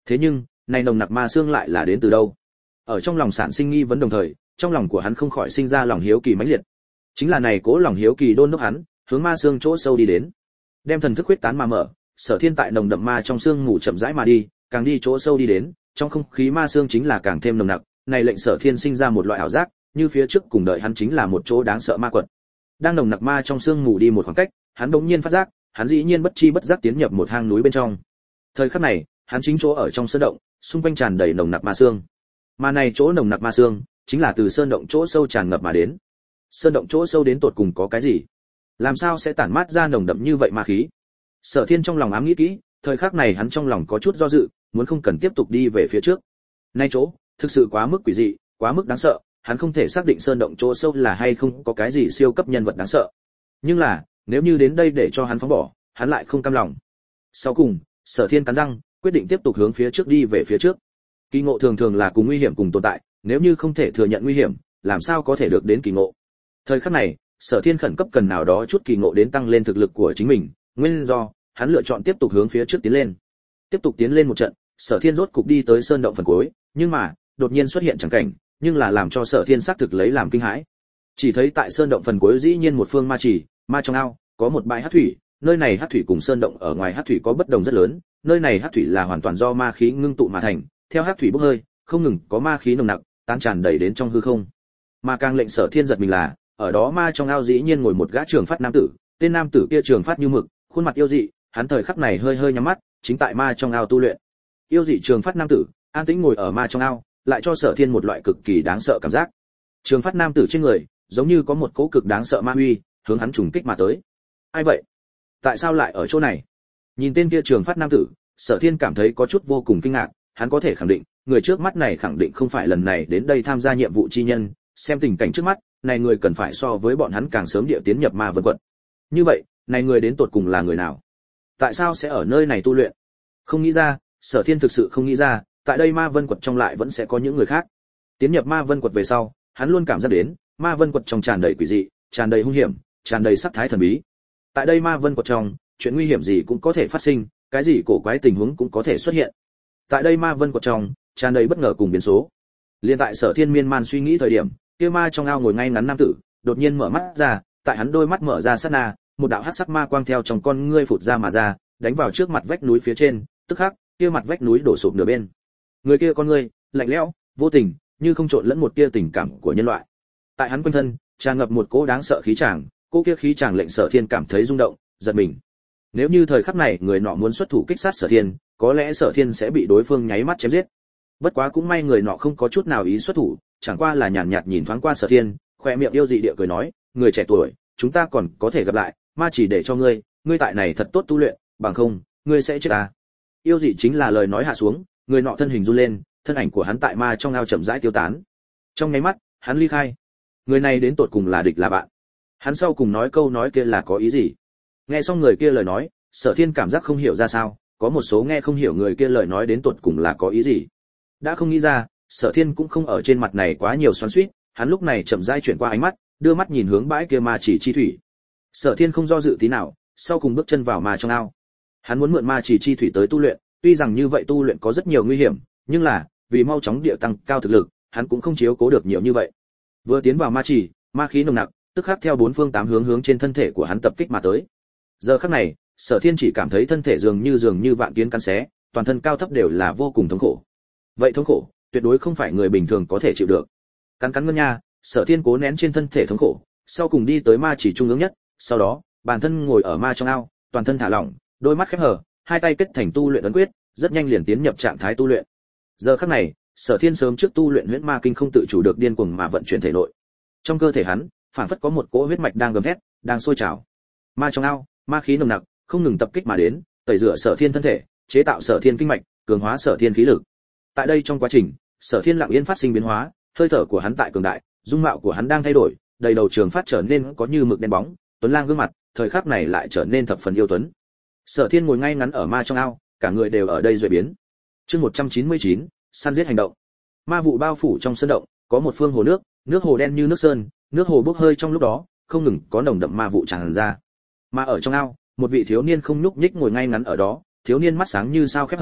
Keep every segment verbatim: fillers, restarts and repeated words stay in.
Thế nhưng, này nồng nặc ma xương lại là đến từ đâu? Ở trong lòng sản sinh nghi vấn đồng thời, trong lòng của hắn không khỏi sinh ra lòng hiếu kỳ mãnh liệt. Chính là này cố lòng hiếu kỳ đôn đốc hắn, hướng ma xương chỗ sâu đi đến. Đem thần thức huyết tán mà mở, Sở Thiên tại nồng đậm ma trong xương ngủ chậm rãi mà đi, càng đi chỗ sâu đi đến, trong không khí ma xương chính là càng thêm nồng nặc, này lệnh Sở Thiên sinh ra một loại ảo giác, như phía trước cùng đợi hắn chính là một chỗ đáng sợ ma quật. Đang nồng nặc ma trong xương ngủ đi một khoảng cách, hắn đột nhiên phát giác, hắn dĩ nhiên bất chi bất giác tiến nhập một hang núi bên trong. Thời khắc này, hắn chính chỗ ở trong sơn động, xung quanh tràn đầy nồng nặc ma xương. Mà này chỗ nồng nặc ma xương, chính là từ sơn động chỗ sâu tràn ngập mà đến. Sơn động chỗ sâu đến tột cùng có cái gì? Làm sao sẽ tản mát ra nồng đậm như vậy ma khí? Sở Thiên trong lòng ám nghĩ kỹ, thời khắc này hắn trong lòng có chút do dự, muốn không cần tiếp tục đi về phía trước. Nay chỗ, thực sự quá mức quỷ dị, quá mức đáng sợ, hắn không thể xác định sơn động chỗ sâu là hay không có cái gì siêu cấp nhân vật đáng sợ. Nhưng là, nếu như đến đây để cho hắn phóng bỏ, hắn lại không cam lòng. Sau cùng, Sở Thiên cắn răng, quyết định tiếp tục hướng phía trước đi về phía trước. Kỳ ngộ thường thường là cùng nguy hiểm cùng tồn tại, nếu như không thể thừa nhận nguy hiểm, làm sao có thể được đến kỳ ngộ. Thời khắc này, Sở Thiên khẩn cấp cần nào đó chút kỳ ngộ đến tăng lên thực lực của chính mình, nguyên do, hắn lựa chọn tiếp tục hướng phía trước tiến lên. Tiếp tục tiến lên một trận, Sở Thiên rốt cục đi tới sơn động phần cuối, nhưng mà, đột nhiên xuất hiện chẳng cảnh, nhưng là làm cho Sở Thiên xác thực lấy làm kinh hãi. Chỉ thấy tại sơn động phần cuối dĩ nhiên một phương ma chỉ, ma trong ao, có một bãi hắc thủy, nơi này hắc thủy cùng sơn động ở ngoài hắc thủy có bất đồng rất lớn, nơi này hắc thủy là hoàn toàn do ma khí ngưng tụ mà thành, theo hắc thủy bốc hơi, không ngừng có ma khí nồng nặc, tan tràn đầy đến trong hư không. Mà càng lệnh Sở Thiên giật mình là, ở đó ma trong ao dĩ nhiên ngồi một gã trường phát nam tử, tên nam tử kia trường phát như mực, khuôn mặt yêu dị, hắn thời khắc này hơi hơi nhắm mắt, chính tại ma trong ao tu luyện. Yêu dị trường phát nam tử, an tĩnh ngồi ở ma trong ao, lại cho Sở Thiên một loại cực kỳ đáng sợ cảm giác. Trường phát nam tử trên người, giống như có một cỗ cực đáng sợ ma uy, hướng hắn trùng kích mà tới. Ai vậy? Tại sao lại ở chỗ này? Nhìn tên kia trường phát nam tử, Sở Thiên cảm thấy có chút vô cùng kinh ngạc, hắn có thể khẳng định, người trước mắt này khẳng định không phải lần này đến đây tham gia nhiệm vụ chi nhân, xem tình cảnh trước mắt, này người cần phải so với bọn hắn càng sớm địa tiến nhập ma vân quật. Như vậy, này người đến tột cùng là người nào? Tại sao sẽ ở nơi này tu luyện? Không nghĩ ra, Sở Thiên thực sự không nghĩ ra, tại đây ma vân quật trong lại vẫn sẽ có những người khác. Tiến nhập ma vân quật về sau, hắn luôn cảm giác đến, ma vân quật trong tràn đầy quỷ dị, tràn đầy hung hiểm, tràn đầy sắc thái thần bí. Tại đây ma vân quật trong, chuyện nguy hiểm gì cũng có thể phát sinh, cái gì cổ quái tình huống cũng có thể xuất hiện. Tại đây ma vân quật trong, tràn đầy bất ngờ cùng biến số. Liên tại Sở Thiên miên man suy nghĩ thời điểm, kia ma trong ao ngồi ngay ngắn nam tử, đột nhiên mở mắt ra, tại hắn đôi mắt mở ra sát na, một đạo hắc sắc ma quang theo trong con ngươi phụt ra mà ra, đánh vào trước mặt vách núi phía trên, tức khắc, kia mặt vách núi đổ sụp nửa bên. Người kia con ngươi, lạnh lẽo, vô tình, như không trộn lẫn một tia tình cảm của nhân loại. Tại hắn quanh thân, tràn ngập một cỗ đáng sợ khí tràng, cỗ kia khí tràng lệnh Sở Thiên cảm thấy rung động, giật mình. Nếu như thời khắc này người nọ muốn xuất thủ kích sát Sở Thiên, có lẽ Sở Thiên sẽ bị đối phương nháy mắt chém giết. Bất quá cũng may người nọ không có chút nào ý xuất thủ, chẳng qua là nhàn nhạt nhìn thoáng qua Sở Thiên, khoe miệng yêu dị địa cười nói, người trẻ tuổi, chúng ta còn có thể gặp lại, ma chỉ để cho ngươi, ngươi tại này thật tốt tu luyện, bằng không, ngươi sẽ chết ta. Yêu dị chính là lời nói hạ xuống, người nọ thân hình run lên, thân ảnh của hắn tại ma trong ao chậm rãi tiêu tán. Trong nháy mắt, hắn ly khai. Người này đến tột cùng là địch là bạn? Hắn sau cùng nói câu nói kia là có ý gì? Nghe xong người kia lời nói, Sở Thiên cảm giác không hiểu ra sao, có một số nghe không hiểu người kia lời nói đến tột cùng là có ý gì. Đã không nghĩ ra, Sở Thiên cũng không ở trên mặt này quá nhiều xoắn xuýt, hắn lúc này chậm rãi chuyển qua ánh mắt, đưa mắt nhìn hướng bãi kia ma chỉ chi thủy. Sở Thiên không do dự tí nào, sau cùng bước chân vào ma trong ao. Hắn muốn mượn ma chỉ chi thủy tới tu luyện, tuy rằng như vậy tu luyện có rất nhiều nguy hiểm, nhưng là, vì mau chóng địa tăng cao thực lực, hắn cũng không chiếu cố được nhiều như vậy. Vừa tiến vào ma chỉ, ma khí nồng nặc, tức khắc theo bốn phương tám hướng hướng trên thân thể của hắn tập kích mà tới. Giờ khắc này, Sở Thiên chỉ cảm thấy thân thể dường như dường như vạn kiến cắn xé, toàn thân cao thấp đều là vô cùng thống khổ. Vậy thống khổ, tuyệt đối không phải người bình thường có thể chịu được. Cắn cắn ngân nha, Sở Thiên cố nén trên thân thể thống khổ, sau cùng đi tới ma chỉ trung ương nhất, sau đó, bản thân ngồi ở ma trong ao, toàn thân thả lỏng, đôi mắt khép hờ, hai tay kết thành tu luyện ấn quyết, rất nhanh liền tiến nhập trạng thái tu luyện. Giờ khắc này, Sở Thiên sớm trước tu luyện huyễn ma kinh không tự chủ được điên cuồng mà vận chuyển thể nội. Trong cơ thể hắn, phản phất có một cỗ huyết mạch đang gầm thét, đang sôi trào. Ma trong ao, ma khí nồng nặc, không ngừng tập kích mà đến, tẩy rửa Sở Thiên thân thể, chế tạo Sở Thiên kinh mạch, cường hóa Sở Thiên khí lực. Tại đây trong quá trình, Sở Thiên lặng yên phát sinh biến hóa, hơi thở của hắn tại cường đại, dung mạo của hắn đang thay đổi, đầy đầu trường phát trở nên có như mực đen bóng, tuấn lang gương mặt, thời khắc này lại trở nên thập phần yêu tuấn. Sở Thiên ngồi ngay ngắn ở ma trong ao, cả người đều ở đây duệ biến. Chương một trăm chín mươi chín, săn giết hành động. Ma vụ bao phủ trong sơn động, có một phương hồ nước, nước hồ đen như nước sơn, nước hồ bốc hơi trong lúc đó, không ngừng có nồng đậm ma vụ tràn ra. Mà ở trong ao, một vị thiếu niên không nhúc nhích ngồi ngay ngắn ở đó, thiếu niên mắt sáng như sao khép hờ,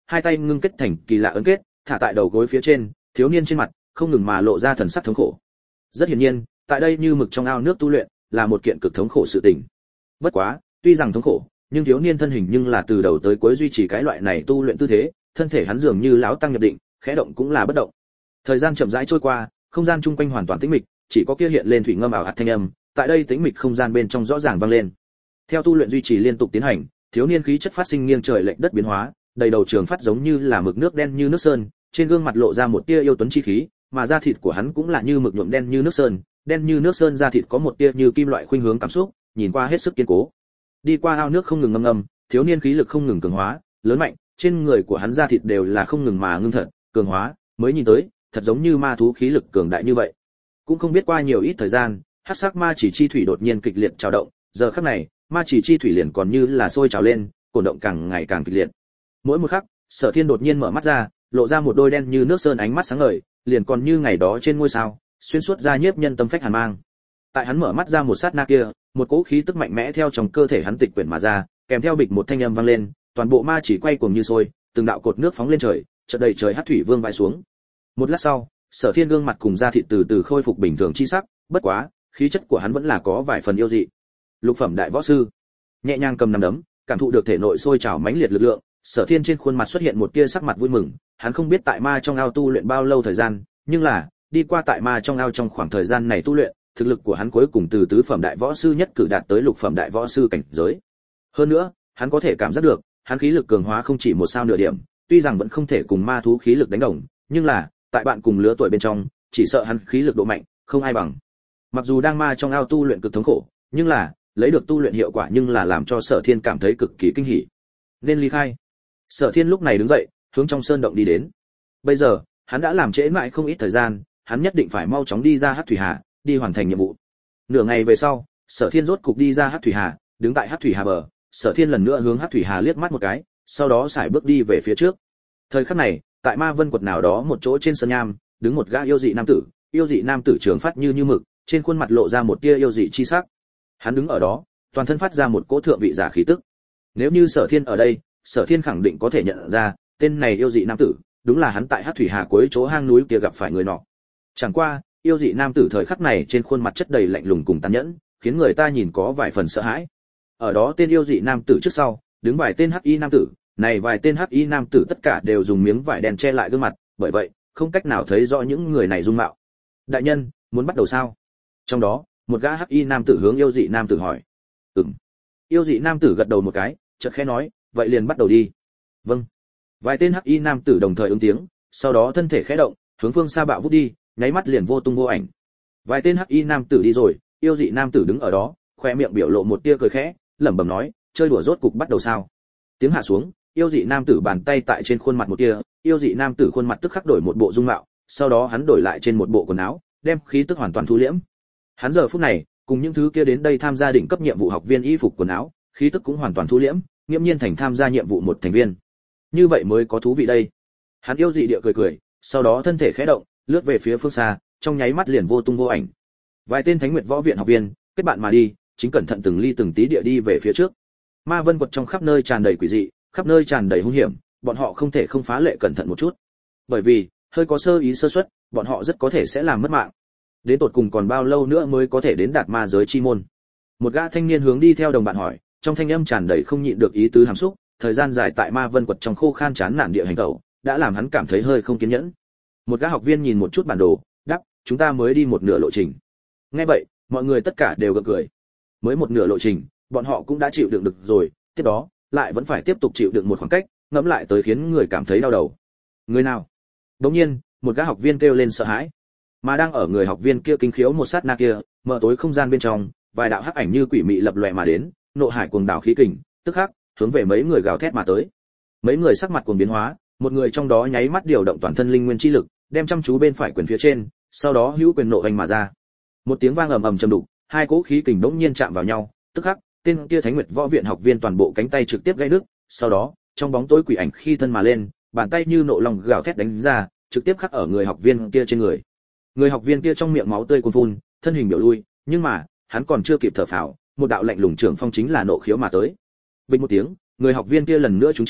hai tay ngưng kết thành kỳ lạ ấn kết, thả tại đầu gối phía trên, thiếu niên trên mặt không ngừng mà lộ ra thần sắc thống khổ. Rất hiển nhiên, tại đây như mực trong ao nước tu luyện là một kiện cực thống khổ sự tình. Bất quá, tuy rằng thống khổ, nhưng thiếu niên thân hình nhưng là từ đầu tới cuối duy trì cái loại này tu luyện tư thế, thân thể hắn dường như lão tăng nhập định, khẽ động cũng là bất động. Thời gian chậm rãi trôi qua, không gian chung quanh hoàn toàn tĩnh mịch, chỉ có kia hiện lên thủy ngâm ảo hạt thanh âm, tại đây tĩnh mịch không gian bên trong rõ ràng vang lên. Theo tu luyện duy trì liên tục tiến hành, thiếu niên khí chất phát sinh nghiêng trời lệch đất biến hóa, đầy đầu trường phát giống như là mực nước đen như nước sơn, trên gương mặt lộ ra một tia yêu tuấn chi khí, mà da thịt của hắn cũng là như mực nhuộm đen như nước sơn, đen như nước sơn da thịt có một tia như kim loại khuynh hướng cảm xúc, nhìn qua hết sức kiên cố. Đi qua ao nước không ngừng ngâm ngâm, thiếu niên khí lực không ngừng cường hóa, lớn mạnh, trên người của hắn da thịt đều là không ngừng mà ngưng thật, cường hóa, mới nhìn tới, thật giống như ma thú khí lực cường đại như vậy. Cũng không biết qua nhiều ít thời gian, hắc sắc ma chỉ chi thủy đột nhiên kịch liệt trào động, giờ khắc này, ma chỉ chi thủy liền còn như là sôi trào lên, cổ động càng ngày càng kịch liệt. Mỗi một khắc, Sở Thiên đột nhiên mở mắt ra, lộ ra một đôi đen như nước sơn ánh mắt sáng ngời, liền còn như ngày đó trên ngôi sao, xuyên suốt ra nhiếp nhân tâm phách hàn mang. Tại hắn mở mắt ra một sát na kia, một cỗ khí tức mạnh mẽ theo trong cơ thể hắn tịch quyển mà ra, kèm theo bịch một thanh âm vang lên, toàn bộ ma chỉ quay cuồng như sôi, từng đạo cột nước phóng lên trời, chợt đầy trời hắc thủy vương vãi xuống. Một lát sau, Sở Thiên gương mặt cùng da thịt từ từ khôi phục bình thường chi sắc, bất quá, khí chất của hắn vẫn là có vài phần yêu dị. Lục phẩm đại võ sư, nhẹ nhàng cầm nắm đấm, cảm thụ được thể nội sôi trào mãnh liệt lực lượng, Sở Thiên trên khuôn mặt xuất hiện một tia sắc mặt vui mừng, hắn không biết tại ma trong ao tu luyện bao lâu thời gian, nhưng là, đi qua tại ma trong ao trong khoảng thời gian này tu luyện, thực lực của hắn cuối cùng từ tứ phẩm đại võ sư nhất cử đạt tới lục phẩm đại võ sư cảnh giới. Hơn nữa, hắn có thể cảm giác được, hắn khí lực cường hóa không chỉ một sao nửa điểm, tuy rằng vẫn không thể cùng ma thú khí lực đánh đồng, nhưng là, tại bạn cùng lứa tuổi bên trong, chỉ sợ hắn khí lực độ mạnh, không ai bằng. Mặc dù đang ma trong ao tu luyện cực thống khổ, nhưng là, lấy được tu luyện hiệu quả nhưng là làm cho Sở Thiên cảm thấy cực kỳ kinh hỉ. Nên ly khai. Sở Thiên lúc này đứng dậy, hướng trong sơn động đi đến. Bây giờ, hắn đã làm trễ mãi không ít thời gian, hắn nhất định phải mau chóng đi ra Hắc Thủy Hà, đi hoàn thành nhiệm vụ. Nửa ngày về sau, Sở Thiên rốt cục đi ra Hắc Thủy Hà, đứng tại Hắc Thủy Hà bờ, Sở Thiên lần nữa hướng Hắc Thủy Hà liếc mắt một cái, sau đó sải bước đi về phía trước. Thời khắc này, tại Ma Vân quật nào đó một chỗ trên sơn nham, đứng một gã yêu dị nam tử, yêu dị nam tử trường phát như như mực, trên khuôn mặt lộ ra một tia yêu dị chi sắc. Hắn đứng ở đó, toàn thân phát ra một cỗ thượng vị giả khí tức. Nếu như Sở Thiên ở đây, Sở Thiên khẳng định có thể nhận ra, tên này yêu dị nam tử, đúng là hắn tại Hắc Thủy Hà cuối chỗ hang núi kia gặp phải người nọ. Chẳng qua, yêu dị nam tử thời khắc này trên khuôn mặt chất đầy lạnh lùng cùng tàn nhẫn, khiến người ta nhìn có vài phần sợ hãi. Ở đó tên yêu dị nam tử trước sau, đứng vài tên hắc y nam tử, này vài tên hắc y nam tử tất cả đều dùng miếng vải đen che lại gương mặt, bởi vậy, không cách nào thấy rõ những người này dung mạo. Đại nhân, muốn bắt đầu sao? Trong đó, một gã hắc y nam tử hướng yêu dị nam tử hỏi. Ừm. Yêu dị nam tử gật đầu một cái, chợt khẽ nói, vậy liền bắt đầu đi. Vâng. Vài tên hắc y nam tử đồng thời ứng tiếng, sau đó thân thể khẽ động, hướng phương xa bạo vút đi, nháy mắt liền vô tung vô ảnh. Vài tên hắc y nam tử đi rồi, yêu dị nam tử đứng ở đó, khoe miệng biểu lộ một tia cười khẽ, lẩm bẩm nói, chơi đùa rốt cục bắt đầu sao? Tiếng hạ xuống, yêu dị nam tử bàn tay tại trên khuôn mặt một tia, yêu dị nam tử khuôn mặt tức khắc đổi một bộ dung mạo, sau đó hắn đổi lại trên một bộ quần áo, đem khí tức hoàn toàn thu liễm. Hắn giờ phút này, cùng những thứ kia đến đây tham gia đỉnh cấp nhiệm vụ học viên y phục quần áo, khí tức cũng hoàn toàn thu liễm, nghiêm nhiên thành tham gia nhiệm vụ một thành viên. Như vậy mới có thú vị đây. Hắn yêu dị địa cười cười, sau đó thân thể khẽ động, lướt về phía phương xa, trong nháy mắt liền vô tung vô ảnh. Vài tên Thánh Nguyệt Võ Viện học viên, kết bạn mà đi, chính cẩn thận từng ly từng tí địa đi về phía trước. Ma Vân quật trong khắp nơi tràn đầy quỷ dị, khắp nơi tràn đầy hung hiểm, bọn họ không thể không phá lệ cẩn thận một chút. Bởi vì, hơi có sơ ý sơ suất, bọn họ rất có thể sẽ làm mất mạng. Đến tột cùng còn bao lâu nữa mới có thể đến đạt ma giới chi môn? Một gã thanh niên hướng đi theo đồng bạn hỏi, trong thanh âm tràn đầy không nhịn được ý tứ hàm xúc, thời gian dài tại Ma Vân quật trong khô khan chán nản địa hành tẩu, đã làm hắn cảm thấy hơi không kiên nhẫn. Một gã học viên nhìn một chút bản đồ, đáp, chúng ta mới đi một nửa lộ trình. Nghe vậy, mọi người tất cả đều gật cười. Mới một nửa lộ trình, bọn họ cũng đã chịu đựng được rồi, tiếp đó, lại vẫn phải tiếp tục chịu đựng một khoảng cách, ngẫm lại tới khiến người cảm thấy đau đầu. Người nào? Đột nhiên, một gã học viên kêu lên sợ hãi. Mà đang ở người học viên kia kinh khiếu một sát na kia, mở tối không gian bên trong, vài đạo hắc ảnh như quỷ mị lập lòe mà đến, nộ hải cuồng đảo khí kình, tức khắc hướng về mấy người gào thét mà tới. Mấy người sắc mặt cuồng biến hóa, một người trong đó nháy mắt điều động toàn thân linh nguyên chi lực, đem chăm chú bên phải quyền phía trên, sau đó hữu quyền nộ hành mà ra. Một tiếng vang ầm ầm trầm đục, hai cỗ khí kình bỗng nhiên chạm vào nhau, tức khắc, tên kia Thánh Nguyệt Võ Viện học viên toàn bộ cánh tay trực tiếp gãy đứt, sau đó, trong bóng tối quỷ ảnh khi thân mà lên, bàn tay như nộ lòng gào thét đánh ra, trực tiếp khắc ở người học viên kia trên người. Người học viên kia trong miệng máu tươi cuồn phun, thân hình biểu lui, nhưng mà, hắn còn chưa kịp thở phào, một đạo lạnh lùng trưởng phong chính là nộ khiếu mà tới. Bình một tiếng, người học viên kia lần nữa trúng trưởng,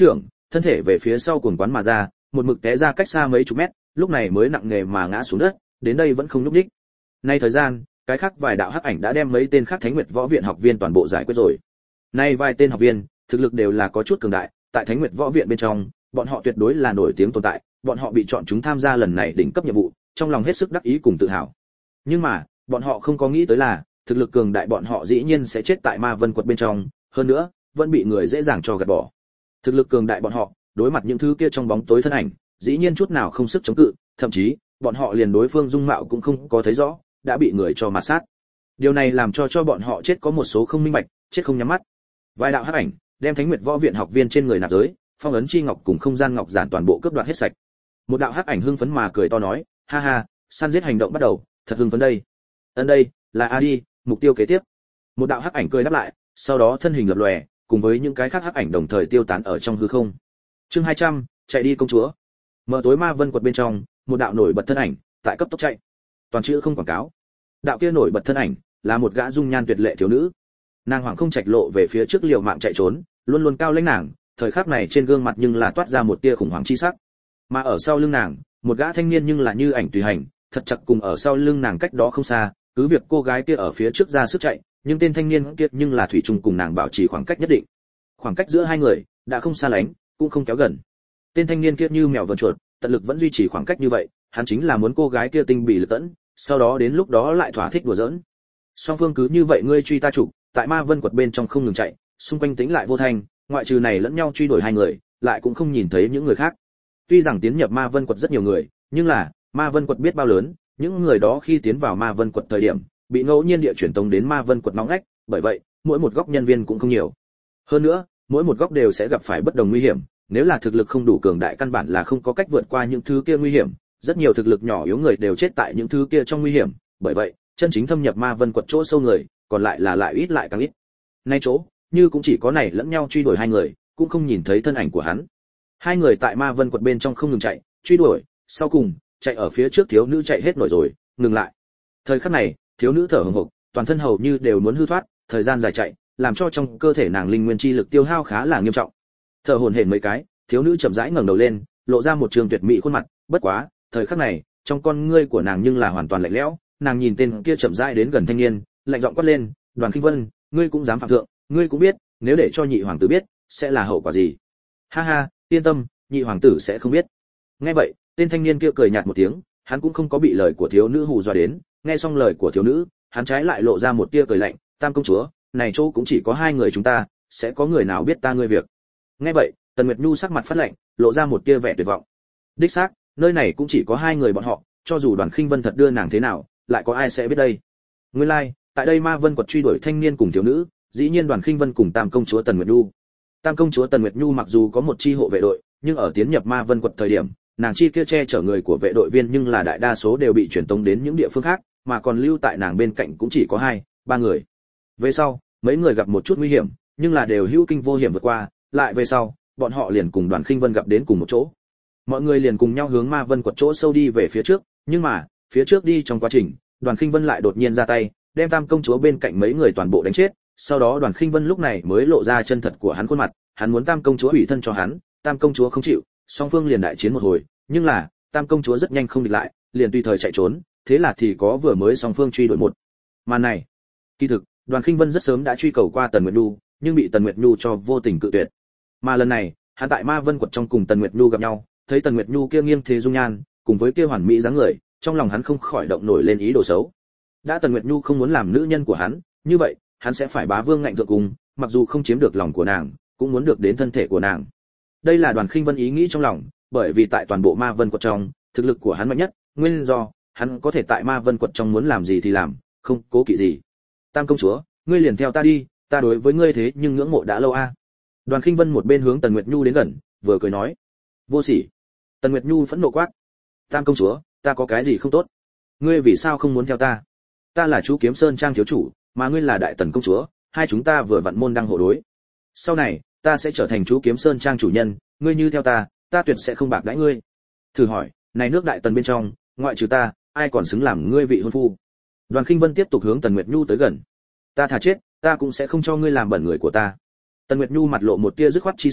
thân thể về phía sau cuồng quán mà ra, một mực té ra cách xa mấy chục mét, lúc này mới nặng nề mà ngã xuống đất, đến đây vẫn không nhúc nhích. Nay thời gian, cái khác vài đạo hắc ảnh đã đem mấy tên khác Thánh Nguyệt Võ Viện học viên toàn bộ giải quyết rồi. Nay vài tên học viên, thực lực đều là có chút cường đại, tại Thánh Nguyệt Võ Viện bên trong, bọn họ tuyệt đối là nổi tiếng tồn tại, bọn họ bị chọn chúng tham gia lần này đỉnh cấp nhiệm vụ, trong lòng hết sức đắc ý cùng tự hào. Nhưng mà, bọn họ không có nghĩ tới là, thực lực cường đại bọn họ dĩ nhiên sẽ chết tại Ma Vân Quật bên trong, hơn nữa, vẫn bị người dễ dàng cho gạt bỏ. Thực lực cường đại bọn họ, đối mặt những thứ kia trong bóng tối thân ảnh, dĩ nhiên chút nào không sức chống cự, thậm chí, bọn họ liền đối phương dung mạo cũng không có thấy rõ, đã bị người cho mạt sát. Điều này làm cho cho bọn họ chết có một số không minh bạch, chết không nhắm mắt. Vài đạo hắc ảnh, đem Thánh Nguyệt Võ Viện học viên trên người nạp giới, phong ấn chi ngọc cùng không gian ngọc giản toàn bộ cướp đoạt hết sạch. Một đạo hắc ảnh hưng phấn mà cười to nói, ha ha, săn giết hành động bắt đầu, thật hưng phấn đây. Ấn đây, là a đi, mục tiêu kế tiếp. Một đạo hắc ảnh cười đáp lại, sau đó thân hình lập lòe, cùng với những cái khác hắc ảnh đồng thời tiêu tán ở trong hư không. Chương hai trăm, chạy đi công chúa. Mở tối Ma Vân Quật bên trong, một đạo nổi bật thân ảnh, tại cấp tốc chạy. Toàn chữ không quảng cáo. Đạo kia nổi bật thân ảnh, là một gã dung nhan tuyệt lệ thiếu nữ. Nàng hoảng không chạch lộ về phía trước liều mạng chạy trốn, luôn luôn cao lãnh nàng, thời khắc này trên gương mặt nhưng là toát ra một tia khủng hoảng chi sắc. Mà ở sau lưng nàng, một gã thanh niên nhưng là như ảnh tùy hành, thật chặt cùng ở sau lưng nàng cách đó không xa, cứ việc cô gái kia ở phía trước ra sức chạy, nhưng tên thanh niên kia nhưng là thủy chung cùng nàng bảo trì khoảng cách nhất định. Khoảng cách giữa hai người đã không xa lánh, cũng không kéo gần. Tên thanh niên kia như mèo vờn chuột, tận lực vẫn duy trì khoảng cách như vậy, hắn chính là muốn cô gái kia tinh bỉ lực tẫn, sau đó đến lúc đó lại thỏa thích đùa giỡn. Song phương cứ như vậy ngươi truy ta trục, tại Ma Vân Quật bên trong không ngừng chạy, xung quanh tĩnh lại vô thanh, ngoại trừ này lẫn nhau truy đuổi hai người, lại cũng không nhìn thấy những người khác. Tuy rằng tiến nhập Ma Vân Quật rất nhiều người, nhưng là Ma Vân Quật biết bao lớn, những người đó khi tiến vào Ma Vân Quật thời điểm, bị ngẫu nhiên địa chuyển tống đến Ma Vân Quật nóng ngách, bởi vậy, mỗi một góc nhân viên cũng không nhiều. Hơn nữa, mỗi một góc đều sẽ gặp phải bất đồng nguy hiểm, nếu là thực lực không đủ cường đại căn bản là không có cách vượt qua những thứ kia nguy hiểm, rất nhiều thực lực nhỏ yếu người đều chết tại những thứ kia trong nguy hiểm, bởi vậy, chân chính thâm nhập Ma Vân Quật chỗ sâu người, còn lại là lại ít lại càng ít. Nay chỗ, như cũng chỉ có này lẫn nhau truy đuổi hai người, cũng không nhìn thấy thân ảnh của hắn. Hai người tại Ma Vân Quật bên trong không ngừng chạy, truy đuổi, sau cùng, chạy ở phía trước thiếu nữ chạy hết nổi rồi, ngừng lại. Thời khắc này, thiếu nữ thở hổn hộc, toàn thân hầu như đều muốn hư thoát, thời gian dài chạy, làm cho trong cơ thể nàng linh nguyên chi lực tiêu hao khá là nghiêm trọng. Thở hổn hển mấy cái, thiếu nữ chậm rãi ngẩng đầu lên, lộ ra một trường tuyệt mỹ khuôn mặt, bất quá, thời khắc này, trong con ngươi của nàng nhưng là hoàn toàn lạnh lẽo, nàng nhìn tên kia chậm rãi đến gần thanh niên, lạnh giọng quát lên, "Đoàn Khinh Vân, ngươi cũng dám phạm thượng, ngươi cũng biết, nếu để cho nhị hoàng tử biết, sẽ là hậu quả gì?" "Ha ha, yên tâm, nhị hoàng tử sẽ không biết." Nghe vậy, tên thanh niên kia cười nhạt một tiếng, hắn cũng không có bị lời của thiếu nữ hù dọa đến, nghe xong lời của thiếu nữ, hắn trái lại lộ ra một tia cười lạnh, "Tam công chúa, này chỗ cũng chỉ có hai người chúng ta, sẽ có người nào biết ta ngươi việc?" Nghe vậy, Tần Nguyệt Nhu sắc mặt phát lạnh, lộ ra một tia vẻ tuyệt vọng. Đích xác, nơi này cũng chỉ có hai người bọn họ, cho dù Đoàn Khinh Vân thật đưa nàng thế nào, lại có ai sẽ biết đây? Nguyên lai, like, tại đây Ma Vân Quật truy đuổi thanh niên cùng thiếu nữ, dĩ nhiên Đoàn Khinh Vân cùng Tam công chúa Tần Nguyệt Nhu. Tam công chúa Tần Nguyệt Nhu mặc dù có một chi hộ vệ đội, nhưng ở tiến nhập Ma Vân Quật thời điểm, nàng chi kia che chở người của vệ đội viên nhưng là đại đa số đều bị chuyển tống đến những địa phương khác, mà còn lưu tại nàng bên cạnh cũng chỉ có hai, ba người. Về sau, mấy người gặp một chút nguy hiểm, nhưng là đều hữu kinh vô hiểm vượt qua, lại về sau, bọn họ liền cùng Đoàn Khinh Vân gặp đến cùng một chỗ. Mọi người liền cùng nhau hướng Ma Vân Quật chỗ sâu đi về phía trước, nhưng mà, phía trước đi trong quá trình, Đoàn Khinh Vân lại đột nhiên ra tay, đem Tam công chúa bên cạnh mấy người toàn bộ đánh chết, sau đó Đoàn Khinh Vân lúc này mới lộ ra chân thật của hắn khuôn mặt, hắn muốn Tam công chúa ủy thân cho hắn, Tam công chúa không chịu, song phương liền đại chiến một hồi, nhưng là, Tam công chúa rất nhanh không địch lại, liền tùy thời chạy trốn, thế là thì có vừa mới song phương truy đuổi một. Màn này, kỳ thực, Đoàn Khinh Vân rất sớm đã truy cầu qua Tần Nguyệt Nhu, nhưng bị Tần Nguyệt Nhu cho vô tình cự tuyệt. Mà lần này, hắn tại Ma Vân Quật trong cùng Tần Nguyệt Nhu gặp nhau, thấy Tần Nguyệt Nhu kia nghiêng thế dung nhan, cùng với kia hoàn mỹ dáng người, trong lòng hắn không khỏi động nổi lên ý đồ xấu. Đã Tần Nguyệt Nhu không muốn làm nữ nhân của hắn, như vậy, hắn sẽ phải bá vương ngạnh thượng cùng, mặc dù không chiếm được lòng của nàng, cũng muốn được đến thân thể của nàng. Đây là Đoàn Khinh Vân ý nghĩ trong lòng, bởi vì tại toàn bộ Ma Vân Quật trong, thực lực của hắn mạnh nhất, nguyên do, hắn có thể tại Ma Vân Quật trong muốn làm gì thì làm, không cố kỵ gì. Tam công chúa, ngươi liền theo ta đi, ta đối với ngươi thế nhưng ngưỡng mộ đã lâu a. Đoàn Khinh Vân một bên hướng Tần Nguyệt Nhu đến gần, vừa cười nói, vô sỉ. Tần Nguyệt Nhu phẫn nộ quát, Tam công chúa, ta có cái gì không tốt? Ngươi vì sao không muốn theo ta? Ta là chú Kiếm Sơn Trang thiếu chủ, mà ngươi là Đại Tần công chúa, hai chúng ta vừa vặn môn đăng hộ đối. Sau này, ta sẽ trở thành chú Kiếm Sơn Trang chủ nhân, ngươi như theo ta, ta tuyệt sẽ không bạc đãi ngươi. Thử hỏi, này nước Đại Tần bên trong, ngoại trừ ta, ai còn xứng làm ngươi vị hôn phu? Đoàn Khinh Vân tiếp tục hướng Tần Nguyệt Nhu tới gần. Ta thà chết, ta cũng sẽ không cho ngươi làm bẩn người của ta. Tần Nguyệt Nhu mặt lộ một tia dứt khoát chi sắc,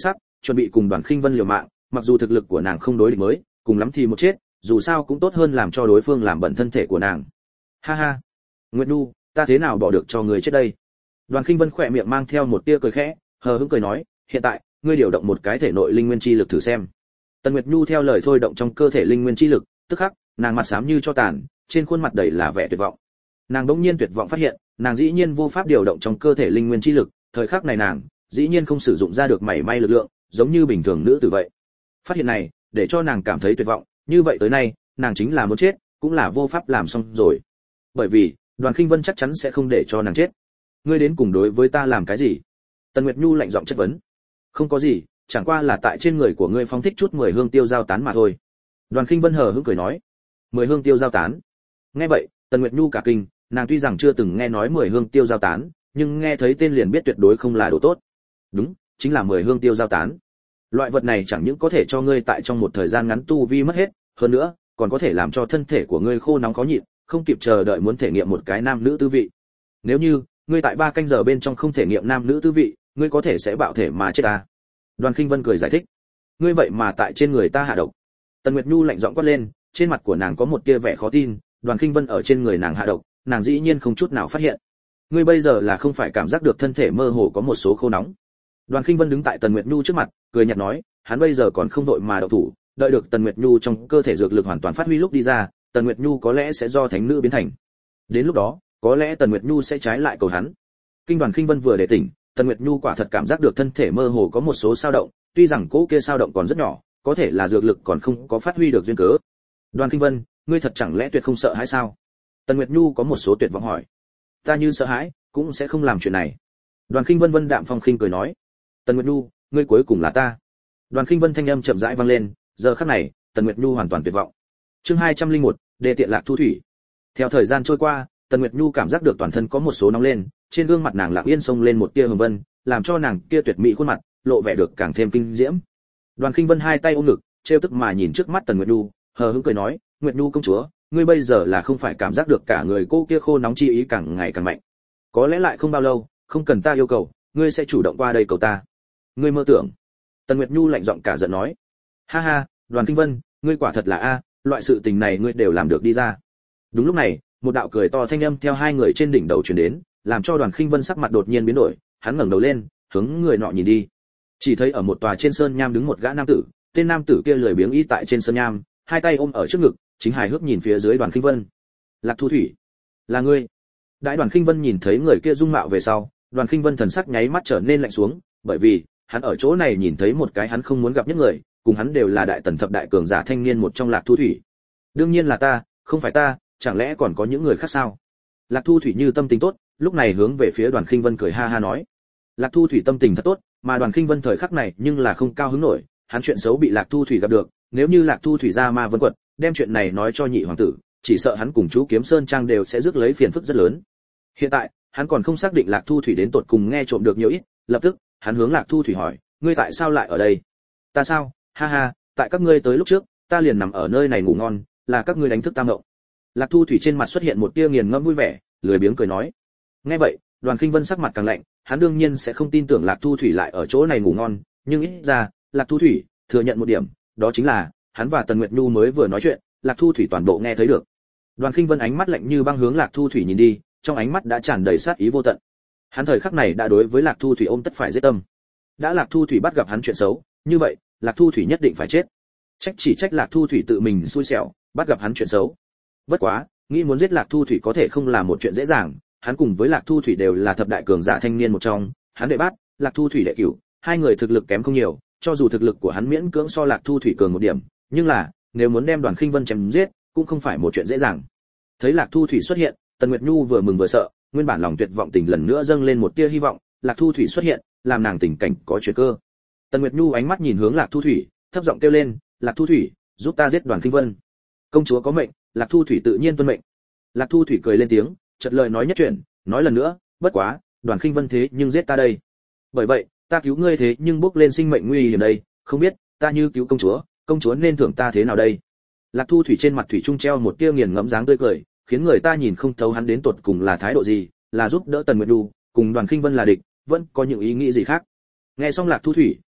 chuẩn bị cùng Đoàn Khinh Vân liều mạng, mặc dù thực lực của nàng không đối địch mới, cùng lắm thì một chết, dù sao cũng tốt hơn làm cho đối phương làm bẩn thân thể của nàng. Ha ha, Nguyệt Nhu, ta thế nào bỏ được cho người chết đây? Đoàn Khinh Vân khỏe miệng mang theo một tia cười khẽ, hờ hững cười nói, hiện tại, ngươi điều động một cái thể nội linh nguyên chi lực thử xem. Tần Nguyệt Nhu theo lời thôi động trong cơ thể linh nguyên chi lực, tức khắc, nàng mặt xám như cho tàn, trên khuôn mặt đầy là vẻ tuyệt vọng. Nàng đống nhiên tuyệt vọng phát hiện, nàng dĩ nhiên vô pháp điều động trong cơ thể linh nguyên chi lực, thời khắc này nàng, dĩ nhiên không sử dụng ra được mảy may lực lượng, giống như bình thường nữ tử vậy. Phát hiện này, để cho nàng cảm thấy tuyệt vọng, như vậy tới nay, nàng chính là muốn chết, cũng là vô pháp làm xong rồi. Bởi vì, Đoàn Khinh Vân chắc chắn sẽ không để cho nàng chết. Ngươi đến cùng đối với ta làm cái gì? Tần Nguyệt Nhu lạnh giọng chất vấn. Không có gì, chẳng qua là tại trên người của ngươi phong thích chút mười hương tiêu giao tán mà thôi. Đoàn Khinh Vân hờ hững cười nói. Mười hương tiêu giao tán. Nghe vậy, Tần Nguyệt Nhu cả kinh, nàng tuy rằng chưa từng nghe nói mười hương tiêu giao tán, nhưng nghe thấy tên liền biết tuyệt đối không là đồ tốt. Đúng, chính là mười hương tiêu giao tán. Loại vật này chẳng những có thể cho ngươi tại trong một thời gian ngắn tu vi mất hết, hơn nữa, còn có thể làm cho thân thể của ngươi khô nóng khó nhịn, không kịp chờ đợi muốn thể nghiệm một cái nam nữ tư vị. Nếu như ngươi tại ba canh giờ bên trong không thể nghiệm nam nữ tư vị, ngươi có thể sẽ bạo thể mà chết ta. Đoàn Khinh Vân cười giải thích. Ngươi vậy mà tại trên người ta hạ độc. Tần Nguyệt Nhu lạnh giọng quát lên, trên mặt của nàng có một tia vẻ khó tin, Đoàn Khinh Vân ở trên người nàng hạ độc, nàng dĩ nhiên không chút nào phát hiện. Ngươi bây giờ là không phải cảm giác được thân thể mơ hồ có một số khô nóng. Đoàn Khinh Vân đứng tại Tần Nguyệt Nhu trước mặt, cười nhạt nói, hắn bây giờ còn không đội mà động thủ, đợi được Tần Nguyệt Nhu trong cơ thể dược lực hoàn toàn phát huy lúc đi ra, Tần Nguyệt Nhu có lẽ sẽ do thánh nữ biến thành. Đến lúc đó, có lẽ Tần Nguyệt Nhu sẽ trái lại cầu hắn. Kinh Đoàn Khinh Vân vừa để tỉnh, Tần Nguyệt Nhu quả thật cảm giác được thân thể mơ hồ có một số dao động, tuy rằng cỗ kia dao động còn rất nhỏ, có thể là dược lực còn không có phát huy được duyên cớ. Đoàn Khinh Vân, ngươi thật chẳng lẽ tuyệt không sợ hãi sao? Tần Nguyệt Nhu có một số tuyệt vọng hỏi. Ta như sợ hãi, cũng sẽ không làm chuyện này. Đoàn Khinh Vân vân đạm phong khinh cười nói. Tần Nguyệt Nhu, ngươi cuối cùng là ta. Đoàn Khinh Vân thanh âm chậm rãi vang lên, giờ khắc này, Tần Nguyệt Nhu hoàn toàn tuyệt vọng. Chương hai trăm lẻ một, đề tiện Lạc Thu Thủy. Theo thời gian trôi qua, Tần Nguyệt Nhu cảm giác được toàn thân có một số nóng lên, trên gương mặt nàng lặng yên xông lên một tia hồng vân, làm cho nàng kia tuyệt mỹ khuôn mặt lộ vẻ được càng thêm kinh diễm. Đoàn Khinh Vân hai tay ôm ngực, trêu tức mà nhìn trước mắt Tần Nguyệt Nhu, hờ hững cười nói, Nguyệt Nhu công chúa, ngươi bây giờ là không phải cảm giác được cả người cô kia khô nóng chi ý càng ngày càng mạnh. Có lẽ lại không bao lâu, không cần ta yêu cầu, ngươi sẽ chủ động qua đây cầu ta. Ngươi mơ tưởng. Tần Nguyệt Nhu lạnh giọng cả giận nói. Ha ha, Đoàn Khinh Vân, ngươi quả thật là a, loại sự tình này ngươi đều làm được đi ra. Đúng lúc này, một đạo cười to thanh âm theo hai người trên đỉnh đầu truyền đến, làm cho Đoàn Khinh Vân sắc mặt đột nhiên biến đổi, hắn ngẩng đầu lên, hướng người nọ nhìn đi. Chỉ thấy ở một tòa trên sơn nham đứng một gã nam tử, tên nam tử kia lười biếng y tại trên sơn nham, hai tay ôm ở trước ngực, chính hài hước nhìn phía dưới Đoàn Khinh Vân. Lạc Thu Thủy, là ngươi? Đại Đoàn Khinh Vân nhìn thấy người kia dung mạo về sau, Đoàn Khinh Vân thần sắc nháy mắt trở nên lạnh xuống, bởi vì hắn ở chỗ này nhìn thấy một cái hắn không muốn gặp nhất người, cùng hắn đều là đại tần thập đại cường giả thanh niên một trong Lạc Thu Thủy. Đương nhiên là ta, không phải ta, chẳng lẽ còn có những người khác sao? Lạc Thu Thủy như tâm tình tốt, lúc này hướng về phía Đoàn Khinh Vân cười ha ha nói. Lạc Thu Thủy tâm tình thật tốt, mà Đoàn Khinh Vân thời khắc này nhưng là không cao hứng nổi, hắn chuyện xấu bị Lạc Thu Thủy gặp được, nếu như Lạc Thu Thủy ra ma vân quật, đem chuyện này nói cho nhị hoàng tử, chỉ sợ hắn cùng chú Kiếm Sơn Trang đều sẽ rước lấy phiền phức rất lớn. Hiện tại, hắn còn không xác định Lạc Thu Thủy đến tột cùng nghe trộm được nhiều ít, lập tức, hắn hướng Lạc Thu Thủy hỏi, ngươi tại sao lại ở đây? Ta sao? Ha ha, tại các ngươi tới lúc trước, ta liền nằm ở nơi này ngủ ngon, là các ngươi đánh thức ta ngộng. Lạc Thu Thủy trên mặt xuất hiện một tia nghiền ngẫm vui vẻ, lười biếng cười nói. Nghe vậy, Đoàn Khinh Vân sắc mặt càng lạnh, hắn đương nhiên sẽ không tin tưởng Lạc Thu Thủy lại ở chỗ này ngủ ngon, nhưng ít ra, Lạc Thu Thủy thừa nhận một điểm, đó chính là, hắn và Tần Nguyệt Nhu mới vừa nói chuyện, Lạc Thu Thủy toàn bộ nghe thấy được. Đoàn Khinh Vân ánh mắt lạnh như băng hướng Lạc Thu Thủy nhìn đi, trong ánh mắt đã tràn đầy sát ý vô tận. Hắn thời khắc này đã đối với Lạc Thu Thủy ôm tất phải giết tâm. Đã Lạc Thu Thủy bắt gặp hắn chuyện xấu, như vậy, Lạc Thu Thủy nhất định phải chết. Trách chỉ trách Lạc Thu Thủy tự mình xui xẻo, bắt gặp hắn chuyện xấu. Bất quá, nghĩ muốn giết Lạc Thu Thủy có thể không là một chuyện dễ dàng, hắn cùng với Lạc Thu Thủy đều là thập đại cường giả thanh niên một trong, hắn đệ bát, Lạc Thu Thủy đệ cửu, hai người thực lực kém không nhiều, cho dù thực lực của hắn miễn cưỡng so Lạc Thu Thủy cường một điểm, nhưng là, nếu muốn đem Đoàn Khinh Vân chém giết, cũng không phải một chuyện dễ dàng. Thấy Lạc Thu Thủy xuất hiện, Tần Nguyệt Nhu vừa mừng vừa sợ, nguyên bản lòng tuyệt vọng tình lần nữa dâng lên một tia hy vọng, Lạc Thu Thủy xuất hiện, làm nàng tình cảnh có chuyển cơ. Tần Nguyệt Nhu ánh mắt nhìn hướng Lạc Thu Thủy, thấp giọng kêu lên, "Lạc Thu Thủy, giúp ta giết Đoàn Khinh Vân." Công chúa có mệnh, Lạc Thu Thủy tự nhiên tuân mệnh. Lạc Thu Thủy cười lên tiếng, chợt lời nói nhất chuyện, nói lần nữa, "Bất quá, Đoàn Khinh Vân thế nhưng giết ta đây. Bởi vậy, ta cứu ngươi thế nhưng bước lên sinh mệnh nguy hiểm đây, không biết, ta như cứu công chúa, công chúa nên thưởng ta thế nào đây?" Lạc Thu Thủy trên mặt thủy trung treo một tia nghiền ngẫm dáng tươi cười, khiến người ta nhìn không thấu hắn đến tột cùng là thái độ gì, là giúp đỡ Tần Nguyệt Nhu, cùng Đoàn Khinh Vân là địch, vẫn có những ý nghĩ gì khác. Nghe xong Lạc Thu Thủy,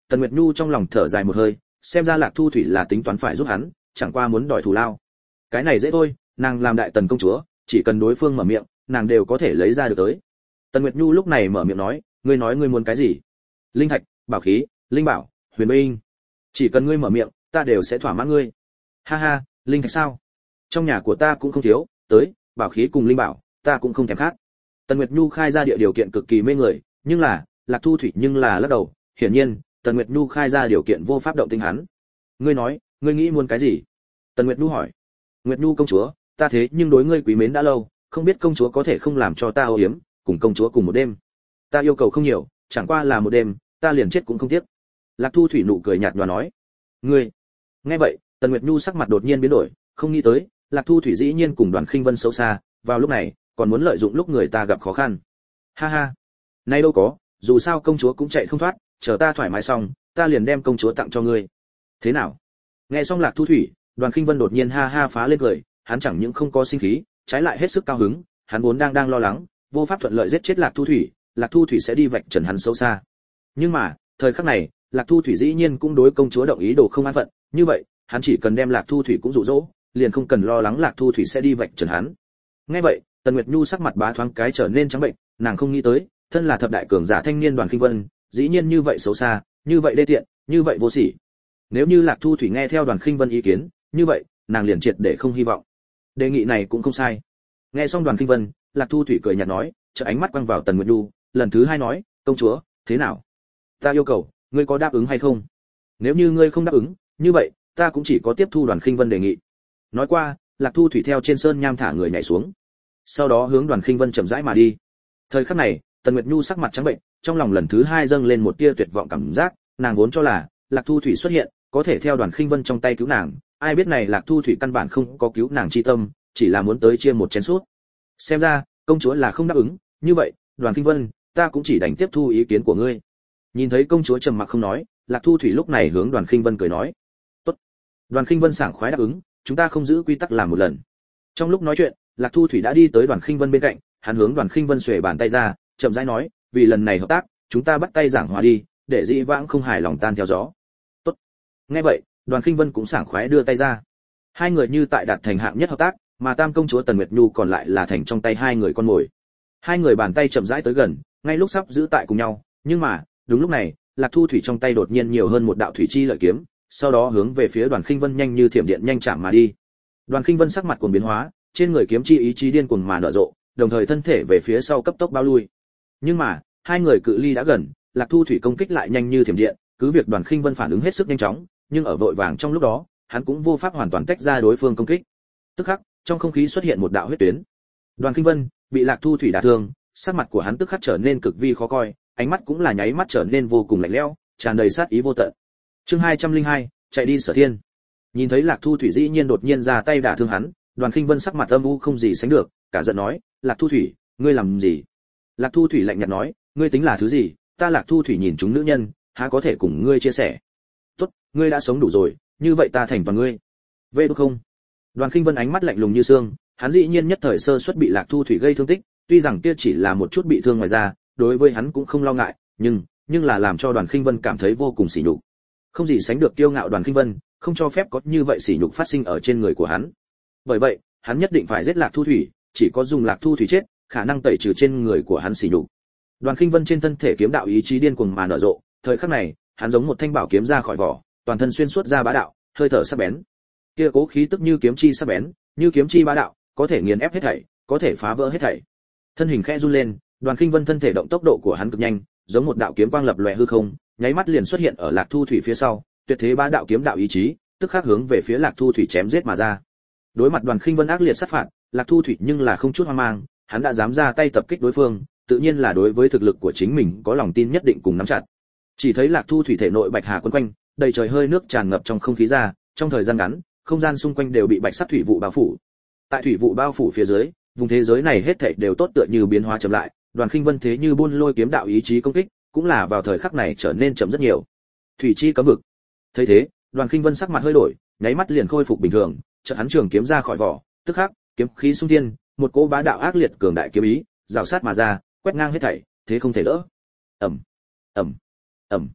Tần Nguyệt Nhu trong lòng thở dài một hơi, xem ra Lạc Thu Thủy là tính toán phải giúp hắn, chẳng qua muốn đòi thù lao. Cái này dễ thôi, nàng làm đại tần công chúa, chỉ cần đối phương mở miệng, nàng đều có thể lấy ra được tới. Tần Nguyệt Nhu lúc này mở miệng nói, ngươi nói ngươi muốn cái gì? Linh thạch, bảo khí, linh bảo, huyền binh. Chỉ cần ngươi mở miệng, ta đều sẽ thỏa mãn ngươi. Ha ha, linh thạch sao? Trong nhà của ta cũng không thiếu, tới, bảo khí cùng linh bảo, ta cũng không thèm khát. Tần Nguyệt Nhu khai ra địa điều kiện cực kỳ mê người, nhưng là, Lạc Thu Thủy nhưng là lắc đầu, hiển nhiên, Tần Nguyệt Nhu khai ra điều kiện vô pháp động tinh hắn. Ngươi nói, ngươi nghĩ muốn cái gì? Tần Nguyệt Nhu hỏi. Nguyệt Nhu công chúa, ta thế nhưng đối ngươi quý mến đã lâu, không biết công chúa có thể không làm cho ta âu yếm, cùng công chúa cùng một đêm. Ta yêu cầu không nhiều, chẳng qua là một đêm, ta liền chết cũng không tiếc. Lạc Thu Thủy nụ cười nhạt nhòa nói. Ngươi? Nghe vậy, Tần Nguyệt Nhu sắc mặt đột nhiên biến đổi, không nghĩ tới, Lạc Thu Thủy dĩ nhiên cùng Đoàn Khinh Vân xấu xa, vào lúc này, còn muốn lợi dụng lúc người ta gặp khó khăn. Ha ha, nay đâu có, dù sao công chúa cũng chạy không thoát, chờ ta thoải mái xong, ta liền đem công chúa tặng cho ngươi. Thế nào? Nghe xong Lạc Thu Thủy, Đoàn Khinh Vân đột nhiên ha ha phá lên cười, hắn chẳng những không có sinh khí, trái lại hết sức cao hứng, hắn vốn đang đang lo lắng, vô pháp thuận lợi giết chết Lạc Thu Thủy, Lạc Thu Thủy sẽ đi vạch trần hắn xấu xa. Nhưng mà, thời khắc này, Lạc Thu Thủy dĩ nhiên cũng đối công chúa động ý đồ không an phận, như vậy, hắn chỉ cần đem Lạc Thu Thủy cũng dụ dỗ, liền không cần lo lắng Lạc Thu Thủy sẽ đi vạch trần hắn. Nghe vậy, Tần Nguyệt Nhu sắc mặt bá thoáng cái trở nên trắng bệnh, nàng không nghĩ tới, thân là thập đại cường giả thanh niên Đoàn Khinh Vân, dĩ nhiên như vậy xấu xa, như vậy đê tiện, như vậy vô sỉ. Nếu như Lạc Thu Thủy nghe theo Đoàn Khinh Vân ý kiến, như vậy, nàng liền triệt để không hy vọng. Đề nghị này cũng không sai. Nghe xong Đoàn Khinh Vân, Lạc Thu Thủy cười nhạt nói, chợ ánh mắt quăng vào Tần Nguyệt Nhu, lần thứ hai nói, công chúa, thế nào? Ta yêu cầu, ngươi có đáp ứng hay không? Nếu như ngươi không đáp ứng, như vậy, ta cũng chỉ có tiếp thu Đoàn Khinh Vân đề nghị. Nói qua, Lạc Thu Thủy theo trên sơn nham thả người nhảy xuống, sau đó hướng Đoàn Khinh Vân chậm rãi mà đi. Thời khắc này, Tần Nguyệt Nhu sắc mặt trắng bệnh, trong lòng lần thứ hai dâng lên một tia tuyệt vọng cảm giác, nàng vốn cho là Lạc Thu Thủy xuất hiện, có thể theo Đoàn Khinh Vân trong tay cứu nàng, ai biết này Lạc Thu Thủy căn bản không có cứu nàng chi tâm, chỉ là muốn tới chia một chén súp. Xem ra, công chúa là không đáp ứng, như vậy, Đoàn Khinh Vân, ta cũng chỉ đành tiếp thu ý kiến của ngươi. Nhìn thấy công chúa trầm mặc không nói, Lạc Thu Thủy lúc này hướng Đoàn Khinh Vân cười nói, tốt. Đoàn Khinh Vân sảng khoái đáp ứng, chúng ta không giữ quy tắc làm một lần. Trong lúc nói chuyện, Lạc Thu Thủy đã đi tới Đoàn Khinh Vân bên cạnh, hắn hướng Đoàn Khinh Vân xuề bàn tay ra, chậm rãi nói, vì lần này hợp tác, chúng ta bắt tay giảng hòa đi, để dĩ vãng không hài lòng tan theo gió. Tốt. Nghe vậy, Đoàn Khinh Vân cũng sảng khoái đưa tay ra. Hai người như tại đạt thành hạng nhất hợp tác, mà Tam công chúa Tần Nguyệt Nhu còn lại là thành trong tay hai người con mồi. Hai người bàn tay chậm rãi tới gần, ngay lúc sắp giữ tại cùng nhau, nhưng mà, đúng lúc này, Lạc Thu Thủy trong tay đột nhiên nhiều hơn một đạo thủy chi lợi kiếm, sau đó hướng về phía Đoàn Khinh Vân nhanh như thiểm điện nhanh chạm mà đi. Đoàn Khinh Vân sắc mặt cuồng biến hóa, trên người kiếm chi ý chí điên cuồng mà nở rộ, đồng thời thân thể về phía sau cấp tốc bao lui. Nhưng mà, hai người cự ly đã gần, Lạc Thu Thủy công kích lại nhanh như thiểm điện, cứ việc Đoàn Khinh Vân phản ứng hết sức nhanh chóng, nhưng ở vội vàng trong lúc đó, hắn cũng vô pháp hoàn toàn tách ra đối phương công kích. Tức khắc, trong không khí xuất hiện một đạo huyết tuyến. Đoàn Khinh Vân bị Lạc Thu Thủy đả thương, sắc mặt của hắn tức khắc trở nên cực vi khó coi, ánh mắt cũng là nháy mắt trở nên vô cùng lạnh lẽo, tràn đầy sát ý vô tận. Chương hai trăm linh hai, chạy đi Sở Thiên. Nhìn thấy Lạc Thu Thủy dĩ nhiên đột nhiên ra tay đả thương hắn, Đoàn Khinh Vân sắc mặt âm u không gì sánh được, cả giận nói, "Lạc Thu Thủy, ngươi làm gì?" Lạc Thu Thủy lạnh nhạt nói, "Ngươi tính là thứ gì? Ta Lạc Thu Thủy nhìn chúng nữ nhân, há có thể cùng ngươi chia sẻ? Tốt, ngươi đã sống đủ rồi, như vậy ta thành toàn ngươi." Về đúng không? Đoàn Khinh Vân ánh mắt lạnh lùng như xương, hắn dĩ nhiên nhất thời sơ suất bị Lạc Thu Thủy gây thương tích, tuy rằng kia chỉ là một chút bị thương ngoài da, đối với hắn cũng không lo ngại, nhưng, nhưng là làm cho Đoàn Khinh Vân cảm thấy vô cùng sỉ nhục. Không gì sánh được kiêu ngạo Đoàn Khinh Vân, không cho phép có như vậy sỉ nhục phát sinh ở trên người của hắn. Bởi vậy, hắn nhất định phải giết Lạc Thu Thủy, chỉ có dùng Lạc Thu Thủy chết, khả năng tẩy trừ trên người của hắn sỉ nhục. Đoàn Khinh Vân trên thân thể kiếm đạo ý chí điên cuồng mà nở rộ, thời khắc này, hắn giống một thanh bảo kiếm ra khỏi vỏ, toàn thân xuyên suốt ra bá đạo, hơi thở sắc bén. Kia cố khí tức như kiếm chi sắc bén, như kiếm chi bá đạo, có thể nghiền ép hết thảy, có thể phá vỡ hết thảy. Thân hình khẽ run lên, Đoàn Khinh Vân thân thể động tốc độ của hắn cực nhanh, giống một đạo kiếm quang lập lòe hư không, nháy mắt liền xuất hiện ở Lạc Thu Thủy phía sau, tuyệt thế bá đạo kiếm đạo ý chí, tức khắc hướng về phía Lạc Thu Thủy chém giết mà ra. Đối mặt Đoàn Khinh Vân ác liệt sát phạt, Lạc Thu Thủy nhưng là không chút hoang mang, hắn đã dám ra tay tập kích đối phương, tự nhiên là đối với thực lực của chính mình có lòng tin nhất định cùng nắm chặt. Chỉ thấy Lạc Thu Thủy thể nội bạch hà quấn quanh, đầy trời hơi nước tràn ngập trong không khí ra, trong thời gian ngắn, không gian xung quanh đều bị bạch sắc thủy vụ bao phủ. Tại thủy vụ bao phủ phía dưới, vùng thế giới này hết thảy đều tốt tựa như biến hóa chậm lại, Đoàn Khinh Vân thế như buôn lôi kiếm đạo ý chí công kích, cũng là vào thời khắc này trở nên chậm rất nhiều. Thủy chi cấm vực. Thấy thế, Đoàn Khinh Vân sắc mặt hơi đổi, nháy mắt liền khôi phục bình thường, chợt hắn trường kiếm ra khỏi vỏ, tức khắc, kiếm khí xung thiên, một cỗ bá đạo ác liệt cường đại kiếm ý, rào sát mà ra, quét ngang hết thảy, thế không thể đỡ. Ầm, ầm, ầm.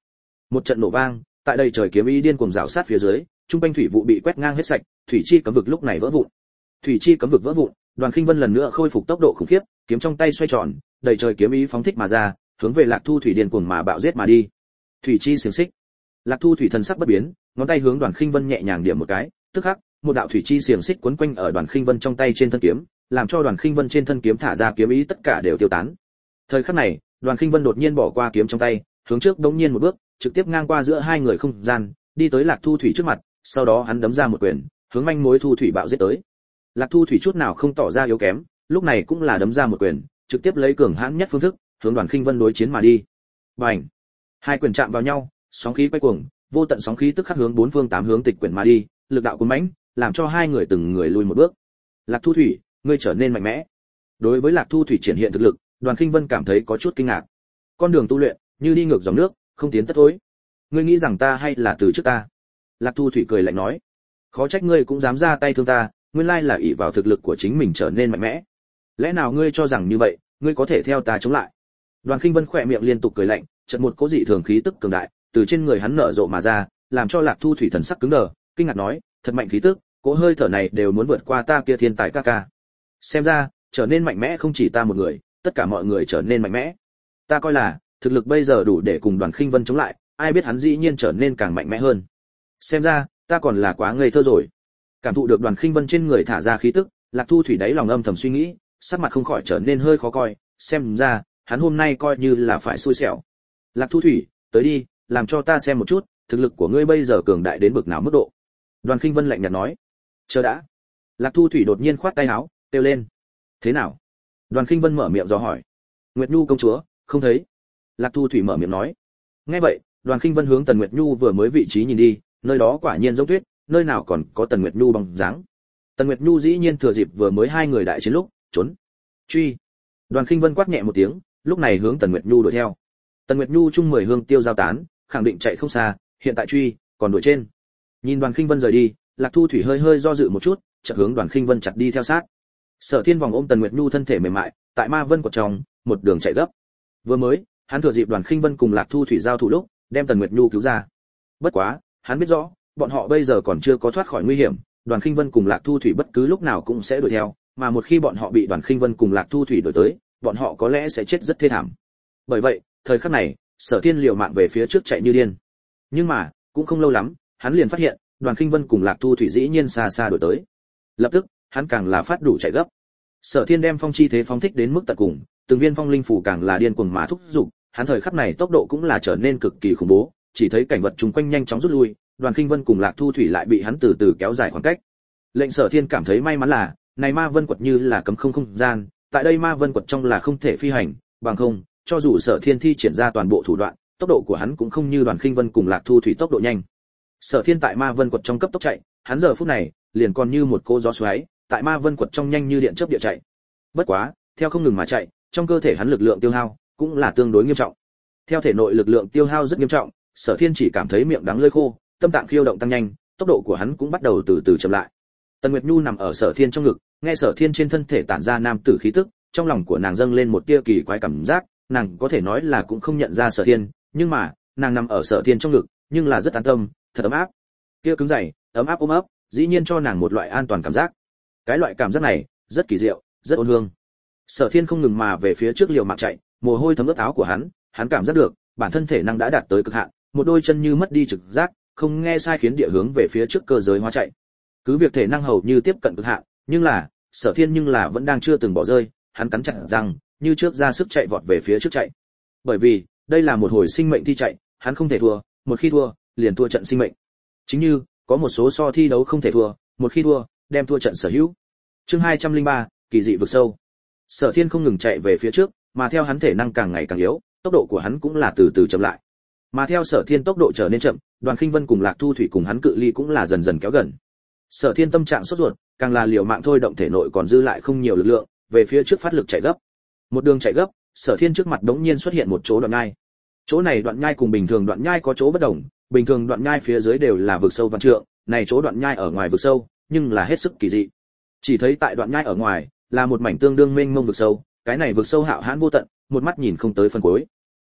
Một trận nổ vang, tại đây trời kiếm ý điên cuồng rào sát phía dưới, trung quanh thủy vụ bị quét ngang hết sạch, thủy chi cấm vực lúc này vỡ vụn. Thủy chi cấm vực vỡ vụn, Đoàn Khinh Vân lần nữa khôi phục tốc độ khủng khiếp, kiếm trong tay xoay tròn, đầy trời kiếm ý phóng thích mà ra, hướng về Lạc Thu thủy điên cuồng mà bạo giết mà đi. Thủy chi xiềng xích. Lạc Thu thủy thần sắc bất biến, ngón tay hướng Đoàn Khinh Vân nhẹ nhàng điểm một cái, tức khắc, một đạo thủy chi xiềng xích quấn quanh ở Đoàn Khinh Vân trong tay trên thân kiếm, làm cho Đoàn Khinh Vân trên thân kiếm thả ra kiếm ý tất cả đều tiêu tán. Thời khắc này, Đoàn Khinh Vân đột nhiên bỏ qua kiếm trong tay, hướng trước đống nhiên một bước, trực tiếp ngang qua giữa hai người không gian, đi tới Lạc Thu thủy trước mặt, sau đó hắn đấm ra một quyền, hướng manh mối Thu thủy bạo giết tới. Lạc Thu thủy chút nào không tỏ ra yếu kém, lúc này cũng là đấm ra một quyền, trực tiếp lấy cường hãn nhất phương thức, hướng Đoàn Khinh Vân đối chiến mà đi. Bành! Hai quyền chạm vào nhau, sóng khí quay cuồng, vô tận sóng khí tức khắc hướng bốn phương tám hướng tịch quyển mà đi, lực đạo cuốn mãnh, làm cho hai người từng người lùi một bước. Lạc Thu thủy, ngươi trở nên mạnh mẽ. Đối với Lạc Thu thủy triển hiện thực lực, Đoàn Khinh Vân cảm thấy có chút kinh ngạc. Con đường tu luyện, như đi ngược dòng nước, không tiến tất thối. Ngươi nghĩ rằng ta hay là từ trước ta? Lạc Thu thủy cười lạnh nói. Khó trách ngươi cũng dám ra tay thương ta, nguyên lai là ỷ vào thực lực của chính mình trở nên mạnh mẽ. Lẽ nào ngươi cho rằng như vậy, ngươi có thể theo ta chống lại? Đoàn Khinh Vân khỏe miệng liên tục cười lạnh, chợt một cỗ dị thường khí tức cường đại từ trên người hắn nở rộ mà ra, làm cho Lạc Thu thủy thần sắc cứng đờ, kinh ngạc nói, thật mạnh khí tức, cỗ hơi thở này đều muốn vượt qua ta kia thiên tài ca ca. Xem ra, trở nên mạnh mẽ không chỉ ta một người, tất cả mọi người trở nên mạnh mẽ. Ta coi là, thực lực bây giờ đủ để cùng Đoàn Khinh Vân chống lại, ai biết hắn dĩ nhiên trở nên càng mạnh mẽ hơn. Xem ra, ta còn là quá ngây thơ rồi. Cảm thụ được Đoàn Khinh Vân trên người thả ra khí tức, Lạc Thu thủy đáy lòng âm thầm suy nghĩ, sắc mặt không khỏi trở nên hơi khó coi, xem ra, hắn hôm nay coi như là phải xui xẻo. Lạc Thu thủy, tới đi, làm cho ta xem một chút, thực lực của ngươi bây giờ cường đại đến bực nào mức độ. Đoàn Khinh Vân lạnh nhạt nói. Chờ đã. Lạc Thu thủy đột nhiên khoát tay áo, kêu lên. Thế nào? Đoàn Khinh Vân mở miệng dò hỏi. Nguyệt Nhu công chúa, không thấy. Lạc Thu thủy mở miệng nói. Nghe vậy, Đoàn Khinh Vân hướng Tần Nguyệt Nhu vừa mới vị trí nhìn đi, nơi đó quả nhiên giống tuyết, nơi nào còn có Tần Nguyệt Nhu bóng dáng. Tần Nguyệt Nhu dĩ nhiên thừa dịp vừa mới hai người đại chiến lúc, trốn. Truy. Đoàn Khinh Vân quát nhẹ một tiếng, lúc này hướng Tần Nguyệt Nhu đuổi theo. Tần Nguyệt Nhu chung mười hương tiêu giao tán, khẳng định chạy không xa, hiện tại truy, còn đuổi trên. Nhìn Đoàn Khinh Vân rời đi, Lạc Thu thủy hơi hơi do dự một chút, chợt hướng Đoàn Khinh Vân chặt đi theo sát. Sở Thiên vòng ôm Tần Nguyệt Nhu thân thể mềm mại, tại Ma Vân của trong, một đường chạy gấp. Vừa mới, hắn thừa dịp Đoàn Khinh Vân cùng Lạc Thu thủy giao thủ lúc, đem Tần Nguyệt Nhu cứu ra. Bất quá, hắn biết rõ, bọn họ bây giờ còn chưa có thoát khỏi nguy hiểm, Đoàn Khinh Vân cùng Lạc Thu thủy bất cứ lúc nào cũng sẽ đuổi theo, mà một khi bọn họ bị Đoàn Khinh Vân cùng Lạc Thu thủy đuổi tới, bọn họ có lẽ sẽ chết rất thê thảm. Bởi vậy, thời khắc này, Sở Thiên liều mạng về phía trước chạy như điên. Nhưng mà, cũng không lâu lắm, hắn liền phát hiện, Đoàn Khinh Vân cùng Lạc Thu thủy dĩ nhiên xa xa đuổi tới. Lập tức, hắn càng là phát đủ chạy gấp. Sở Thiên đem phong chi thế phóng thích đến mức tận cùng, từng viên phong linh phủ càng là điên cuồng mà thúc giục, hắn thời khắc này tốc độ cũng là trở nên cực kỳ khủng bố, chỉ thấy cảnh vật chung quanh nhanh chóng rút lui, Đoàn Khinh Vân cùng Lạc Thu thủy lại bị hắn từ từ kéo dài khoảng cách. Lệnh Sở Thiên cảm thấy may mắn là, này Ma Vân quật như là cấm không không gian, tại đây Ma Vân quật trong là không thể phi hành, bằng không, cho dù Sở Thiên thi triển ra toàn bộ thủ đoạn, tốc độ của hắn cũng không như Đoàn Khinh Vân cùng Lạc Thu thủy tốc độ nhanh. Sở Thiên tại Ma Vân quật trong cấp tốc chạy, hắn giờ phút này liền còn như một cô gió xoáy, tại Ma Vân quật trong nhanh như điện chớp địa chạy. Bất quá, theo không ngừng mà chạy, trong cơ thể hắn lực lượng tiêu hao cũng là tương đối nghiêm trọng. Theo thể nội lực lượng tiêu hao rất nghiêm trọng, Sở Thiên chỉ cảm thấy miệng đắng lưỡi khô, tâm tạng khiêu động tăng nhanh, tốc độ của hắn cũng bắt đầu từ từ chậm lại. Tần Nguyệt Nhu nằm ở Sở Thiên trong ngực, nghe Sở Thiên trên thân thể tản ra nam tử khí tức, trong lòng của nàng dâng lên một tia kỳ quái cảm giác, nàng có thể nói là cũng không nhận ra Sở Thiên, nhưng mà, nàng nằm ở Sở Thiên trong ngực, nhưng là rất an tâm, thật ấm áp. Kia cứng dày, ấm áp ôm ấp, dĩ nhiên cho nàng một loại an toàn cảm giác. Cái loại cảm giác này, rất kỳ diệu, rất ôn hương. Sở Thiên không ngừng mà về phía trước liều mạng chạy, mồ hôi thấm ướt áo của hắn, hắn cảm giác được, bản thân thể năng đã đạt tới cực hạn, một đôi chân như mất đi trực giác, không nghe sai khiến địa hướng về phía trước cơ giới hóa chạy. Cứ việc thể năng hầu như tiếp cận cực hạn, nhưng là, Sở Thiên nhưng là vẫn đang chưa từng bỏ rơi, hắn cắn chặt răng, như trước ra sức chạy vọt về phía trước chạy. Bởi vì, đây là một hồi sinh mệnh thi chạy, hắn không thể thua, một khi thua, liền thua trận sinh mệnh. Chính như, có một số so thi đấu không thể thua, một khi thua, đem thua trận sở hữu. Chương hai trăm linh ba, kỳ dị vực sâu. Sở Thiên không ngừng chạy về phía trước, mà theo hắn thể năng càng ngày càng yếu, tốc độ của hắn cũng là từ từ chậm lại. Mà theo Sở Thiên tốc độ trở nên chậm, Đoàn Khinh Vân cùng Lạc Thu thủy cùng hắn cự ly cũng là dần dần kéo gần. Sở Thiên tâm trạng sốt ruột, càng là liều mạng thôi động thể nội còn dư lại không nhiều lực lượng, về phía trước phát lực chạy gấp. Một đường chạy gấp, Sở Thiên trước mặt đống nhiên xuất hiện một chỗ đoạn nhai. Chỗ này đoạn nhai cùng bình thường đoạn nhai có chỗ bất đồng, bình thường đoạn nhai phía dưới đều là vực sâu vạn trượng, này chỗ đoạn nhai ở ngoài vực sâu, nhưng là hết sức kỳ dị. Chỉ thấy tại đoạn nhai ở ngoài, là một mảnh tương đương mênh mông vực sâu, cái này vực sâu hạo hãn vô tận, một mắt nhìn không tới phần cuối.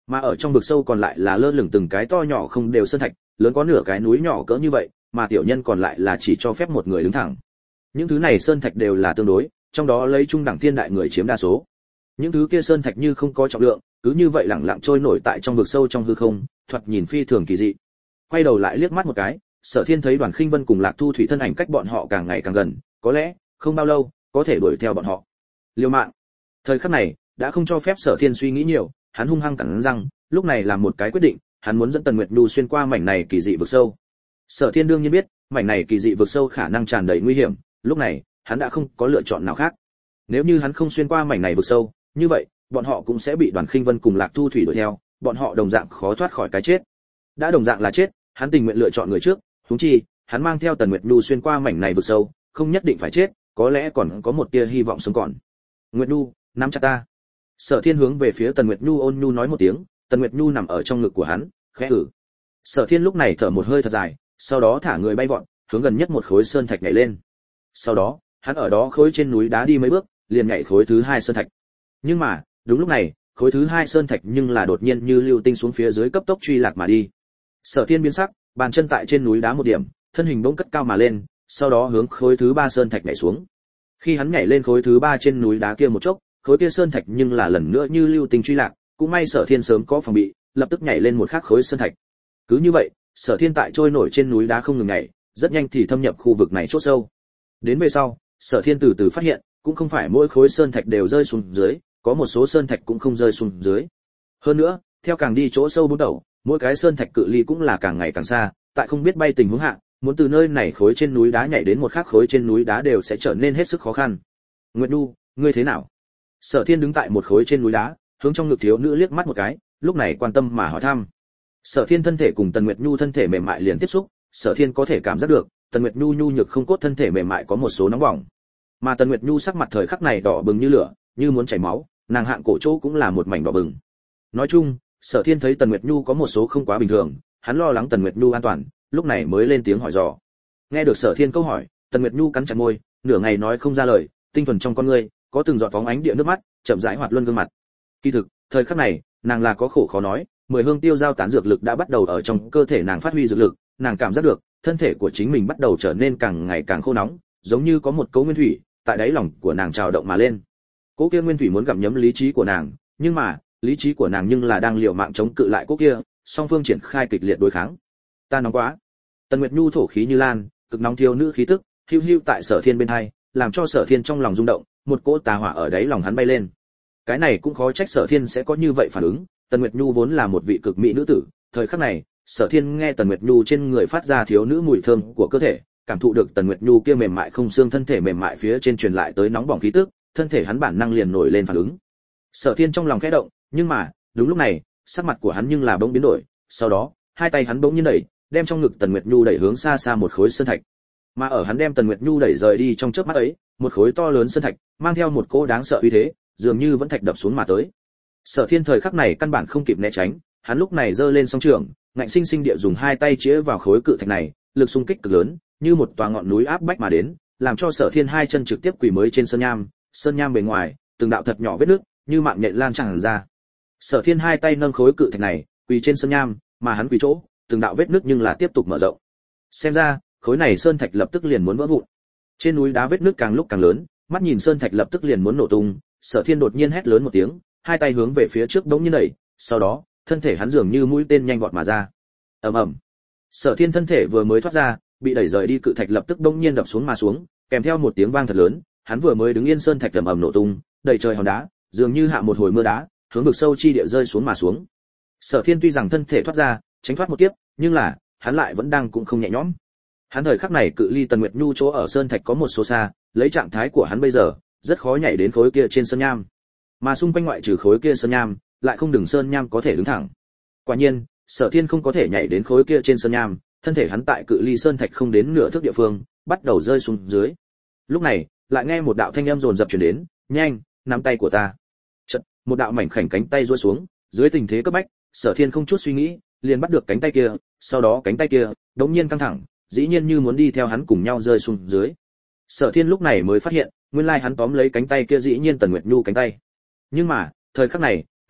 Mà ở trong vực sâu còn lại là lơ lửng từng cái to nhỏ không đều sơn thạch, lớn có nửa cái núi nhỏ cỡ như vậy, mà tiểu nhân còn lại là chỉ cho phép một người đứng thẳng. Những thứ này sơn thạch đều là tương đối, trong đó lấy trung đẳng thiên đại người chiếm đa số. Những thứ kia sơn thạch như không có trọng lượng, cứ như vậy lẳng lặng trôi nổi tại trong vực sâu trong hư không, thoạt nhìn phi thường kỳ dị. Quay đầu lại liếc mắt một cái, Sở Thiên thấy Đoàn Khinh Vân cùng Lạc Thu Thủy thân ảnh cách bọn họ càng ngày càng gần, có lẽ không bao lâu có thể đuổi theo bọn họ. Liều mạng. Thời khắc này đã không cho phép Sở Thiên suy nghĩ nhiều, hắn hung hăng cắn răng, lúc này làm một cái quyết định, hắn muốn dẫn Tần Nguyệt Nhu xuyên qua mảnh này kỳ dị vực sâu. Sở Thiên đương nhiên biết, mảnh này kỳ dị vực sâu khả năng tràn đầy nguy hiểm, lúc này, hắn đã không có lựa chọn nào khác. Nếu như hắn không xuyên qua mảnh này vực sâu, như vậy, bọn họ cũng sẽ bị Đoàn Khinh Vân cùng Lạc Thu Thủy đuổi theo, bọn họ đồng dạng khó thoát khỏi cái chết. Đã đồng dạng là chết, hắn tình nguyện lựa chọn người trước, huống chi, hắn mang theo Tần Nguyệt Nhu xuyên qua mảnh này vực sâu, không nhất định phải chết, có lẽ còn có một tia hy vọng sống còn. Nguyệt Nhu, nắm chặt ta. Sở Thiên hướng về phía Tần Nguyệt Nhu ôn nhu nói một tiếng, Tần Nguyệt Nhu nằm ở trong ngực của hắn, khẽ ử. Sở Thiên lúc này thở một hơi thật dài, sau đó thả người bay vọt, hướng gần nhất một khối sơn thạch nhảy lên. Sau đó, hắn ở đó khối trên núi đá đi mấy bước, liền nhảy khối thứ hai sơn thạch. Nhưng mà, đúng lúc này, khối thứ hai sơn thạch nhưng là đột nhiên như lưu tinh xuống phía dưới cấp tốc truy lạc mà đi. Sở Thiên biến sắc, bàn chân tại trên núi đá một điểm, thân hình bỗng cất cao mà lên, sau đó hướng khối thứ ba sơn thạch nhảy xuống. Khi hắn nhảy lên khối thứ ba trên núi đá kia một chốc, khối kia sơn thạch nhưng là lần nữa như lưu tinh truy lạc, cũng may Sở Thiên sớm có phòng bị, lập tức nhảy lên một khác khối sơn thạch. Cứ như vậy, Sở Thiên tại trôi nổi trên núi đá không ngừng nhảy, rất nhanh thì thâm nhập khu vực này chỗ sâu. Đến về sau, Sở Thiên từ từ phát hiện, cũng không phải mỗi khối sơn thạch đều rơi xuống dưới, có một số sơn thạch cũng không rơi xuống dưới. Hơn nữa, theo càng đi chỗ sâu bốn đầu, mỗi cái sơn thạch cự ly cũng là càng ngày càng xa, tại không biết bay tình huống hạ, muốn từ nơi này khối trên núi đá nhảy đến một khác khối trên núi đá đều sẽ trở nên hết sức khó khăn. Nguyệt Nhu, ngươi thế nào? Sở Thiên đứng tại một khối trên núi đá, hướng trong ngực thiếu nữ liếc mắt một cái, lúc này quan tâm mà hỏi thăm. Sở Thiên thân thể cùng Tần Nguyệt Nhu thân thể mềm mại liền tiếp xúc, Sở Thiên có thể cảm giác được, Tần Nguyệt Nhu nhu nhược không cốt thân thể mềm mại có một số nóng bỏng. Mà Tần Nguyệt Nhu sắc mặt thời khắc này đỏ bừng như lửa, như muốn chảy máu, nàng hạng cổ chỗ cũng là một mảnh đỏ bừng. Nói chung, Sở Thiên thấy Tần Nguyệt Nhu có một số không quá bình thường, hắn lo lắng Tần Nguyệt Nhu an toàn, lúc này mới lên tiếng hỏi dò. Nghe được Sở Thiên câu hỏi, Tần Nguyệt Nhu cắn chặt môi, nửa ngày nói không ra lời, tinh thuần trong con ngươi có từng giọt phóng ánh địa nước mắt, chậm rãi hoạt luân gương mặt. Kỳ thực, thời khắc này, nàng là có khổ khó nói, mười hương tiêu giao tán dược lực đã bắt đầu ở trong cơ thể nàng phát huy dược lực, nàng cảm giác được, thân thể của chính mình bắt đầu trở nên càng ngày càng khô nóng, giống như có một cấu nguyên thủy tại đáy lòng của nàng trào động mà lên. Cỗ kia nguyên thủy muốn gặm nhấm lý trí của nàng, nhưng mà, lý trí của nàng nhưng là đang liều mạng chống cự lại cỗ kia, song phương triển khai kịch liệt đối kháng. Ta nóng quá. Tần Nguyệt Nhu thổ khí như lan, cực nóng thiêu nữ khí tức, hưu hưu tại Sở Thiên bên hai, làm cho Sở Thiên trong lòng rung động, một cỗ tà hỏa ở đáy lòng hắn bay lên. Cái này cũng khó trách Sở Thiên sẽ có như vậy phản ứng, Tần Nguyệt Nhu vốn là một vị cực mỹ nữ tử, thời khắc này, Sở Thiên nghe Tần Nguyệt Nhu trên người phát ra thiếu nữ mùi thơm của cơ thể, cảm thụ được Tần Nguyệt Nhu kia mềm mại không xương thân thể mềm mại phía trên truyền lại tới nóng bỏng khí tức, thân thể hắn bản năng liền nổi lên phản ứng. Sở Thiên trong lòng khẽ động, nhưng mà, đúng lúc này, sắc mặt của hắn nhưng là bỗng biến đổi, sau đó, hai tay hắn bỗng nhiên đẩy, đem trong ngực Tần Nguyệt Nhu đẩy hướng xa xa một khối sơn thạch. Mà ở hắn đem Tần Nguyệt Nhu đẩy rời đi trong chớp mắt ấy, một khối to lớn sơn thạch, mang theo một cỗ đáng sợ uy thế, dường như vẫn thạch đập xuống mà tới. Sở Thiên thời khắc này căn bản không kịp né tránh, hắn lúc này giơ lên song trường, ngạnh sinh sinh địa dùng hai tay chĩa vào khối cự thạch này, lực xung kích cực lớn, như một tòa ngọn núi áp bách mà đến, làm cho Sở Thiên hai chân trực tiếp quỳ mới trên sơn nham, sơn nham bề ngoài, từng đạo thật nhỏ vết nước, như mạng nhện lan tràn ra. Sở Thiên hai tay nâng khối cự thạch này, quỳ trên sơn nham, mà hắn quỳ chỗ, từng đạo vết nước nhưng là tiếp tục mở rộng. Xem ra, khối này sơn thạch lập tức liền muốn vỡ vụn. Trên núi đá vết nước càng lúc càng lớn, mắt nhìn sơn thạch lập tức liền muốn nổ tung, Sở Thiên đột nhiên hét lớn một tiếng, hai tay hướng về phía trước đống như đẩy, sau đó, thân thể hắn dường như mũi tên nhanh vọt mà ra. Ầm ầm. Sở Thiên thân thể vừa mới thoát ra, bị đẩy rời đi cự thạch lập tức đống nhiên đập xuống mà xuống, kèm theo một tiếng vang thật lớn, hắn vừa mới đứng yên sơn thạch ầm ầm nổ tung, đầy trời hòn đá, dường như hạ một hồi mưa đá, hướng vực sâu chi địa rơi xuống mà xuống. Sở Thiên tuy rằng thân thể thoát ra, tránh thoát một kiếp, nhưng là, hắn lại vẫn đang cũng không nhẹ nhõm. Hắn thời khắc này cự ly Tần Nguyệt Nhu chỗ ở sơn thạch có một số xa, lấy trạng thái của hắn bây giờ, rất khó nhảy đến khối kia trên sơn nham. Mà xung quanh ngoại trừ khối kia sơn nham, lại không đường sơn nham có thể đứng thẳng. Quả nhiên, Sở Thiên không có thể nhảy đến khối kia trên sơn nham, thân thể hắn tại cự ly sơn thạch không đến nửa thước địa phương, bắt đầu rơi xuống dưới. Lúc này, lại nghe một đạo thanh âm dồn dập truyền đến, "Nhanh, nắm tay của ta." Chợt, một đạo mảnh khảnh cánh tay duỗi xuống, dưới tình thế cấp bách, Sở Thiên không chút suy nghĩ, liền bắt được cánh tay kia, sau đó cánh tay kia đột nhiên căng thẳng, dĩ nhiên như muốn đi theo hắn cùng nhau rơi xuống dưới. Sở Thiên lúc này mới phát hiện, nguyên lai hắn tóm lấy cánh tay kia dĩ nhiên Tần Nguyệt Nhu cánh tay. Nhưng mà, thời khắc này,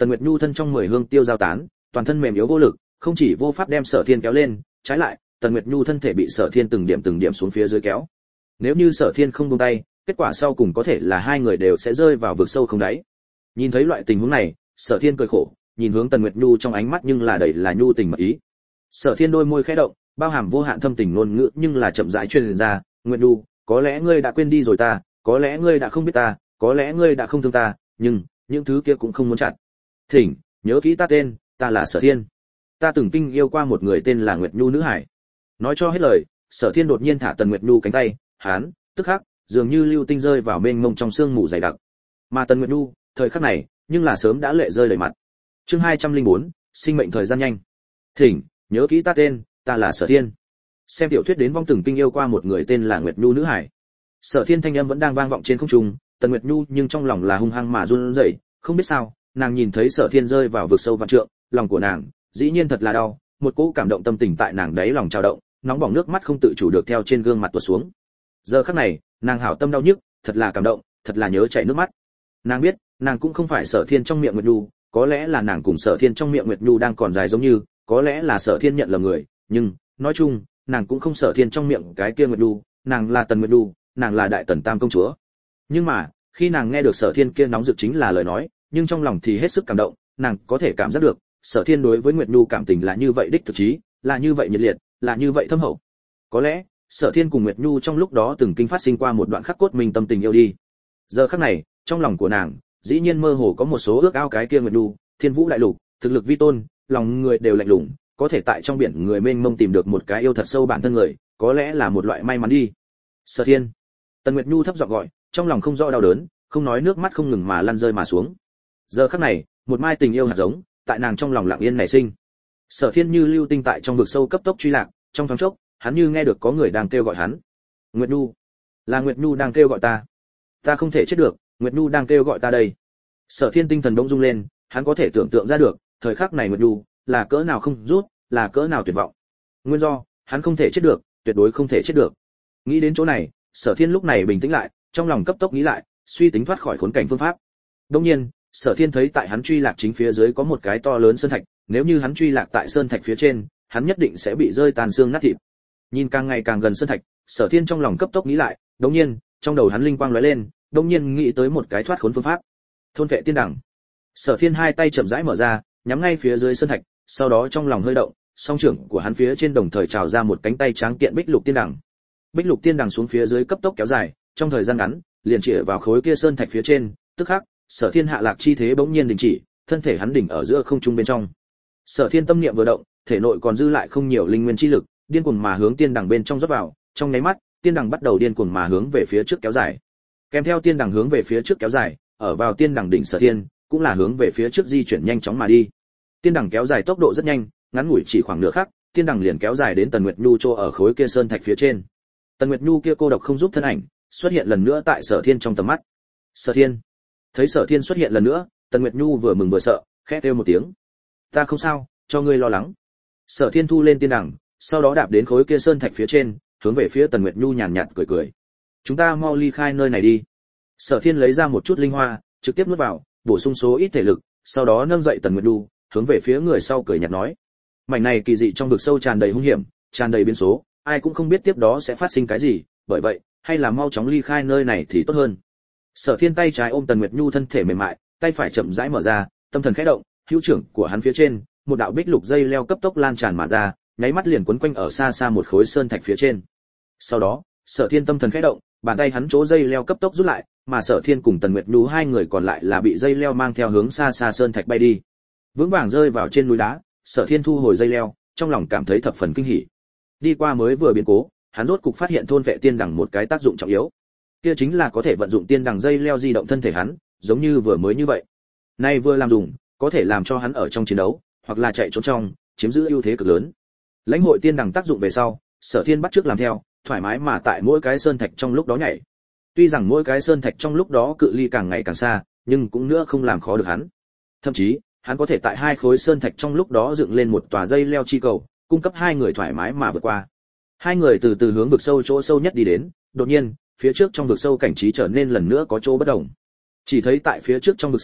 Tần Nguyệt Nhu thân trong mười hương tiêu giao tán, toàn thân mềm yếu vô lực, không chỉ vô pháp đem Sở Thiên kéo lên, trái lại, Tần Nguyệt Nhu thân thể bị Sở Thiên từng điểm từng điểm xuống phía dưới kéo. Nếu như Sở Thiên không buông tay, kết quả sau cùng có thể là hai người đều sẽ rơi vào vực sâu không đáy. Nhìn thấy loại tình huống này, Sở Thiên cười khổ, nhìn hướng Tần Nguyệt Nhu trong ánh mắt nhưng là đầy là nhu tình mật ý. Sở Thiên đôi môi khẽ động, bao hàm vô hạn thâm tình ngôn ngữ nhưng là chậm rãi truyền ra, "Nguyệt Nhu, có lẽ ngươi đã quên đi rồi ta, có lẽ ngươi đã không biết ta, có lẽ ngươi đã không thương ta, nhưng những thứ kia cũng không muốn chặt. Thỉnh, nhớ kỹ ta tên, ta là Sở Thiên. Ta từng kinh yêu qua một người tên là Nguyệt Nhu nữ hải." Nói cho hết lời, Sở Thiên đột nhiên thả Tần Nguyệt Nhu cánh tay, hắn, tức khắc, dường như lưu tinh rơi vào mênh mông trong sương mù dày đặc. Mà Tần Nguyệt Nhu, thời khắc này, nhưng là sớm đã lệ rơi đầy mặt. Chương hai trăm lẻ bốn, sinh mệnh thời gian nhanh. Thỉnh, nhớ kỹ ta tên, ta là Sở Thiên. Xem tiểu thuyết đến vong từng kinh yêu qua một người tên là Nguyệt Nhu nữ hải. Sở Thiên thanh âm vẫn đang vang vọng trên không trung, Tần Nguyệt Nhu nhưng trong lòng là hung hăng mà run rẩy, không biết sao, nàng nhìn thấy Sở Thiên rơi vào vực sâu vạn trượng, lòng của nàng, dĩ nhiên thật là đau, một cỗ cảm động tâm tình tại nàng đáy lòng trào động, nóng bỏng nước mắt không tự chủ được theo trên gương mặt tuột xuống. Giờ khắc này, nàng hảo tâm đau nhức, thật là cảm động, thật là nhớ chảy nước mắt. Nàng biết, nàng cũng không phải Sở Thiên trong miệng Nguyệt Nhu, có lẽ là nàng cùng Sở Thiên trong miệng Nguyệt Nhu đang còn dài giống như, có lẽ là Sở Thiên nhận lầm người, nhưng nói chung, nàng cũng không Sở Thiên trong miệng cái kia Nguyệt Nhu, nàng là Tần Nguyệt Nhu, nàng là Đại Tần Tam công chúa. Nhưng mà, khi nàng nghe được Sở Thiên kia nóng rực chính là lời nói, nhưng trong lòng thì hết sức cảm động, nàng có thể cảm giác được, Sở Thiên đối với Nguyệt Nhu cảm tình là như vậy đích thực chí, là như vậy nhiệt liệt, là như vậy thâm hậu. Có lẽ, Sở Thiên cùng Nguyệt Nhu trong lúc đó từng kinh phát sinh qua một đoạn khắc cốt minh tâm tình yêu đi. Giờ khắc này, trong lòng của nàng, dĩ nhiên mơ hồ có một số ước ao cái kia Nguyệt Nhu, Thiên Vũ đại lục, thực lực vi tôn, lòng người đều lạnh lùng, có thể tại trong biển người mênh mông tìm được một cái yêu thật sâu bản thân người, có lẽ là một loại may mắn đi. Sở Thiên. Tần Nguyệt Nhu thấp giọng gọi, trong lòng không rõ đau đớn, không nói nước mắt không ngừng mà lăn rơi mà xuống. Giờ khắc này, một mai tình yêu hạt giống, tại nàng trong lòng lặng yên nảy sinh. Sở Thiên như lưu tinh tại trong vực sâu cấp tốc truy lạc, trong thoáng chốc, hắn như nghe được có người đang kêu gọi hắn. Nguyệt Nhu, là Nguyệt Nhu đang kêu gọi ta. Ta không thể chết được, Nguyệt Nhu đang kêu gọi ta đây. Sở Thiên tinh thần bỗng rung lên, hắn có thể tưởng tượng ra được, thời khắc này Nguyệt Nhu là cỡ nào không rút, là cỡ nào tuyệt vọng. Nguyên do, hắn không thể chết được, tuyệt đối không thể chết được. Nghĩ đến chỗ này, Sở Thiên lúc này bình tĩnh lại, trong lòng cấp tốc nghĩ lại, suy tính thoát khỏi khốn cảnh phương pháp. Đương nhiên, Sở Thiên thấy tại hắn truy lạc chính phía dưới có một cái to lớn sơn thạch, nếu như hắn truy lạc tại sơn thạch phía trên, hắn nhất định sẽ bị rơi tàn xương nát thịt. Nhìn càng ngày càng gần sơn thạch, Sở Thiên trong lòng cấp tốc nghĩ lại, đột nhiên, trong đầu hắn linh quang lóe lên, đột nhiên nghĩ tới một cái thoát khốn phương pháp. Thôn vệ tiên đẳng. Sở Thiên hai tay chậm rãi mở ra, nhắm ngay phía dưới sơn thạch, sau đó trong lòng hơi động, song trưởng của hắn phía trên đồng thời trào ra một cánh tay tráng kiện bích lục tiên đẳng. Bích lục tiên đẳng xuống phía dưới cấp tốc kéo dài, trong thời gian ngắn, liền chĩa vào khối kia sơn thạch phía trên, tức khắc, Sở Thiên hạ lạc chi thế bỗng nhiên đình chỉ, thân thể hắn đỉnh ở giữa không trung bên trong. Sở Thiên tâm niệm vừa động, thể nội còn dư lại không nhiều linh nguyên chi lực, điên cuồng mà hướng tiên đẳng bên trong rót vào, trong nháy mắt, tiên đẳng bắt đầu điên cuồng mà hướng về phía trước kéo dài. Kèm theo tiên đẳng hướng về phía trước kéo dài, ở vào tiên đẳng đỉnh Sở Thiên, cũng là hướng về phía trước di chuyển nhanh chóng mà đi. Tiên đẳng kéo dài tốc độ rất nhanh, ngắn ngủi chỉ khoảng nửa khắc, tiên đẳng liền kéo dài đến Tần Nguyệt Nhu chỗ ở khối kia sơn thạch phía trên. Tần Nguyệt Nhu kia cô độc không giúp thân ảnh, xuất hiện lần nữa tại Sở Thiên trong tầm mắt. Sở Thiên. Thấy Sở Thiên xuất hiện lần nữa, Tần Nguyệt Nhu vừa mừng vừa sợ, khẽ kêu một tiếng. Ta không sao, cho ngươi lo lắng. Sở Thiên thu lên tiên đẳng, sau đó đạp đến khối kia sơn thạch phía trên, hướng về phía Tần Nguyệt Nhu nhàn nhạt cười cười. Chúng ta mau ly khai nơi này đi. Sở Thiên lấy ra một chút linh hoa, trực tiếp nuốt vào, bổ sung số ít thể lực, sau đó nâng dậy Tần Nguyệt Nhu, hướng về phía người sau cười nhạt nói: mảnh này kỳ dị trong vực sâu tràn đầy hung hiểm, tràn đầy biến số, ai cũng không biết tiếp đó sẽ phát sinh cái gì, bởi vậy, hay là mau chóng ly khai nơi này thì tốt hơn. Sở Thiên tay trái ôm Tần Nguyệt Nhu thân thể mềm mại, tay phải chậm rãi mở ra, tâm thần khẽ động, hữu trưởng của hắn phía trên, một đạo bích lục dây leo cấp tốc lan tràn mà ra, nháy mắt liền quấn quanh ở xa xa một khối sơn thạch phía trên. Sau đó, Sở Thiên tâm thần khẽ động, bàn tay hắn chỗ dây leo cấp tốc rút lại, mà Sở Thiên cùng Tần Nguyệt Nhu hai người còn lại là bị dây leo mang theo hướng xa xa sơn thạch bay đi. Vững vàng rơi vào trên núi đá, Sở Thiên thu hồi dây leo, trong lòng cảm thấy thập phần kinh hỉ. Đi qua mới vừa biến cố, hắn rốt cục phát hiện thôn vệ tiên đằng một cái tác dụng trọng yếu. Kia chính là có thể vận dụng tiên đằng dây leo di động thân thể hắn, giống như vừa mới như vậy. Nay vừa làm dùng, có thể làm cho hắn ở trong chiến đấu, hoặc là chạy trốn trong, chiếm giữ ưu thế cực lớn. Lãnh hội tiên đằng tác dụng về sau, Sở Thiên bắt chước làm theo, thoải mái mà tại mỗi cái sơn thạch trong lúc đó nhảy. Tuy rằng mỗi cái sơn thạch trong lúc đó cự ly càng ngày càng xa, nhưng cũng nữa không làm khó được hắn. Thậm chí, hắn có thể tại hai khối sơn thạch trong lúc đó dựng lên một tòa dây leo chi cầu, cung cấp hai người thoải mái mà vượt qua. Hai người từ từ hướng vực sâu chỗ sâu nhất đi đến, đột nhiên, phía trước trong vực sâu cảnh trí trở nên lần nữa có chỗ bất đồng. Chỉ thấy tại phía trước trong vực sâu,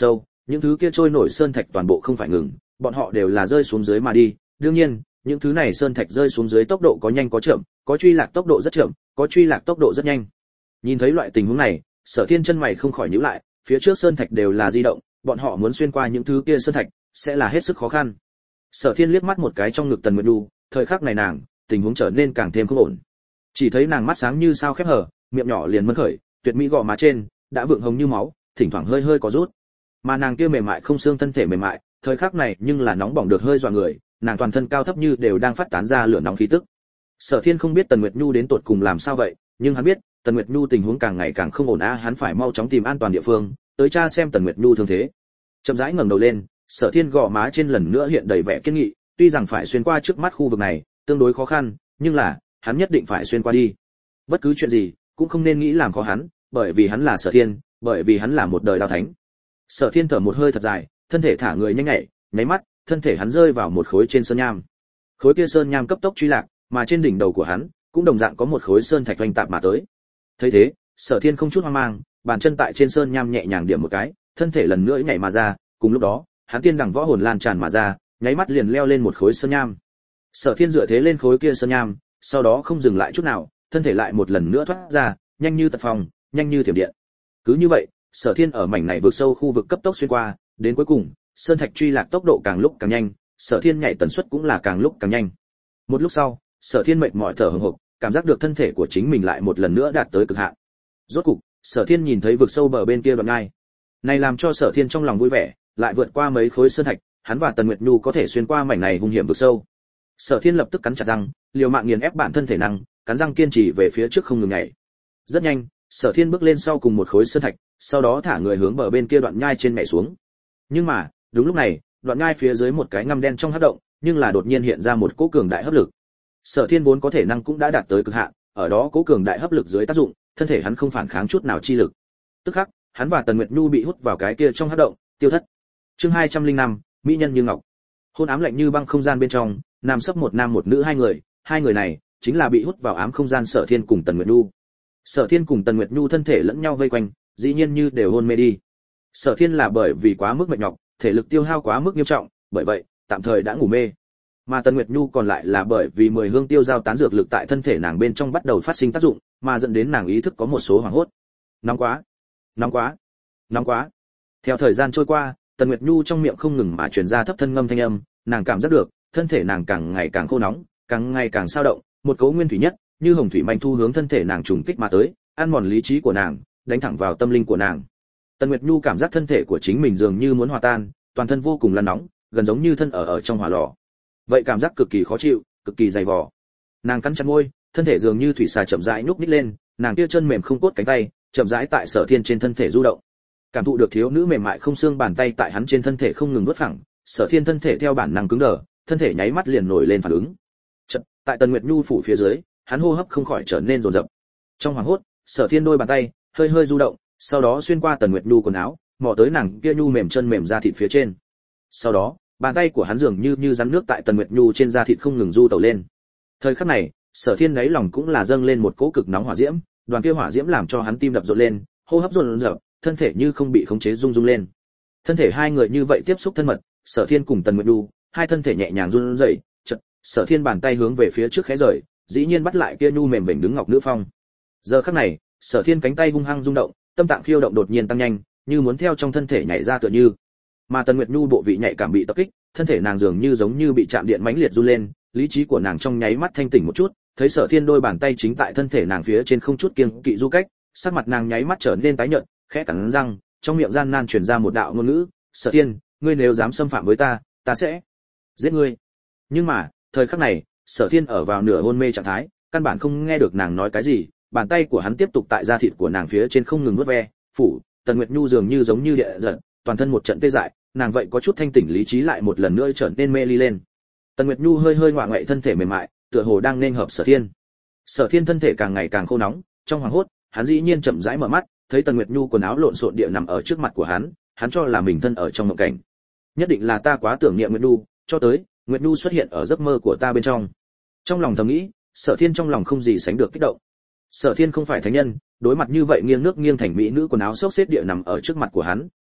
Những thứ kia trôi nổi sơn thạch toàn bộ không phải ngừng, bọn họ đều là rơi xuống dưới mà đi. Đương nhiên, những thứ này sơn thạch rơi xuống dưới tốc độ có nhanh có chậm, có truy lạc tốc độ rất chậm, có truy lạc tốc độ rất nhanh. Nhìn thấy loại tình huống này, Sở Thiên chân mày không khỏi nhíu lại, phía trước sơn thạch đều là di động, bọn họ muốn xuyên qua những thứ kia sơn thạch sẽ là hết sức khó khăn. Sở Thiên liếc mắt một cái trong ngực Tần Nguyệt Nhu, thời khắc này nàng, tình huống trở nên càng thêm không ổn. Chỉ thấy nàng mắt sáng như sao khép hờ, miệng nhỏ liền mơn khởi, tuyệt mỹ gò má trên đã vượng hồng như máu, thỉnh thoảng hơi hơi có rút. Mà nàng kia mềm mại không xương thân thể mềm mại, thời khắc này nhưng là nóng bỏng được hơi dọa người, nàng toàn thân cao thấp như đều đang phát tán ra lửa nóng khí tức. Sở Thiên không biết Tần Nguyệt Nhu đến tột cùng làm sao vậy, nhưng hắn biết, Tần Nguyệt Nhu tình huống càng ngày càng không ổn a, hắn phải mau chóng tìm an toàn địa phương, tới tra xem Tần Nguyệt Nhu thương thế. Chậm rãi ngẩng đầu lên, Sở Thiên gò má trên lần nữa hiện đầy vẻ kiên nghị, tuy rằng phải xuyên qua trước mắt khu vực này, tương đối khó khăn, nhưng là, hắn nhất định phải xuyên qua đi. Bất cứ chuyện gì, cũng không nên nghĩ làm khó hắn, bởi vì hắn là Sở Thiên, bởi vì hắn là một đời đao thánh. Sở Thiên thở một hơi thật dài, thân thể thả người nhanh nhạy, nháy mắt, thân thể hắn rơi vào một khối trên sơn nham. Khối kia sơn nham cấp tốc truy lạc, mà trên đỉnh đầu của hắn cũng đồng dạng có một khối sơn thạch vành tạp mà tới. Thấy thế, Sở Thiên không chút hoang mang, bàn chân tại trên sơn nham nhẹ nhàng điểm một cái, thân thể lần nữa nhảy mà ra, cùng lúc đó, hắn tiên đẳng võ hồn lan tràn mà ra, nháy mắt liền leo lên một khối sơn nham. Sở Thiên dựa thế lên khối kia sơn nham, sau đó không dừng lại chút nào, thân thể lại một lần nữa thoát ra, nhanh như tật phong, nhanh như thiểm điện. Cứ như vậy, Sở Thiên ở mảnh này vượt sâu khu vực cấp tốc xuyên qua, đến cuối cùng, sơn thạch truy lạc tốc độ càng lúc càng nhanh, Sở Thiên nhảy tần suất cũng là càng lúc càng nhanh. Một lúc sau, Sở Thiên mệt mỏi thở hổn hộc, cảm giác được thân thể của chính mình lại một lần nữa đạt tới cực hạn. Rốt cục, Sở Thiên nhìn thấy vực sâu bờ bên kia đoạn ngai. Này làm cho Sở Thiên trong lòng vui vẻ, lại vượt qua mấy khối sơn thạch, hắn và Tần Nguyệt Nhu có thể xuyên qua mảnh này hung hiểm vực sâu. Sở Thiên lập tức cắn chặt răng, liều mạng nghiền ép bản thân thể năng, cắn răng kiên trì về phía trước không ngừng nhảy. Rất nhanh, Sở Thiên bước lên sau cùng một khối sơn thạch, sau đó thả người hướng bờ bên kia đoạn nhai trên nhảy xuống. Nhưng mà, đúng lúc này, đoạn nhai phía dưới một cái ngăm đen trong hắc động, nhưng là đột nhiên hiện ra một cỗ cường đại hấp lực. Sở Thiên vốn có thể năng cũng đã đạt tới cực hạn, ở đó cỗ cường đại hấp lực dưới tác dụng, thân thể hắn không phản kháng chút nào chi lực. Tức khắc, hắn và Tần Nguyệt Nhu bị hút vào cái kia trong hắc động, tiêu thất. Chương hai trăm lẻ năm, mỹ nhân như ngọc. Hôn ám lạnh như băng không gian bên trong, nam sấp một nam một nữ hai người, hai người này chính là bị hút vào ám không gian Sở Thiên cùng Tần Nguyệt Nhu. Sở Thiên cùng Tần Nguyệt Nhu thân thể lẫn nhau vây quanh, dĩ nhiên như đều hôn mê đi. Sở Thiên là bởi vì quá mức mệt nhọc, thể lực tiêu hao quá mức nghiêm trọng, bởi vậy tạm thời đã ngủ mê. Mà Tần Nguyệt Nhu còn lại là bởi vì mười hương tiêu giao tán dược lực tại thân thể nàng bên trong bắt đầu phát sinh tác dụng, mà dẫn đến nàng ý thức có một số hoảng hốt. Nóng quá, nóng quá, nóng quá. Theo thời gian trôi qua, Tần Nguyệt Nhu trong miệng không ngừng mà truyền ra thấp thân ngâm thanh âm, nàng cảm giác được, thân thể nàng càng ngày càng khô nóng, càng ngày càng sao động, một cấu nguyên thủy nhất, như hồng thủy manh thu hướng thân thể nàng trùng kích mà tới, ăn mòn lý trí của nàng, đánh thẳng vào tâm linh của nàng. Tần Nguyệt Nhu cảm giác thân thể của chính mình dường như muốn hòa tan, toàn thân vô cùng là nóng, gần giống như thân ở ở trong hỏa lò. Vậy cảm giác cực kỳ khó chịu, cực kỳ dày vò. Nàng cắn chặt môi, thân thể dường như thủy xà chậm rãi nhúc nhích lên, nàng kia chân mềm không cốt cánh tay, chậm rãi tại Sở Thiên trên thân thể du động. Cảm thụ được thiếu nữ mềm mại không xương bàn tay tại hắn trên thân thể không ngừng vuốt phẳng, Sở Thiên thân thể theo bản năng cứng đờ, thân thể nháy mắt liền nổi lên phản ứng. Chợt, tại Tần Nguyệt Nhu phủ phía dưới, hắn hô hấp không khỏi trở nên rồn rập. Trong hoảng hốt, Sở Thiên đôi bàn tay hơi hơi du động, sau đó xuyên qua Tần Nguyệt Nhu quần áo, mò tới nàng kia nhu mềm chân mềm da thịt phía trên. Sau đó, bàn tay của hắn dường như như rắn nước tại Tần Nguyệt Nhu trên da thịt không ngừng du tẩu lên. Thời khắc này, Sở Thiên đáy lòng cũng là dâng lên một cỗ cực nóng hỏa diễm, đoàn kia hỏa diễm làm cho hắn tim đập rộn lên, hô hấp rộn rợp, thân thể như không bị khống chế rung rung lên. Thân thể hai người như vậy tiếp xúc thân mật, Sở Thiên cùng Tần Nguyệt Nhu, hai thân thể nhẹ nhàng run rẩy, chợt, Sở Thiên bàn tay hướng về phía trước khẽ rời, dĩ nhiên bắt lại kia nhu mềm vểnh đứng ngọc nữ phong. Giờ khắc này, Sở Thiên cánh tay hung hăng rung động, tâm tạng khiêu động đột nhiên tăng nhanh, như muốn theo trong thân thể nhảy ra tựa như. Mà Tần Nguyệt Nhu bộ vị nhạy cảm bị tập kích, thân thể nàng dường như giống như bị chạm điện mãnh liệt run lên, lý trí của nàng trong nháy mắt thanh tỉnh một chút, thấy Sở Thiên đôi bàn tay chính tại thân thể nàng phía trên không chút kiêng kỵ du cách, sắc mặt nàng nháy mắt trở nên tái nhợt, khẽ cắn răng, trong miệng gian nan truyền ra một đạo ngôn ngữ, "Sở Thiên, ngươi nếu dám xâm phạm với ta, ta sẽ giết ngươi." Nhưng mà, thời khắc này, Sở Thiên ở vào nửa hôn mê trạng thái, căn bản không nghe được nàng nói cái gì, bàn tay của hắn tiếp tục tại da thịt của nàng phía trên không ngừng vuốt ve, phủ. Tần Nguyệt Nhu dường như giống như địa giật, toàn thân một trận tê dại, nàng vậy có chút thanh tỉnh lý trí lại một lần nữa trở nên mê ly lên. Tần Nguyệt Nhu hơi hơi ngoạ ngoại thân thể mềm mại, tựa hồ đang nên hợp Sở Thiên. Sở Thiên thân thể càng ngày càng khô nóng, trong hoàng hốt, hắn dĩ nhiên chậm rãi mở mắt, thấy Tần Nguyệt Nhu quần áo lộn xộn địa nằm ở trước mặt của hắn, hắn cho là mình thân ở trong mộng cảnh. Nhất định là ta quá tưởng niệm Nguyệt Nhu, cho tới Nguyệt Nhu xuất hiện ở giấc mơ của ta bên trong. Trong lòng thầm nghĩ, Sở Thiên trong lòng không gì sánh được kích động. Sở Thiên không phải thánh nhân, đối mặt như vậy nghiêng nước nghiêng thành mỹ nữ quần áo xốc xếp địa nằm ở trước mặt của hắn,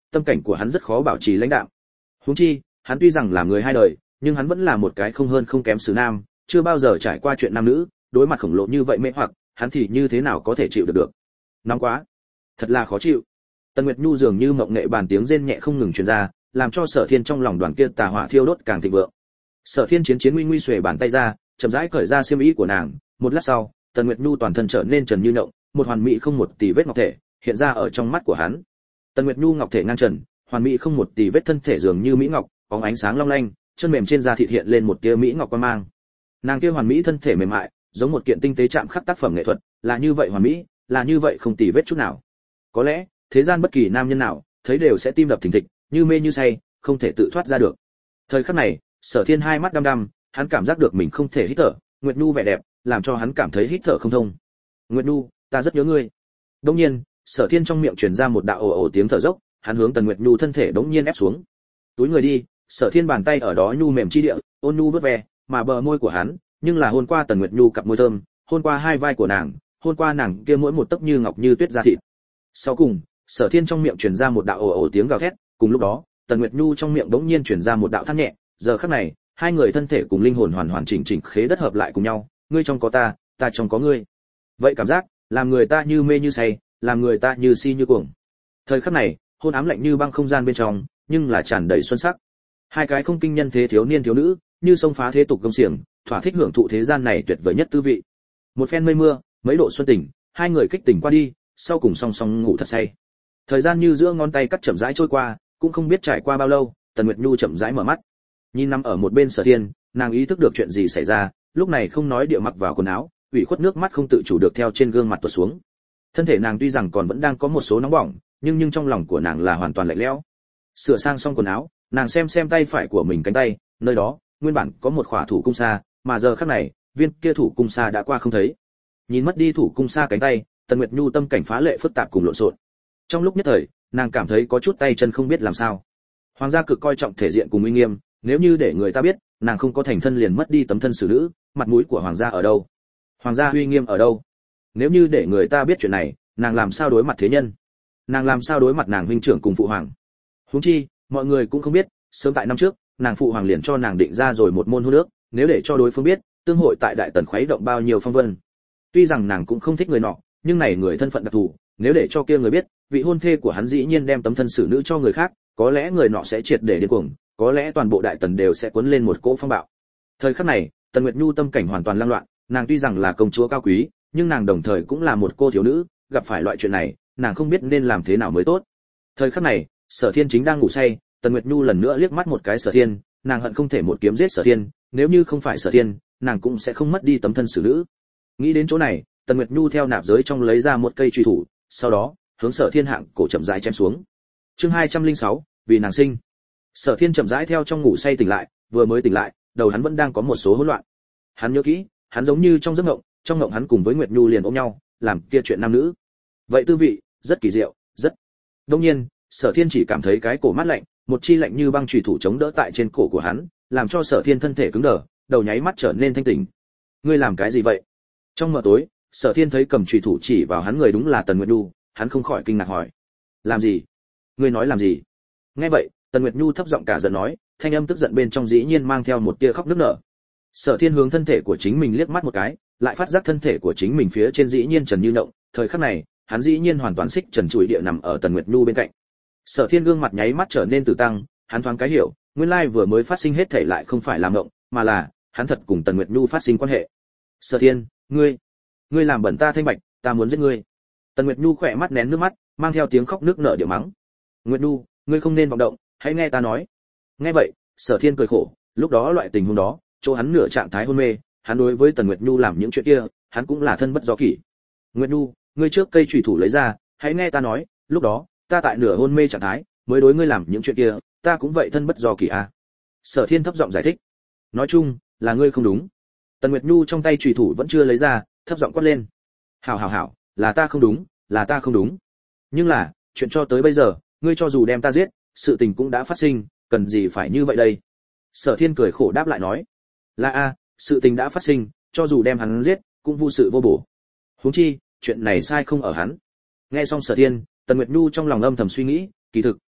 tâm cảnh của hắn rất khó bảo trì lãnh đạm. Huống chi, hắn tuy rằng là người hai đời, nhưng hắn vẫn là một cái không hơn không kém xử nam, chưa bao giờ trải qua chuyện nam nữ, đối mặt khổng lồ như vậy mê hoặc, hắn thì như thế nào có thể chịu được được. Nóng quá, thật là khó chịu. Tần Nguyệt Nhu dường như mộng nghệ bàn tiếng rên nhẹ không ngừng truyền ra, làm cho Sở Thiên trong lòng đoàn kia tà hỏa thiêu đốt càng thịnh vượng. Sở Thiên chiến chiến nguy nguy xuề bàn tay ra, chậm rãi cởi ra xiêm y của nàng, một lát sau, Tần Nguyệt Nhu toàn thân trở nên trần như nhộng, một hoàn mỹ không một tì vết ngọc thể hiện ra ở trong mắt của hắn. Tần Nguyệt Nhu ngọc thể ngang trần, hoàn mỹ không một tì vết thân thể dường như mỹ ngọc, bóng ánh sáng long lanh, chân mềm trên da thịt hiện lên một tia mỹ ngọc quang mang. Nàng kia hoàn mỹ thân thể mềm mại, giống một kiện tinh tế chạm khắc tác phẩm nghệ thuật, là như vậy hoàn mỹ, là như vậy không tì vết chút nào. Có lẽ, thế gian bất kỳ nam nhân nào thấy đều sẽ tim đập thình thịch, như mê như say, không thể tự thoát ra được. Thời khắc này, Sở Thiên hai mắt đăm đăm, hắn cảm giác được mình không thể hít thở, Nguyệt Nhu vẻ đẹp, làm cho hắn cảm thấy hít thở không thông. Nguyệt Nhu, ta rất nhớ ngươi. Đống nhiên, Sở Thiên trong miệng truyền ra một đạo ồ ồ tiếng thở dốc, hắn hướng Tần Nguyệt Nhu thân thể đống nhiên ép xuống. Túi người đi, Sở Thiên bàn tay ở đó nhu mềm chi địa, ôn nhu vuốt ve, mà bờ môi của hắn, nhưng là hôn qua Tần Nguyệt Nhu cặp môi thơm, hôn qua hai vai của nàng, hôn qua nàng kia mỗi một tấc như ngọc như tuyết da thịt. Sau cùng, Sở Thiên trong miệng truyền ra một đạo ồ ồ tiếng gào thét, cùng lúc đó, Tần Nguyệt Nhu trong miệng đống nhiên truyền ra một đạo than nhẹ, giờ khắc này, hai người thân thể cùng linh hồn hoàn hoàn chỉnh chỉnh khế đất hợp lại cùng nhau, ngươi trong có ta, ta trong có ngươi. Vậy cảm giác, làm người ta như mê như say, làm người ta như si như cuồng. Thời khắc này, hôn ám lạnh như băng không gian bên trong, nhưng là tràn đầy xuân sắc. Hai cái không kinh nhân thế thiếu niên thiếu nữ, như sông phá thế tục công xiềng, thỏa thích hưởng thụ thế gian này tuyệt vời nhất tư vị. Một phen mây mưa, mấy độ xuân tình, hai người kích tỉnh qua đi, sau cùng song song ngủ thật say. Thời gian như giữa ngón tay cắt chậm rãi trôi qua, cũng không biết trải qua bao lâu, Tần Nguyệt Nhu chậm rãi mở mắt. Nhìn nằm ở một bên Sở Thiên, nàng ý thức được chuyện gì xảy ra, lúc này không nói địa mặc vào quần áo, ủy khuất nước mắt không tự chủ được theo trên gương mặt tuột xuống. Thân thể nàng tuy rằng còn vẫn đang có một số nóng bỏng, nhưng nhưng trong lòng của nàng là hoàn toàn lạnh lẽo. Sửa sang xong quần áo, nàng xem xem tay phải của mình cánh tay, nơi đó nguyên bản có một khỏa thủ cung sa, mà giờ khắc này, viên kia thủ cung sa đã qua không thấy. Nhìn mất đi thủ cung sa cánh tay, Tần Nguyệt Nhu tâm cảnh phá lệ phức tạp cùng lộn xộn. Trong lúc nhất thời, nàng cảm thấy có chút tay chân không biết làm sao. Hoàng gia cực coi trọng thể diện cùng uy nghiêm, nếu như để người ta biết, nàng không có thành thân liền mất đi tấm thân xử nữ, mặt mũi của hoàng gia ở đâu? Hoàng gia uy nghiêm ở đâu? Nếu như để người ta biết chuyện này, nàng làm sao đối mặt thế nhân? Nàng làm sao đối mặt nàng huynh trưởng cùng phụ hoàng? Huống chi, mọi người cũng không biết, sớm tại năm trước, nàng phụ hoàng liền cho nàng định ra rồi một môn hôn ước, nếu để cho đối phương biết, tương hội tại đại tần khuấy động bao nhiêu phong vân. Tuy rằng nàng cũng không thích người nọ, nhưng này người thân phận đặc thù, nếu để cho kia người biết, vị hôn thê của hắn dĩ nhiên đem tấm thân xử nữ cho người khác, có lẽ người nọ sẽ triệt để điên cuồng, có lẽ toàn bộ đại tần đều sẽ cuốn lên một cỗ phong bạo. Thời khắc này, Tần Nguyệt Nhu tâm cảnh hoàn toàn lang loạn, nàng tuy rằng là công chúa cao quý, nhưng nàng đồng thời cũng là một cô thiếu nữ, gặp phải loại chuyện này, nàng không biết nên làm thế nào mới tốt. Thời khắc này, Sở Thiên chính đang ngủ say, Tần Nguyệt Nhu lần nữa liếc mắt một cái Sở Thiên, nàng hận không thể một kiếm giết Sở Thiên, nếu như không phải Sở Thiên, nàng cũng sẽ không mất đi tấm thân xử nữ. Nghĩ đến chỗ này, Tần Nguyệt Nhu theo nạp giới trong lấy ra một cây chùy thủ, sau đó, hướng Sở Thiên hạng cổ chậm rãi chém xuống. Chương hai trăm lẻ sáu, vì nàng sinh. Sở Thiên chậm rãi theo trong ngủ say tỉnh lại, vừa mới tỉnh lại, đầu hắn vẫn đang có một số hỗn loạn. Hắn nhớ kỹ, hắn giống như trong giấc mộng, trong mộng hắn cùng với Nguyệt Nhu liền ôm nhau, làm kia chuyện nam nữ. Vậy tư vị, rất kỳ diệu, rất. Đương nhiên, Sở Thiên chỉ cảm thấy cái cổ mát lạnh, một chi lạnh như băng chùy thủ chống đỡ tại trên cổ của hắn, làm cho Sở Thiên thân thể cứng đờ, đầu nháy mắt trở nên thanh tỉnh. Ngươi làm cái gì vậy? Trong mờ tối, Sở Thiên thấy cầm chùy thủ chỉ vào hắn người đúng là Tần Nguyệt Nhu, hắn không khỏi kinh ngạc hỏi: "Làm gì? Ngươi nói làm gì?" Nghe vậy, Tần Nguyệt Nhu thấp giọng cả giận nói, thanh âm tức giận bên trong dĩ nhiên mang theo một tia khóc nức nở. Sở Thiên hướng thân thể của chính mình liếc mắt một cái, lại phát giác thân thể của chính mình phía trên dĩ nhiên trần như nhộng, thời khắc này, hắn dĩ nhiên hoàn toàn xích trần trụi địa nằm ở Tần Nguyệt Nhu bên cạnh. Sở Thiên gương mặt nháy mắt trở nên từ tăng, hắn thoáng cái hiểu, nguyên lai vừa mới phát sinh hết thảy lại không phải là mộng, mà là hắn thật cùng Tần Nguyệt Nhu phát sinh quan hệ. Sở Thiên, ngươi, ngươi làm bẩn ta thanh bạch, ta muốn giết ngươi. Tần Nguyệt Nhu khỏe mắt nén nước mắt, mang theo tiếng khóc nước nở địa mắng. Nguyệt Nhu, ngươi không nên vọng động, hãy nghe ta nói. Nghe vậy, Sở Thiên cười khổ, lúc đó loại tình huống đó, chỗ hắn nửa trạng thái hôn mê, hắn đối với Tần Nguyệt Nhu làm những chuyện kia, hắn cũng là thân bất do kỷ. Nguyệt Nhu, ngươi trước cây chủy thủ lấy ra, hãy nghe ta nói, lúc đó, ta tại nửa hôn mê trạng thái, mới đối ngươi làm những chuyện kia, ta cũng vậy thân bất do kỷ à. Sở Thiên thấp giọng giải thích. Nói chung, là ngươi không đúng. Tần Nguyệt Nhu trong tay chủy thủ vẫn chưa lấy ra, thấp giọng quát lên. Hảo hảo hảo, là ta không đúng, là ta không đúng. Nhưng là, chuyện cho tới bây giờ, ngươi cho dù đem ta giết, sự tình cũng đã phát sinh, cần gì phải như vậy đây? Sở Thiên cười khổ đáp lại nói. Là a, sự tình đã phát sinh, cho dù đem hắn giết, cũng vô sự vô bổ. Huống chi, chuyện này sai không ở hắn. Nghe xong Sở Thiên, Tần Nguyệt Nhu trong lòng âm thầm suy nghĩ, kỳ thực,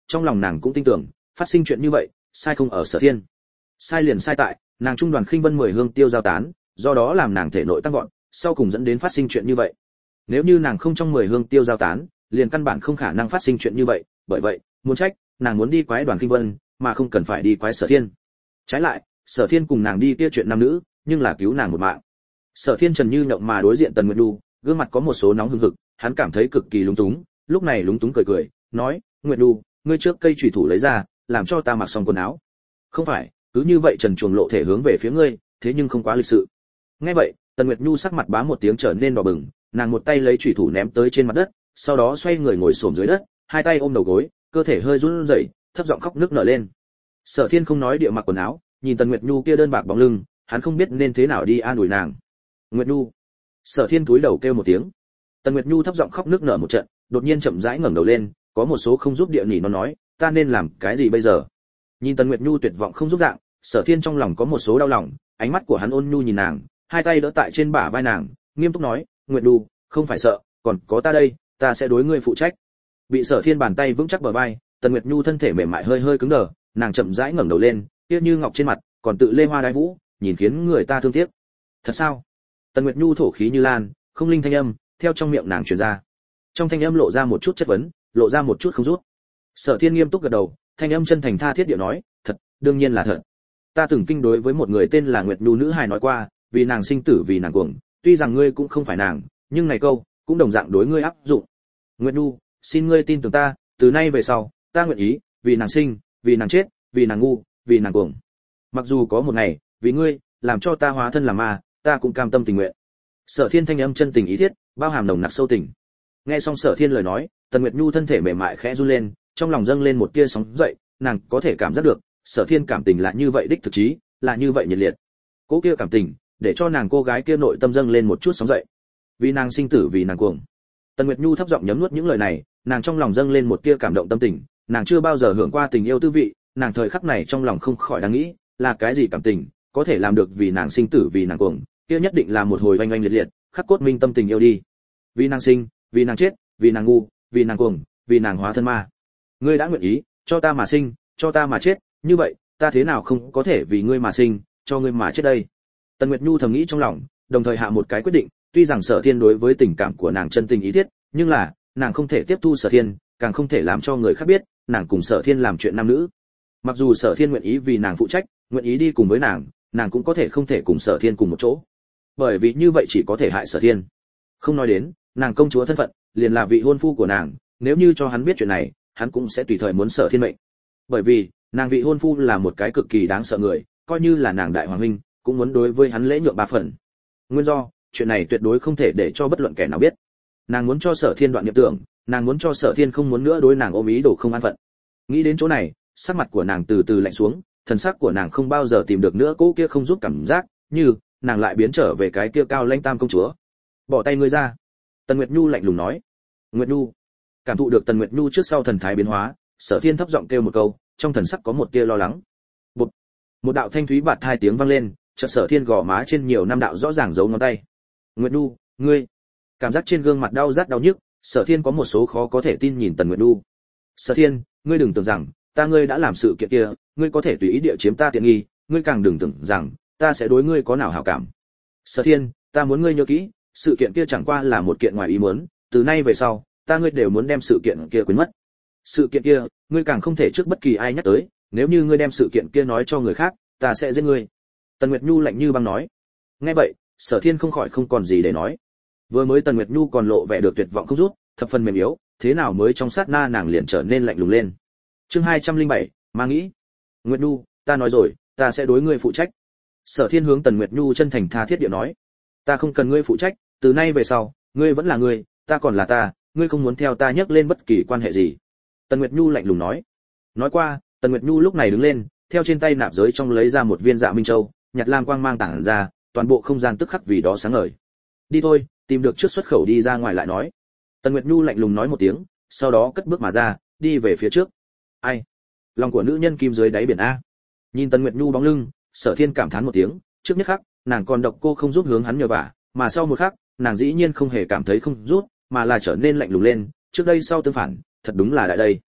trong lòng nàng cũng tin tưởng, phát sinh chuyện như vậy, sai không ở Sở Thiên. Sai liền sai tại, nàng trung đoàn khinh vân mười hương tiêu giao tán, do đó làm nàng thể nội tăng vọt, sau cùng dẫn đến phát sinh chuyện như vậy. Nếu như nàng không trong mười hương tiêu giao tán, liền căn bản không khả năng phát sinh chuyện như vậy, bởi vậy, muốn trách, nàng muốn đi quái đoàn khinh vân, mà không cần phải đi quái Sở Thiên. Trái lại, Sở Thiên cùng nàng đi kia chuyện nam nữ, nhưng là cứu nàng một mạng. Sở Thiên trần như nhộng mà đối diện Tần Nguyệt Nhu, gương mặt có một số nóng hừng hực, hắn cảm thấy cực kỳ lúng túng, lúc này lúng túng cười cười, nói, Nguyệt Nhu, ngươi trước cây chủy thủ lấy ra, làm cho ta mặc xong quần áo. Không phải, cứ như vậy trần truồng lộ thể hướng về phía ngươi, thế nhưng không quá lịch sự. Nghe vậy, Tần Nguyệt Nhu sắc mặt bá một tiếng trở nên đỏ bừng, nàng một tay lấy chủy thủ ném tới trên mặt đất, sau đó xoay người ngồi xổm dưới đất, hai tay ôm đầu gối, cơ thể hơi run rẩy, thấp giọng khóc nức nở lên. Sở Thiên không nói địa mặc quần áo, nhìn Tần Nguyệt Nhu kia đơn bạc bóng lưng, hắn không biết nên thế nào đi an ủi nàng. Nguyệt Nhu. Sở Thiên cúi đầu kêu một tiếng. Tần Nguyệt Nhu thấp giọng khóc nức nở một trận, đột nhiên chậm rãi ngẩng đầu lên, có một số không giúp địa nỉ nó nói, ta nên làm cái gì bây giờ? Nhìn Tần Nguyệt Nhu tuyệt vọng không giúp dạng, Sở Thiên trong lòng có một số đau lòng, ánh mắt của hắn ôn nhu nhìn nàng, hai tay đỡ tại trên bả vai nàng, nghiêm túc nói, Nguyệt Nhu, không phải sợ, còn có ta đây, ta sẽ đối ngươi phụ trách. Bị Sở Thiên bàn tay vững chắc bờ vai, Tần Nguyệt Nhu thân thể mềm mại hơi hơi cứng đờ, nàng chậm rãi ngẩng đầu lên, kia như ngọc trên mặt, còn tự lê hoa đái vũ, nhìn khiến người ta thương tiếc. Thật sao? Tần Nguyệt Nhu thổ khí như lan, không linh thanh âm, theo trong miệng nàng truyền ra. Trong thanh âm lộ ra một chút chất vấn, lộ ra một chút không rút. Sở Thiên nghiêm túc gật đầu, thanh âm chân thành tha thiết điệu nói, thật, đương nhiên là thật. Ta từng kinh đối với một người tên là Nguyệt Nhu nữ hài nói qua, vì nàng sinh tử vì nàng cuồng, tuy rằng ngươi cũng không phải nàng, nhưng này câu cũng đồng dạng đối ngươi áp dụng. Nguyệt Nhu, xin ngươi tin tưởng ta, từ nay về sau, ta nguyện ý, vì nàng sinh, vì nàng chết, vì nàng ngu, vì nàng cuồng. Mặc dù có một ngày, vì ngươi, làm cho ta hóa thân làm ma, ta cũng cam tâm tình nguyện. Sở Thiên thanh âm chân tình ý thiết, bao hàm nồng nặc sâu tình. Nghe xong Sở Thiên lời nói, Tần Nguyệt Nhu thân thể mềm mại khẽ run lên, trong lòng dâng lên một tia sóng dậy, nàng có thể cảm giác được, Sở Thiên cảm tình là như vậy đích thực chí, là như vậy nhiệt liệt. Cố kia cảm tình, để cho nàng cô gái kia nội tâm dâng lên một chút sóng dậy. Vì nàng sinh tử vì nàng cuồng. Tần Nguyệt Nhu thấp giọng nhấm nuốt những lời này, nàng trong lòng dâng lên một tia cảm động tâm tình, nàng chưa bao giờ hưởng qua tình yêu tư vị, nàng thời khắc này trong lòng không khỏi đang nghĩ, là cái gì cảm tình, có thể làm được vì nàng sinh tử vì nàng cuồng, kia nhất định là một hồi oanh oanh liệt liệt, khắc cốt minh tâm tình yêu đi. Vì nàng sinh, vì nàng chết, vì nàng ngu, vì nàng cuồng, vì nàng hóa thân ma. Ngươi đã nguyện ý, cho ta mà sinh, cho ta mà chết, như vậy, ta thế nào không có thể vì ngươi mà sinh, cho ngươi mà chết đây? Tần Nguyệt Nhu thầm nghĩ trong lòng, đồng thời hạ một cái quyết định, tuy rằng Sở Thiên đối với tình cảm của nàng chân tình ý thiết, nhưng là, nàng không thể tiếp thu Sở Thiên, càng không thể làm cho người khác biết, nàng cùng Sở Thiên làm chuyện nam nữ. Mặc dù Sở Thiên nguyện ý vì nàng phụ trách, nguyện ý đi cùng với nàng, nàng cũng có thể không thể cùng Sở Thiên cùng một chỗ. Bởi vì như vậy chỉ có thể hại Sở Thiên. Không nói đến, nàng công chúa thân phận, liền là vị hôn phu của nàng, nếu như cho hắn biết chuyện này, hắn cũng sẽ tùy thời muốn Sở Thiên mệnh. Bởi vì, nàng vị hôn phu là một cái cực kỳ đáng sợ người, coi như là nàng đại hoàng huynh, cũng muốn đối với hắn lễ nhượng ba phần. Nguyên do, chuyện này tuyệt đối không thể để cho bất luận kẻ nào biết. Nàng muốn cho Sở Thiên đoạn niệm tưởng, nàng muốn cho Sở Thiên không muốn nữa đối nàng ôm ý đồ không an phận. Nghĩ đến chỗ này, sắc mặt của nàng từ từ lạnh xuống, thần sắc của nàng không bao giờ tìm được nữa cô kia không giúp cảm giác, như nàng lại biến trở về cái kia cao lãnh tam công chúa. Bỏ tay ngươi ra. Tần Nguyệt Nhu lạnh lùng nói. Nguyệt Nhu. Cảm thụ được Tần Nguyệt Nhu trước sau thần thái biến hóa, Sở Thiên thấp giọng kêu một câu, trong thần sắc có một tia lo lắng. Bụp. Một đạo thanh thúy bạt hai tiếng vang lên, chợt Sở Thiên gò má trên nhiều năm đạo rõ ràng dấu ngón tay. Nguyệt Nhu, ngươi. Cảm giác trên gương mặt đau rát đau nhức, Sở Thiên có một số khó có thể tin nhìn Tần Nguyệt Nhu. Sở Thiên, ngươi đừng tưởng rằng ta ngươi đã làm sự kiện kia, ngươi có thể tùy ý địa chiếm ta tiện nghi, ngươi càng đừng tưởng rằng ta sẽ đối ngươi có nào hảo cảm. Sở Thiên, ta muốn ngươi nhớ kỹ, sự kiện kia chẳng qua là một kiện ngoài ý muốn, từ nay về sau, ta ngươi đều muốn đem sự kiện kia quên mất. Sự kiện kia, ngươi càng không thể trước bất kỳ ai nhắc tới, nếu như ngươi đem sự kiện kia nói cho người khác, ta sẽ giết ngươi. Tần Nguyệt Nhu lạnh như băng nói. Nghe vậy, Sở Thiên không khỏi không còn gì để nói. Vừa mới Tần Nguyệt Nhu còn lộ vẻ được tuyệt vọng không rút, thập phần mềm yếu, thế nào mới trong sát na nàng liền trở nên lạnh lùng lên. Chương hai trăm lẻ bảy, mà nghĩ. Nguyệt Nhu, ta nói rồi, ta sẽ đối ngươi phụ trách. Sở Thiên hướng Tần Nguyệt Nhu chân thành tha thiết địa nói. Ta không cần ngươi phụ trách, từ nay về sau, ngươi vẫn là ngươi, ta còn là ta, ngươi không muốn theo ta nhắc lên bất kỳ quan hệ gì. Tần Nguyệt Nhu lạnh lùng nói. Nói qua, Tần Nguyệt Nhu lúc này đứng lên, theo trên tay nạp giới trong lấy ra một viên Dạ Minh Châu, nhặt lam quang mang tản ra, toàn bộ không gian tức khắc vì đó sáng ngời. Đi thôi, tìm được trước xuất khẩu đi ra ngoài lại nói. Tần Nguyệt Nhu lạnh lùng nói một tiếng, sau đó cất bước mà ra, đi về phía trước. Ai? Lòng của nữ nhân kim dưới đáy biển a. Nhìn Tần Nguyệt Nhu bóng lưng, Sở Thiên cảm thán một tiếng, trước nhất khắc, nàng còn độc cô không giúp hướng hắn nhờ vả, mà sau một khắc, nàng dĩ nhiên không hề cảm thấy không rút, mà là trở nên lạnh lùng lên, trước đây sau tương phản, thật đúng là đại đây.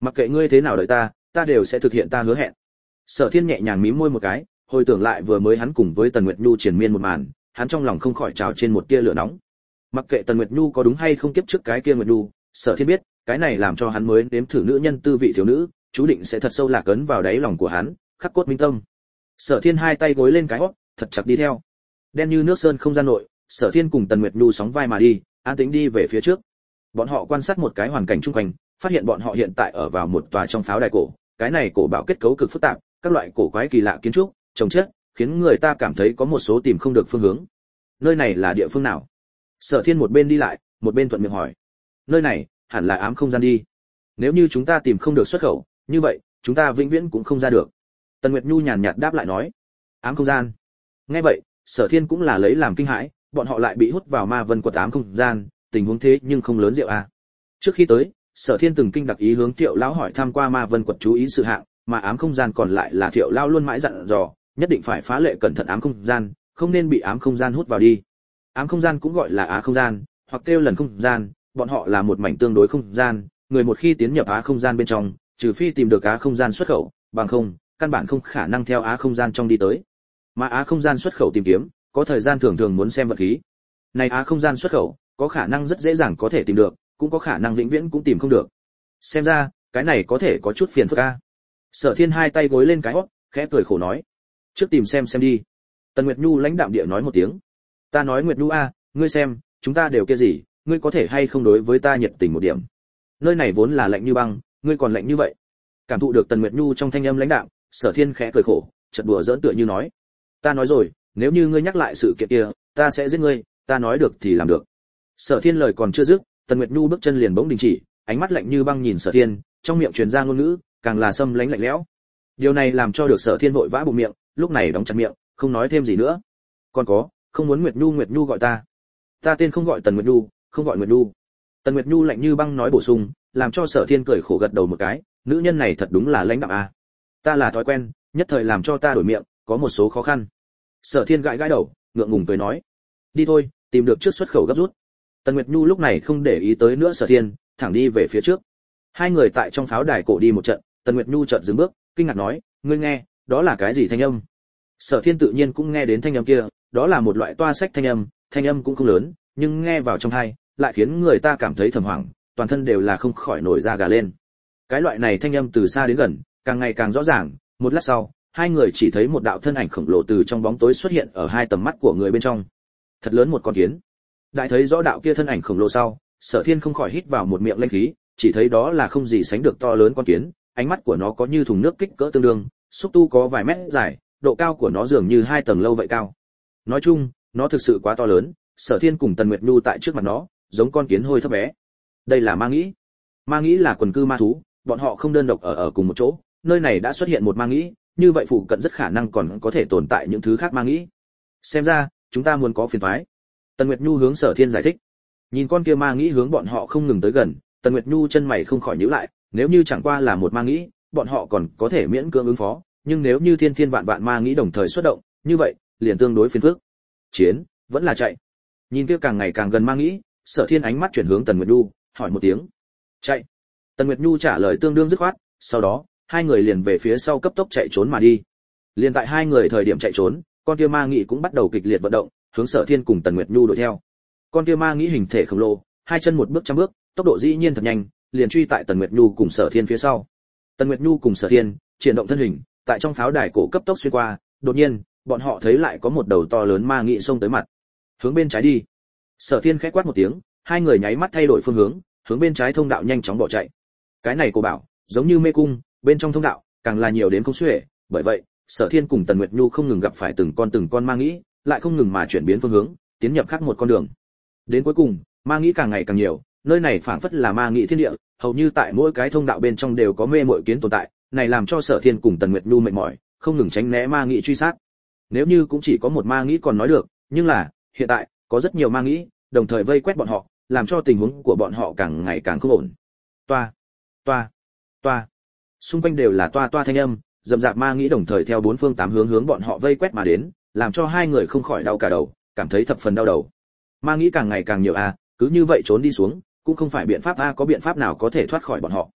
Mặc kệ ngươi thế nào đợi ta, ta đều sẽ thực hiện ta hứa hẹn. Sở Thiên nhẹ nhàng mím môi một cái, hồi tưởng lại vừa mới hắn cùng với Tần Nguyệt Nhu triền miên một màn, hắn trong lòng không khỏi trào trên một tia lửa nóng. Mặc kệ Tần Nguyệt Nhu có đúng hay không kiếp trước cái kia Nguyệt Nhu, Sở Thiên biết, cái này làm cho hắn mới nếm thử nữ nhân tư vị thiếu nữ, chú định sẽ thật sâu lạc ấn vào đáy lòng của hắn, khắc cốt minh tâm. Sở Thiên hai tay gối lên cái hót, thật chặt đi theo. Đen như nước sơn không gian nội, Sở Thiên cùng Tần Nguyệt Nhu sóng vai mà đi, an tĩnh đi về phía trước. Bọn họ quan sát một cái hoàn cảnh xung quanh, phát hiện bọn họ hiện tại ở vào một tòa trong pháo đài cổ, cái này cổ bảo kết cấu cực phức tạp, các loại cổ quái kỳ lạ kiến trúc, trồng chất, khiến người ta cảm thấy có một số tìm không được phương hướng. Nơi này là địa phương nào? Sở Thiên một bên đi lại, một bên thuận miệng hỏi. Nơi này, hẳn là ám không gian đi. Nếu như chúng ta tìm không được xuất khẩu, như vậy, chúng ta vĩnh viễn cũng không ra được. Tần Nguyệt Nhu nhàn nhạt đáp lại nói. Ám không gian. Nghe vậy, Sở Thiên cũng là lấy làm kinh hãi, bọn họ lại bị hút vào ma vân quật ám không gian, tình huống thế nhưng không lớn rượu a. À. Trước khi tới, Sở Thiên từng kinh đặc ý hướng Thiệu lão hỏi thăm qua ma vân quật chú ý sự hạng, mà ám không gian còn lại là Thiệu lão luôn mãi dặn dò, nhất định phải phá lệ cẩn thận ám không gian, không nên bị ám không gian hút vào đi. Ám không gian cũng gọi là á không gian, hoặc kêu lần không gian, bọn họ là một mảnh tương đối không gian, người một khi tiến nhập á không gian bên trong, trừ phi tìm được á không gian xuất khẩu, bằng không, căn bản không khả năng theo á không gian trong đi tới. Mà á không gian xuất khẩu tìm kiếm, có thời gian thường thường muốn xem vật khí. Này á không gian xuất khẩu, có khả năng rất dễ dàng có thể tìm được, cũng có khả năng vĩnh viễn cũng tìm không được. Xem ra, cái này có thể có chút phiền phức a. Sở Thiên hai tay gối lên cái hót, khẽ cười khổ nói: "Trước tìm xem xem đi." Tần Nguyệt Nhu lãnh đạm địa nói một tiếng. "Ta nói Nguyệt Nhu a, ngươi xem, chúng ta đều kia gì, ngươi có thể hay không đối với ta nhiệt tình một điểm? Nơi này vốn là lạnh như băng, ngươi còn lạnh như vậy." Cảm thụ được Tần Nguyệt Nhu trong thanh âm lãnh đạm, Sở Thiên khẽ cười khổ, chợt đùa giỡn tựa như nói: "Ta nói rồi, nếu như ngươi nhắc lại sự kiện kia, ta sẽ giết ngươi, ta nói được thì làm được." Sở Thiên lời còn chưa dứt, Tần Nguyệt Nhu bước chân liền bỗng đình chỉ, ánh mắt lạnh như băng nhìn Sở Thiên, trong miệng truyền ra ngôn ngữ, càng là xâm lánh lạnh lẽo. Điều này làm cho được Sở Thiên vội vã bụm miệng, lúc này đóng chặt miệng, không nói thêm gì nữa. "Còn có, không muốn Nguyệt Nhu Nguyệt Nhu gọi ta. Ta tên không gọi Tần Nguyệt Nhu, không gọi Nguyệt Nhu." Tần Nguyệt Nhu lạnh như băng nói bổ sung, làm cho Sở Thiên cười khổ gật đầu một cái, nữ nhân này thật đúng là lãnh đạm a. "Ta là thói quen, nhất thời làm cho ta đổi miệng, có một số khó khăn." Sở Thiên gãi gãi đầu, ngượng ngùng cười nói: "Đi thôi, tìm được trước xuất khẩu gấp rút." Tần Nguyệt Nhu lúc này không để ý tới nữa Sở Thiên, thẳng đi về phía trước. Hai người tại trong pháo đài cổ đi một trận, Tần Nguyệt Nhu chợt dừng bước, kinh ngạc nói: "Ngươi nghe, đó là cái gì thanh âm?" Sở Thiên tự nhiên cũng nghe đến thanh âm kia, đó là một loại toa sách thanh âm, thanh âm cũng không lớn, nhưng nghe vào trong tai, lại khiến người ta cảm thấy thầm hoảng, toàn thân đều là không khỏi nổi da gà lên. Cái loại này thanh âm từ xa đến gần, càng ngày càng rõ ràng, một lát sau, hai người chỉ thấy một đạo thân ảnh khổng lồ từ trong bóng tối xuất hiện ở hai tầm mắt của người bên trong. Thật lớn một con kiến. Đại thấy rõ đạo kia thân ảnh khổng lồ sau, Sở Thiên không khỏi hít vào một miệng linh khí, chỉ thấy đó là không gì sánh được to lớn con kiến, ánh mắt của nó có như thùng nước kích cỡ tương đương, xúc tu có vài mét dài, độ cao của nó dường như hai tầng lâu vậy cao. Nói chung, nó thực sự quá to lớn, Sở Thiên cùng Tần Nguyệt Nhu tại trước mặt nó, giống con kiến hôi thấp bé. Đây là ma nghĩ. Ma nghĩ là quần cư ma thú, bọn họ không đơn độc ở ở cùng một chỗ, nơi này đã xuất hiện một ma nghĩ, như vậy phụ cận rất khả năng còn có thể tồn tại những thứ khác ma nghĩ. Xem ra, chúng ta muốn có phiền toái. Tần Nguyệt Nhu hướng Sở Thiên giải thích. Nhìn con kia ma nghĩ hướng bọn họ không ngừng tới gần, Tần Nguyệt Nhu chân mày không khỏi nhíu lại, nếu như chẳng qua là một ma nghĩ, bọn họ còn có thể miễn cưỡng ứng phó, nhưng nếu như thiên thiên vạn vạn ma nghĩ đồng thời xuất động, như vậy, liền tương đối phiền phức. Chiến, vẫn là chạy. Nhìn kia càng ngày càng gần ma nghĩ, Sở Thiên ánh mắt chuyển hướng Tần Nguyệt Nhu, hỏi một tiếng. Chạy. Tần Nguyệt Nhu trả lời tương đương dứt khoát, sau đó, hai người liền về phía sau cấp tốc chạy trốn mà đi. Liền tại hai người thời điểm chạy trốn, con kia ma nghĩ cũng bắt đầu kịch liệt vận động, hướng Sở Thiên cùng Tần Nguyệt Nhu đuổi theo. Con kia ma nghĩ hình thể khổng lồ, hai chân một bước trăm bước, tốc độ dĩ nhiên thật nhanh, liền truy tại Tần Nguyệt Nhu cùng Sở Thiên phía sau. Tần Nguyệt Nhu cùng Sở Thiên triển động thân hình, tại trong pháo đài cổ cấp tốc xuyên qua, đột nhiên, bọn họ thấy lại có một đầu to lớn ma nghĩ xông tới mặt. Hướng bên trái đi. Sở Thiên khẽ quát một tiếng, hai người nháy mắt thay đổi phương hướng, hướng bên trái thông đạo nhanh chóng bỏ chạy. Cái này cô bảo, giống như mê cung, bên trong thông đạo càng là nhiều đến không xuể, bởi vậy, Sở Thiên cùng Tần Nguyệt Nhu không ngừng gặp phải từng con từng con ma nghĩ, lại không ngừng mà chuyển biến phương hướng, tiến nhập khác một con đường. Đến cuối cùng, ma nghĩ càng ngày càng nhiều, nơi này phảng phất là ma nghĩ thiên địa, hầu như tại mỗi cái thông đạo bên trong đều có mê muội kiến tồn tại, này làm cho Sở Thiên cùng Tần Nguyệt Nhu mệt mỏi, không ngừng tránh né ma nghĩ truy sát. Nếu như cũng chỉ có một ma nghĩ còn nói được, nhưng là, hiện tại, có rất nhiều ma nghĩ, đồng thời vây quét bọn họ, làm cho tình huống của bọn họ càng ngày càng không ổn. Toa, toa, toa. Xung quanh đều là toa toa thanh âm, dầm dạp ma nghĩ đồng thời theo bốn phương tám hướng hướng bọn họ vây quét mà đến, làm cho hai người không khỏi đau cả đầu, cảm thấy thập phần đau đầu. Ma nghĩ càng ngày càng nhiều a, cứ như vậy trốn đi xuống, cũng không phải biện pháp a, có biện pháp nào có thể thoát khỏi bọn họ.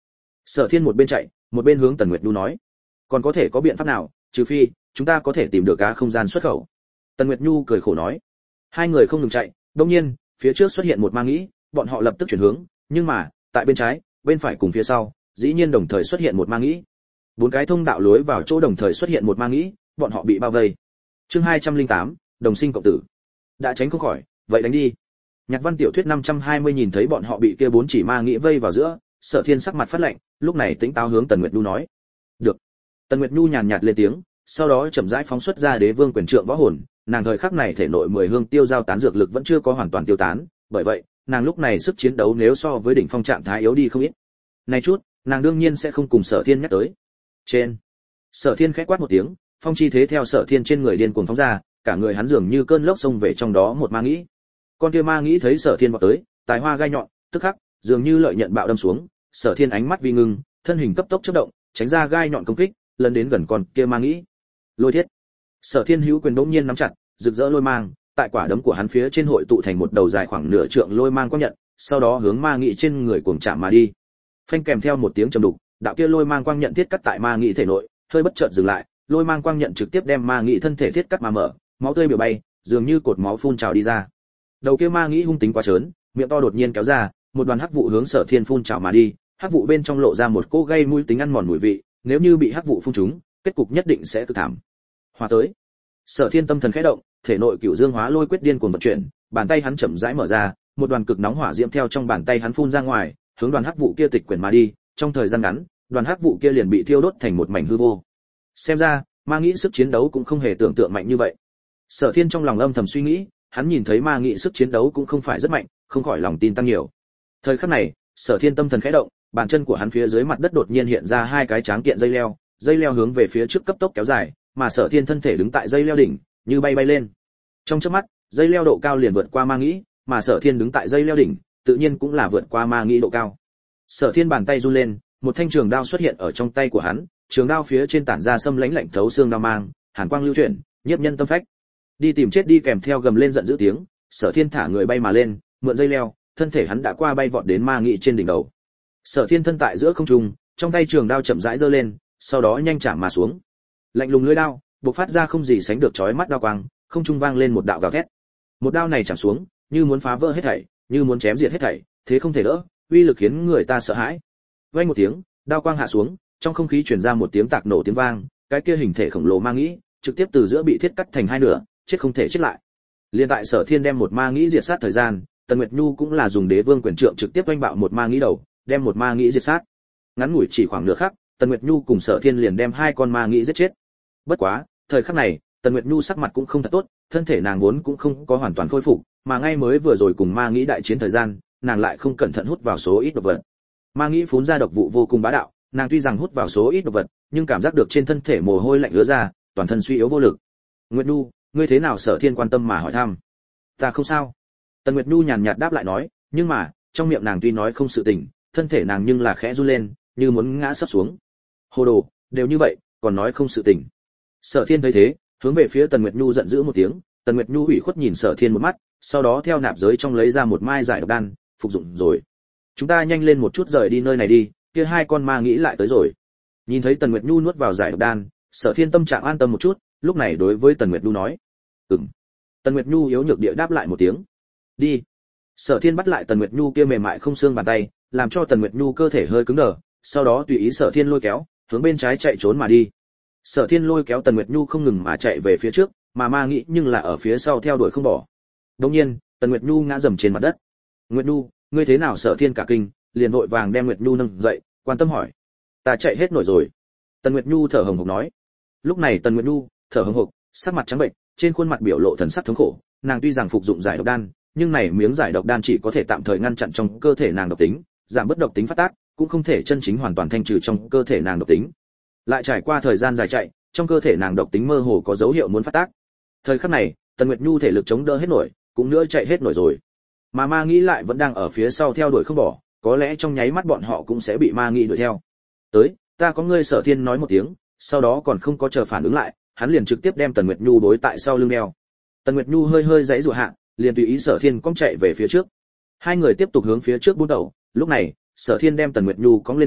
Sở Thiên một bên chạy, một bên hướng Tần Nguyệt Nhu nói, còn có thể có biện pháp nào, trừ phi chúng ta có thể tìm được cá không gian xuất khẩu. Tần Nguyệt Nhu cười khổ nói. Hai người không ngừng chạy, đột nhiên, phía trước xuất hiện một ma nghĩ, bọn họ lập tức chuyển hướng, nhưng mà, tại bên trái, bên phải cùng phía sau, dĩ nhiên đồng thời xuất hiện một ma nghĩ. Bốn cái thông đạo lối vào chỗ đồng thời xuất hiện một ma nghĩ, bọn họ bị bao vây. Chương hai trăm lẻ tám, đồng sinh cộng tử. Đã tránh không khỏi, vậy đánh đi. Nhạc văn tiểu thuyết năm trăm hai mươi nhìn thấy bọn họ bị kia bốn chỉ ma nghĩ vây vào giữa, Sở Thiên sắc mặt phát lạnh, lúc này tính táo hướng Tần Nguyệt Nhu nói. Được. Tần Nguyệt Nhu nhàn nhạt lên tiếng, sau đó chậm rãi phóng xuất ra Đế Vương quyền trượng võ hồn, nàng thời khắc này thể nội mười hương tiêu giao tán dược lực vẫn chưa có hoàn toàn tiêu tán, bởi vậy, nàng lúc này sức chiến đấu nếu so với đỉnh phong trạng thái yếu đi không ít. Này chút, nàng đương nhiên sẽ không cùng Sở Thiên nhắc tới. Trên. Sở Thiên khẽ quát một tiếng, phong chi thế theo Sở Thiên trên người điên cuồng phóng ra, cả người hắn dường như cơn lốc xông về trong đó một ma nghĩ. Con kia ma nghĩ thấy Sở Thiên vọt tới, tài hoa gai nhọn, tức khắc, dường như lợi nhận bạo đâm xuống, Sở Thiên ánh mắt vi ngưng, thân hình cấp tốc chớp động, tránh ra gai nhọn công kích, lần đến gần con kia ma nghĩ. Lôi thiết. Sở Thiên hữu quyền bỗng nhiên nắm chặt, rực rỡ lôi mang, tại quả đấm của hắn phía trên hội tụ thành một đầu dài khoảng nửa trượng lôi mang quang nhận, sau đó hướng ma nghị trên người cuồng chạm mà đi. Phanh kèm theo một tiếng trầm đục, đạo kia lôi mang quang nhận thiết cắt tại ma nghị thể nội, hơi bất chợt dừng lại, lôi mang quang nhận trực tiếp đem ma nghị thân thể thiết cắt mà mở, máu tươi biểu bay, dường như cột máu phun trào đi ra. Đầu kia ma nghị hung tính quá trớn, miệng to đột nhiên kéo ra, một đoàn hắc vụ hướng Sở Thiên phun trào mà đi, hắc vụ bên trong lộ ra một cỗ gây mũi tính ăn mòn mùi vị, nếu như bị hắc vụ phun trúng, kết cục nhất định sẽ cực thảm. Hòa tới. Sở Thiên tâm thần khẽ động, thể nội Cửu Dương Hóa Lôi quyết điên cuồng vận chuyển, bàn tay hắn chậm rãi mở ra, một đoàn cực nóng hỏa diễm theo trong bàn tay hắn phun ra ngoài, hướng đoàn hắc vụ kia tịch quyển mà đi, trong thời gian ngắn, đoàn hắc vụ kia liền bị thiêu đốt thành một mảnh hư vô. Xem ra, ma nghĩ sức chiến đấu cũng không hề tưởng tượng mạnh như vậy. Sở Thiên trong lòng âm thầm suy nghĩ, hắn nhìn thấy ma nghĩ sức chiến đấu cũng không phải rất mạnh, không khỏi lòng tin tăng nhiều. Thời khắc này, Sở Thiên tâm thần khẽ động, bàn chân của hắn phía dưới mặt đất đột nhiên hiện ra hai cái tráng kiện dây leo, dây leo hướng về phía trước cấp tốc kéo dài, mà Sở Thiên thân thể đứng tại dây leo đỉnh, như bay bay lên. Trong chớp mắt, dây leo độ cao liền vượt qua ma nghĩ, mà Sở Thiên đứng tại dây leo đỉnh, tự nhiên cũng là vượt qua ma nghĩ độ cao. Sở Thiên bàn tay run lên, một thanh trường đao xuất hiện ở trong tay của hắn, trường đao phía trên tản ra sâm lãnh lạnh thấu xương đao mang, hàn quang lưu chuyển, nhiếp nhân tâm phách. Đi tìm chết đi kèm theo gầm lên giận dữ tiếng, Sở Thiên thả người bay mà lên, mượn dây leo, thân thể hắn đã qua bay vọt đến ma nghĩ trên đỉnh đầu. Sở Thiên thân tại giữa không trung, trong tay trường đao chậm rãi giơ lên, sau đó nhanh chạm mà xuống. Lạnh lùng lưỡi đao, bộc phát ra không gì sánh được chói mắt đao quang, không trung vang lên một đạo gào thét. Một đao này chạm xuống, như muốn phá vỡ hết thảy, như muốn chém diệt hết thảy, thế không thể đỡ, uy lực khiến người ta sợ hãi. Vang một tiếng, đao quang hạ xuống, trong không khí truyền ra một tiếng tạc nổ tiếng vang, cái kia hình thể khổng lồ ma nghĩ, trực tiếp từ giữa bị thiết cắt thành hai nửa, chết không thể chết lại. Liên tại Sở Thiên đem một ma nghĩ diệt sát thời gian, Tần Nguyệt Nhu cũng là dùng Đế Vương quyền trượng trực tiếp oanh bạo một ma nghĩ đầu, đem một ma nghĩ diệt sát. Ngắn ngủi chỉ khoảng nửa khắc, Tần Nguyệt Nhu cùng Sở Thiên liền đem hai con ma nghĩ giết chết. Bất quá, thời khắc này, Tần Nguyệt Nhu sắc mặt cũng không thật tốt, thân thể nàng vốn cũng không có hoàn toàn khôi phục, mà ngay mới vừa rồi cùng ma nghĩ đại chiến thời gian, nàng lại không cẩn thận hút vào số ít độc vật. Ma nghĩ phun ra độc vụ vô cùng bá đạo, nàng tuy rằng hút vào số ít độc vật, nhưng cảm giác được trên thân thể mồ hôi lạnh ứa ra, toàn thân suy yếu vô lực. Nguyệt Nhu, ngươi thế nào? Sở Thiên quan tâm mà hỏi thăm. Ta không sao. Tần Nguyệt Nhu nhàn nhạt đáp lại nói, nhưng mà, trong miệng nàng tuy nói không sự tình, thân thể nàng nhưng là khẽ run lên, như muốn ngã sắp xuống. Hồ đồ, đều như vậy, còn nói không sự tình. Sở Thiên thấy thế, hướng về phía Tần Nguyệt Nhu giận dữ một tiếng, Tần Nguyệt Nhu ủy khuất nhìn Sở Thiên một mắt, sau đó theo nạp giới trong lấy ra một mai giải độc đan, phục dụng rồi. Chúng ta nhanh lên một chút rời đi nơi này đi, kia hai con ma nghĩ lại tới rồi. Nhìn thấy Tần Nguyệt Nhu nuốt vào giải độc đan, Sở Thiên tâm trạng an tâm một chút, lúc này đối với Tần Nguyệt Nhu nói, "Ừm." Tần Nguyệt Nhu yếu nhược địa đáp lại một tiếng. "Đi." Sở Thiên bắt lại Tần Nguyệt Nhu kia mềm mại không xương bàn tay, làm cho Tần Nguyệt Nhu cơ thể hơi cứng đờ, sau đó tùy ý Sở Thiên lôi kéo, hướng bên trái chạy trốn mà đi. Sở Thiên lôi kéo Tần Nguyệt Nhu không ngừng mà chạy về phía trước, mà ma nghĩ nhưng là ở phía sau theo đuổi không bỏ. Đột nhiên, Tần Nguyệt Nhu ngã rầm trên mặt đất. "Nguyệt Nhu, ngươi thế nào?" Sở Thiên cả kinh, liền vội vàng đem Nguyệt Nhu nâng dậy, quan tâm hỏi. "Ta chạy hết nổi rồi." Tần Nguyệt Nhu thở hổn hển nói. Lúc này Tần Nguyệt Nhu thở hổn hển, sắc mặt trắng bệnh, trên khuôn mặt biểu lộ thần sắc thống khổ, nàng tuy rằng phục dụng giải độc đan, nhưng này miếng giải độc đan chỉ có thể tạm thời ngăn chặn trong cơ thể nàng độc tính, giảm bớt độc tính phát tác, cũng không thể chân chính hoàn toàn thanh trừ trong cơ thể nàng độc tính. Lại trải qua thời gian dài chạy, trong cơ thể nàng độc tính mơ hồ có dấu hiệu muốn phát tác. Thời khắc này, Tần Nguyệt Nhu thể lực chống đỡ hết nổi, cũng nữa chạy hết nổi rồi. Mà ma nghĩ lại vẫn đang ở phía sau theo đuổi không bỏ, có lẽ trong nháy mắt bọn họ cũng sẽ bị ma nghĩ đuổi theo. "Tới, ta có ngươi." Sở Thiên nói một tiếng, sau đó còn không có chờ phản ứng lại, hắn liền trực tiếp đem Tần Nguyệt Nhu đối tại sau lưng đeo. Tần Nguyệt Nhu hơi hơi giãy giụa hạ, liền tùy ý Sở Thiên cong chạy về phía trước. Hai người tiếp tục hướng phía trước buôn đầu, lúc này, Sở Thiên đem Tần Nguyệt Nhu cong lên người,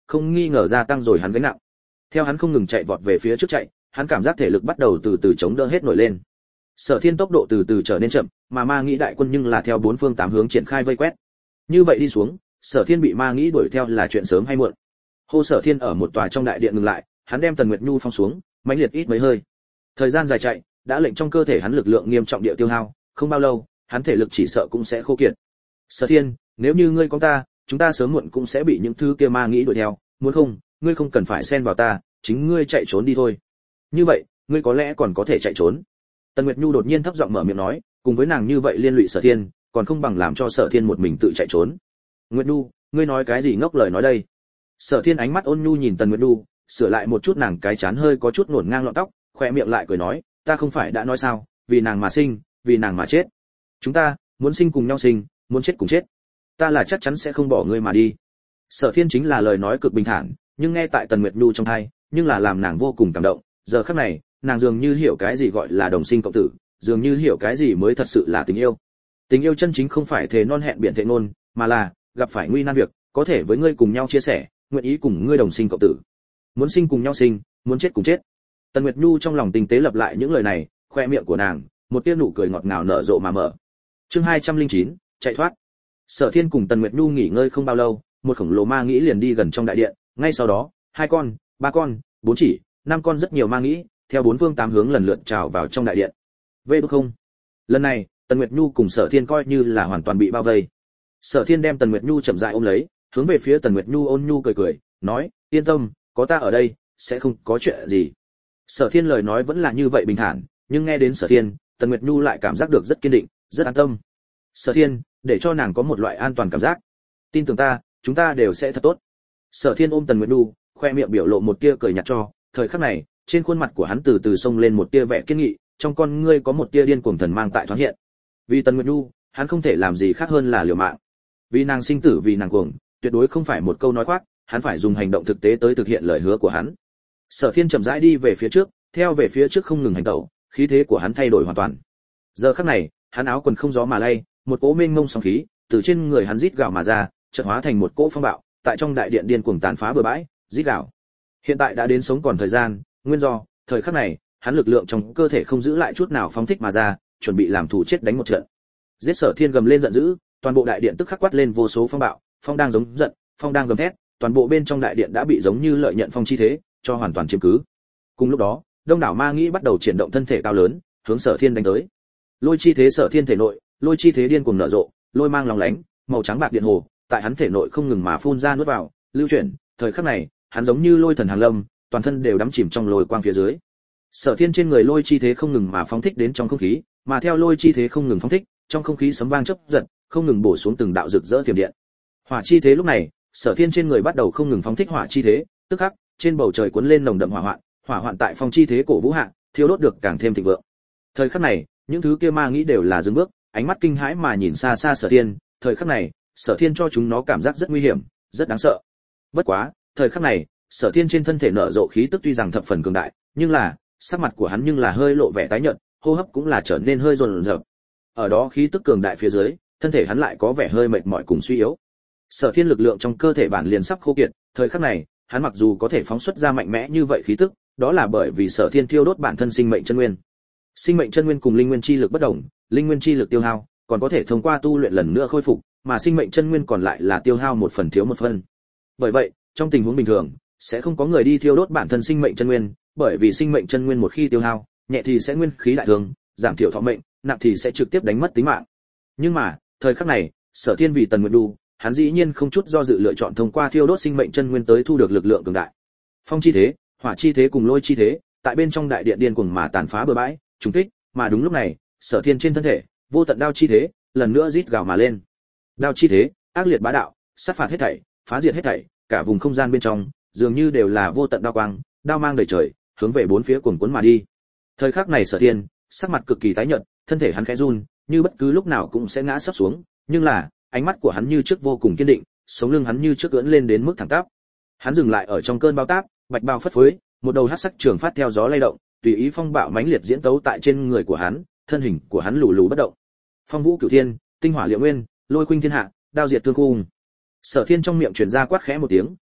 không nghi ngờ gia tăng rồi hắn gánh nặng. Theo hắn không ngừng chạy vọt về phía trước chạy, hắn cảm giác thể lực bắt đầu từ từ chống đỡ hết nổi lên. Sở Thiên tốc độ từ từ trở nên chậm, mà ma nghĩ đại quân nhưng là theo bốn phương tám hướng triển khai vây quét. Như vậy đi xuống, Sở Thiên bị ma nghĩ đuổi theo là chuyện sớm hay muộn. Hô Sở Thiên ở một tòa trong đại điện ngừng lại, hắn đem Tần Nguyệt Nhu phong xuống, mãnh liệt ít mấy hơi. Thời gian dài chạy, đã lệnh trong cơ thể hắn lực lượng nghiêm trọng địa tiêu hao, không bao lâu, hắn thể lực chỉ sợ cũng sẽ khô kiệt. Sở Thiên, nếu như ngươi có ta, chúng ta sớm muộn cũng sẽ bị những thứ kia ma nghĩ đuổi theo, muốn không, ngươi không cần phải xen vào ta, chính ngươi chạy trốn đi thôi. Như vậy, ngươi có lẽ còn có thể chạy trốn. Tần Nguyệt Nhu đột nhiên thấp giọng mở miệng nói, cùng với nàng như vậy liên lụy Sở Thiên, còn không bằng làm cho Sở Thiên một mình tự chạy trốn. Nguyệt Nhu, ngươi nói cái gì ngốc lời nói đây? Sở Thiên ánh mắt ôn nhu nhìn Tần Nguyệt Nhu, sửa lại một chút nàng cái chán hơi có chút ngổn ngang lọn tóc, khóe miệng lại cười nói, ta không phải đã nói sao, vì nàng mà sinh, vì nàng mà chết. Chúng ta muốn sinh cùng nhau sinh, muốn chết cùng chết. Ta là chắc chắn sẽ không bỏ ngươi mà đi. Sở Thiên chính là lời nói cực bình thản, nhưng nghe tại Tần Nguyệt Nhu trong tai, nhưng là làm nàng vô cùng cảm động. Giờ khắc này, nàng dường như hiểu cái gì gọi là đồng sinh cộng tử, dường như hiểu cái gì mới thật sự là tình yêu. Tình yêu chân chính không phải thề non hẹn biển thệ ngôn, mà là gặp phải nguy nan việc, có thể với ngươi cùng nhau chia sẻ, nguyện ý cùng ngươi đồng sinh cộng tử. Muốn sinh cùng nhau sinh, muốn chết cùng chết. Tần Nguyệt Nhu trong lòng tinh tế lặp lại những lời này, khoe miệng của nàng, một tia nụ cười ngọt ngào nở rộ mà mở. Chương hai trăm lẻ chín, chạy thoát. Sở Thiên cùng Tần Nguyệt Nhu nghỉ ngơi không bao lâu, một khổng lồ ma nghĩ liền đi gần trong đại điện, ngay sau đó, hai con, ba con, bốn chỉ, năm con rất nhiều ma nghĩ, theo bốn phương tám hướng lần lượt trào vào trong đại điện. Vê đúc không. Lần này, Tần Nguyệt Nhu cùng Sở Thiên coi như là hoàn toàn bị bao vây. Sở Thiên đem Tần Nguyệt Nhu chậm rãi ôm lấy, hướng về phía Tần Nguyệt Nhu ôn nhu cười cười, nói, yên tâm, có ta ở đây, sẽ không có chuyện gì. Sở Thiên lời nói vẫn là như vậy bình thản, nhưng nghe đến Sở Thiên, Tần Nguyệt Nhu lại cảm giác được rất kiên định, rất an tâm. Sở Thiên, để cho nàng có một loại an toàn cảm giác. Tin tưởng ta, chúng ta đều sẽ thật tốt. Sở Thiên ôm Tần Nguyệt Nhu, khoe miệng biểu lộ một tia cười nhạt cho, thời khắc này, trên khuôn mặt của hắn từ từ xông lên một tia vẻ kiên nghị, trong con ngươi có một tia điên cuồng thần mang tại thoáng hiện. Vì Tần Nguyệt Nhu, hắn không thể làm gì khác hơn là liều mạng. Vì nàng sinh tử vì nàng cuồng, tuyệt đối không phải một câu nói khoác, hắn phải dùng hành động thực tế tới thực hiện lời hứa của hắn. Sở Thiên chậm rãi đi về phía trước, theo về phía trước không ngừng hành động, khí thế của hắn thay đổi hoàn toàn. Giờ khắc này, hắn áo quần không gió mà lay, một cỗ mênh mông sóng khí từ trên người hắn rít gào mà ra, chợt hóa thành một cỗ phong bạo, tại trong đại điện điên cuồng tàn phá bừa bãi, rít gào. Hiện tại đã đến sống còn thời gian, nguyên do, thời khắc này, hắn lực lượng trong cơ thể không giữ lại chút nào phóng thích mà ra, chuẩn bị làm thủ chết đánh một trận. Giết Sở Thiên gầm lên giận dữ, toàn bộ đại điện tức khắc quát lên vô số phong bạo, phong đang giống giận, phong đang gầm thét, toàn bộ bên trong đại điện đã bị giống như lợi nhận phong chi thế, cho hoàn toàn chiếm cứ. Cùng lúc đó, đông đảo ma nghĩ bắt đầu chuyển động thân thể cao lớn, hướng Sở Thiên đánh tới. Lôi chi thế Sở Thiên thể nội, lôi chi thế điên cuồng nở rộ, lôi mang lóng lánh, màu trắng bạc điện hồ, tại hắn thể nội không ngừng mà phun ra nuốt vào, lưu chuyển, thời khắc này, hắn giống như lôi thần hàng lâm, toàn thân đều đắm chìm trong lôi quang phía dưới. Sở Thiên trên người lôi chi thế không ngừng mà phóng thích đến trong không khí, mà theo lôi chi thế không ngừng phóng thích, trong không khí sấm vang chớp giật, không ngừng bổ xuống từng đạo rực rỡ thiểm điện. Hỏa chi thế lúc này, Sở Thiên trên người bắt đầu không ngừng phóng thích hỏa chi thế, tức khắc, trên bầu trời cuốn lên nồng đậm hỏa hoạn, hỏa hoạn tại phong chi thế cổ vũ hạ, thiêu đốt được càng thêm thịnh vượng. Thời khắc này, những thứ kia ma nghĩ đều là dừng bước, ánh mắt kinh hãi mà nhìn xa xa Sở Thiên, thời khắc này, Sở Thiên cho chúng nó cảm giác rất nguy hiểm, rất đáng sợ. Bất quá, thời khắc này, Sở Thiên trên thân thể nở rộ khí tức tuy rằng thập phần cường đại, nhưng là, sắc mặt của hắn nhưng là hơi lộ vẻ tái nhợt, hô hấp cũng là trở nên hơi rồn rập. Ở đó khí tức cường đại phía dưới, thân thể hắn lại có vẻ hơi mệt mỏi cùng suy yếu. Sở Thiên lực lượng trong cơ thể bản liền sắp khô kiệt, thời khắc này, hắn mặc dù có thể phóng xuất ra mạnh mẽ như vậy khí tức, đó là bởi vì Sở Thiên thiêu đốt bản thân sinh mệnh chân nguyên. Sinh mệnh chân nguyên cùng linh nguyên chi lực bất đồng, linh nguyên chi lực tiêu hao, còn có thể thông qua tu luyện lần nữa khôi phục, mà sinh mệnh chân nguyên còn lại là tiêu hao một phần thiếu một phần. Bởi vậy, trong tình huống bình thường, sẽ không có người đi thiêu đốt bản thân sinh mệnh chân nguyên, bởi vì sinh mệnh chân nguyên một khi tiêu hao, nhẹ thì sẽ nguyên khí đại thương, giảm thiểu thọ mệnh, nặng thì sẽ trực tiếp đánh mất tính mạng. Nhưng mà, thời khắc này, Sở Thiên vì Tần Nguyệt Nhu, hắn dĩ nhiên không chút do dự lựa chọn thông qua thiêu đốt sinh mệnh chân nguyên tới thu được lực lượng cường đại. Phong chi thế, hỏa chi thế cùng lôi chi thế, tại bên trong đại điện điên cuồng mà tàn phá bừa bãi, trùng kích, mà đúng lúc này, Sở Thiên trên thân thể, vô tận đao chi thế, lần nữa rít gào mà lên. Đao chi thế, ác liệt bá đạo, sát phạt hết thảy, phá diệt hết thảy, cả vùng không gian bên trong, dường như đều là vô tận đao quang, đao mang đầy trời, hướng về bốn phía cuồn cuốn mà đi. Thời khắc này Sở Thiên, sắc mặt cực kỳ tái nhợt, thân thể hắn khẽ run, như bất cứ lúc nào cũng sẽ ngã sắp xuống, nhưng là, ánh mắt của hắn như trước vô cùng kiên định, sống lưng hắn như trước ưỡn lên đến mức thẳng tắp. Hắn dừng lại ở trong cơn bão táp, bạch bào phất phới, một đầu hắc sắc trường phát theo gió lay động, tùy ý phong bạo mãnh liệt diễn tấu tại trên người của hắn, thân hình của hắn lù lù bất động. Phong vũ cửu thiên, tinh hỏa liệu nguyên, lôi khuynh thiên hạ, đao diệt thương khung. Sở Thiên trong miệng truyền ra quát khẽ một tiếng,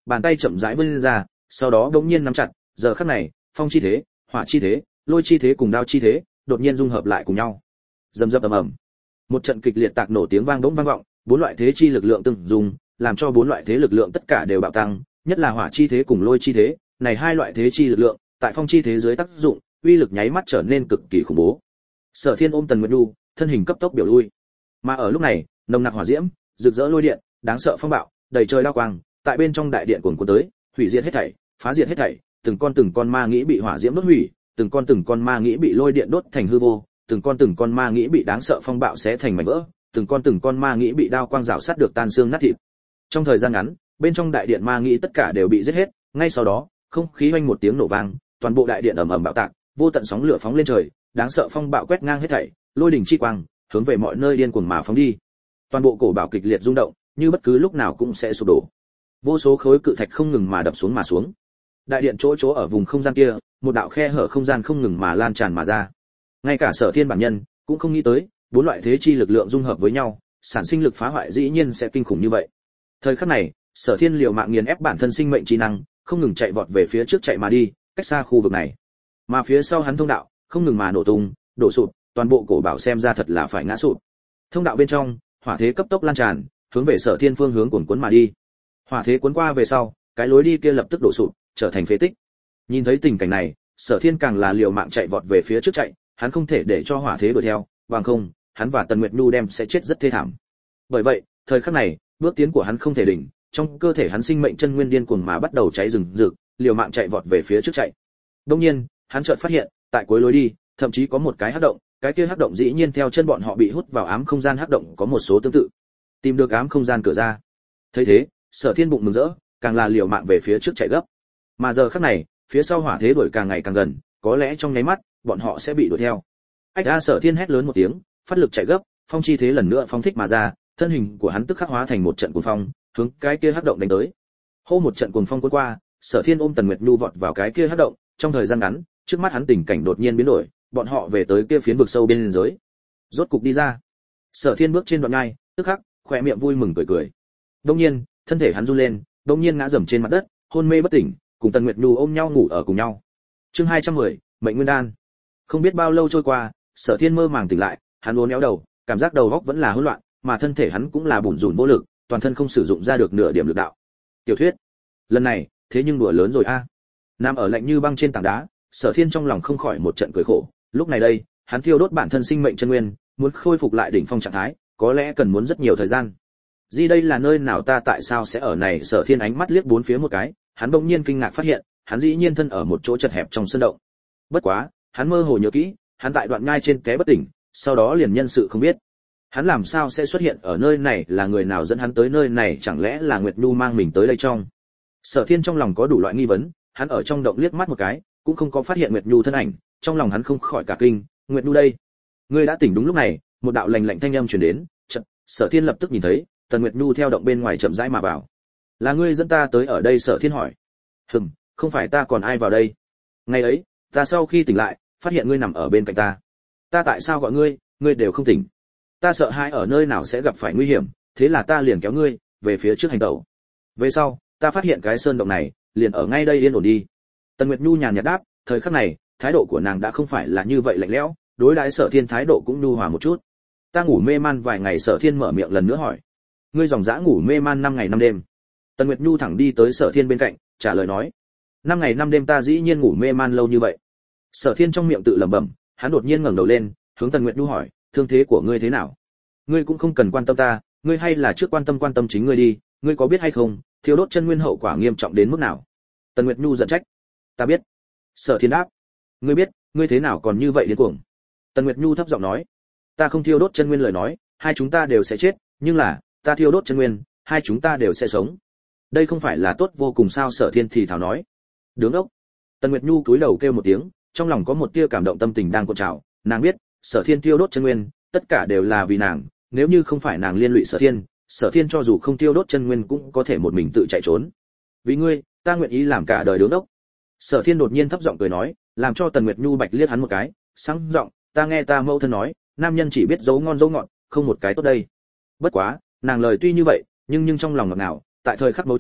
bàn tay chậm rãi vươn ra, sau đó đột nhiên nắm chặt, giờ khắc này, phong chi thế, hỏa chi thế, lôi chi thế cùng đao chi thế, đột nhiên dung hợp lại cùng nhau. Rầm rầm ầm ầm. Một trận kịch liệt tạc nổ tiếng vang đỗng vang vọng, bốn loại thế chi lực lượng tương dùng, làm cho bốn loại thế lực lượng tất cả đều bạo tăng, nhất là hỏa chi thế cùng lôi chi thế, này hai loại thế chi lực lượng, tại phong chi thế dưới tác dụng, uy lực nháy mắt trở nên cực kỳ khủng bố. Sở Thiên ôm Tần Nguyệt Nhu, thân hình cấp tốc biểu lui. Mà ở lúc này, nồng nặc hỏa diễm, rực rỡ lôi điện, đáng sợ phong bạo, đầy trời đao quang, tại bên trong đại điện cuồn cuộn tới, hủy diệt hết thảy, phá diệt hết thảy, từng con từng con ma nghĩ bị hỏa diễm đốt hủy, từng con từng con ma nghĩ bị lôi điện đốt thành hư vô, từng con từng con ma nghĩ bị đáng sợ phong bạo xé thành mảnh vỡ, từng con từng con ma nghĩ bị đao quang rào sát được tan xương nát thịt. Trong thời gian ngắn, bên trong đại điện ma nghĩ tất cả đều bị giết hết, ngay sau đó, không khí oanh một tiếng nổ vang, toàn bộ đại điện ầm ầm bạo tạc, vô tận sóng lửa phóng lên trời, đáng sợ phong bạo quét ngang hết thảy, lôi đỉnh chi quang, hướng về mọi nơi điên cuồng mà phóng đi. Toàn bộ cổ bảo kịch liệt rung động, như bất cứ lúc nào cũng sẽ sụp đổ. Vô số khối cự thạch không ngừng mà đập xuống mà xuống. Đại điện chỗ chỗ ở vùng không gian kia, một đạo khe hở không gian không ngừng mà lan tràn mà ra. Ngay cả Sở Thiên bản nhân cũng không nghĩ tới, bốn loại thế chi lực lượng dung hợp với nhau, sản sinh lực phá hoại dĩ nhiên sẽ kinh khủng như vậy. Thời khắc này, Sở Thiên liều mạng nghiền ép bản thân sinh mệnh trí năng, không ngừng chạy vọt về phía trước chạy mà đi, cách xa khu vực này. Mà phía sau hắn thông đạo, không ngừng mà nổ tung, đổ sụp, toàn bộ cổ bảo xem ra thật là phải ngã sụp. Thông đạo bên trong, hỏa thế cấp tốc lan tràn, hướng về Sở Thiên phương hướng cuồn cuốn mà đi. Hỏa thế cuốn qua về sau, cái lối đi kia lập tức đổ sụp, trở thành phế tích. Nhìn thấy tình cảnh này, Sở Thiên càng là liều mạng chạy vọt về phía trước chạy, hắn không thể để cho hỏa thế đuổi theo, bằng không, hắn và Tần Nguyệt Nhu đem sẽ chết rất thê thảm. Bởi vậy, thời khắc này, bước tiến của hắn không thể đỉnh, trong cơ thể hắn sinh mệnh chân nguyên điên cuồng mà bắt đầu cháy rừng rực, liều mạng chạy vọt về phía trước chạy. Đương nhiên, hắn chợt phát hiện, tại cuối lối đi, thậm chí có một cái hắc động, cái kia hắc động dĩ nhiên theo chân bọn họ bị hút vào ám không gian hắc động có một số tương tự. Tìm được ám không gian cửa ra. Thấy thế, Sở Thiên bụng mừng rỡ, càng là liều mạng về phía trước chạy gấp. Mà giờ khắc này, phía sau hỏa thế đuổi càng ngày càng gần, có lẽ trong nháy mắt, bọn họ sẽ bị đuổi theo. Ách a, Sở Thiên hét lớn một tiếng, phát lực chạy gấp, phong chi thế lần nữa phóng thích mà ra, thân hình của hắn tức khắc hóa thành một trận cuồng phong, hướng cái kia hắc động đánh tới. Hô một trận cuồng phong cuốn qua, Sở Thiên ôm Tần Nguyệt Nhu vọt vào cái kia hắc động, trong thời gian ngắn, trước mắt hắn tình cảnh đột nhiên biến đổi, bọn họ về tới kia phiến vực sâu bên dưới. Rốt cục đi ra. Sở Thiên bước trên đoạn ngai, tức khắc, khóe miệng vui mừng cười cười. Đột nhiên, thân thể hắn run lên, đột nhiên ngã rầm trên mặt đất, hôn mê bất tỉnh, cùng Tần Nguyệt Nhu ôm nhau ngủ ở cùng nhau. Chương hai trăm mười, Mệnh Nguyên Đan. Không biết bao lâu trôi qua, Sở Thiên mơ màng tỉnh lại, hắn uốn éo đầu, cảm giác đầu óc vẫn là hỗn loạn, mà thân thể hắn cũng là bủn rủn vô lực, toàn thân không sử dụng ra được nửa điểm lực đạo. Tiểu thuyết, lần này, thế nhưng đùa lớn rồi a. À. Nằm ở lạnh như băng trên tảng đá, Sở Thiên trong lòng không khỏi một trận cười khổ, lúc này đây, hắn thiêu đốt bản thân sinh mệnh chân nguyên, muốn khôi phục lại đỉnh phong trạng thái, có lẽ cần muốn rất nhiều thời gian. Di đây là nơi nào ta tại sao sẽ ở này? Sở Thiên ánh mắt liếc bốn phía một cái, hắn bỗng nhiên kinh ngạc phát hiện, hắn dĩ nhiên thân ở một chỗ chật hẹp trong sân động. Bất quá, hắn mơ hồ nhớ kỹ, hắn tại đoạn ngai trên té bất tỉnh, sau đó liền nhân sự không biết. Hắn làm sao sẽ xuất hiện ở nơi này, là người nào dẫn hắn tới nơi này, chẳng lẽ là Nguyệt Nhu mang mình tới đây trong? Sở Thiên trong lòng có đủ loại nghi vấn, hắn ở trong động liếc mắt một cái, cũng không có phát hiện Nguyệt Nhu thân ảnh, trong lòng hắn không khỏi cả kinh, Nguyệt Nhu đây, ngươi đã tỉnh? Đúng lúc này, một đạo lạnh lạnh thanh âm truyền đến, chợt, Sở Thiên lập tức nhìn thấy, Tần Nguyệt Nhu theo động bên ngoài chậm rãi mà vào. Là ngươi dẫn ta tới ở đây? Sở Thiên hỏi. Hừm, không phải ta còn ai vào đây? Ngày ấy, ta sau khi tỉnh lại, phát hiện ngươi nằm ở bên cạnh ta. Ta tại sao gọi ngươi, ngươi đều không tỉnh. Ta sợ hãi ở nơi nào sẽ gặp phải nguy hiểm, thế là ta liền kéo ngươi về phía trước hành tẩu. Về sau, ta phát hiện cái sơn động này, liền ở ngay đây yên ổn đi. Tần Nguyệt Nhu nhàn nhạt đáp, thời khắc này, thái độ của nàng đã không phải là như vậy lạnh lẽo, đối đãi Sở Thiên thái độ cũng nhu hòa một chút. Ta ngủ mê man vài ngày. Sở Thiên mở miệng lần nữa hỏi. Ngươi dòng dã ngủ mê man năm ngày năm đêm? Tần Nguyệt Nhu thẳng đi tới Sở Thiên bên cạnh, trả lời nói. Năm ngày năm đêm ta dĩ nhiên ngủ mê man lâu như vậy. Sở Thiên trong miệng tự lẩm bẩm, hắn đột nhiên ngẩng đầu lên, hướng Tần Nguyệt Nhu hỏi, thương thế của ngươi thế nào? Ngươi cũng không cần quan tâm ta, ngươi hay là trước quan tâm quan tâm chính ngươi đi, ngươi có biết hay không, thiếu đốt chân nguyên hậu quả nghiêm trọng đến mức nào? Tần Nguyệt Nhu giận trách. Ta biết. Sở Thiên đáp. Ngươi biết, ngươi thế nào còn như vậy điên cuồng? Tần Nguyệt Nhu thấp giọng nói. Ta không thiêu đốt chân nguyên lời nói, hai chúng ta đều sẽ chết, nhưng là, ta thiêu đốt chân nguyên, hai chúng ta đều sẽ sống. Đây không phải là tốt vô cùng sao? Sở Thiên thì thào nói. Đứng ốc. Tần Nguyệt Nhu cúi đầu kêu một tiếng, trong lòng có một tia cảm động tâm tình đang cuộn trào, nàng biết, Sở Thiên thiêu đốt chân nguyên, tất cả đều là vì nàng, nếu như không phải nàng liên lụy Sở Thiên, Sở Thiên cho dù không thiêu đốt chân nguyên cũng có thể một mình tự chạy trốn. Vì ngươi, ta nguyện ý làm cả đời đứng ốc. Sở Thiên đột nhiên thấp giọng cười nói, làm cho Tần Nguyệt Nhu bạch liếc hắn một cái, sáng giọng, ta nghe ta mẫu thân nói, nam nhân chỉ biết giấu ngon giấu ngọt, không một cái tốt đây. Bất quá, nàng lời tuy như vậy, nhưng nhưng trong lòng ngọt ngào, tại thời khắc mấu chốt,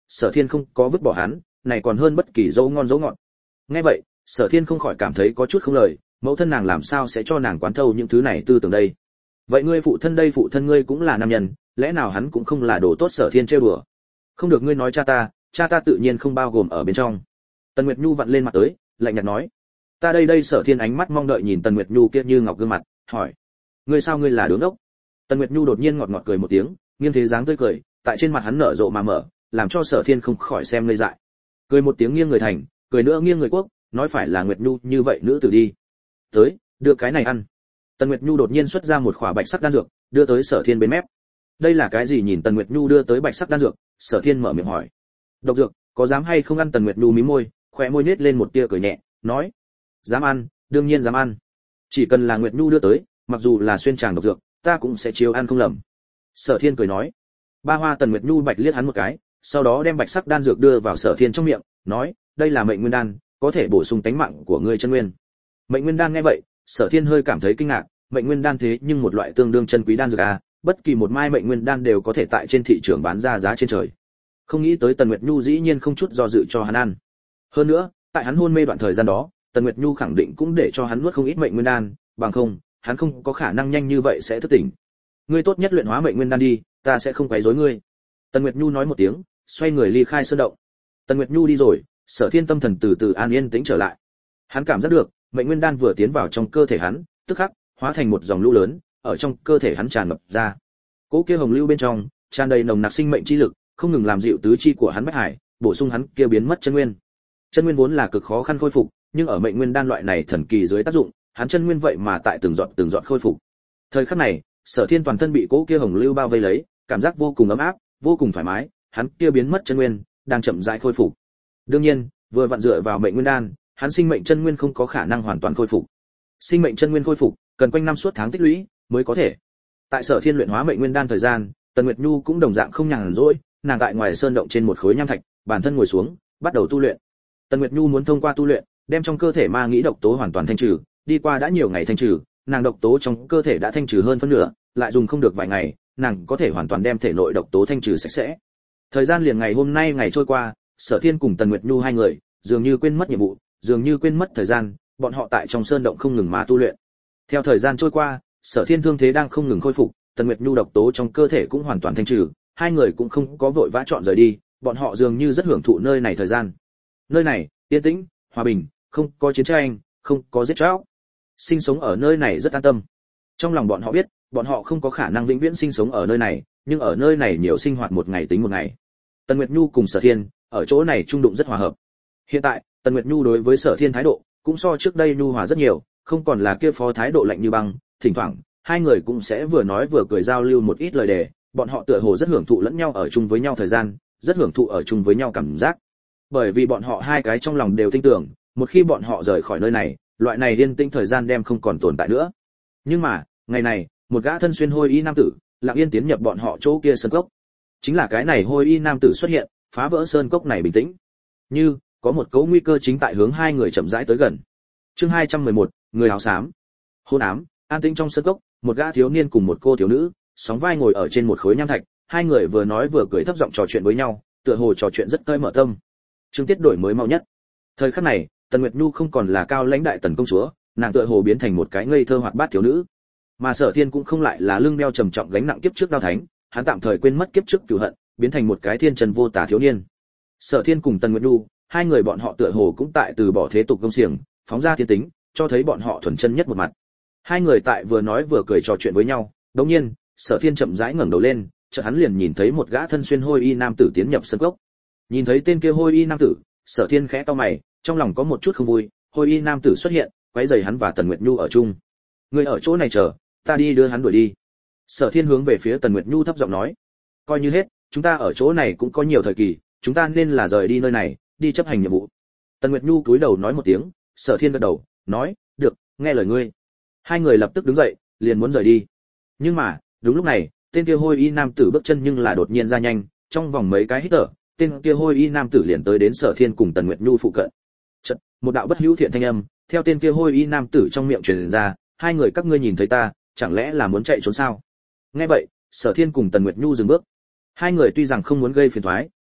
Sở Thiên không có vứt bỏ hắn, này còn hơn bất kỳ dâu ngon dấu ngọt. Nghe vậy, Sở Thiên không khỏi cảm thấy có chút không lời, mẫu thân nàng làm sao sẽ cho nàng quán thâu những thứ này tư tưởng đây? Vậy ngươi phụ thân đây, phụ thân ngươi cũng là nam nhân, lẽ nào hắn cũng không là đồ tốt? Sở Thiên trêu đùa. Không được, ngươi nói cha ta, cha ta tự nhiên không bao gồm ở bên trong. Tần Nguyệt Nhu vặn lên mặt tới, lạnh nhạt nói. Ta đây đây. Sở Thiên ánh mắt mong đợi nhìn Tần Nguyệt Nhu kia như ngọc gương mặt, hỏi: ngươi sao, ngươi là đứng ốc? Tần Nguyệt Nhu đột nhiên ngọt ngọt cười một tiếng, nghiêng thế dáng tươi cười, tại trên mặt hắn nở rộ mà mở, làm cho Sở Thiên không khỏi xem ngây dại. Cười một tiếng nghiêng người thành, cười nữa nghiêng người quốc, nói phải là Nguyệt Nhu như vậy nữ tử đi. Tới, đưa cái này ăn. Tần Nguyệt Nhu đột nhiên xuất ra một khỏa bạch sắc đan dược, đưa tới Sở Thiên bên mép. Đây là cái gì? Nhìn Tần Nguyệt Nhu đưa tới bạch sắc đan dược, Sở Thiên mở miệng hỏi: độc dược, có dám hay không ăn? Tần Nguyệt Nhu mím môi, khóe môi nết lên một tia cười nhẹ, nói: dám ăn, đương nhiên dám ăn. Chỉ cần là Nguyệt Nhu đưa tới, mặc dù là xuyên tràng độc dược, ta cũng sẽ chiếu ăn không lầm. Sở Thiên cười nói. Ba hoa. Tần Nguyệt Nhu bạch liếc hắn một cái, sau đó đem bạch sắc đan dược đưa vào Sở Thiên trong miệng, nói: đây là mệnh nguyên đan, có thể bổ sung tánh mạng của ngươi chân nguyên. Mệnh nguyên đan nghe vậy, Sở Thiên hơi cảm thấy kinh ngạc, mệnh nguyên đan thế nhưng một loại tương đương chân quý đan dược à, bất kỳ một mai mệnh nguyên đan đều có thể tại trên thị trường bán ra giá trên trời. Không nghĩ tới Tần Nguyệt Nhu dĩ nhiên không chút do dự cho hắn ăn. Hơn nữa, tại hắn hôn mê đoạn thời gian đó, Tần Nguyệt Nhu khẳng định cũng để cho hắn nuốt không ít mệnh nguyên đan, bằng không, hắn không có khả năng nhanh như vậy sẽ thức tỉnh. Ngươi tốt nhất luyện hóa mệnh nguyên đan đi, ta sẽ không quấy rối ngươi. Tần Nguyệt Nhu nói một tiếng, xoay người ly khai sơn động. Tần Nguyệt Nhu đi rồi, Sở Thiên tâm thần từ từ an yên tĩnh trở lại. Hắn cảm giác được, mệnh nguyên đan vừa tiến vào trong cơ thể hắn, tức khắc hóa thành một dòng lũ lớn, ở trong cơ thể hắn tràn ngập ra. Cỗ kia hồng lưu bên trong, tràn đầy nồng nặc sinh mệnh chi lực, không ngừng làm dịu tứ chi của hắn bách hải, bổ sung hắn kia biến mất chân nguyên. Chân nguyên vốn là cực khó khăn khôi phục, nhưng ở mệnh nguyên đan loại này thần kỳ dưới tác dụng, hắn chân nguyên vậy mà tại từng giọt từng giọt khôi phục. Thời khắc này, Sở Thiên toàn thân bị cỗ kia hồng lưu bao vây lấy, cảm giác vô cùng ấm áp, vô cùng thoải mái, hắn kia biến mất chân nguyên đang chậm rãi khôi phục. Đương nhiên, vừa vặn dựa vào mệnh nguyên đan, hắn sinh mệnh chân nguyên không có khả năng hoàn toàn khôi phục. Sinh mệnh chân nguyên khôi phục, cần quanh năm suốt tháng tích lũy mới có thể. Tại Sở Thiên luyện hóa mệnh nguyên đan thời gian, Tần Nguyệt Nhu cũng đồng dạng không nhàn rỗi, nàng tại ngoài sơn động trên một khối nham thạch, bản thân ngồi xuống, bắt đầu tu luyện. Tần Nguyệt Nhu muốn thông qua tu luyện, đem trong cơ thể ma nghĩ độc tố hoàn toàn thanh trừ, đi qua đã nhiều ngày thanh trừ, nàng độc tố trong cơ thể đã thanh trừ hơn phân nửa, lại dùng không được vài ngày, nàng có thể hoàn toàn đem thể nội độc tố thanh trừ sạch sẽ. Thời gian liền ngày hôm nay ngày trôi qua, Sở Thiên cùng Tần Nguyệt Nhu hai người, dường như quên mất nhiệm vụ, dường như quên mất thời gian, bọn họ tại trong sơn động không ngừng mà tu luyện. Theo thời gian trôi qua, Sở Thiên thương thế đang không ngừng khôi phục, Tần Nguyệt Nhu độc tố trong cơ thể cũng hoàn toàn thanh trừ, hai người cũng không có vội vã chọn rời đi, bọn họ dường như rất hưởng thụ nơi này thời gian. Nơi này, yên tĩnh, hòa bình, không có chiến tranh, không có giết chóc. Sinh sống ở nơi này rất an tâm. Trong lòng bọn họ biết, bọn họ không có khả năng vĩnh viễn sinh sống ở nơi này, nhưng ở nơi này nhiều sinh hoạt một ngày tính một ngày. Tần Nguyệt Nhu cùng Sở Thiên, ở chỗ này trung đụng rất hòa hợp. Hiện tại, Tần Nguyệt Nhu đối với Sở Thiên thái độ, cũng so trước đây nhu hòa rất nhiều, không còn là kia phó thái độ lạnh như băng, thỉnh thoảng, hai người cũng sẽ vừa nói vừa cười giao lưu một ít lời đề, bọn họ tựa hồ rất hưởng thụ lẫn nhau ở chung với nhau thời gian, rất hưởng thụ ở chung với nhau cảm giác. Bởi vì bọn họ hai cái trong lòng đều tin tưởng, một khi bọn họ rời khỏi nơi này, loại này yên tĩnh thời gian đem không còn tồn tại nữa. Nhưng mà, ngày này, một gã thân xuyên hôi y nam tử, lặng yên tiến nhập bọn họ chỗ kia sơn cốc. Chính là cái này hôi y nam tử xuất hiện, phá vỡ sơn cốc này bình tĩnh. Như có một cấu nguy cơ chính tại hướng hai người chậm rãi tới gần. Chương hai trăm mười một, người áo xám. Hôn ám, an tĩnh trong sơn cốc, một gã thiếu niên cùng một cô thiếu nữ, sóng vai ngồi ở trên một khối nham thạch, hai người vừa nói vừa cười thấp giọng trò chuyện với nhau, tựa hồ trò chuyện rất cởi mở tâm. Chương tiết đổi mới mau nhất. Thời khắc này, Tần Nguyệt Nhu không còn là cao lãnh đại tần công chúa, nàng tựa hồ biến thành một cái ngây thơ hoạt bát thiếu nữ. Mà Sở Thiên cũng không lại là lưng đeo trầm trọng gánh nặng kiếp trước đao thánh, hắn tạm thời quên mất kiếp trước cửu hận, biến thành một cái thiên trần vô tà thiếu niên. Sở Thiên cùng Tần Nguyệt Nhu, hai người bọn họ tựa hồ cũng tại từ bỏ thế tục công xiềng, phóng ra thiên tính, cho thấy bọn họ thuần chân nhất một mặt. Hai người tại vừa nói vừa cười trò chuyện với nhau, đột nhiên, Sở Thiên chậm rãi ngẩng đầu lên, chợt hắn liền nhìn thấy một gã thân xuyên hôi y nam tử tiến nhập sân cốc. Nhìn thấy tên kia hôi y nam tử, Sở Thiên khẽ cau mày, trong lòng có một chút không vui, hôi y nam tử xuất hiện, quấy rầy hắn và Tần Nguyệt Nhu ở chung. Người ở chỗ này chờ, ta đi đưa hắn đuổi đi. Sở Thiên hướng về phía Tần Nguyệt Nhu thấp giọng nói, coi như hết, chúng ta ở chỗ này cũng có nhiều thời kỳ, chúng ta nên là rời đi nơi này, đi chấp hành nhiệm vụ. Tần Nguyệt Nhu cúi đầu nói một tiếng, Sở Thiên gật đầu, nói, được, nghe lời ngươi. Hai người lập tức đứng dậy, liền muốn rời đi. Nhưng mà, đúng lúc này, tên kia hôi y nam tử bước chân nhưng là đột nhiên ra nhanh, trong vòng mấy cái hít thở, tên kia hôi y nam tử liền tới đến Sở Thiên cùng Tần Nguyệt Nhu phụ cận. Chợt, một đạo bất hữu thiện thanh âm, theo tên kia hôi y nam tử trong miệng truyền ra, hai người các ngươi nhìn thấy ta, chẳng lẽ là muốn chạy trốn sao? Nghe vậy, Sở Thiên cùng Tần Nguyệt Nhu dừng bước. Hai người tuy rằng không muốn gây phiền toái,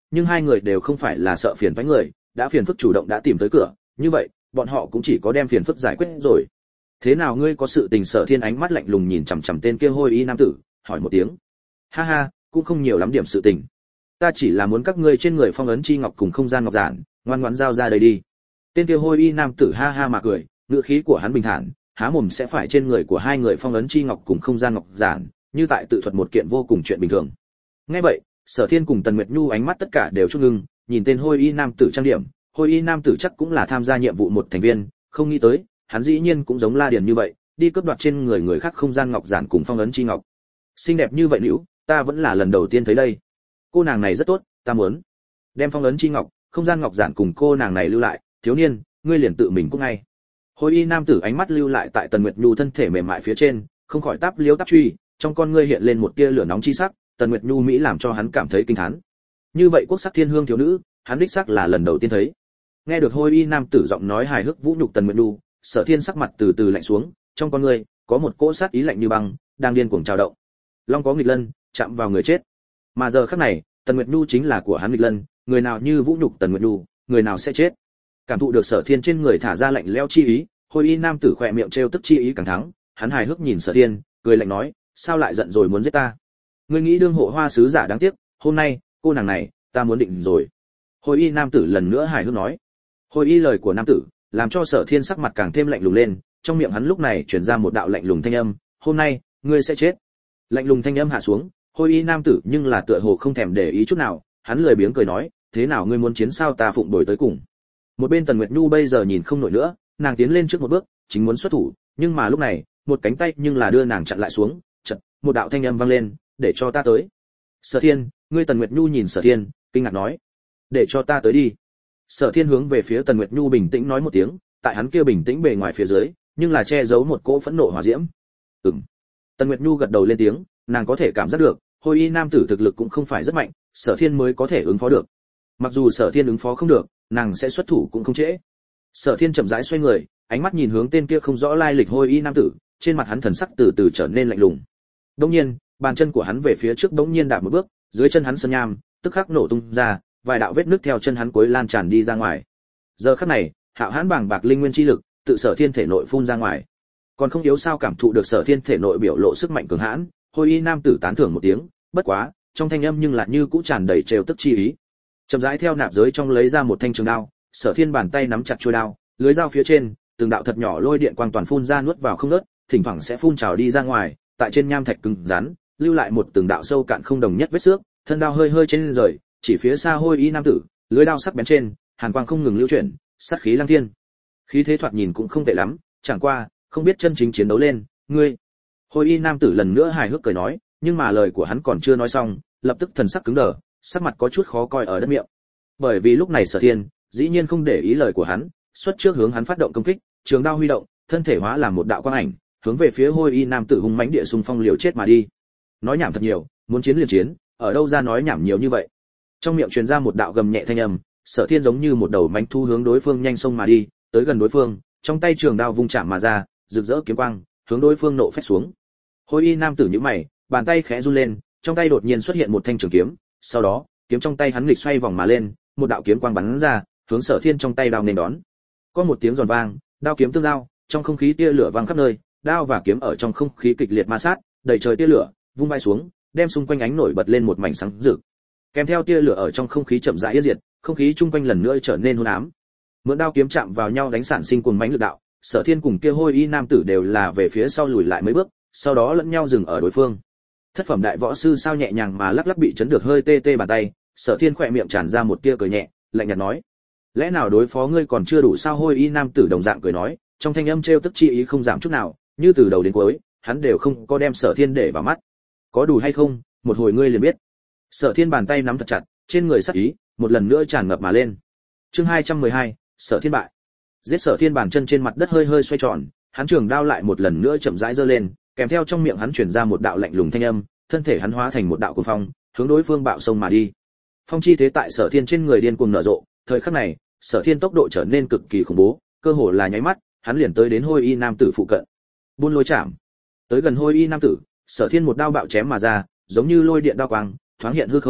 nhưng hai người đều không phải là sợ phiền toái người, đã phiền phức chủ động đã tìm tới cửa, như vậy bọn họ cũng chỉ có đem phiền phức giải quyết rồi. Thế nào ngươi có sự tình? Sở Thiên ánh mắt lạnh lùng nhìn chằm chằm tên kia hôi y nam tử, hỏi một tiếng. Ha ha, cũng không nhiều lắm điểm sự tình. Ta chỉ là muốn các ngươi trên người phong ấn chi ngọc cùng không gian ngọc giản, ngoan ngoãn giao ra đây đi. Tên kia hôi y nam tử ha ha mà cười, ngữ khí của hắn bình thản, há mồm sẽ phải trên người của hai người phong ấn chi ngọc cùng không gian ngọc giản, như tại tự thuật một kiện vô cùng chuyện bình thường. Nghe vậy, Sở Thiên cùng Tần Nguyệt Nhu ánh mắt tất cả đều chốt ngưng, nhìn tên hôi y nam tử trang điểm, hôi y nam tử chắc cũng là tham gia nhiệm vụ một thành viên, không nghĩ tới, hắn dĩ nhiên cũng giống La Điền như vậy, đi cướp đoạt trên người người khác không gian ngọc giản cùng phong ấn chi ngọc. Xinh đẹp như vậy nữ, ta vẫn là lần đầu tiên thấy đây. Cô nàng này rất tốt, ta muốn đem phong ấn chi ngọc, không gian ngọc giản cùng cô nàng này lưu lại, thiếu niên, ngươi liền tự mình cũng ngay. Hôi y nam tử ánh mắt lưu lại tại Tần Nguyệt Nhu thân thể mềm mại phía trên, không khỏi táp liếu táp truy, trong con ngươi hiện lên một tia lửa nóng chi sắc, Tần Nguyệt Nhu mỹ làm cho hắn cảm thấy kinh thán. Như vậy quốc sắc thiên hương thiếu nữ, hắn đích xác là lần đầu tiên thấy. Nghe được hôi y nam tử giọng nói hài hước vũ nhục Tần Nguyệt Nhu, Sở Thiên sắc mặt từ từ lạnh xuống, trong con ngươi có một cỗ sát ý lạnh như băng, đang điên cuồng trào động. Long có nghịch lân, chạm vào người chết. Mà giờ khắc này, Tần Nguyệt Nhu chính là của hắn nghịch lân, người nào như vũ nhục Tần Nguyệt Nhu, người nào sẽ chết. Cảm thụ được Sở Thiên trên người thả ra lạnh lẽo chi ý, hôi y nam tử khỏe miệng trêu tức chi ý càng thắng, hắn hài hước nhìn Sở Thiên, cười lạnh nói, sao lại giận rồi muốn giết ta? Ngươi nghĩ đương hộ hoa sứ giả đáng tiếc, hôm nay, cô nàng này, ta muốn định rồi. Hôi y nam tử lần nữa hài hước nói. Hôi y lời của nam tử, làm cho Sở Thiên sắc mặt càng thêm lạnh lùng lên, trong miệng hắn lúc này truyền ra một đạo lạnh lùng thanh âm, hôm nay, ngươi sẽ chết. Lạnh lùng thanh âm hạ xuống, hôi y nam tử nhưng là tựa hồ không thèm để ý chút nào, hắn lười biếng cười nói, thế nào ngươi muốn chiến sao ta phụng đổi tới cùng. Một bên Tần Nguyệt Nhu bây giờ nhìn không nổi nữa, nàng tiến lên trước một bước, chính muốn xuất thủ, nhưng mà lúc này, một cánh tay nhưng là đưa nàng chặn lại xuống, chợt, một đạo thanh âm vang lên, để cho ta tới. Sở Thiên, ngươi Tần Nguyệt Nhu nhìn Sở Thiên, kinh ngạc nói, để cho ta tới đi. Sở Thiên hướng về phía Tần Nguyệt Nhu bình tĩnh nói một tiếng, tại hắn kia bình tĩnh bề ngoài phía dưới, nhưng là che giấu một cỗ phẫn nộ hỏa diễm. Ừm. Tần Nguyệt Nhu gật đầu lên tiếng, nàng có thể cảm giác được, hôi y nam tử thực lực cũng không phải rất mạnh, Sở Thiên mới có thể ứng phó được. Mặc dù Sở Thiên ứng phó không được, nàng sẽ xuất thủ cũng không trễ. Sở Thiên chậm rãi xoay người, ánh mắt nhìn hướng tên kia không rõ lai lịch hôi y nam tử, trên mặt hắn thần sắc từ từ trở nên lạnh lùng. Đột nhiên, bàn chân của hắn về phía trước bỗng nhiên đạp một bước, dưới chân hắn sơn nham, tức khắc nổ tung ra, vài đạo vết nứt theo chân hắn cuối lan tràn đi ra ngoài. Giờ khắc này, hạo hãn bàng bạc linh nguyên chi lực, tự Sở Thiên thể nội phun ra ngoài. Còn không yếu sao cảm thụ được Sở Thiên thể nội biểu lộ sức mạnh cường hãn, hôi y nam tử tán thưởng một tiếng, bất quá, trong thanh âm nhưng lại như cũ tràn đầy trêu tức chi ý. Chậm rãi theo nạp giới trong lấy ra một thanh trường đao, Sở Thiên bàn tay nắm chặt chuôi đao, lưới dao phía trên, từng đạo thật nhỏ lôi điện quang toàn phun ra nuốt vào không ngớt, thỉnh thoảng sẽ phun trào đi ra ngoài, tại trên nham thạch cứng rắn, lưu lại một từng đạo sâu cạn không đồng nhất vết xước, thân đao hơi hơi trên rời, chỉ phía xa hôi y nam tử, lưới đao sắc bén trên, hàn quang không ngừng lưu chuyển, sát khí lang thiên. Khí thế thoạt nhìn cũng không tệ lắm, chẳng qua, không biết chân chính chiến đấu lên, ngươi. Hôi y nam tử lần nữa hài hước cười nói, nhưng mà lời của hắn còn chưa nói xong, lập tức thần sắc cứng đờ, sắc mặt có chút khó coi ở đất miệng. Bởi vì lúc này Sở Thiên, dĩ nhiên không để ý lời của hắn, xuất trước hướng hắn phát động công kích, trường đao huy động, thân thể hóa làm một đạo quang ảnh, hướng về phía hôi y nam tử hung mãnh địa xung phong liều chết mà đi. Nói nhảm thật nhiều, muốn chiến liền chiến, ở đâu ra nói nhảm nhiều như vậy. Trong miệng truyền ra một đạo gầm nhẹ thanh âm, Sở Thiên giống như một đầu mãnh thu hướng đối phương nhanh xông mà đi, tới gần đối phương, trong tay trường đao vung chạm mà ra, rực rỡ kiếm quang, hướng đối phương nộ phách xuống. Hôi y nam tử nhíu mày, bàn tay khẽ run lên, trong tay đột nhiên xuất hiện một thanh trường kiếm, sau đó, kiếm trong tay hắn nghịch xoay vòng mà lên, một đạo kiếm quang bắn ra, hướng Sở Thiên trong tay đao nên đón. Có một tiếng giòn vang, đao kiếm tương giao, trong không khí tia lửa vang khắp nơi, đao và kiếm ở trong không khí kịch liệt ma sát, đầy trời tia lửa vung bay xuống, đem xung quanh ánh nổi bật lên một mảnh sáng rực. Kèm theo tia lửa ở trong không khí chậm rãi yên diệt, không khí chung quanh lần nữa trở nên hôn ám. Mượn đao kiếm chạm vào nhau đánh sản sinh cuồng mãnh lực đạo, Sở Thiên cùng kia hôi y nam tử đều là về phía sau lùi lại mấy bước, sau đó lẫn nhau dừng ở đối phương. Thất phẩm đại võ sư sao nhẹ nhàng mà lắc lắc bị chấn được hơi tê tê bàn tay, Sở Thiên khỏe miệng tràn ra một tia cười nhẹ, lạnh nhạt nói: "Lẽ nào đối phó ngươi còn chưa đủ sao?" Hôi y nam tử đồng dạng cười nói, trong thanh âm trêu tức chi ý không giảm chút nào, như từ đầu đến cuối, hắn đều không có đem Sở Thiên để vào mắt. "Có đủ hay không, một hồi ngươi liền biết." Sở Thiên bàn tay nắm thật chặt, trên người sắc ý một lần nữa tràn ngập mà lên. Chương hai trăm mười hai, Sở Thiên bại. Giết Sở Thiên bàn chân trên mặt đất hơi hơi xoay tròn, hắn trường đao lại một lần nữa chậm rãi giơ lên, kèm theo trong miệng hắn truyền ra một đạo lạnh lùng thanh âm, thân thể hắn hóa thành một đạo cuồng phong, hướng đối phương bạo sông mà đi. Phong chi thế tại Sở Thiên trên người điên cuồng nở rộ, thời khắc này, Sở Thiên tốc độ trở nên cực kỳ khủng bố, cơ hồ là nháy mắt, hắn liền tới đến hôi y nam tử phụ cận. Buôn lôi chạm. Tới gần hôi y nam tử, Sở Thiên một đao bạo chém mà ra, giống như lôi điện đao quang, thoáng hiện hư không,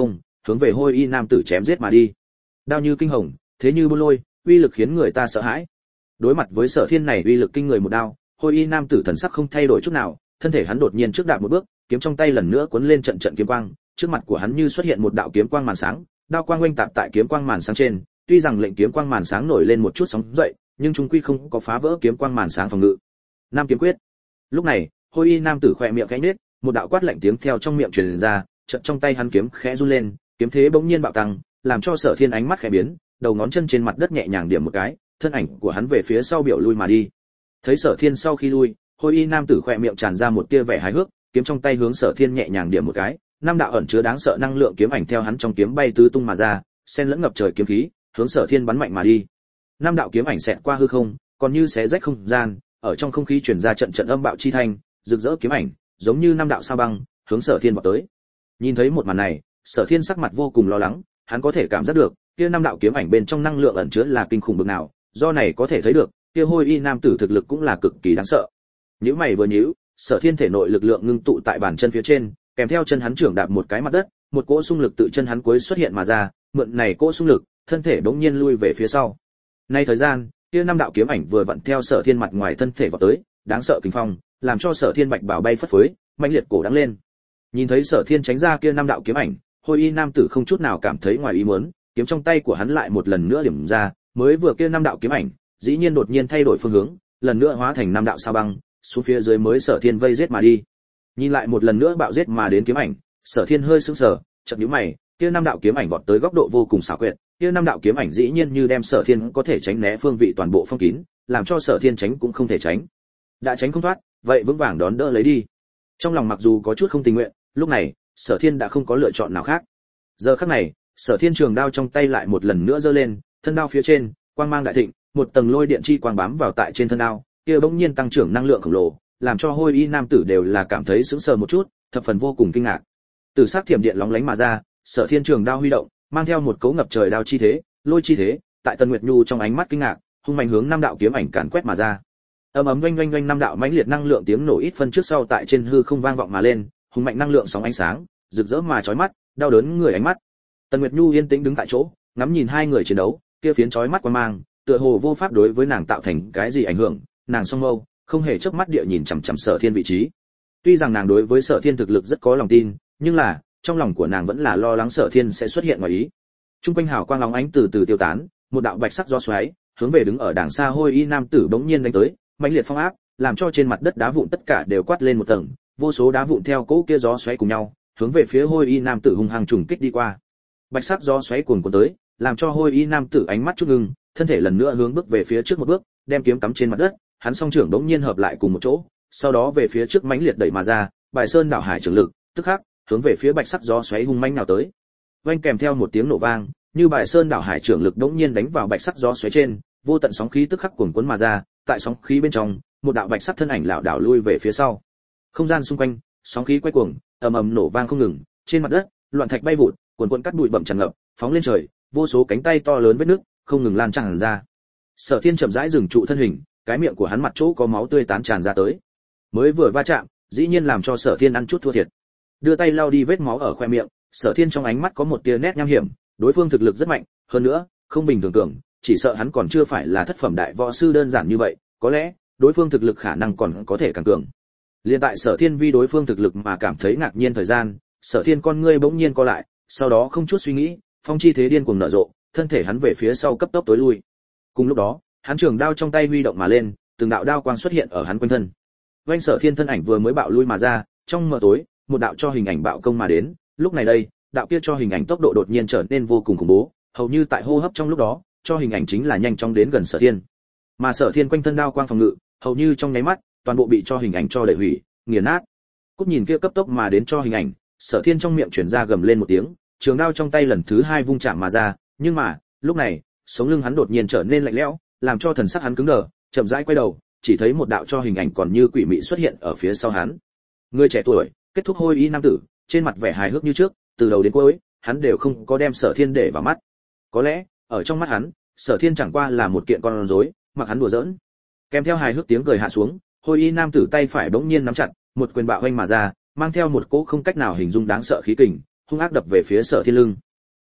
hướng về hôi y nam tử chém giết mà đi. Đao như kinh hồng, thế như buôn lôi, uy lực khiến người ta sợ hãi. Đối mặt với Sở Thiên này uy lực kinh người một đao, hôi y nam tử thần sắc không thay đổi chút nào, thân thể hắn đột nhiên trước đạp một bước, kiếm trong tay lần nữa cuốn lên trận trận kiếm quang, trước mặt của hắn như xuất hiện một đạo kiếm quang màn sáng, đao quang oanh tạp tại kiếm quang màn sáng trên, tuy rằng lệnh kiếm quang màn sáng nổi lên một chút sóng dậy, nhưng chúng quy không có phá vỡ kiếm quang màn sáng phòng ngự. Nam kiếm quyết. Lúc này, hôi y nam tử khẽ miệng khẽ nhếch, một đạo quát lạnh tiếng theo trong miệng truyền ra, chợt trong tay hắn kiếm khẽ run lên, kiếm thế bỗng nhiên bạo tăng, làm cho Sở Thiên ánh mắt khẽ biến, đầu ngón chân trên mặt đất nhẹ nhàng điểm một cái, thân ảnh của hắn về phía sau biểu lui mà đi. Thấy Sở Thiên sau khi lui, hôi y nam tử khẽ miệng tràn ra một tia vẻ hài hước, kiếm trong tay hướng Sở Thiên nhẹ nhàng điểm một cái, năm đạo ẩn chứa đáng sợ năng lượng kiếm ảnh theo hắn trong kiếm bay tứ tung mà ra, xen lẫn ngập trời kiếm khí, hướng Sở Thiên bắn mạnh mà đi. Năm đạo kiếm ảnh xẹt qua hư không, còn như xé rách không gian, ở trong không khí truyền ra trận trận âm bạo chi thanh, rực rỡ kiếm ảnh, giống như năm đạo sao băng, hướng Sở Thiên vọt tới. Nhìn thấy một màn này, Sở Thiên sắc mặt vô cùng lo lắng, hắn có thể cảm giác được, kia năm đạo kiếm ảnh bên trong năng lượng ẩn chứa là kinh khủng bậc nào, do này có thể thấy được, kia hôi y nam tử thực lực cũng là cực kỳ đáng sợ. Nhíu mày vừa nhíu, Sở Thiên thể nội lực lượng ngưng tụ tại bàn chân phía trên, kèm theo chân hắn trưởng đạp một cái mặt đất, một cỗ xung lực tự chân hắn cuối xuất hiện mà ra, mượn này cỗ xung lực, thân thể bỗng nhiên lui về phía sau. Nay thời gian, kia năm đạo kiếm ảnh vừa vặn theo Sở Thiên mặt ngoài thân thể vào tới, đáng sợ kinh phong, làm cho Sở Thiên bạch bảo bay phất phới, mãnh liệt cổ đắng lên. Nhìn thấy Sở Thiên tránh ra kia năm đạo kiếm ảnh, hôi y nam tử không chút nào cảm thấy ngoài ý muốn, kiếm trong tay của hắn lại một lần nữa điểm ra, mới vừa kia năm đạo kiếm ảnh, dĩ nhiên đột nhiên thay đổi phương hướng, lần nữa hóa thành năm đạo sao băng, xuống phía dưới mới Sở Thiên vây giết mà đi. Nhìn lại một lần nữa bạo giết mà đến kiếm ảnh, Sở Thiên hơi sững sờ, chợt nhíu mày, kia năm đạo kiếm ảnh vọt tới góc độ vô cùng xảo quyệt, kia năm đạo kiếm ảnh dĩ nhiên như đem Sở Thiên có thể tránh né phương vị toàn bộ phong kín, làm cho Sở Thiên tránh cũng không thể tránh. Đã tránh không thoát, vậy vững vàng đón đỡ lấy đi. Trong lòng mặc dù có chút không tình nguyện, lúc này, Sở Thiên đã không có lựa chọn nào khác. Giờ khắc này, Sở Thiên trường đao trong tay lại một lần nữa giơ lên, thân đao phía trên, quang mang đại thịnh, một tầng lôi điện chi quang bám vào tại trên thân đao, kia bỗng nhiên tăng trưởng năng lượng khổng lồ, làm cho hôi y nam tử đều là cảm thấy sững sờ một chút, thập phần vô cùng kinh ngạc. Từ sắc thiểm điện lóng lánh mà ra, Sở Thiên trường đao huy động, mang theo một cấu ngập trời đao chi thế, lôi chi thế, tại Tần Nguyệt Nhu trong ánh mắt kinh ngạc, hung mạnh hướng năm đạo kiếm ảnh càn quét mà ra. Ầm ầm oanh oanh oanh năm đạo mãnh liệt năng lượng tiếng nổ ít phân trước sau tại trên hư không vang vọng mà lên, hung mạnh năng lượng sóng ánh sáng, rực rỡ mà chói mắt, đau đớn người ánh mắt. Tần Nguyệt Nhu yên tĩnh đứng tại chỗ, ngắm nhìn hai người chiến đấu, kia phiến chói mắt qua mang, tựa hồ vô pháp đối với nàng tạo thành cái gì ảnh hưởng, nàng song mâu, không hề chớp mắt địa nhìn chằm chằm Sở Thiên vị trí. Tuy rằng nàng đối với Sở Thiên thực lực rất có lòng tin, nhưng là, trong lòng của nàng vẫn là lo lắng Sở Thiên sẽ xuất hiện ngoài ý. Trung quanh hào quang lóng ánh từ từ tiêu tán, một đạo bạch sắc gió xoáy, hướng về đứng ở đàng xa hôi y nam tử bỗng nhiên đánh tới, mãnh liệt phong áp, làm cho trên mặt đất đá vụn tất cả đều quát lên một tầng, vô số đá vụn theo cỗ kia gió xoáy cùng nhau, hướng về phía hôi y nam tử hung hăng trùng kích đi qua. Bạch sắc gió xoáy cuồn cuộn tới, làm cho hôi y nam tử ánh mắt chút ngưng, thân thể lần nữa hướng bước về phía trước một bước, đem kiếm cắm trên mặt đất, hắn song trưởng đống nhiên hợp lại cùng một chỗ, sau đó về phía trước mãnh liệt đẩy mà ra, bài sơn đảo hải trường lực, tức khắc hướng về phía bạch sắc gió xoáy hung mãnh nào tới. Vang kèm theo một tiếng nổ vang, như bài sơn đảo hải trường lực đống nhiên đánh vào bạch sắc gió xoáy trên, vô tận sóng khí tức khắc cuồn cuốn mà ra, tại sóng khí bên trong, một đạo bạch sắc thân ảnh lảo đảo lui về phía sau. Không gian xung quanh, sóng khí quay cuồng, ầm ầm nổ vang không ngừng, trên mặt đất, loạn thạch bay vụt, cuồn cuộn cát bụi bặm tràn ngập, phóng lên trời, vô số cánh tay to lớn vết nứt, không ngừng lan tràn ra. Sở Thiên chậm rãi dừng trụ thân hình, cái miệng của hắn mặt chỗ có máu tươi tán tràn ra tới. Mới vừa va chạm, dĩ nhiên làm cho Sở Thiên ăn chút thua thiệt. Đưa tay lau đi vết máu ở khoe miệng, Sở Thiên trong ánh mắt có một tia nét nham hiểm, đối phương thực lực rất mạnh, hơn nữa, không bình thường cường, chỉ sợ hắn còn chưa phải là thất phẩm đại võ sư đơn giản như vậy, có lẽ, đối phương thực lực khả năng còn có thể càng cường. Liên tại Sở Thiên vì đối phương thực lực mà cảm thấy ngạc nhiên thời gian, Sở Thiên con ngươi bỗng nhiên co lại, sau đó không chút suy nghĩ, phong chi thế điên cuồng nở rộ, thân thể hắn về phía sau cấp tốc tối lui. Cùng lúc đó, hắn trường đao trong tay huy động mà lên, từng đạo đao quang xuất hiện ở hắn quanh thân. Vành Sở Thiên thân ảnh vừa mới bạo lui mà ra, trong mờ tối, một đạo cho hình ảnh bạo công mà đến, lúc này đây, đạo kia cho hình ảnh tốc độ đột nhiên trở nên vô cùng khủng bố, hầu như tại hô hấp trong lúc đó, cho hình ảnh chính là nhanh chóng đến gần Sở Thiên. Mà Sở Thiên quanh thân đao quang phòng ngự, hầu như trong nháy mắt, toàn bộ bị cho hình ảnh cho đẩy hủy, nghiền nát. Cút nhìn kia cấp tốc mà đến cho hình ảnh, Sở Thiên trong miệng truyền ra gầm lên một tiếng, trường đao trong tay lần thứ hai vung chạm mà ra, nhưng mà, lúc này, sống lưng hắn đột nhiên trở nên lạnh lẽo, làm cho thần sắc hắn cứng đờ, chậm rãi quay đầu, chỉ thấy một đạo cho hình ảnh còn như quỷ mị xuất hiện ở phía sau hắn. Người trẻ tuổi, kết thúc hôi y nam tử, trên mặt vẻ hài hước như trước, từ đầu đến cuối, hắn đều không có đem Sở Thiên để vào mắt. Có lẽ, ở trong mắt hắn, Sở Thiên chẳng qua là một kiện con rối, mặc hắn đùa giỡn. Kèm theo hài hước tiếng cười hạ xuống, hôi y nam tử tay phải bỗng nhiên nắm chặt, một quyền bạo hoành mà ra, mang theo một cỗ không cách nào hình dung đáng sợ khí kình, hung ác đập về phía Sở Thiên lưng.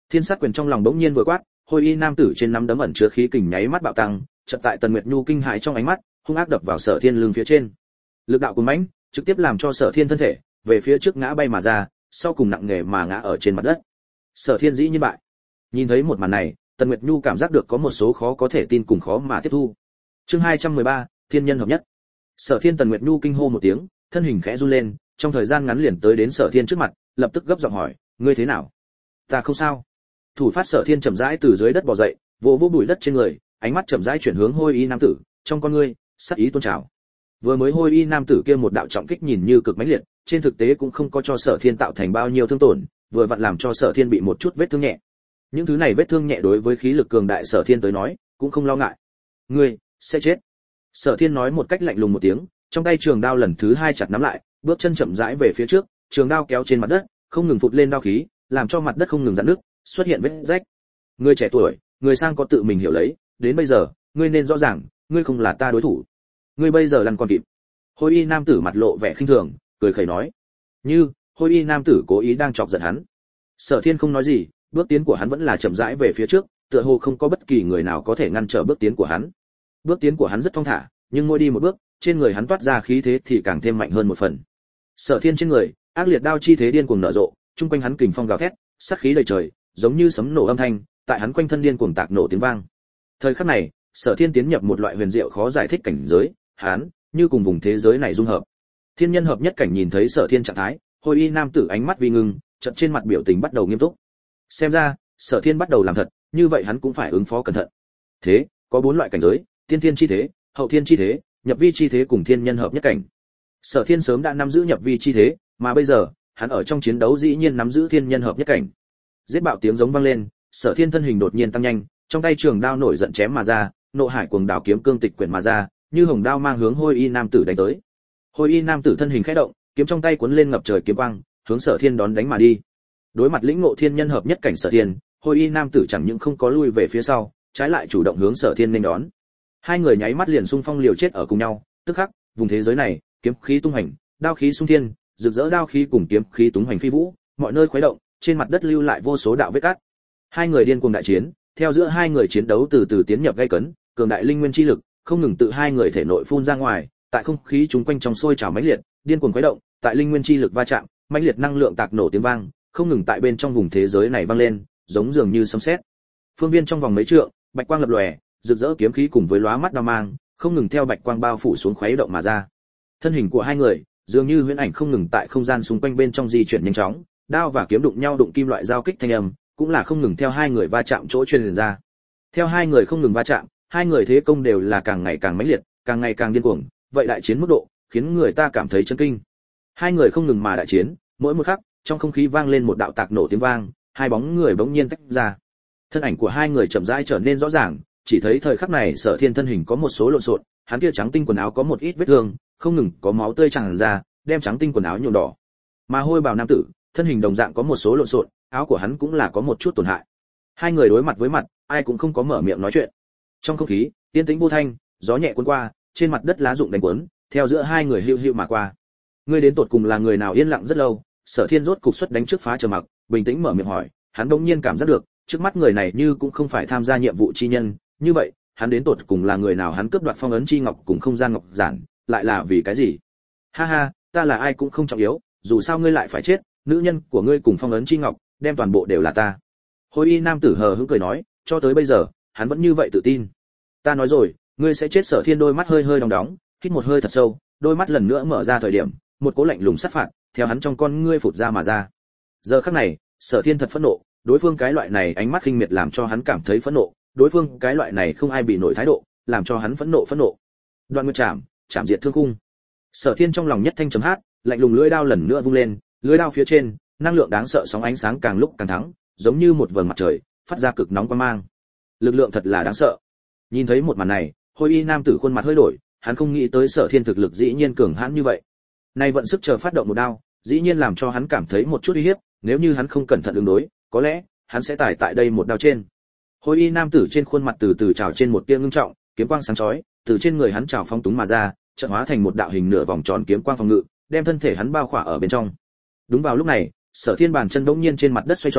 Thiên sát quyền trong lòng bỗng nhiên vừa quát, hôi y nam tử trên nắm đấm ẩn chứa khí kình nháy mắt bạo tăng, chợt tại Tần Nguyệt Nhu kinh hãi trong ánh mắt, hung ác đập vào Sở Thiên lưng phía trên. Lực đạo cuồng mãnh, trực tiếp làm cho Sở Thiên thân thể về phía trước ngã bay mà ra, sau cùng nặng nề mà ngã ở trên mặt đất. Sở Thiên dĩ nhiên bại. Nhìn thấy một màn này, Tần Nguyệt Nhu cảm giác được có một số khó có thể tin cùng khó mà tiếp thu. Chương hai trăm mười ba, Thiên nhân hợp nhất. Sở Thiên Tần Nguyệt Nhu kinh hô một tiếng, thân hình khẽ run lên, trong thời gian ngắn liền tới đến Sở Thiên trước mặt, lập tức gấp giọng hỏi, ngươi thế nào? Ta không sao. Thủ phát Sở Thiên chậm rãi từ dưới đất bò dậy, vỗ vỗ bụi đất trên người, ánh mắt chậm rãi chuyển hướng hôi y nam tử, trong con ngươi sắc ý tôn trào. Vừa mới hôi y nam tử kia một đạo trọng kích nhìn như cực mãnh liệt, trên thực tế cũng không có cho Sở Thiên tạo thành bao nhiêu thương tổn, vừa vặn làm cho Sở Thiên bị một chút vết thương nhẹ. Những thứ này vết thương nhẹ đối với khí lực cường đại Sở Thiên tới nói, cũng không lo ngại. Ngươi sẽ chết. Sở Thiên nói một cách lạnh lùng một tiếng, trong tay trường đao lần thứ hai chặt nắm lại, bước chân chậm rãi về phía trước, trường đao kéo trên mặt đất, không ngừng phụt lên đao khí, làm cho mặt đất không ngừng rạn nứt, xuất hiện vết rách. Ngươi trẻ tuổi, người sang có tự mình hiểu lấy, đến bây giờ, ngươi nên rõ ràng, ngươi không là ta đối thủ. Ngươi bây giờ lăn còn kịp. Hôi y nam tử mặt lộ vẻ khinh thường, cười khẩy nói. Như, hôi y nam tử cố ý đang chọc giận hắn. Sở Thiên không nói gì, bước tiến của hắn vẫn là chậm rãi về phía trước, tựa hồ không có bất kỳ người nào có thể ngăn trở bước tiến của hắn. Bước tiến của hắn rất thong thả, nhưng mỗi đi một bước, trên người hắn toát ra khí thế thì càng thêm mạnh hơn một phần. Sở Thiên trên người, ác liệt đao chi thế điên cuồng nở rộ, trung quanh hắn kình phong gào thét, sát khí đầy trời, giống như sấm nổ âm thanh, tại hắn quanh thân điên cuồng tạc nổ tiếng vang. Thời khắc này, Sở Thiên tiến nhập một loại huyền diệu khó giải thích cảnh giới, hắn như cùng vùng thế giới này dung hợp. Thiên nhân hợp nhất cảnh nhìn thấy Sở Thiên trạng thái, hôi y nam tử ánh mắt vi ngưng, chợt trên mặt biểu tình bắt đầu nghiêm túc. Xem ra, Sở Thiên bắt đầu làm thật, như vậy hắn cũng phải ứng phó cẩn thận. Thế, có bốn loại cảnh giới, tiên thiên chi thế, hậu thiên chi thế, nhập vi chi thế cùng thiên nhân hợp nhất cảnh. Sở Thiên sớm đã nắm giữ nhập vi chi thế, mà bây giờ, hắn ở trong chiến đấu dĩ nhiên nắm giữ thiên nhân hợp nhất cảnh. Giết bạo tiếng giống vang lên, Sở Thiên thân hình đột nhiên tăng nhanh, trong tay trường đao nổi giận chém mà ra, nộ hải cuồng đảo kiếm cương tịch quyển mà ra, như hồng đao mang hướng hôi y nam tử đánh tới. Hôi y nam tử thân hình khẽ động, kiếm trong tay cuốn lên ngập trời kiếm quang, hướng Sở Thiên đón đánh mà đi. Đối mặt lĩnh ngộ thiên nhân hợp nhất cảnh Sở Thiên, hôi y nam tử chẳng những không có lui về phía sau, trái lại chủ động hướng Sở Thiên nên đón. Hai người nháy mắt liền xung phong liều chết ở cùng nhau, tức khắc, vùng thế giới này, kiếm khí tung hành, đao khí xung thiên, rực rỡ đao khí cùng kiếm khí tung hành phi vũ, mọi nơi khuấy động, trên mặt đất lưu lại vô số đạo vết cắt. Hai người điên cuồng đại chiến, theo giữa hai người chiến đấu từ từ tiến nhập gay cấn, cường đại linh nguyên chi lực không ngừng tự hai người thể nội phun ra ngoài, tại không khí chúng quanh trong sôi trào mãnh liệt, điên cuồng khuấy động, tại linh nguyên chi lực va chạm, mãnh liệt năng lượng tạc nổ tiếng vang, không ngừng tại bên trong vùng thế giới này vang lên, giống dường như sấm sét. Phương viên trong vòng mấy trượng, bạch quang lập lòe, rực rỡ kiếm khí cùng với lóa mắt đao mang, không ngừng theo bạch quang bao phủ xuống khuấy động mà ra. Thân hình của hai người, dường như huyễn ảnh không ngừng tại không gian xung quanh bên trong di chuyển nhanh chóng, đao và kiếm đụng nhau đụng kim loại giao kích thanh âm, cũng là không ngừng theo hai người va chạm chỗ truyền ra. Theo hai người không ngừng va chạm, hai người thế công đều là càng ngày càng mãnh liệt, càng ngày càng điên cuồng, vậy đại chiến mức độ khiến người ta cảm thấy chấn kinh. Hai người không ngừng mà đại chiến, mỗi một khắc, trong không khí vang lên một đạo tạc nổ tiếng vang, hai bóng người bỗng nhiên tách ra. Thân ảnh của hai người chậm rãi trở nên rõ ràng, chỉ thấy thời khắc này Sở Thiên thân hình có một số lộn xộn, hắn kia trắng tinh quần áo có một ít vết thương, không ngừng có máu tươi tràn ra, đem trắng tinh quần áo nhuộm đỏ. Mà hôi bào nam tử, thân hình đồng dạng có một số lộn xộn, áo của hắn cũng là có một chút tổn hại. Hai người đối mặt với mặt, ai cũng không có mở miệng nói chuyện. Trong không khí, yên tĩnh vô thanh, gió nhẹ cuốn qua, trên mặt đất lá rụng đánh cuốn, theo giữa hai người hưu hưu mà qua. Ngươi đến tột cùng là người nào? Yên lặng rất lâu, Sở Thiên rốt cục xuất đánh trước phá trầm mặc, bình tĩnh mở miệng hỏi, hắn bỗng nhiên cảm giác được, trước mắt người này như cũng không phải tham gia nhiệm vụ chi nhân, như vậy, hắn đến tột cùng là người nào? Hắn cướp đoạt phong ấn chi ngọc cùng không gian ngọc giản, lại là vì cái gì? Ha ha, ta là ai cũng không trọng yếu, dù sao ngươi lại phải chết, nữ nhân của ngươi cùng phong ấn chi ngọc, đem toàn bộ đều là ta. Hôi y nam tử hờ hững cười nói, cho tới bây giờ, hắn vẫn như vậy tự tin. Ta nói rồi, ngươi sẽ chết. Sở Thiên đôi mắt hơi hơi đóng đóng, hít một hơi thật sâu, đôi mắt lần nữa mở ra thời điểm, một cỗ lạnh lùng sát phạt theo hắn trong con ngươi phụt ra mà ra. Giờ khắc này, Sở Thiên thật phẫn nộ, đối phương cái loại này ánh mắt khinh miệt làm cho hắn cảm thấy phẫn nộ, đối phương cái loại này không ai bị nổi thái độ, làm cho hắn phẫn nộ phẫn nộ. Đoạn Nguyệt Trảm, chạm diệt thương khung. Sở Thiên trong lòng nhất thanh chấm hát, lạnh lùng lưỡi đao lần nữa vung lên, lưỡi đao phía trên, năng lượng đáng sợ sóng ánh sáng càng lúc càng thắng, giống như một vầng mặt trời, phát ra cực nóng quang mang. Lực lượng thật là đáng sợ. Nhìn thấy một màn này, Hôi y nam tử khuôn mặt hơi đổi, hắn không nghĩ tới Sở Thiên thực lực dĩ nhiên cường hãn như vậy. Nay vận sức chờ phát động một đao, dĩ nhiên làm cho hắn cảm thấy một chút uy hiếp, nếu như hắn không cẩn thận ứng đối, có lẽ hắn sẽ tải tại đây một đao trên. Hôi y nam tử trên khuôn mặt từ từ trào trên một tia ngưng trọng, kiếm quang sáng chói, từ trên người hắn trào phong túng mà ra, chợt hóa thành một đạo hình nửa vòng tròn kiếm quang phòng ngự, đem thân thể hắn bao khỏa ở bên trong. Đúng vào lúc này, Sở Thiên bàn chân bỗng nhiên trên mặt đất xoay tròn,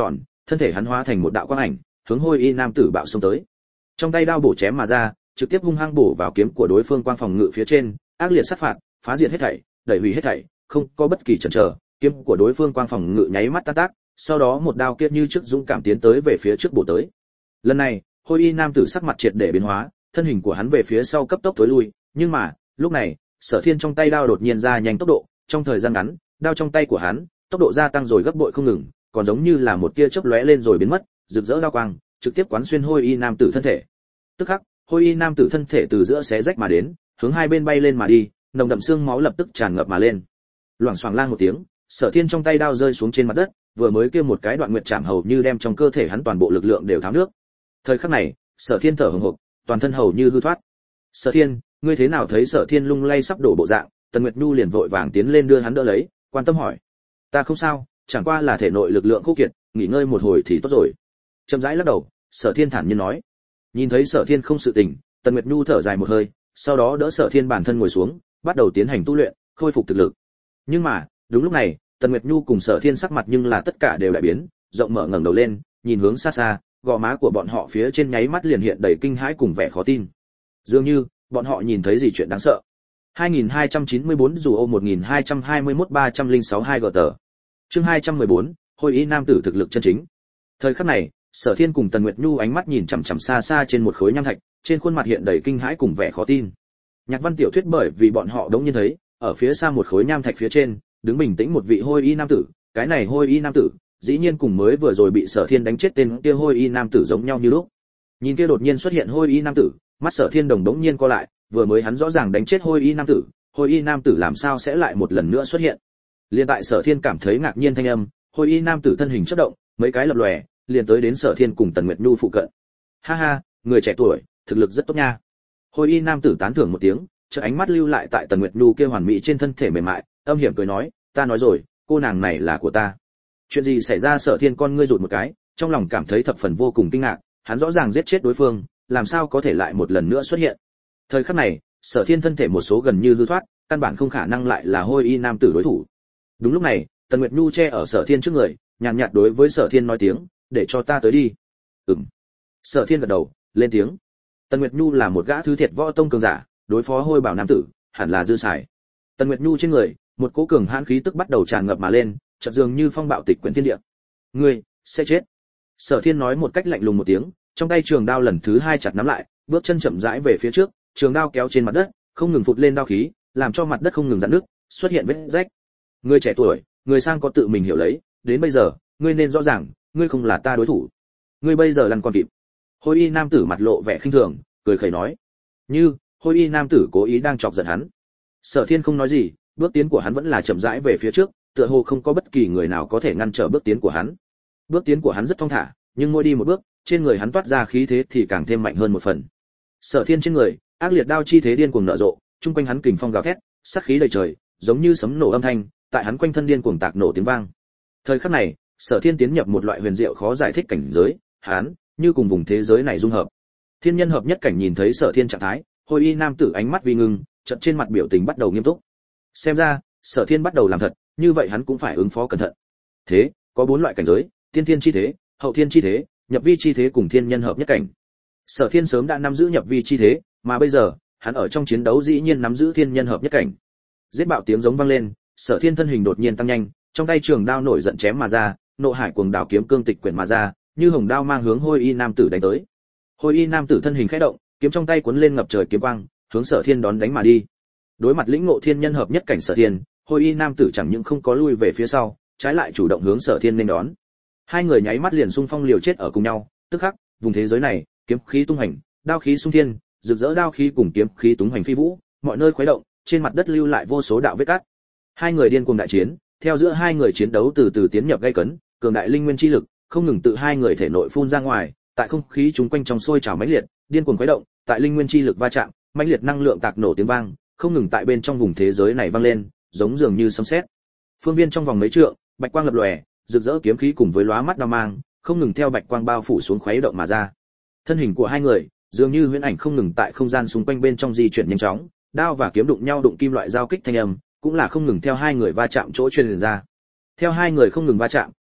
thân thể hắn hóa thành một đạo quang ảnh, hướng Hôi Y nam tử bạo xông tới. Trong tay đao bổ chém mà ra, trực tiếp hung hăng bổ vào kiếm của đối phương quang phòng ngự phía trên, ác liệt sát phạt, phá diệt hết thảy, đẩy hủy hết thảy, không có bất kỳ chần chờ, kiếm của đối phương quang phòng ngự nháy mắt tan tác, sau đó một đao kiết như trước dũng cảm tiến tới về phía trước bổ tới. Lần này, Hôi Y nam tử sắc mặt triệt để biến hóa, thân hình của hắn về phía sau cấp tốc tối lui, nhưng mà, lúc này, Sở Thiên trong tay đao đột nhiên ra nhanh tốc độ, trong thời gian ngắn, đao trong tay của hắn, tốc độ gia tăng rồi gấp bội không ngừng, còn giống như là một tia chớp lóe lên rồi biến mất, rực rỡ đao quang, trực tiếp quán xuyên Hôi Y nam tử thân thể. Tức khắc, Hôi Y nam tử thân thể từ giữa xé rách mà đến, hướng hai bên bay lên mà đi, nồng đậm xương máu lập tức tràn ngập mà lên. Loảng xoảng lang một tiếng, Sở Thiên trong tay đao rơi xuống trên mặt đất, vừa mới kia một cái đoạn nguyệt chạm hầu như đem trong cơ thể hắn toàn bộ lực lượng đều tháo nước. Thời khắc này, Sở Thiên thở hổn hộc, toàn thân hầu như hư thoát. Sở Thiên, ngươi thế nào? Thấy Sở Thiên lung lay sắp đổ bộ dạng, Tần Nguyệt Nhu liền vội vàng tiến lên đưa hắn đỡ lấy, quan tâm hỏi. Ta không sao, chẳng qua là thể nội lực lượng khô kiệt, nghỉ ngơi một hồi thì tốt rồi. Chậm rãi lắc đầu, Sở Thiên thản nhiên nói. Nhìn thấy Sở Thiên không sự tình, Tần Nguyệt Nhu thở dài một hơi, sau đó đỡ Sở Thiên bản thân ngồi xuống, bắt đầu tiến hành tu luyện, khôi phục thực lực. Nhưng mà, đúng lúc này, Tần Nguyệt Nhu cùng Sở Thiên sắc mặt nhưng là tất cả đều đại biến, rộng mở ngẩng đầu lên, nhìn hướng xa xa, gò má của bọn họ phía trên nháy mắt liền hiện đầy kinh hãi cùng vẻ khó tin. Dường như, bọn họ nhìn thấy gì chuyện đáng sợ. hai nghìn hai trăm chín mươi tư dù ô một nghìn hai trăm hai mươi mốt ba không sáu hai gờ tờ. Chương hai trăm mười bốn, Hôi Y nam tử thực lực chân chính. Thời khắc này, Sở Thiên cùng Tần Nguyệt Nhu ánh mắt nhìn chằm chằm xa xa trên một khối nham thạch, trên khuôn mặt hiện đầy kinh hãi cùng vẻ khó tin. Nhạc văn tiểu thuyết bởi vì bọn họ đống nhiên thấy, ở phía xa một khối nham thạch phía trên, đứng bình tĩnh một vị Hôi Y nam tử, cái này Hôi Y nam tử, dĩ nhiên cùng mới vừa rồi bị Sở Thiên đánh chết tên kia Hôi Y nam tử giống nhau như lúc. Nhìn kia đột nhiên xuất hiện Hôi Y nam tử, mắt Sở Thiên đồng đống nhiên co lại, vừa mới hắn rõ ràng đánh chết Hôi Y nam tử, Hôi Y nam tử làm sao sẽ lại một lần nữa xuất hiện? Liên tại Sở Thiên cảm thấy ngạc nhiên thanh âm, Hôi Y nam tử thân hình chớp động, mấy cái lập lòe, liền tới đến Sở Thiên cùng Tần Nguyệt Nhu phụ cận. Ha ha, người trẻ tuổi, thực lực rất tốt nha. Hôi Y nam tử tán thưởng một tiếng, chợt ánh mắt lưu lại tại Tần Nguyệt Nhu kia hoàn mỹ trên thân thể mềm mại, âm hiểm cười nói, ta nói rồi, cô nàng này là của ta. Chuyện gì xảy ra? Sở Thiên con ngươi rụt một cái, trong lòng cảm thấy thập phần vô cùng kinh ngạc, hắn rõ ràng giết chết đối phương, làm sao có thể lại một lần nữa xuất hiện. Thời khắc này, Sở Thiên thân thể một số gần như hư thoát, căn bản không khả năng lại là Hôi Y nam tử đối thủ. Đúng lúc này, Tần Nguyệt Nhu che ở Sở Thiên trước người, nhàn nhạt đối với Sở Thiên nói tiếng, để cho ta tới đi. Ừm. Sở Thiên gật đầu, lên tiếng. Tần Nguyệt Nhu là một gã thứ thiệt võ tông cường giả, đối phó Hôi Bảo nam tử, hẳn là dư xài. Tần Nguyệt Nhu trên người, một cỗ cường hãn khí tức bắt đầu tràn ngập mà lên, chợt dường như phong bạo tịch quyển thiên địa. Ngươi sẽ chết. Sở Thiên nói một cách lạnh lùng một tiếng, trong tay trường đao lần thứ hai chặt nắm lại, bước chân chậm rãi về phía trước, trường đao kéo trên mặt đất, không ngừng phụt lên đao khí, làm cho mặt đất không ngừng rạn nứt, xuất hiện vết rách. Ngươi trẻ tuổi, người sang có tự mình hiểu lấy, đến bây giờ, ngươi nên rõ ràng, ngươi không là ta đối thủ. Ngươi bây giờ lăn còn kịp. Hôi Y nam tử mặt lộ vẻ khinh thường, cười khẩy nói. Như, Hôi Y nam tử cố ý đang chọc giận hắn. Sở Thiên không nói gì, bước tiến của hắn vẫn là chậm rãi về phía trước, tựa hồ không có bất kỳ người nào có thể ngăn trở bước tiến của hắn. Bước tiến của hắn rất thong thả, nhưng mỗi đi một bước, trên người hắn toát ra khí thế thì càng thêm mạnh hơn một phần. Sở Thiên trên người, ác liệt đao chi thế điên cuồng nở rộ, trung quanh hắn kình phong gào thét, sát khí đầy trời, giống như sấm nổ âm thanh, tại hắn quanh thân điên cuồng tạc nổ tiếng vang. Thời khắc này, Sở Thiên tiến nhập một loại huyền diệu khó giải thích cảnh giới, hắn như cùng vùng thế giới này dung hợp. Thiên nhân hợp nhất cảnh. Nhìn thấy Sở Thiên trạng thái, Hôi Y nam tử ánh mắt vi ngưng, chợt trên mặt biểu tình bắt đầu nghiêm túc. Xem ra, Sở Thiên bắt đầu làm thật, như vậy hắn cũng phải ứng phó cẩn thận. Thế, có bốn loại cảnh giới, tiên thiên chi thế, hậu thiên chi thế, nhập vi chi thế cùng thiên nhân hợp nhất cảnh. Sở Thiên sớm đã nắm giữ nhập vi chi thế, mà bây giờ, hắn ở trong chiến đấu dĩ nhiên nắm giữ thiên nhân hợp nhất cảnh. Giết bạo tiếng giống vang lên, Sở Thiên thân hình đột nhiên tăng nhanh, trong tay trường đao nổi giận chém mà ra, nộ hải cuồng đao kiếm cương tịch quyển mà ra, như hồng đao mang hướng Hôi Y nam tử đánh tới. Hôi Y nam tử thân hình khẽ động, kiếm trong tay cuốn lên ngập trời kiếm quang, hướng Sở Thiên đón đánh mà đi. Đối mặt lĩnh ngộ thiên nhân hợp nhất cảnh Sở Thiên, Hôi Y nam tử chẳng những không có lui về phía sau, trái lại chủ động hướng Sở Thiên nên đón. Hai người nháy mắt liền xung phong liều chết ở cùng nhau, tức khắc, vùng thế giới này, kiếm khí tung hành, đao khí xung thiên, rực rỡ đao khí cùng kiếm khí tung hành phi vũ, mọi nơi khuấy động, trên mặt đất lưu lại vô số đạo vết cắt. Hai người điên cuồng đại chiến, theo giữa hai người chiến đấu từ từ tiến nhập gay cấn, cường đại linh nguyên chi lực không ngừng tự hai người thể nội phun ra ngoài, tại không khí chúng quanh trong sôi trào mãnh liệt, điên cuồng khuấy động, tại linh nguyên chi lực va chạm, mãnh liệt năng lượng tạc nổ tiếng vang, không ngừng tại bên trong vùng thế giới này vang lên, giống dường như sấm sét. Phương viên trong vòng mấy trượng, bạch quang lập lòe, rực rỡ kiếm khí cùng với lóa mắt đao mang, không ngừng theo bạch quang bao phủ xuống khuấy động mà ra. Thân hình của hai người, dường như huyễn ảnh không ngừng tại không gian xung quanh bên trong di chuyển nhanh chóng, đao và kiếm đụng nhau đụng kim loại giao kích thanh âm, cũng là không ngừng theo hai người va chạm chỗ truyền ra. Theo hai người không ngừng va chạm,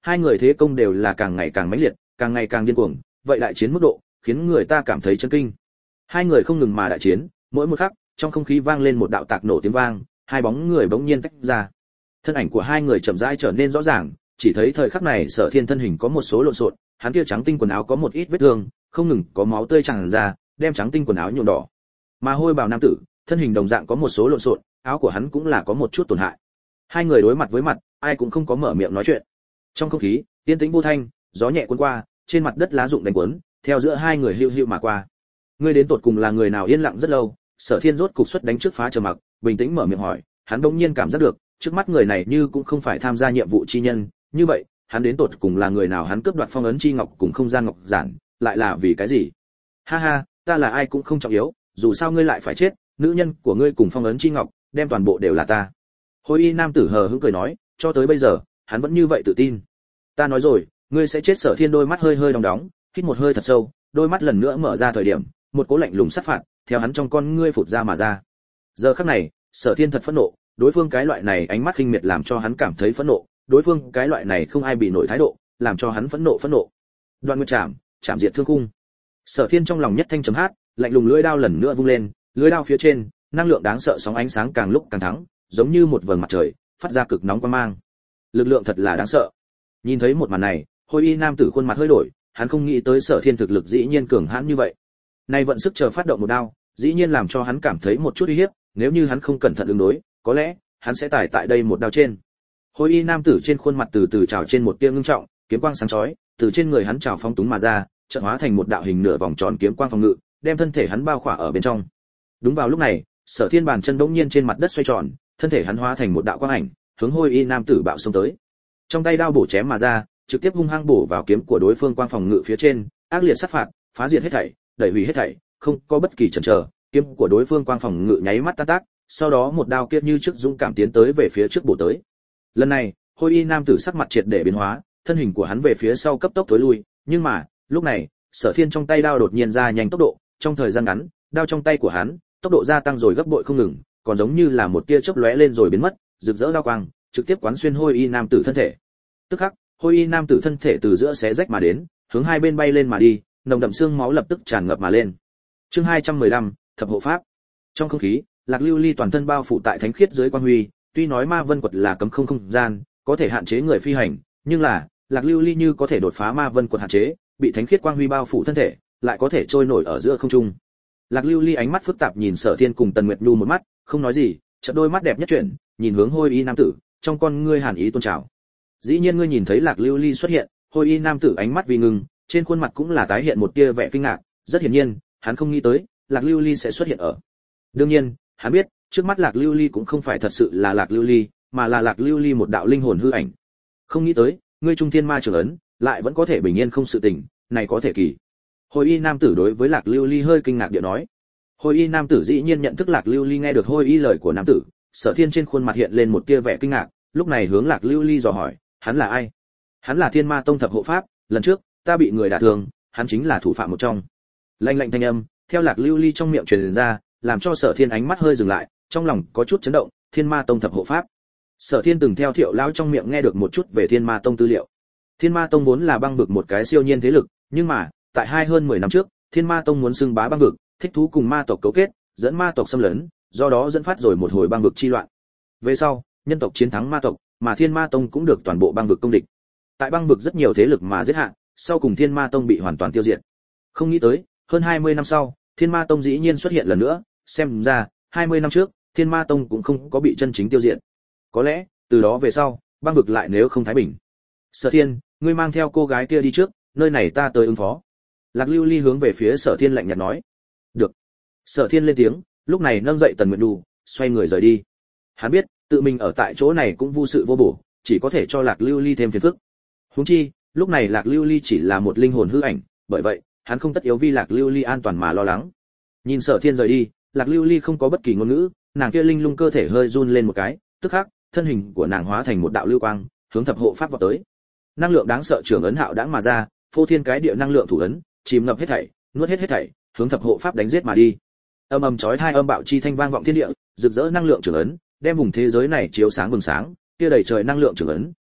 hai người thế công đều là càng ngày càng mãnh liệt, càng ngày càng điên cuồng, vậy đại chiến mức độ khiến người ta cảm thấy chấn kinh. Hai người không ngừng mà đại chiến, mỗi một khắc, trong không khí vang lên một đạo tạc nổ tiếng vang, hai bóng người bỗng nhiên tách ra. Thân ảnh của hai người chậm rãi trở nên rõ ràng, chỉ thấy thời khắc này Sở Thiên thân hình có một số lộn xộn, hắn kia trắng tinh quần áo có một ít vết thương, không ngừng có máu tươi tràn ra, đem trắng tinh quần áo nhuộm đỏ. Mà Hôi Bào nam tử, thân hình đồng dạng có một số lộn xộn, áo của hắn cũng là có một chút tổn hại. Hai người đối mặt với mặt, ai cũng không có mở miệng nói chuyện. Trong không khí, yên tĩnh vô thanh, gió nhẹ cuốn qua, trên mặt đất lá rụng đánh cuốn, theo giữa hai người hưu hưu mà qua. Ngươi đến tột cùng là người nào? Yên lặng rất lâu, Sở Thiên rốt cục xuất đánh trước phá trầm mặc, bình tĩnh mở miệng hỏi, hắn đột nhiên cảm giác được, trước mắt người này như cũng không phải tham gia nhiệm vụ chi nhân, như vậy, hắn đến tột cùng là người nào? Hắn cướp đoạt phong ấn chi ngọc cùng không gian ngọc giản, lại là vì cái gì? Ha ha, ta là ai cũng không trọng yếu, dù sao ngươi lại phải chết, nữ nhân của ngươi cùng phong ấn chi ngọc, đem toàn bộ đều là ta. Hôi y nam tử hờ hững cười nói, cho tới bây giờ, hắn vẫn như vậy tự tin. Ta nói rồi, ngươi sẽ chết. Sở Thiên đôi mắt hơi hơi đóng đóng, hít một hơi thật sâu, đôi mắt lần nữa mở ra thời điểm, một cỗ lạnh lùng sát phạt theo hắn trong con ngươi phụt ra mà ra. Giờ khắc này, Sở Thiên thật phẫn nộ, đối phương cái loại này ánh mắt khinh miệt làm cho hắn cảm thấy phẫn nộ, đối phương cái loại này không ai bị nổi thái độ, làm cho hắn phẫn nộ phẫn nộ. Đoạn Nguyệt Trảm, chạm diệt thương khung. Sở Thiên trong lòng nhất thanh chấm hát, lạnh lùng lưỡi đao lần nữa vung lên, lưỡi đao phía trên, năng lượng đáng sợ sóng ánh sáng càng lúc càng thắng, giống như một vầng mặt trời, phát ra cực nóng quang mang. Lực lượng thật là đáng sợ. Nhìn thấy một màn này, Hôi y nam tử khuôn mặt hơi đổi, hắn không nghĩ tới Sở Thiên thực lực dĩ nhiên cường hãn như vậy. Nay vận sức chờ phát động một đao, dĩ nhiên làm cho hắn cảm thấy một chút uy hiếp, nếu như hắn không cẩn thận ứng đối, có lẽ hắn sẽ tải tại đây một đao trên. Hôi y nam tử trên khuôn mặt từ từ trào trên một tia ngưng trọng, kiếm quang sáng chói, từ trên người hắn trào phóng túng mà ra, chợt hóa thành một đạo hình nửa vòng tròn kiếm quang phòng ngự, đem thân thể hắn bao khỏa ở bên trong. Đúng vào lúc này, Sở Thiên bàn chân bỗng nhiên trên mặt đất xoay tròn, thân thể hắn hóa thành một đạo quang ảnh, hướng Hôi y nam tử bạo xông tới. Trong tay đao bổ chém mà ra, trực tiếp hung hăng bổ vào kiếm của đối phương quang phòng ngự phía trên, ác liệt sát phạt, phá diệt hết thảy, đẩy hủy hết thảy, không có bất kỳ chần chờ, kiếm của đối phương quang phòng ngự nháy mắt tan tác, sau đó một đao kia như trước dũng cảm tiến tới về phía trước bổ tới. Lần này, Hôi y nam tử sắc mặt triệt để biến hóa, thân hình của hắn về phía sau cấp tốc tối lui, nhưng mà, lúc này, Sở Thiên trong tay đao đột nhiên ra nhanh tốc độ, trong thời gian ngắn, đao trong tay của hắn, tốc độ gia tăng rồi gấp bội không ngừng, còn giống như là một tia chớp lóe lên rồi biến mất, rực rỡ đao quang, trực tiếp quán xuyên Hôi y nam tử thân thể. Tức khắc, Hôi y nam tử thân thể từ giữa xé rách mà đến, hướng hai bên bay lên mà đi, nồng đậm xương máu lập tức tràn ngập mà lên. Chương hai trăm mười lăm, thập hộ pháp. Trong không khí, Lạc Lưu Ly toàn thân bao phủ tại thánh khiết dưới quang huy, tuy nói ma vân quật là cấm không không gian, có thể hạn chế người phi hành, nhưng là, Lạc Lưu Ly như có thể đột phá ma vân quật hạn chế, bị thánh khiết quang huy bao phủ thân thể, lại có thể trôi nổi ở giữa không trung. Lạc Lưu Ly ánh mắt phức tạp nhìn Sở Thiên cùng Tần Nguyệt Nhu một mắt, không nói gì, chợt đôi mắt đẹp nhất chuyển, nhìn hướng Hôi y nam tử, trong con ngươi hàn ý tôn trào. Dĩ nhiên ngươi nhìn thấy Lạc Lưu Ly xuất hiện, Hôi y nam tử ánh mắt vì ngừng, trên khuôn mặt cũng là tái hiện một tia vẻ kinh ngạc, rất hiển nhiên, hắn không nghĩ tới, Lạc Lưu Ly sẽ xuất hiện ở. Đương nhiên, hắn biết, trước mắt Lạc Lưu Ly cũng không phải thật sự là Lạc Lưu Ly, mà là Lạc Lưu Ly một đạo linh hồn hư ảnh. Không nghĩ tới, ngươi trung thiên ma trưởng ấn, lại vẫn có thể bình yên không sự tình, này có thể kỳ. Hôi y nam tử đối với Lạc Lưu Ly hơi kinh ngạc địa nói. Hôi y nam tử dĩ nhiên nhận thức Lạc Lưu Ly, nghe được Hôi y lời của nam tử, Sở Thiên trên khuôn mặt hiện lên một tia vẻ kinh ngạc, lúc này hướng Lạc Lưu Ly dò hỏi, hắn là ai? Hắn là Thiên Ma Tông thập hộ pháp, lần trước ta bị người đả thương, hắn chính là thủ phạm một trong. Lạnh lạnh thanh âm theo Lạc Lưu Ly trong miệng truyền ra, làm cho Sở Thiên ánh mắt hơi dừng lại, trong lòng có chút chấn động. Thiên Ma Tông thập hộ pháp. Sở Thiên từng theo Thiệu lão trong miệng nghe được một chút về Thiên Ma Tông tư liệu. Thiên Ma Tông vốn là băng vực một cái siêu nhiên thế lực, nhưng mà tại hai hơn mười năm trước, Thiên Ma Tông muốn xưng bá băng vực, thích thú cùng ma tộc cấu kết, dẫn ma tộc xâm lấn, do đó dẫn phát rồi một hồi băng vực chi loạn. Về sau, nhân tộc chiến thắng ma tộc, mà Thiên Ma Tông cũng được toàn bộ băng vực công địch. Tại băng vực rất nhiều thế lực mà giết hạ, sau cùng Thiên Ma Tông bị hoàn toàn tiêu diệt. Không nghĩ tới, hơn hai mươi năm sau, Thiên Ma Tông dĩ nhiên xuất hiện lần nữa, xem ra, hai mươi năm trước, Thiên Ma Tông cũng không có bị chân chính tiêu diệt. Có lẽ, từ đó về sau, băng vực lại nếu không thái bình. Sở Thiên, ngươi mang theo cô gái kia đi trước, nơi này ta tới ứng phó. Lạc Lưu Ly hướng về phía Sở Thiên lạnh nhạt nói. Được. Sở Thiên lên tiếng, lúc này nâng dậy Tần Nguyệt Nhu, xoay người rời đi. Hắn biết, tự mình ở tại chỗ này cũng vô sự vô bổ, chỉ có thể cho Lạc Lưu Ly thêm phiền phức. Huống chi, lúc này Lạc Lưu Ly chỉ là một linh hồn hư ảnh, bởi vậy, hắn không tất yếu vì Lạc Lưu Ly an toàn mà lo lắng. Nhìn Sở Thiên rời đi, Lạc Lưu Ly không có bất kỳ ngôn ngữ, nàng kia linh lung cơ thể hơi run lên một cái, tức khắc, thân hình của nàng hóa thành một đạo lưu quang, hướng thập hộ pháp vọt tới. Năng lượng đáng sợ trưởng ấn hạo đãng mà ra, phô thiên cái địa năng lượng thủ ấn, chìm ngập hết thảy, nuốt hết hết thảy, hướng thập hộ pháp đánh giết mà đi. Âm ầm chói tai âm bạo chi thanh vang vọng thiên địa, rực rỡ năng lượng trưởng ấn, đem vùng thế giới này chiếu sáng bừng sáng, kia đầy trời năng lượng trưởng ấn,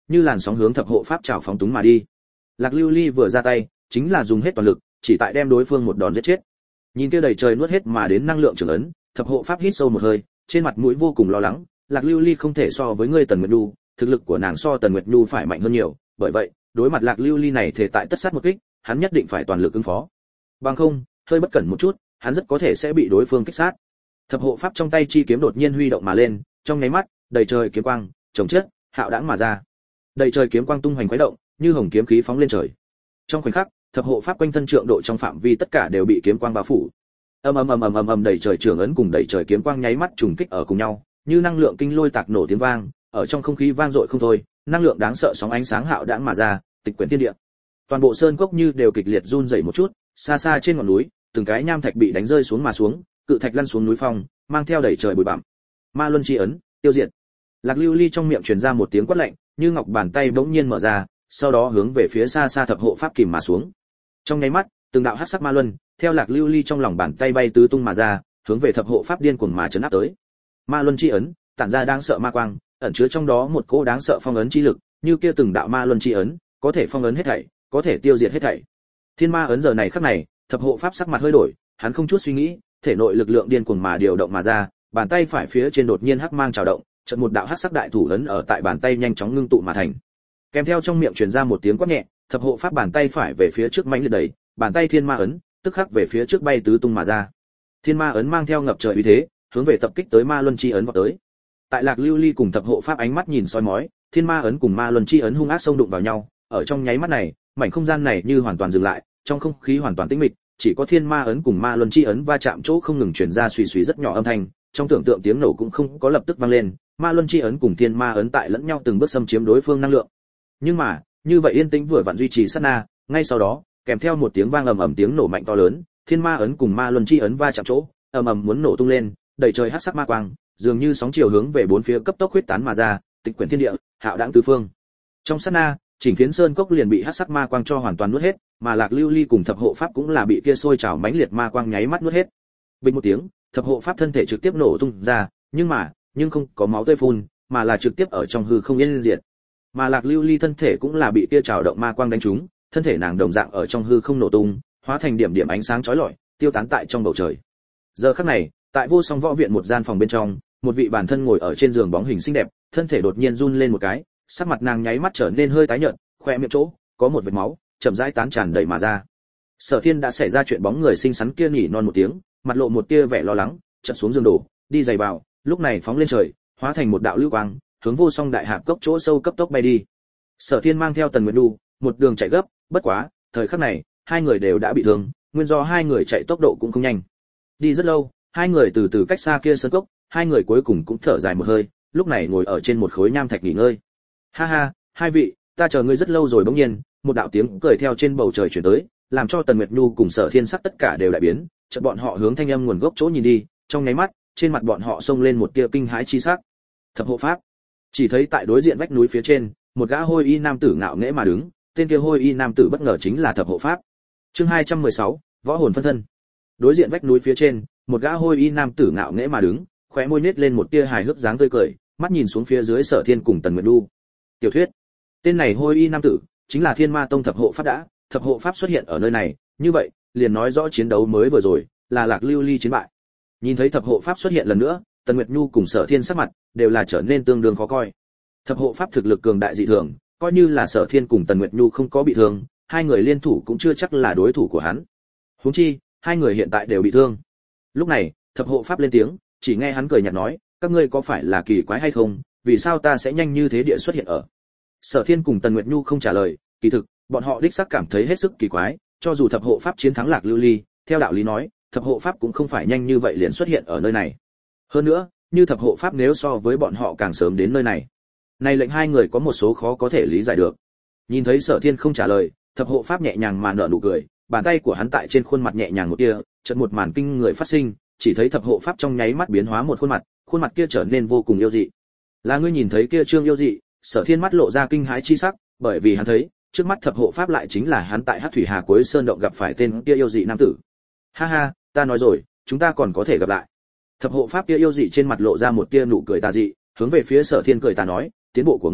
như làn sóng hướng thập hộ pháp trào phóng túng mà đi. Lạc Lưu Ly vừa ra tay, chính là dùng hết toàn lực, chỉ tại đem đối phương một đòn giết chết. Nhìn kia đầy trời nuốt hết mà đến năng lượng trường ấn, thập hộ pháp hít sâu một hơi, trên mặt mũi vô cùng lo lắng. Lạc Lưu Ly không thể so với ngươi Tần Nguyệt Nhu, thực lực của nàng so Tần Nguyệt Nhu phải mạnh hơn nhiều, bởi vậy, đối mặt Lạc Lưu Ly này thể tại tất sát một kích, hắn nhất định phải toàn lực ứng phó. Bằng không, hơi bất cẩn một chút, hắn rất có thể sẽ bị đối phương kích sát. Thập hộ pháp trong tay chi kiếm đột nhiên huy động mà lên, trong nháy mắt, đầy trời kiếm quang, chồng chất, hạo đãng mà ra. Đầy trời kiếm quang tung hoành khuấy động, như hồng kiếm khí phóng lên trời. Trong khoảnh khắc, thập hộ pháp quanh thân trượng độ trong phạm vi tất cả đều bị kiếm quang bao phủ. Ầm ầm ầm ầm ầm ầm đầy trời trường ấn cùng đầy trời kiếm quang nháy mắt trùng kích ở cùng nhau, như năng lượng kinh lôi tạc nổ tiếng vang, ở trong không khí vang dội không thôi, năng lượng đáng sợ sóng ánh sáng hạo đãng mà ra, tịch quyển thiên địa. Toàn bộ sơn cốc như đều kịch liệt run rẩy một chút, xa xa trên ngọn núi, từng cái nham thạch bị đánh rơi xuống mà xuống, cự thạch lăn xuống núi phong, mang theo đầy trời bụi bặm. Ma luân chi ấn, tiêu diệt. Lạc Lưu Ly trong miệng truyền ra một tiếng quát lạnh, như ngọc bàn tay bỗng nhiên mở ra, sau đó hướng về phía xa xa thập hộ pháp kìm mà xuống. Trong nháy mắt, từng đạo hắc sắc ma luân, theo Lạc Lưu Ly trong lòng bàn tay bay tứ tung mà ra, hướng về thập hộ pháp điên cuồng mà chấn áp tới. Ma luân chi ấn, tản ra đáng sợ ma quang, ẩn chứa trong đó một cỗ đáng sợ phong ấn chi lực, như kia từng đạo ma luân chi ấn, có thể phong ấn hết thảy, có thể tiêu diệt hết thảy. Thiên ma ấn giờ này khắc này, thập hộ pháp sắc mặt hơi đổi, hắn không chút suy nghĩ, thể nội lực lượng điên cuồng mà điều động mà ra, bàn tay phải phía trên đột nhiên hắc mang trào động, chợt một đạo hắc sắc đại thủ ấn ở tại bàn tay nhanh chóng ngưng tụ mà thành. Kèm theo trong miệng truyền ra một tiếng quát nhẹ, thập hộ pháp bàn tay phải về phía trước mãnh liệt đẩy, bàn tay thiên ma ấn tức khắc về phía trước bay tứ tung mà ra. Thiên ma ấn mang theo ngập trời uy thế, hướng về tập kích tới ma luân chi ấn vọt tới. Tại Lạc Lưu Ly cùng thập hộ pháp ánh mắt nhìn soi mói, thiên ma ấn cùng ma luân chi ấn hung ác xông đụng vào nhau, ở trong nháy mắt này, mảnh không gian này như hoàn toàn dừng lại, trong không khí hoàn toàn tĩnh mịch, chỉ có thiên ma ấn cùng ma luân chi ấn va chạm chỗ không ngừng truyền ra suy suy rất nhỏ âm thanh, trong tưởng tượng tiếng nổ cũng không có lập tức vang lên, ma luân chi ấn cùng thiên ma ấn tại lẫn nhau từng bước xâm chiếm đối phương năng lượng. Nhưng mà, như vậy yên tĩnh vừa vặn duy trì sát na, ngay sau đó, kèm theo một tiếng vang ầm ầm tiếng nổ mạnh to lớn, thiên ma ấn cùng ma luân chi ấn va chạm chỗ, ầm ầm muốn nổ tung lên, đầy trời hắc sắc ma quang, dường như sóng chiều hướng về bốn phía cấp tốc huyết tán mà ra, tịch quyển thiên địa, hạo đãng tứ phương. Trong sát na, chỉnh phiến sơn cốc liền bị hắc sắc ma quang cho hoàn toàn nuốt hết, mà Lạc Lưu Ly cùng thập hộ pháp cũng là bị kia sôi trào mãnh liệt ma quang nháy mắt nuốt hết. Bình một tiếng, thập hộ pháp thân thể trực tiếp nổ tung ra, nhưng mà, nhưng không có máu tươi phun, mà là trực tiếp ở trong hư không yên diệt. Mà Lạc Lưu Ly thân thể cũng là bị kia trào động ma quang đánh trúng, thân thể nàng đồng dạng ở trong hư không nổ tung, hóa thành điểm điểm ánh sáng chói lọi, tiêu tán tại trong bầu trời. Giờ khắc này, tại Vô Song Võ viện một gian phòng bên trong, một vị bản thân ngồi ở trên giường bóng hình xinh đẹp, thân thể đột nhiên run lên một cái, sắc mặt nàng nháy mắt trở nên hơi tái nhợt, khoe miệng chỗ có một vệt máu chậm rãi tán tràn đầy mà ra. Sở Thiên đã xảy ra chuyện, bóng người xinh xắn kia nhỉ non một tiếng, mặt lộ một tia vẻ lo lắng, chợt xuống giường đổ, đi giày vào, lúc này phóng lên trời, hóa thành một đạo lưu quang, hướng Vô Song đại hạp cốc chỗ sâu cấp tốc bay đi. Sở Thiên mang theo Tần Nguyệt Nhu, một đường chạy gấp, bất quá, thời khắc này, hai người đều đã bị thương, nguyên do hai người chạy tốc độ cũng không nhanh. Đi rất lâu, hai người từ từ cách xa kia sơn cốc, hai người cuối cùng cũng thở dài một hơi, lúc này ngồi ở trên một khối nham thạch nghỉ ngơi. Ha ha, hai vị, ta chờ ngươi rất lâu rồi. Bỗng nhiên, một đạo tiếng cười theo trên bầu trời truyền tới, làm cho Tần Nguyệt Nhu cùng Sở Thiên sắc tất cả đều đại biến, chợt bọn họ hướng thanh âm nguồn gốc chỗ nhìn đi, trong nháy mắt, trên mặt bọn họ xông lên một tia kinh hãi chi sắc. Thập hộ pháp. Chỉ thấy tại đối diện vách núi phía trên, một gã hôi y nam tử ngạo nghễ mà đứng, tên kia hôi y nam tử bất ngờ chính là Thập hộ pháp. Chương hai trăm mười sáu, võ hồn phân thân. Đối diện vách núi phía trên, một gã hôi y nam tử ngạo nghễ mà đứng, khóe môi nết lên một tia hài hước dáng tươi cười, mắt nhìn xuống phía dưới Sở Thiên cùng Tần Nguyệt Nhu. Tiểu thuyết. Tên này hôi y nam tử chính là Thiên Ma Tông Thập hộ pháp đã, Thập hộ pháp xuất hiện ở nơi này, như vậy, liền nói rõ chiến đấu mới vừa rồi là Lạc Lưu Ly chiến bại. Nhìn thấy Thập hộ pháp xuất hiện lần nữa, Tần Nguyệt Nhu cùng Sở Thiên sắc mặt đều là trở nên tương đương khó coi. Thập hộ pháp thực lực cường đại dị thường, coi như là Sở Thiên cùng Tần Nguyệt Nhu không có bị thương, hai người liên thủ cũng chưa chắc là đối thủ của hắn. Huống chi, hai người hiện tại đều bị thương. Lúc này, Thập hộ pháp lên tiếng, chỉ nghe hắn cười nhạt nói, các ngươi có phải là kỳ quái hay không, vì sao ta sẽ nhanh như thế địa xuất hiện ở. Sở Thiên cùng Tần Nguyệt Nhu không trả lời, kỳ thực, bọn họ đích xác cảm thấy hết sức kỳ quái, cho dù Thập hộ pháp chiến thắng Lạc Lưu Ly, theo đạo lý nói, Thập hộ pháp cũng không phải nhanh như vậy liền xuất hiện ở nơi này. Hơn nữa, như Thập hộ pháp nếu so với bọn họ càng sớm đến nơi này, này lệnh hai người có một số khó có thể lý giải được. Nhìn thấy Sở Thiên không trả lời, Thập hộ pháp nhẹ nhàng mà nở nụ cười, bàn tay của hắn tại trên khuôn mặt nhẹ nhàng một tia, chợt một màn kinh người phát sinh, chỉ thấy Thập hộ pháp trong nháy mắt biến hóa một khuôn mặt, khuôn mặt kia trở nên vô cùng yêu dị. Là ngươi nhìn thấy kia trương yêu dị? Sở Thiên mắt lộ ra kinh hãi chi sắc, bởi vì hắn thấy, trước mắt Thập hộ pháp lại chính là hắn tại Hắc Thủy Hà cuối sơn động gặp phải tên kia yêu dị nam tử. Ha ha, ta nói rồi, chúng ta còn có thể gặp lại. Thập hộ pháp kia yêu dị trên mặt lộ ra một tia nụ cười tà dị, hướng về phía Sở Thiên cười tà nói, tiến bộ của ngươi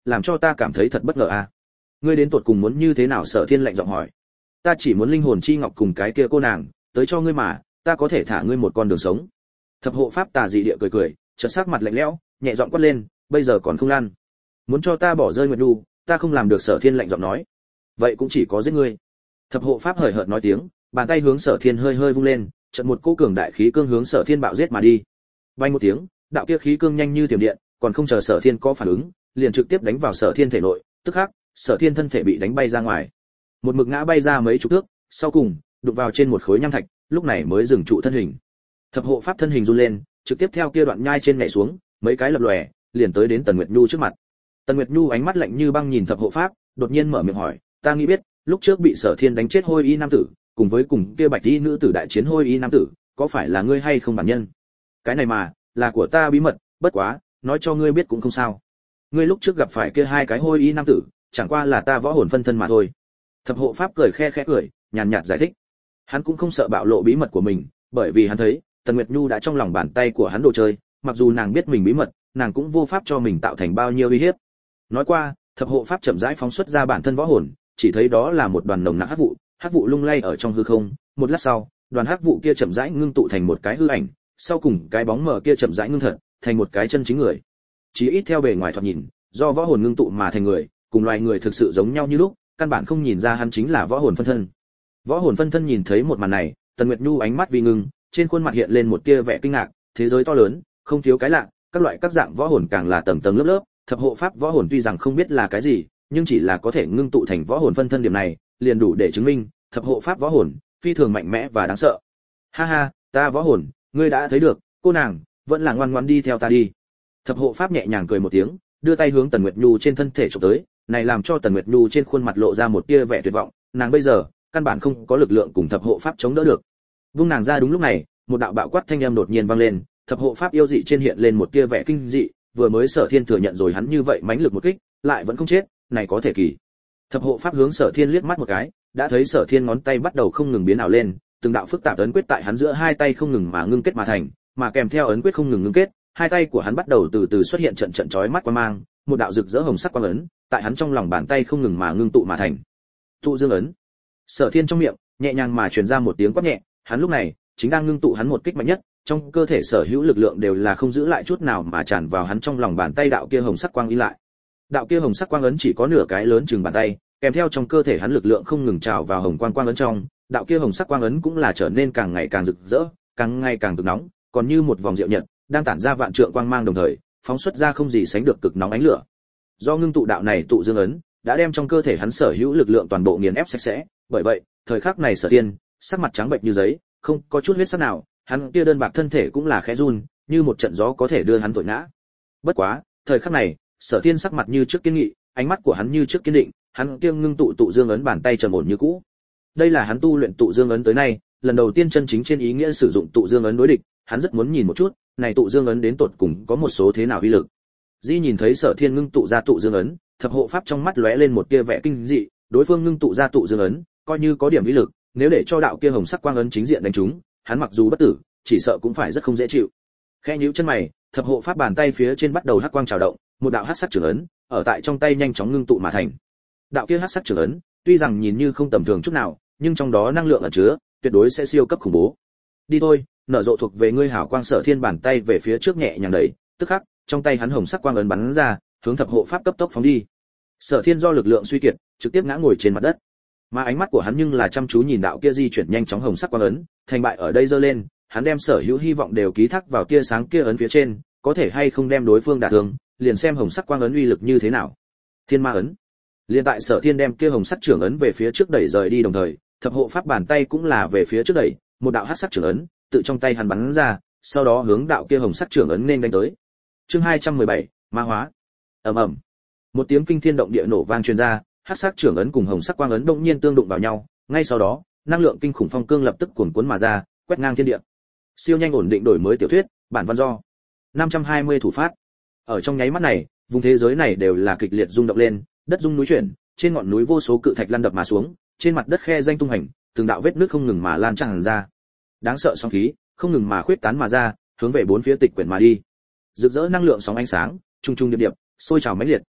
làm cho ta cảm thấy thật bất ngờ a. À. Ngươi đến tột cùng muốn như thế nào? Sở Thiên lạnh giọng hỏi. Ta chỉ muốn linh hồn chi ngọc cùng cái kia cô nàng, tới cho ngươi mà, ta có thể thả ngươi một con đường sống. Thập hộ pháp tà dị địa cười cười, chợt sắc mặt lạnh lẽo, nhẹ giọng quát lên, bây giờ còn không lan. Muốn cho ta bỏ rơi Nguyệt Nhu, ta không làm được. Sở Thiên lạnh giọng nói. Vậy cũng chỉ có giết ngươi. Thập hộ pháp hời hợt nói tiếng, bàn tay hướng Sở Thiên hơi hơi vung lên, chợt một cỗ cường đại khí cương hướng Sở Thiên bạo giết mà đi. Vang một tiếng, đạo kia khí cương nhanh như tiềm điện, còn không chờ Sở Thiên có phản ứng, liền trực tiếp đánh vào Sở Thiên thể nội, tức khắc, Sở Thiên thân thể bị đánh bay ra ngoài. Một mực ngã bay ra mấy chục thước, sau cùng đụng vào trên một khối nham thạch, lúc này mới dừng trụ thân hình. Thập hộ pháp thân hình run lên, trực tiếp theo kia đoạn nhai trên nhảy xuống, mấy cái lập lòe, liền tới đến Tần Nguyệt Nhu trước mặt. Tần Nguyệt Nhu ánh mắt lạnh như băng nhìn thập hộ pháp, đột nhiên mở miệng hỏi, ta nghĩ biết, lúc trước bị Sở Thiên đánh chết Hôi Y nam tử, cùng với cùng kia Bạch Y nữ tử đại chiến Hôi Y nam tử, có phải là ngươi hay không bản nhân? Cái này mà, là của ta bí mật, bất quá, nói cho ngươi biết cũng không sao. Ngươi lúc trước gặp phải kia hai cái Hôi Y nam tử, chẳng qua là ta võ hồn phân thân mà thôi. Thập hộ pháp cười khe khẽ cười, nhàn nhạt giải thích. Hắn cũng không sợ bạo lộ bí mật của mình, bởi vì hắn thấy, Tần Nguyệt Nhu đã trong lòng bàn tay của hắn đồ chơi, mặc dù nàng biết mình bí mật, nàng cũng vô pháp cho mình tạo thành bao nhiêu uy hiếp. Nói qua, thập hộ pháp chậm rãi phóng xuất ra bản thân võ hồn, chỉ thấy đó là một đoàn nồng nặc hắc vụ, hắc vụ lung lay ở trong hư không, một lát sau, đoàn hắc vụ kia chậm rãi ngưng tụ thành một cái hư ảnh, sau cùng cái bóng mờ kia chậm rãi ngưng thật, thành một cái chân chính người. Chỉ ít theo bề ngoài thoạt nhìn, do võ hồn ngưng tụ mà thành người, cùng loài người thực sự giống nhau như lúc, căn bản không nhìn ra hắn chính là võ hồn phân thân. Võ hồn phân thân nhìn thấy một màn này, Tần Nguyệt Nhu ánh mắt vi ngưng, trên khuôn mặt hiện lên một tia vẻ kinh ngạc, thế giới to lớn, không thiếu cái lạ, các loại các dạng võ hồn càng là tầng tầng lớp lớp, thập hộ pháp võ hồn tuy rằng không biết là cái gì, nhưng chỉ là có thể ngưng tụ thành võ hồn phân thân điểm này, liền đủ để chứng minh, thập hộ pháp võ hồn phi thường mạnh mẽ và đáng sợ. Ha ha, ta võ hồn, ngươi đã thấy được, cô nàng, vẫn là ngoan ngoãn đi theo ta đi. Thập hộ pháp nhẹ nhàng cười một tiếng, đưa tay hướng Tần Nguyệt Nhu trên thân thể chụp tới, này làm cho Tần Nguyệt Nhu trên khuôn mặt lộ ra một tia vẻ tuyệt vọng, nàng bây giờ căn bản không có lực lượng cùng thập hộ pháp chống đỡ được. Vung nàng ra đúng lúc này, một đạo bạo quát thanh âm đột nhiên vang lên, thập hộ pháp yêu dị trên hiện lên một tia vẻ kinh dị, vừa mới Sở Thiên thừa nhận rồi hắn như vậy mãnh lực một kích, lại vẫn không chết, này có thể kỳ. Thập hộ pháp hướng Sở Thiên liếc mắt một cái, đã thấy Sở Thiên ngón tay bắt đầu không ngừng biến ảo lên, từng đạo phức tạp ấn quyết tại hắn giữa hai tay không ngừng mà ngưng kết mà thành, mà kèm theo ấn quyết không ngừng ngưng kết, hai tay của hắn bắt đầu từ từ xuất hiện trận trận chói mắt quang mang, một đạo rực rỡ hồng sắc quang ấn, tại hắn trong lòng bàn tay không ngừng mà ngưng tụ mà thành. Tụ dương ấn. Sở Thiên trong miệng nhẹ nhàng mà truyền ra một tiếng quát nhẹ, hắn lúc này chính đang ngưng tụ hắn một kích mạnh nhất, trong cơ thể sở hữu lực lượng đều là không giữ lại chút nào mà tràn vào hắn trong lòng bàn tay đạo kia hồng sắc quang in lại. Đạo kia hồng sắc quang ấn chỉ có nửa cái lớn chừng bàn tay, kèm theo trong cơ thể hắn lực lượng không ngừng trào vào hồng quang quang ấn trong, đạo kia hồng sắc quang ấn cũng là trở nên càng ngày càng rực rỡ, càng ngày càng cực nóng, còn như một vòng diệu nhật, đang tản ra vạn trượng quang mang đồng thời, phóng xuất ra không gì sánh được cực nóng ánh lửa. Do ngưng tụ đạo này tụ dương ấn, đã đem trong cơ thể hắn sở hữu lực lượng toàn bộ nghiền ép sạch sẽ, bởi vậy, thời khắc này Sở Thiên, sắc mặt trắng bệch như giấy, không có chút huyết sắc nào, hắn kia đơn bạc thân thể cũng là khẽ run, như một trận gió có thể đưa hắn thổi ngã. Bất quá, thời khắc này, Sở Thiên sắc mặt như trước kiên nghị, ánh mắt của hắn như trước kiên định, hắn kiêng ngưng tụ tụ dương ấn bàn tay trầm ổn như cũ. Đây là hắn tu luyện tụ dương ấn tới nay, lần đầu tiên chân chính trên ý nghĩa sử dụng tụ dương ấn đối địch, hắn rất muốn nhìn một chút, này tụ dương ấn đến tột cùng có một số thế nào uy lực. Di nhìn thấy Sở Thiên ngưng tụ ra tụ dương ấn, thập hộ pháp trong mắt lóe lên một tia vẻ kinh dị, đối phương ngưng tụ ra tụ dương ấn, coi như có điểm uy lực, nếu để cho đạo kia hồng sắc quang ấn chính diện đánh trúng, hắn mặc dù bất tử, chỉ sợ cũng phải rất không dễ chịu. Khẽ nhíu chân mày, thập hộ pháp bàn tay phía trên bắt đầu hắc quang trào động, một đạo hắc sắc trường ấn ở tại trong tay nhanh chóng ngưng tụ mà thành. Đạo kia hắc sắc trường ấn, tuy rằng nhìn như không tầm thường chút nào, nhưng trong đó năng lượng ẩn chứa, tuyệt đối sẽ siêu cấp khủng bố. Đi thôi, nở rộ thuộc về ngươi hảo quang. Sở Thiên bàn tay về phía trước nhẹ nhàng đẩy, tức khắc, trong tay hắn hồng sắc quang ấn bắn ra, hướng thập hộ pháp cấp tốc phóng đi. Sở Thiên do lực lượng suy kiệt, trực tiếp ngã ngồi trên mặt đất. Mà ánh mắt của hắn nhưng là chăm chú nhìn đạo kia di chuyển nhanh chóng hồng sắc quang ấn, thành bại ở đây giơ lên, hắn đem sở hữu hy vọng đều ký thác vào tia sáng kia ấn phía trên, có thể hay không đem đối phương đả thương, liền xem hồng sắc quang ấn uy lực như thế nào. Thiên ma ấn. Liên tại Sở Thiên đem kia hồng sắc trưởng ấn về phía trước đẩy rời đi đồng thời, thập hộ pháp bàn tay cũng là về phía trước đẩy, một đạo hắc sắc trưởng ấn tự trong tay hắn bắn ra, sau đó hướng đạo kia hồng sắc trưởng ấn nên đánh tới. Chương hai trăm mười bảy, ma hóa. Ầm ầm. Một tiếng kinh thiên động địa nổ vang truyền ra, hắc sắc trưởng ấn cùng hồng sắc quang ấn đột nhiên tương đụng vào nhau, ngay sau đó, năng lượng kinh khủng phong cương lập tức cuồn cuốn mà ra, quét ngang thiên địa. Siêu nhanh ổn định đổi mới tiểu thuyết, bản văn do năm trăm hai mươi thủ phát. Ở trong nháy mắt này, vùng thế giới này đều là kịch liệt rung động lên, đất rung núi chuyển, trên ngọn núi vô số cự thạch lăn đập mà xuống, trên mặt đất khe danh tung hành, từng đạo vết nước không ngừng mà lan tràn ra. Đáng sợ sóng khí không ngừng mà khuyết tán mà ra, hướng về bốn phía tịch quyển mà đi. Rực rỡ năng lượng sóng ánh sáng, trung trung điệp điệp, sôi trào mãnh liệt,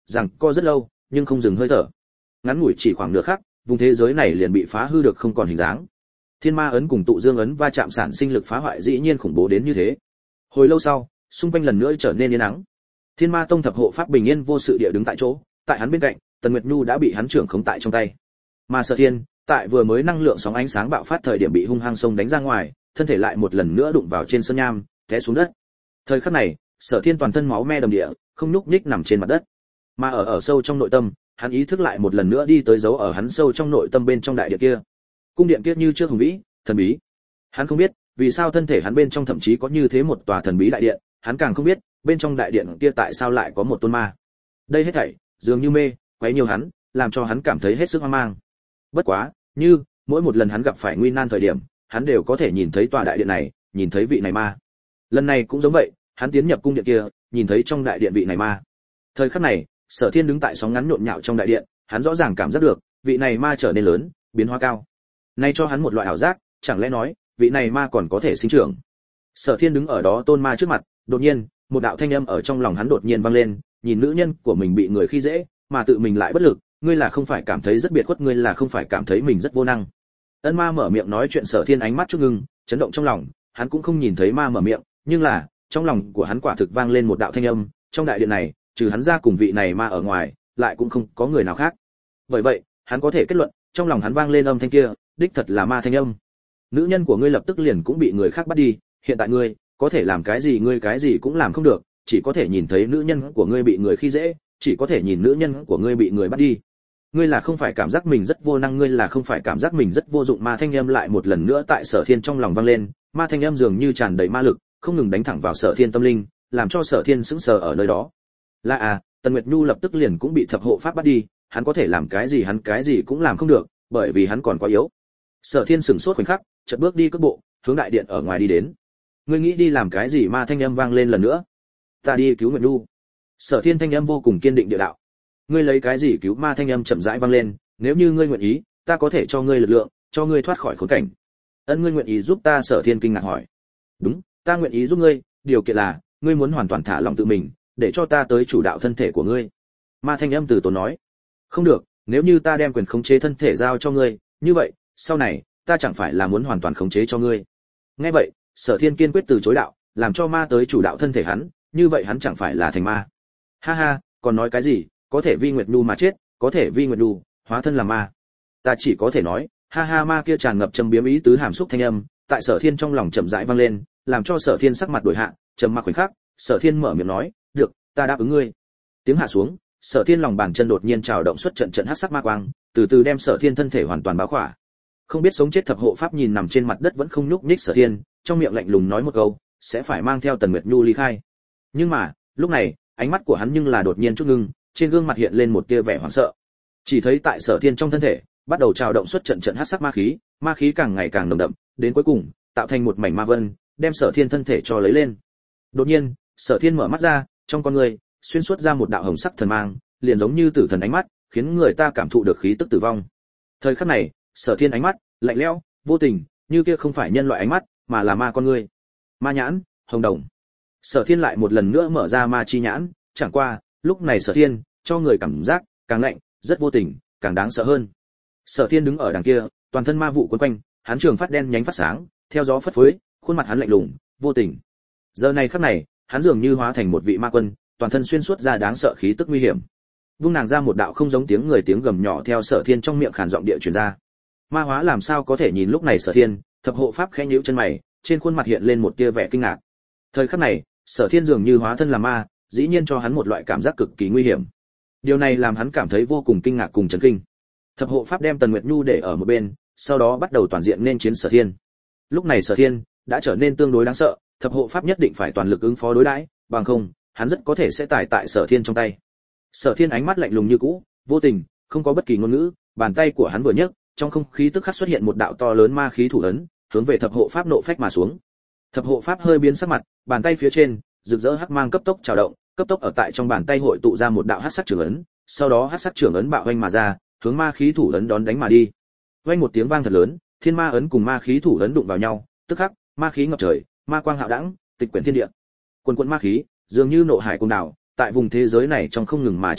rằng co rất lâu nhưng không dừng hơi thở. Ngắn ngủi chỉ khoảng nửa khắc, vùng thế giới này liền bị phá hư được không còn hình dáng. Thiên ma ấn cùng tụ dương ấn va chạm sản sinh lực phá hoại dĩ nhiên khủng bố đến như thế. Hồi lâu sau, xung quanh lần nữa trở nên yên ắng. Thiên ma tông thập hộ pháp bình yên vô sự địa đứng tại chỗ, tại hắn bên cạnh, Tần Nguyệt Nhu đã bị hắn trưởng khống tại trong tay. Mà Sở Thiên, tại vừa mới năng lượng sóng ánh sáng bạo phát thời điểm bị hung hăng sông đánh ra ngoài, thân thể lại một lần nữa đụng vào trên sơn nham, té xuống đất. Thời khắc này, Sở Thiên toàn thân máu me đầm địa, không nhúc nhích nằm trên mặt đất. Mà ở ở sâu trong nội tâm, hắn ý thức lại một lần nữa đi tới dấu ở hắn sâu trong nội tâm bên trong đại điện kia. Cung điện kia như trước hùng vĩ, thần bí. Hắn không biết, vì sao thân thể hắn bên trong thậm chí có như thế một tòa thần bí đại điện, hắn càng không biết, bên trong đại điện kia tại sao lại có một tôn ma. Đây hết thảy, dường như mê, quấy nhiều hắn, làm cho hắn cảm thấy hết sức hoang mang. Bất quá, như mỗi một lần hắn gặp phải nguy nan thời điểm, hắn đều có thể nhìn thấy tòa đại điện này, nhìn thấy vị này ma. Lần này cũng giống vậy, hắn tiến nhập cung điện kia, nhìn thấy trong đại điện vị này ma. Thời khắc này, Sở Thiên đứng tại sóng ngắn nhộn nhạo trong đại điện, hắn rõ ràng cảm giác được, vị này ma trở nên lớn, biến hóa cao. Nay cho hắn một loại ảo giác, chẳng lẽ nói, vị này ma còn có thể sinh trưởng. Sở Thiên đứng ở đó tôn ma trước mặt, đột nhiên, một đạo thanh âm ở trong lòng hắn đột nhiên vang lên, nhìn nữ nhân của mình bị người khi dễ, mà tự mình lại bất lực, ngươi là không phải cảm thấy rất biệt khuất, ngươi là không phải cảm thấy mình rất vô năng. Ân ma mở miệng nói chuyện, Sở Thiên ánh mắt chút ngưng, chấn động trong lòng, hắn cũng không nhìn thấy ma mở miệng, nhưng là, trong lòng của hắn quả thực vang lên một đạo thanh âm, trong đại điện này, trừ hắn ra cùng vị này ma ở ngoài, lại cũng không có người nào khác. Bởi vậy, hắn có thể kết luận, trong lòng hắn vang lên âm thanh kia, đích thật là ma thanh âm. Nữ nhân của ngươi lập tức liền cũng bị người khác bắt đi, hiện tại ngươi có thể làm cái gì, ngươi cái gì cũng làm không được, chỉ có thể nhìn thấy nữ nhân của ngươi bị người khi dễ, chỉ có thể nhìn nữ nhân của ngươi bị người bắt đi. Ngươi là không phải cảm giác mình rất vô năng, ngươi là không phải cảm giác mình rất vô dụng. Ma thanh âm lại một lần nữa tại Sở Thiên trong lòng vang lên, ma thanh âm dường như tràn đầy ma lực, không ngừng đánh thẳng vào Sở Thiên tâm linh, làm cho Sở Thiên sững sờ ở nơi đó. Là à, Tần Nguyệt Nhu lập tức liền cũng bị thập hộ pháp bắt đi, hắn có thể làm cái gì, hắn cái gì cũng làm không được, bởi vì hắn còn quá yếu. Sở Thiên sững sốt khoảnh khắc, chợt bước đi cước bộ, hướng đại điện ở ngoài đi đến. Ngươi nghĩ đi làm cái gì? Ma thanh âm vang lên lần nữa. Ta đi cứu Nguyệt Nhu. Sở Thiên thanh âm vô cùng kiên định địa đạo. Ngươi lấy cái gì cứu? Ma thanh âm chậm rãi vang lên, nếu như ngươi nguyện ý, ta có thể cho ngươi lực lượng, cho ngươi thoát khỏi khốn cảnh. Ân, ngươi nguyện ý giúp ta? Sở Thiên kinh ngạc hỏi. Đúng, ta nguyện ý giúp ngươi, điều kiện là ngươi muốn hoàn toàn thả lòng tự mình, để cho ta tới chủ đạo thân thể của ngươi. Ma thanh âm từ tốn nói. Không được, nếu như ta đem quyền khống chế thân thể giao cho ngươi, như vậy sau này ta chẳng phải là muốn hoàn toàn khống chế cho ngươi. Nghe vậy, Sở Thiên kiên quyết từ chối đạo, làm cho ma tới chủ đạo thân thể hắn, như vậy hắn chẳng phải là thành ma. Ha ha, còn nói cái gì, có thể vi Nguyệt Nhu mà chết, có thể vi Nguyệt Nhu hóa thân làm ma. Ta chỉ có thể nói, ha ha. Ma kia tràn ngập châm biếm ý tứ hàm xúc thanh âm, tại Sở Thiên trong lòng chậm rãi vang lên, làm cho Sở Thiên sắc mặt đổi hạ, trầm mặc khoảnh khắc, Sở Thiên mở miệng nói, "Được, ta đáp ứng ngươi." Tiếng hạ xuống, Sở Thiên lòng bàn chân đột nhiên trào động xuất trận trận hắc sắc ma quang, từ từ đem Sở Thiên thân thể hoàn toàn bao khỏa. Không biết sống chết thập hộ pháp nhìn nằm trên mặt đất vẫn không nhúc nhích Sở Thiên, trong miệng lạnh lùng nói một câu, sẽ phải mang theo Tần Nguyệt Nhu ly khai. Nhưng mà, lúc này, ánh mắt của hắn nhưng là đột nhiên chút ngưng, trên gương mặt hiện lên một tia vẻ hoảng sợ. Chỉ thấy tại Sở Thiên trong thân thể, bắt đầu trào động xuất trận trận hắc sắc ma khí, ma khí càng ngày càng nồng đậm, đến cuối cùng, tạo thành một mảnh ma vân, đem Sở Thiên thân thể cho lấy lên. Đột nhiên, Sở Thiên mở mắt ra, trong con người xuyên suốt ra một đạo hồng sắc thần mang, liền giống như tử thần ánh mắt, khiến người ta cảm thụ được khí tức tử vong. Thời khắc này, Sở Thiên ánh mắt lạnh lẽo, vô tình, như kia không phải nhân loại ánh mắt, mà là ma con người. Ma nhãn, hồng đồng. Sở Thiên lại một lần nữa mở ra ma chi nhãn, chẳng qua, lúc này Sở Thiên cho người cảm giác càng lạnh, rất vô tình, càng đáng sợ hơn. Sở Thiên đứng ở đằng kia, toàn thân ma vụ quấn quanh, hắn trường phát đen nhánh phát sáng, theo gió phất phới, khuôn mặt hắn lạnh lùng, vô tình. Giờ này khắc này, hắn dường như hóa thành một vị ma quân, toàn thân xuyên suốt ra đáng sợ khí tức nguy hiểm. Vung nàng ra một đạo không giống tiếng người tiếng gầm nhỏ theo Sở Thiên trong miệng khàn giọng địa truyền ra. Ma hóa làm sao có thể nhìn lúc này Sở Thiên, thập hộ pháp khẽ nhíu chân mày, trên khuôn mặt hiện lên một tia vẻ kinh ngạc. Thời khắc này, Sở Thiên dường như hóa thân làm ma, dĩ nhiên cho hắn một loại cảm giác cực kỳ nguy hiểm. Điều này làm hắn cảm thấy vô cùng kinh ngạc cùng chấn kinh. Thập hộ pháp đem Tần Nguyệt Nhu để ở một bên, sau đó bắt đầu toàn diện nên chiến Sở Thiên. Lúc này Sở Thiên đã trở nên tương đối đáng sợ, thập hộ pháp nhất định phải toàn lực ứng phó đối đãi, bằng không, hắn rất có thể sẽ tải tại Sở Thiên trong tay. Sở Thiên ánh mắt lạnh lùng như cũ, vô tình, không có bất kỳ ngôn ngữ, bàn tay của hắn vừa nhấc, trong không khí tức khắc xuất hiện một đạo to lớn ma khí thủ ấn, hướng về thập hộ pháp nộ phách mà xuống. Thập hộ pháp hơi biến sắc mặt, bàn tay phía trên, rực rỡ hắc mang cấp tốc trào động, cấp tốc ở tại trong bàn tay hội tụ ra một đạo hắc sắc trường ấn, sau đó hắc sắc trường ấn bạo vênh mà ra, hướng ma khí thủ ấn đón đánh mà đi. Vang một tiếng vang thật lớn, thiên ma ấn cùng ma khí thủ ấn đụng vào nhau, tức khắc, ma khí ngập trời, ma quang hạo đãng, tịch quyển thiên địa. Quần quần ma khí, dường như nộ hải cuồng đảo, tại vùng thế giới này trong không ngừng mà trào động,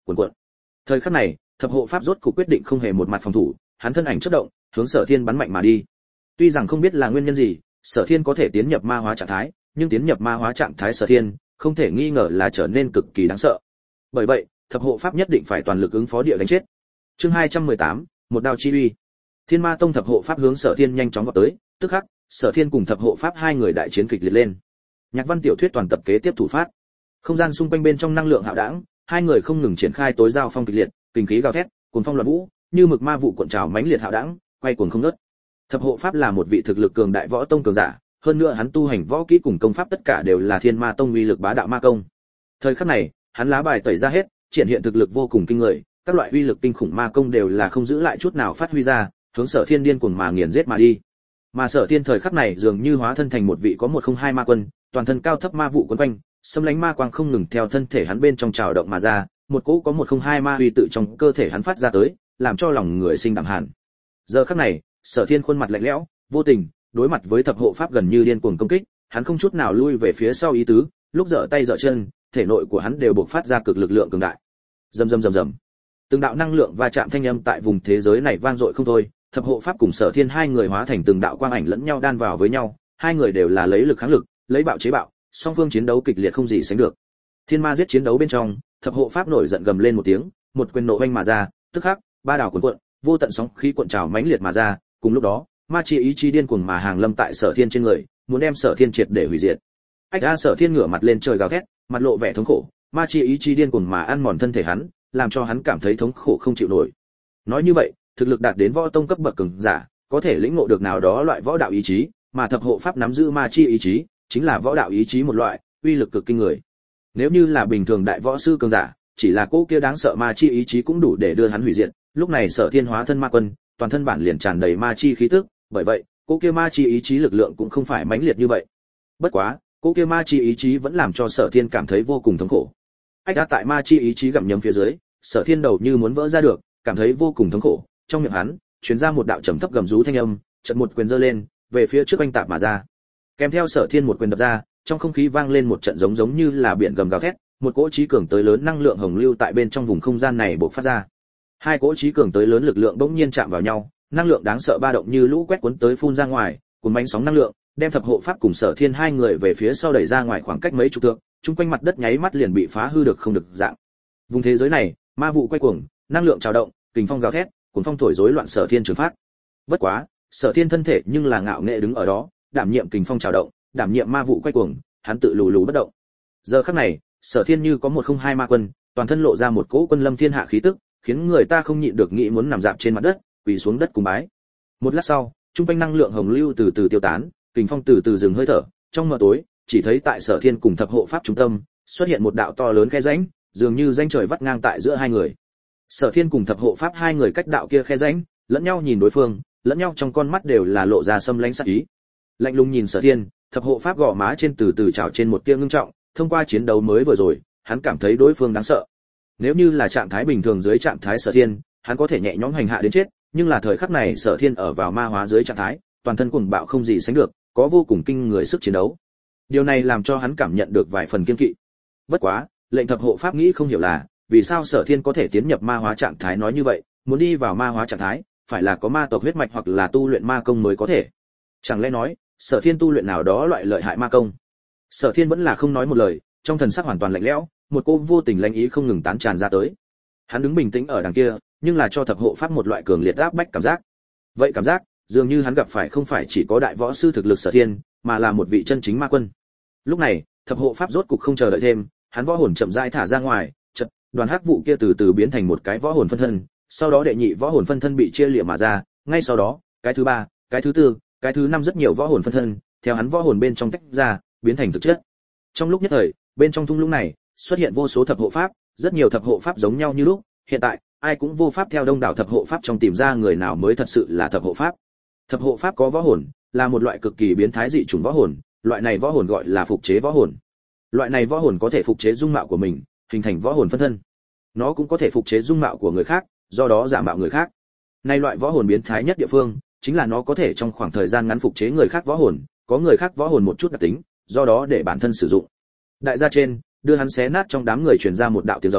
cuồn cuộn. Thời khắc này, thập hộ pháp rốt cục quyết định không hề một mặt phòng thủ, hắn thân ảnh chớp động, hướng Sở Thiên bắn mạnh mà đi. Tuy rằng không biết là nguyên nhân gì, Sở Thiên có thể tiến nhập ma hóa trạng thái, nhưng tiến nhập ma hóa trạng thái Sở Thiên, không thể nghi ngờ là trở nên cực kỳ đáng sợ. Bởi vậy, thập hộ pháp nhất định phải toàn lực ứng phó địa đánh chết. Chương hai trăm mười tám, một đao chi uy. Thiên Ma Tông thập hộ pháp hướng Sở Thiên nhanh chóng vọt tới, tức khắc, Sở Thiên cùng thập hộ pháp hai người đại chiến kịch liệt lên. Nhạc văn tiểu thuyết toàn tập kế tiếp thủ phát. Không gian xung quanh bên trong năng lượng hạo đãng, hai người không ngừng triển khai tối giao phong kịch liệt, kình khí gào thét, cuồn phong loạn vũ, như mực ma vụ cuộn trào mãnh liệt hạo đãng, quay cuồng không ngớt. Thập hộ pháp là một vị thực lực cường đại võ tông cường giả, hơn nữa hắn tu hành võ kỹ cùng công pháp tất cả đều là Thiên Ma Tông uy lực bá đạo ma công. Thời khắc này, hắn lá bài tẩy ra hết, triển hiện thực lực vô cùng kinh người, các loại uy lực kinh khủng ma công đều là không giữ lại chút nào phát huy ra, hướng Sở Thiên điên cuồng mà nghiền giết mà đi. Mà Sở Thiên thời khắc này dường như hóa thân thành một vị có một không hai ma quân, toàn thân cao thấp ma vụ quấn quanh, xâm lánh ma quang không ngừng theo thân thể hắn bên trong trào động mà ra, một cỗ có một không hai ma uy tự trong cơ thể hắn phát ra tới, làm cho lòng người sinh đạm hàn. Giờ khắc này, Sở Thiên khuôn mặt lạnh lẽo, vô tình, đối mặt với thập hộ pháp gần như điên cuồng công kích, hắn không chút nào lui về phía sau ý tứ, lúc giở tay giở chân, thể nội của hắn đều bộc phát ra cực lực lượng cường đại. Rầm rầm rầm rầm. Từng đạo năng lượng va chạm thanh âm tại vùng thế giới này vang dội không thôi, thập hộ pháp cùng Sở Thiên hai người hóa thành từng đạo quang ảnh lẫn nhau đan vào với nhau, hai người đều là lấy lực kháng lực, lấy bạo chế bạo, song phương chiến đấu kịch liệt không gì sánh được. Thiên ma giết chiến đấu bên trong, thập hộ pháp nổi giận gầm lên một tiếng, một quyền nộ vang mà ra, tức khắc, ba đảo cuộn cuộn, vô tận sóng khí cuộn trào mãnh liệt mà ra, cùng lúc đó, ma chi ý chí điên cuồng mà hàng lâm tại Sở Thiên trên người, muốn đem Sở Thiên triệt để hủy diệt. Ách a, Sở Thiên ngửa mặt lên trời gào thét, mặt lộ vẻ thống khổ, ma chi ý chí điên cuồng mà ăn mòn thân thể hắn, làm cho hắn cảm thấy thống khổ không chịu nổi. Nói như vậy, thực lực đạt đến võ tông cấp bậc cường giả, có thể lĩnh ngộ được nào đó loại võ đạo ý chí, mà thập hộ pháp nắm giữ ma chi ý chí, chính là võ đạo ý chí một loại, uy lực cực kinh người. Nếu như là bình thường đại võ sư cường giả, chỉ là cô kia đáng sợ ma chi ý chí cũng đủ để đưa hắn hủy diệt, lúc này Sở Thiên hóa thân ma quân, toàn thân bản liền tràn đầy ma chi khí tức, bởi vậy, cô kia ma chi ý chí lực lượng cũng không phải mãnh liệt như vậy. Bất quá, cô kia ma chi ý chí vẫn làm cho Sở Thiên cảm thấy vô cùng thống khổ. Ách đã tại ma chi ý chí gặm nhấm phía dưới, Sở Thiên đầu như muốn vỡ ra được, cảm thấy vô cùng thống khổ, trong miệng hắn truyền ra một đạo trầm thấp gầm rú thanh âm, chợt một quyền giơ lên, về phía trước anh tạp mà ra. Kèm theo Sở Thiên một quyền đập ra, trong không khí vang lên một trận giống giống như là biển gầm gào thét, một cỗ chí cường tới lớn năng lượng hồng lưu tại bên trong vùng không gian này bộc phát ra. Hai cỗ chí cường tới lớn lực lượng bỗng nhiên chạm vào nhau, năng lượng đáng sợ ba động như lũ quét cuốn tới phun ra ngoài, cuốn bánh sóng năng lượng, đem thập hộ pháp cùng Sở Thiên hai người về phía sau đẩy ra ngoài khoảng cách mấy chục trượng, chung quanh mặt đất nháy mắt liền bị phá hư được không được dạng. Vùng thế giới này, ma vụ quay cuồng, năng lượng trào động, kình phong gào thét, cuốn phong thổi rối loạn Sở Thiên trường phát. Bất quá, Sở Thiên thân thể nhưng là ngạo nghệ đứng ở đó, đảm nhiệm kình phong trào động, đảm nhiệm ma vụ quay cuồng, hắn tự lù lù bất động. Giờ khắc này, Sở Thiên như có một không hai ma quân, toàn thân lộ ra một cỗ quân lâm thiên hạ khí tức, khiến người ta không nhịn được nghĩ muốn nằm dạp trên mặt đất, quỳ xuống đất cùng bái. Một lát sau, trung quanh năng lượng hồng lưu từ từ tiêu tán, kình phong từ từ dừng hơi thở, trong mờ tối, chỉ thấy tại Sở Thiên cùng thập hộ pháp trung tâm, xuất hiện một đạo to lớn khe rãnh, dường như rãnh trời vắt ngang tại giữa hai người. Sở Thiên cùng thập hộ pháp hai người cách đạo kia khe rãnh, lẫn nhau nhìn đối phương, lẫn nhau trong con mắt đều là lộ ra xâm lãnh sắc ý. Lạnh lùng nhìn Sở Thiên, thập hộ pháp gò má trên từ từ trào trên một tia ngưng trọng, thông qua chiến đấu mới vừa rồi, hắn cảm thấy đối phương đáng sợ. Nếu như là trạng thái bình thường dưới trạng thái Sở Thiên, hắn có thể nhẹ nhõm hành hạ đến chết, nhưng là thời khắc này Sở Thiên ở vào ma hóa dưới trạng thái, toàn thân cuồng bạo không gì sánh được, có vô cùng kinh người sức chiến đấu. Điều này làm cho hắn cảm nhận được vài phần kiên kỵ. Bất quá, lệnh thập hộ pháp nghĩ không hiểu là, vì sao Sở Thiên có thể tiến nhập ma hóa trạng thái nói như vậy, muốn đi vào ma hóa trạng thái, phải là có ma tộc huyết mạch hoặc là tu luyện ma công mới có thể. Chẳng lẽ nói, Sở Thiên tu luyện nào đó loại lợi hại ma công? Sở Thiên vẫn là không nói một lời, trong thần sắc hoàn toàn lạnh lẽo, một cô vô tình lãnh ý không ngừng tán tràn ra tới. Hắn đứng bình tĩnh ở đằng kia, nhưng là cho thập hộ pháp một loại cường liệt áp bách cảm giác. Vậy cảm giác, dường như hắn gặp phải không phải chỉ có đại võ sư thực lực Sở Thiên, mà là một vị chân chính ma quân. Lúc này, thập hộ pháp rốt cục không chờ đợi thêm, hắn võ hồn chậm rãi thả ra ngoài, chợt, đoàn hắc vụ kia từ từ biến thành một cái võ hồn phân thân, sau đó đệ nhị võ hồn phân thân bị chia liệm mà ra, ngay sau đó, cái thứ ba, cái thứ tư, cái thứ năm rất nhiều võ hồn phân thân, theo hắn võ hồn bên trong tách ra, biến thành thực chất. Trong lúc nhất thời, bên trong thung lũng này, xuất hiện vô số thập hộ pháp, rất nhiều thập hộ pháp giống nhau như lúc, hiện tại, ai cũng vô pháp theo đông đảo thập hộ pháp trong tìm ra người nào mới thật sự là thập hộ pháp. Thập hộ pháp có võ hồn, là một loại cực kỳ biến thái dị chủng võ hồn, loại này võ hồn gọi là phục chế võ hồn. Loại này võ hồn có thể phục chế dung mạo của mình, hình thành võ hồn phân thân. Nó cũng có thể phục chế dung mạo của người khác, do đó giả mạo người khác. Này loại võ hồn biến thái nhất địa phương, chính là nó có thể trong khoảng thời gian ngắn phục chế người khác võ hồn, có người khác võ hồn một chút đặc tính, do đó để bản thân sử dụng. Đại gia trên, đưa hắn xé nát trong đám người truyền ra một đạo tiếng giống,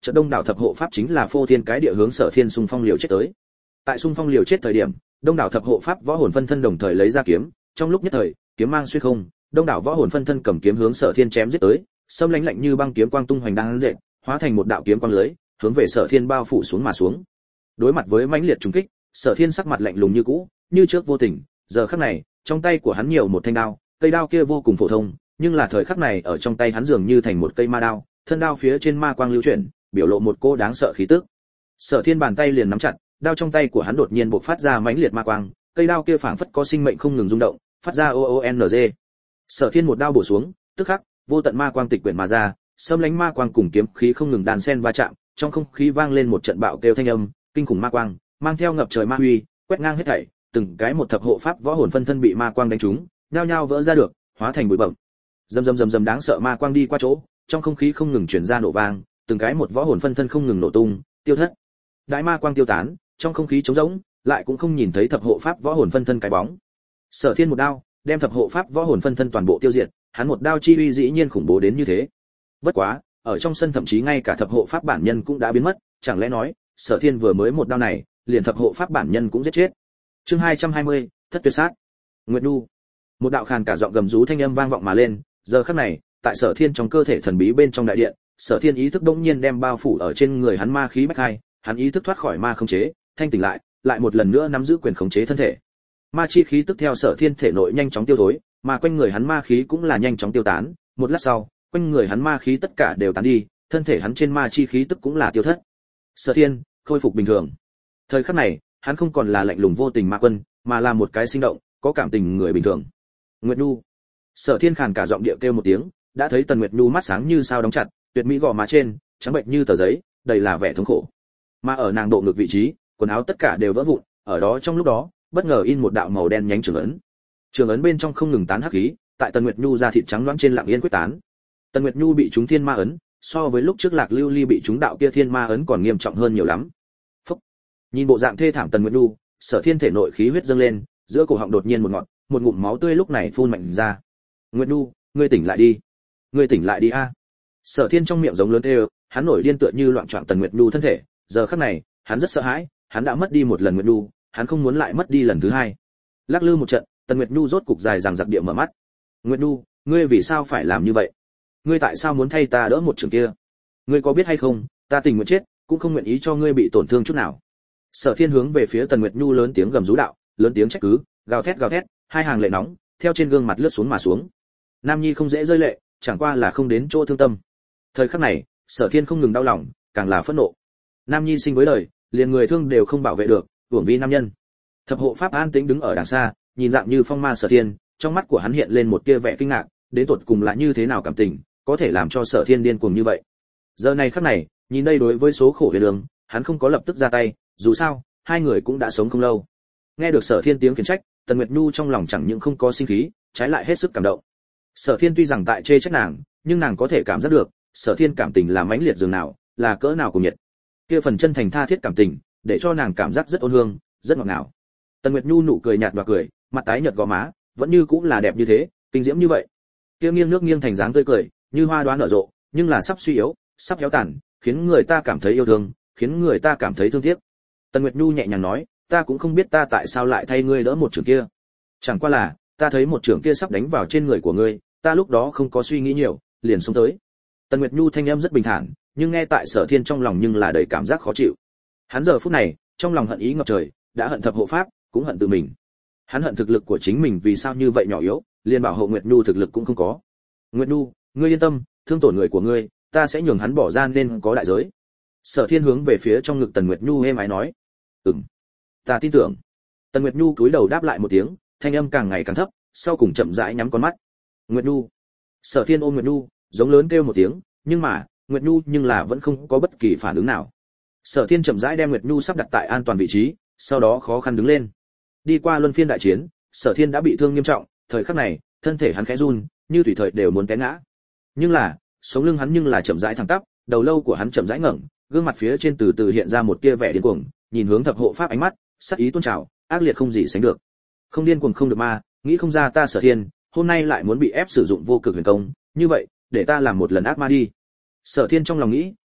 chợt đông đảo thập hộ pháp chính là phô thiên cái địa hướng Sở Thiên xung phong liều chết tới. Tại xung phong liều chết thời điểm, đông đảo thập hộ pháp võ hồn phân thân đồng thời lấy ra kiếm, trong lúc nhất thời, kiếm mang xuyên không, đông đảo võ hồn phân thân cầm kiếm hướng Sở Thiên chém giết tới, sâm lạnh lạnh như băng kiếm quang tung hoành đang dệt, hóa thành một đạo kiếm quang lưới, hướng về Sở Thiên bao phủ xuống mà xuống. Đối mặt với mãnh liệt trùng kích, Sở Thiên sắc mặt lạnh lùng như cũ, như trước vô tình, giờ khắc này, trong tay của hắn nhiều một thanh đao, cây đao kia vô cùng phổ thông, nhưng là thời khắc này ở trong tay hắn dường như thành một cây ma đao, thân đao phía trên ma quang lưu chuyển, biểu lộ một cô đáng sợ khí tức. Sở Thiên bàn tay liền nắm chặt, đao trong tay của hắn đột nhiên bộc phát ra mãnh liệt ma quang, cây đao kia phảng phất có sinh mệnh không ngừng rung động, phát ra o o n g. Sở Thiên một đao bổ xuống, tức khắc, vô tận ma quang tịch quyển mà ra, xâm lánh ma quang cùng kiếm khí không ngừng đan xen va chạm, trong không khí vang lên một trận bạo kêu thanh âm, kinh khủng ma quang, mang theo ngập trời ma uy, quét ngang hết thảy, từng cái một thập hộ pháp võ hồn phân thân bị ma quang đánh trúng, nhao nhao vỡ ra được, hóa thành bụi bặm. Rầm rầm rầm rầm đáng sợ ma quang đi qua chỗ, trong không khí không ngừng truyền ra nổ vang, từng cái một võ hồn phân thân không ngừng nổ tung, tiêu thất. Đại ma quang tiêu tán, trong không khí trống rỗng, lại cũng không nhìn thấy thập hộ pháp võ hồn phân thân cái bóng. Sở Thiên một đao, đem thập hộ pháp võ hồn phân thân toàn bộ tiêu diệt, hắn một đao chi uy dĩ nhiên khủng bố đến như thế. Bất quá, ở trong sân thậm chí ngay cả thập hộ pháp bản nhân cũng đã biến mất, chẳng lẽ nói, Sở Thiên vừa mới một đao này, liền thập hộ pháp bản nhân cũng giết chết. Chương hai trăm hai mươi, Thất Tuyệt Sát. Nguyệt Nhu. Một đạo khàn cả giọng gầm rú thanh âm vang vọng mà lên, giờ khắc này, tại Sở Thiên trong cơ thể thần bí bên trong đại điện, Sở Thiên ý thức đột nhiên đem bao phủ ở trên người hắn ma khí bách hai, hắn ý thức thoát khỏi ma khống chế, thanh tỉnh lại, lại một lần nữa nắm giữ quyền khống chế thân thể. Ma chi khí tức theo Sở Thiên thể nội nhanh chóng tiêu thối, mà quanh người hắn ma khí cũng là nhanh chóng tiêu tán, một lát sau, quanh người hắn ma khí tất cả đều tán đi, thân thể hắn trên ma chi khí tức cũng là tiêu thất. Sở Thiên khôi phục bình thường. Thời khắc này, hắn không còn là lạnh lùng vô tình ma quân, mà là một cái sinh động, có cảm tình người bình thường. Nguyệt Nhu. Sở Thiên khàn cả giọng địa kêu một tiếng, đã thấy Tần Nguyệt Nhu mắt sáng như sao đóng chặt, tuyệt mỹ gò má trên, trắng bệnh như tờ giấy, đầy là vẻ thống khổ. Mà ở nàng độ ngực vị trí, quần áo tất cả đều vỡ vụn, ở đó trong lúc đó, bất ngờ in một đạo màu đen nhánh trường ấn. Trường ấn bên trong không ngừng tán hắc khí, tại Tần Nguyệt Nhu da thịt trắng loãng trên lặng yên quyết tán. Tần Nguyệt Nhu bị trúng thiên ma ấn, so với lúc trước Lạc Lưu Ly bị trúng đạo kia thiên ma ấn còn nghiêm trọng hơn nhiều lắm. Phúc. Nhìn bộ dạng thê thảm Tần Nguyệt Nhu, Sở Thiên thể nội khí huyết dâng lên, giữa cổ họng đột nhiên một ngọn, một ngụm máu tươi lúc này phun mạnh ra. Nguyệt Nhu, ngươi tỉnh lại đi, ngươi tỉnh lại đi a. Sở Thiên trong miệng giống lớn kêu, hắn nổi điên tựa như loạn choạng Tần Nguyệt Nhu thân thể, giờ khắc này, hắn rất sợ hãi, hắn đã mất đi một lần Nguyệt Nhu, hắn không muốn lại mất đi lần thứ hai. Lắc lư một trận, Tần Nguyệt Nhu rốt cục dài dằng dặc địa mở mắt. Nguyệt Nhu, ngươi vì sao phải làm như vậy? Ngươi tại sao muốn thay ta đỡ một trường kia? Ngươi có biết hay không, ta tình nguyện chết, cũng không nguyện ý cho ngươi bị tổn thương chút nào. Sở Thiên hướng về phía Tần Nguyệt Nhu lớn tiếng gầm rú đạo, lớn tiếng trách cứ, gào thét gào thét, hai hàng lệ nóng theo trên gương mặt lướt xuống mà xuống. Nam nhi không dễ rơi lệ, chẳng qua là không đến chỗ thương tâm. Thời khắc này, Sở Thiên không ngừng đau lòng, càng là phẫn nộ. Nam nhi sinh với đời, liền người thương đều không bảo vệ được, hưởng vi nam nhân. Thập hộ pháp an tĩnh đứng ở đằng xa, nhìn dạng như phong ma Sở Thiên, trong mắt của hắn hiện lên một tia vẻ kinh ngạc, đến tột cùng là như thế nào cảm tình, có thể làm cho Sở Thiên điên cuồng như vậy. Giờ này khắc này, nhìn đây đối với số khổ huyền đường, hắn không có lập tức ra tay, dù sao, hai người cũng đã sống không lâu. Nghe được Sở Thiên tiếng khiển trách, Tần Nguyệt Nhu trong lòng chẳng những không có sinh khí, trái lại hết sức cảm động. Sở Thiên tuy rằng tại chê trách nàng, nhưng nàng có thể cảm giác được, Sở Thiên cảm tình là mãnh liệt dường nào, là cỡ nào cùng nhiệt. Kia phần chân thành tha thiết cảm tình, để cho nàng cảm giác rất ôn hương, rất ngọt ngào. Tần Nguyệt Nhu nụ cười nhạt và cười, mặt tái nhợt gò má, vẫn như cũng là đẹp như thế, kinh diễm như vậy. Kia nghiêng nước nghiêng thành dáng tươi cười, như hoa đoá nở rộ, nhưng là sắp suy yếu, sắp héo tàn, khiến người ta cảm thấy yêu thương, khiến người ta cảm thấy thương tiếc. Tần Nguyệt Nhu nhẹ nhàng nói, ta cũng không biết ta tại sao lại thay ngươi đỡ một trường kia. Chẳng qua là, ta thấy một trường kia sắp đánh vào trên người của ngươi, ta lúc đó không có suy nghĩ nhiều, liền xông tới. Tần Nguyệt Nhu thanh âm rất bình thản, nhưng nghe tại Sở Thiên trong lòng nhưng là đầy cảm giác khó chịu. Hắn giờ phút này, trong lòng hận ý ngập trời, đã hận thập hộ pháp, cũng hận tự mình. Hắn hận thực lực của chính mình vì sao như vậy nhỏ yếu, liền bảo hộ Nguyệt Nhu thực lực cũng không có. Nguyệt Nhu, ngươi yên tâm, thương tổn người của ngươi, ta sẽ nhường hắn bỏ ra nên có đại giới. Sở Thiên hướng về phía trong ngực Tần Nguyệt Nhu êm ái nói, ừm, ta tin tưởng. Tần Nguyệt Nhu cúi đầu đáp lại một tiếng, thanh âm càng ngày càng thấp, sau cùng chậm rãi nhắm con mắt. Nguyệt Nhu. Sở Thiên ôm Nguyệt Nhu, giống lớn kêu một tiếng, nhưng mà, Nguyệt Nhu nhưng là vẫn không có bất kỳ phản ứng nào. Sở Thiên chậm rãi đem Nguyệt Nhu sắp đặt tại an toàn vị trí, sau đó khó khăn đứng lên. Đi qua luân phiên đại chiến, Sở Thiên đã bị thương nghiêm trọng, thời khắc này, thân thể hắn khẽ run, như tùy thời đều muốn té ngã. Nhưng là, sống lưng hắn nhưng là chậm rãi thẳng tắp, đầu lâu của hắn chậm rãi ngẩng, gương mặt phía trên từ từ hiện ra một tia vẻ điên cuồng, nhìn hướng thập hộ pháp ánh mắt, sắc ý tuôn trào, ác liệt không gì sánh được. Không điên cuồng không được ma, nghĩ không ra ta Sở Thiên, hôm nay lại muốn bị ép sử dụng vô cực huyền công, như vậy, để ta làm một lần ác ma đi. Sở Thiên trong lòng nghĩ,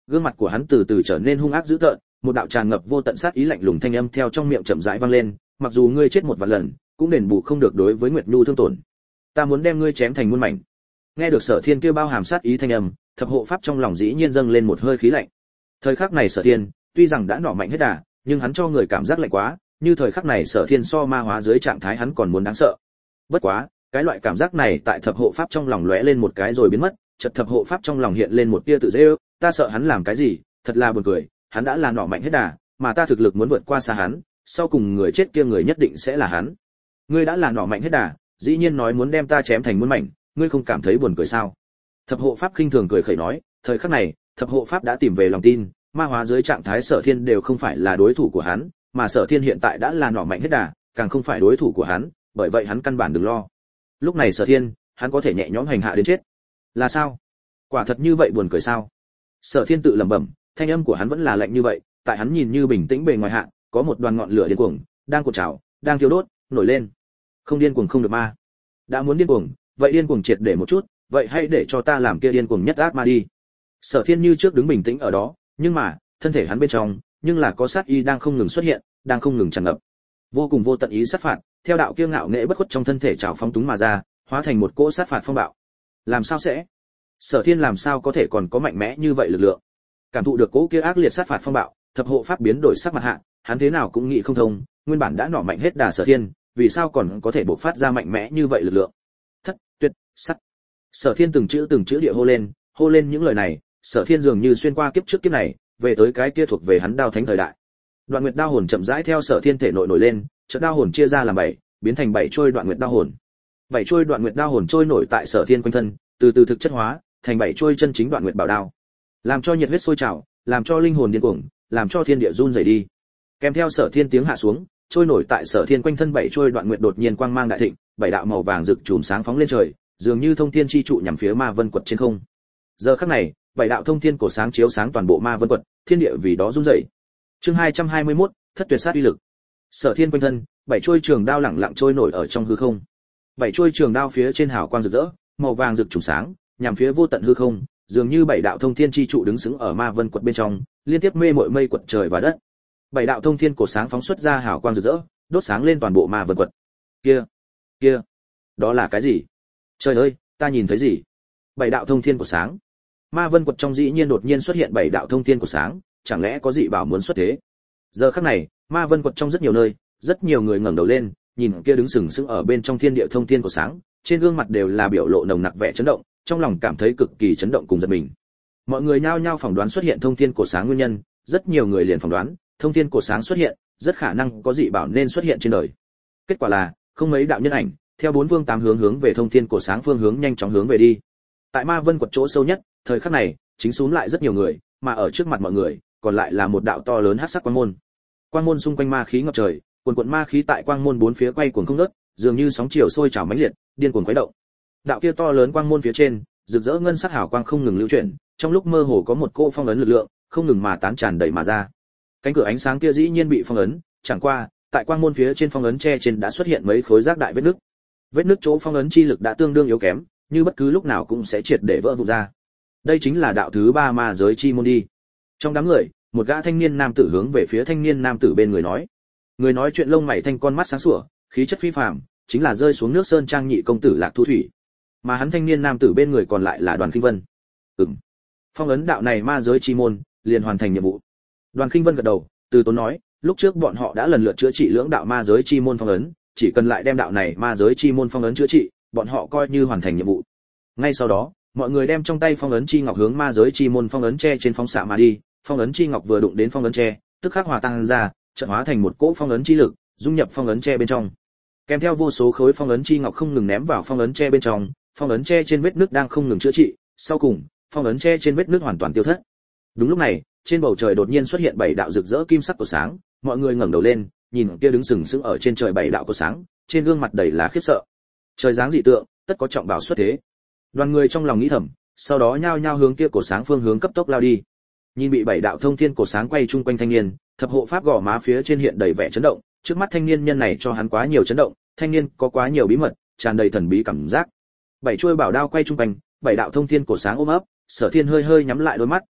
gương mặt của hắn từ từ trở nên hung ác dữ tợn, một đạo tràn ngập vô tận sát ý lạnh lùng thanh âm theo trong miệng chậm rãi vang lên, mặc dù ngươi chết một vạn lần, cũng đền bù không được đối với Nguyệt Nhu thương tổn. Ta muốn đem ngươi chém thành muôn mảnh. Nghe được Sở Thiên kêu bao hàm sát ý thanh âm, thập hộ pháp trong lòng dĩ nhiên dâng lên một hơi khí lạnh. Thời khắc này Sở Thiên, tuy rằng đã nỏ mạnh hết đà, nhưng hắn cho người cảm giác lạnh quá, như thời khắc này Sở Thiên so ma hóa dưới trạng thái hắn còn muốn đáng sợ. Bất quá, cái loại cảm giác này tại thập hộ pháp trong lòng lóe lên một cái rồi biến mất, chợt thập hộ pháp trong lòng hiện lên một tia tự dễ ta sợ hắn làm cái gì, thật là buồn cười, hắn đã là nỏ mạnh hết đà, mà ta thực lực muốn vượt qua xa hắn, sau cùng người chết kia người nhất định sẽ là hắn. Ngươi đã là nỏ mạnh hết đà, dĩ nhiên nói muốn đem ta chém thành muôn mảnh, ngươi không cảm thấy buồn cười sao? Thập hộ pháp khinh thường cười khẩy nói, thời khắc này, thập hộ pháp đã tìm về lòng tin, ma hóa dưới trạng thái Sở Thiên đều không phải là đối thủ của hắn, mà Sở Thiên hiện tại đã là nỏ mạnh hết đà, càng không phải đối thủ của hắn, bởi vậy hắn căn bản đừng lo. Lúc này Sở Thiên, hắn có thể nhẹ nhõm hành hạ đến chết. Là sao? Quả thật như vậy buồn cười sao? Sở Thiên tự lẩm bẩm, thanh âm của hắn vẫn là lạnh như vậy, tại hắn nhìn như bình tĩnh bề ngoài hạ, có một đoàn ngọn lửa điên cuồng, đang cuộn trào, đang thiêu đốt, nổi lên. Không điên cuồng không được ma. Đã muốn điên cuồng, vậy điên cuồng triệt để một chút, vậy hãy để cho ta làm kia điên cuồng nhất ác ma đi. Sở Thiên như trước đứng bình tĩnh ở đó, nhưng mà, thân thể hắn bên trong, nhưng là có sát ý đang không ngừng xuất hiện, đang không ngừng tràn ngập. Vô cùng vô tận ý sát phạt, theo đạo kiêu ngạo nghệ bất khuất trong thân thể trào phóng túng mà ra, hóa thành một cỗ sát phạt phong bạo. Làm sao sẽ? Sở Thiên làm sao có thể còn có mạnh mẽ như vậy lực lượng? Cảm thụ được cỗ kia ác liệt sát phạt phong bạo, thập hộ pháp biến đổi sắc mặt hạ, hắn thế nào cũng nghĩ không thông, nguyên bản đã nỏ mạnh hết đà Sở Thiên, vì sao còn có thể bộc phát ra mạnh mẽ như vậy lực lượng? Thất, tuyệt, sắt. Sở Thiên từng chữ từng chữ địa hô lên, hô lên những lời này, Sở Thiên dường như xuyên qua kiếp trước kiếp này, về tới cái kia thuộc về hắn đao thánh thời đại. Đoạn Nguyệt đao hồn chậm rãi theo Sở Thiên thể nội nổi lên, chợt đao hồn chia ra làm bảy, biến thành bảy trôi Đoạn Nguyệt đao hồn. Bảy trôi Đoạn Nguyệt đao hồn trôi nổi tại Sở Thiên quanh thân, từ từ thực chất hóa, thành bảy trôi chân chính Đoạn Nguyệt bảo đao. Làm cho nhiệt huyết sôi trào, làm cho linh hồn điên cuồng, làm cho thiên địa run rẩy đi. Kèm theo Sở Thiên tiếng hạ xuống, trôi nổi tại Sở Thiên quanh thân bảy trôi Đoạn Nguyệt đột nhiên quang mang đại thịnh, bảy đạo màu vàng rực chùm sáng phóng lên trời, dường như thông thiên chi trụ nhằm phía Ma Vân Quật trên không. Giờ khắc này, bảy đạo thông thiên cổ sáng chiếu sáng toàn bộ Ma Vân Quật, thiên địa vì đó run rẩy. Chương hai trăm hai mươi mốt, thất tuyệt sát uy lực. Sở Thiên quanh thân, bảy chuôi trường đao lẳng lặng trôi nổi ở trong hư không. Bảy chuôi trường đao phía trên hào quang rực rỡ, màu vàng rực trùng sáng, nhằm phía vô tận hư không, dường như bảy đạo thông thiên chi trụ đứng sững ở Ma Vân Quật bên trong, liên tiếp mê mội mây quật trời và đất. Bảy đạo thông thiên cổ sáng phóng xuất ra hào quang rực rỡ, đốt sáng lên toàn bộ Ma Vân Quật. Kia, kia, đó là cái gì? Trời ơi, ta nhìn thấy gì? Bảy đạo thông thiên cổ sáng. Ma Vân Quật trong dĩ nhiên đột nhiên xuất hiện bảy đạo thông thiên cổ sáng, chẳng lẽ có dị bảo muốn xuất thế? Giờ khắc này, Ma Vân Quật trong rất nhiều nơi, rất nhiều người ngẩng đầu lên, nhìn kia đứng sừng sững ở bên trong thiên địa thông thiên cổ sáng, trên gương mặt đều là biểu lộ nồng nặc vẻ chấn động, trong lòng cảm thấy cực kỳ chấn động cùng giật mình. Mọi người nhao nhao phỏng đoán xuất hiện thông thiên cổ sáng nguyên nhân, rất nhiều người liền phỏng đoán, thông thiên cổ sáng xuất hiện, rất khả năng có dị bảo nên xuất hiện trên đời. Kết quả là, không mấy đạo nhân ảnh, theo bốn phương tám hướng hướng về thông thiên cổ sáng phương hướng nhanh chóng hướng về đi. Tại Ma Vân Quật chỗ sâu nhất, thời khắc này, chính xuống lại rất nhiều người, mà ở trước mặt mọi người, còn lại là một đạo to lớn hắc sắc quang môn. Quang môn xung quanh ma khí ngập trời, cuồn cuộn ma khí tại quang môn bốn phía quay cuồng không ngớt, dường như sóng chiều sôi trào mãnh liệt, điên cuồng khuấy động. Đạo kia to lớn quang môn phía trên, rực rỡ ngân sắc hào quang không ngừng lưu chuyển, trong lúc mơ hồ có một cỗ phong ấn lực lượng, không ngừng mà tán tràn đầy mà ra. Cánh cửa ánh sáng kia dĩ nhiên bị phong ấn, chẳng qua, tại quang môn phía trên phong ấn tre trên đã xuất hiện mấy khối rác đại vết nứt. Vết nứt chỗ phong ấn chi lực đã tương đương yếu kém, như bất cứ lúc nào cũng sẽ triệt để vỡ vụn ra. Đây chính là đạo thứ ba ma giới chi môn đi. Trong đám người, một gã thanh niên nam tử hướng về phía thanh niên nam tử bên người nói. Người nói chuyện lông mày thanh con mắt sáng sủa, khí chất phi phàm, chính là rơi xuống nước sơn trang nhị công tử Lạc Thu Thủy. Mà hắn thanh niên nam tử bên người còn lại là Đoàn Khinh Vân. Ừm. Phong ấn đạo này ma giới chi môn, liền hoàn thành nhiệm vụ. Đoàn Khinh Vân gật đầu, từ tốn nói, lúc trước bọn họ đã lần lượt chữa trị lưỡng đạo ma giới chi môn phong ấn, chỉ cần lại đem đạo này ma giới chi môn phong ấn chữa trị, bọn họ coi như hoàn thành nhiệm vụ. Ngay sau đó, mọi người đem trong tay phong ấn chi ngọc hướng ma giới chi môn phong ấn tre trên phóng xạ mà đi, phong ấn chi ngọc vừa đụng đến phong ấn tre, tức khắc hòa tan ra, chợt hóa thành một cỗ phong ấn chi lực, dung nhập phong ấn tre bên trong. Kèm theo vô số khối phong ấn chi ngọc không ngừng ném vào phong ấn tre bên trong, phong ấn tre trên vết nứt đang không ngừng chữa trị, sau cùng, phong ấn tre trên vết nứt hoàn toàn tiêu thất. Đúng lúc này, trên bầu trời đột nhiên xuất hiện bảy đạo rực rỡ kim sắc của sáng, mọi người ngẩng đầu lên, nhìn kia đứng sừng sững ở trên trời bảy đạo của sáng, trên gương mặt đầy là khiếp sợ. Trời dáng dị tượng, tất có trọng bảo xuất thế. Đoàn người trong lòng nghĩ thầm, sau đó nhao nhao hướng kia cổ sáng phương hướng cấp tốc lao đi. Nhìn bị bảy đạo thông thiên cổ sáng quay chung quanh thanh niên, thập hộ pháp gò má phía trên hiện đầy vẻ chấn động, trước mắt thanh niên nhân này cho hắn quá nhiều chấn động, thanh niên có quá nhiều bí mật, tràn đầy thần bí cảm giác. Bảy chuôi bảo đao quay chung quanh, bảy đạo thông thiên cổ sáng ôm ấp, Sở Thiên hơi hơi nhắm lại đôi mắt,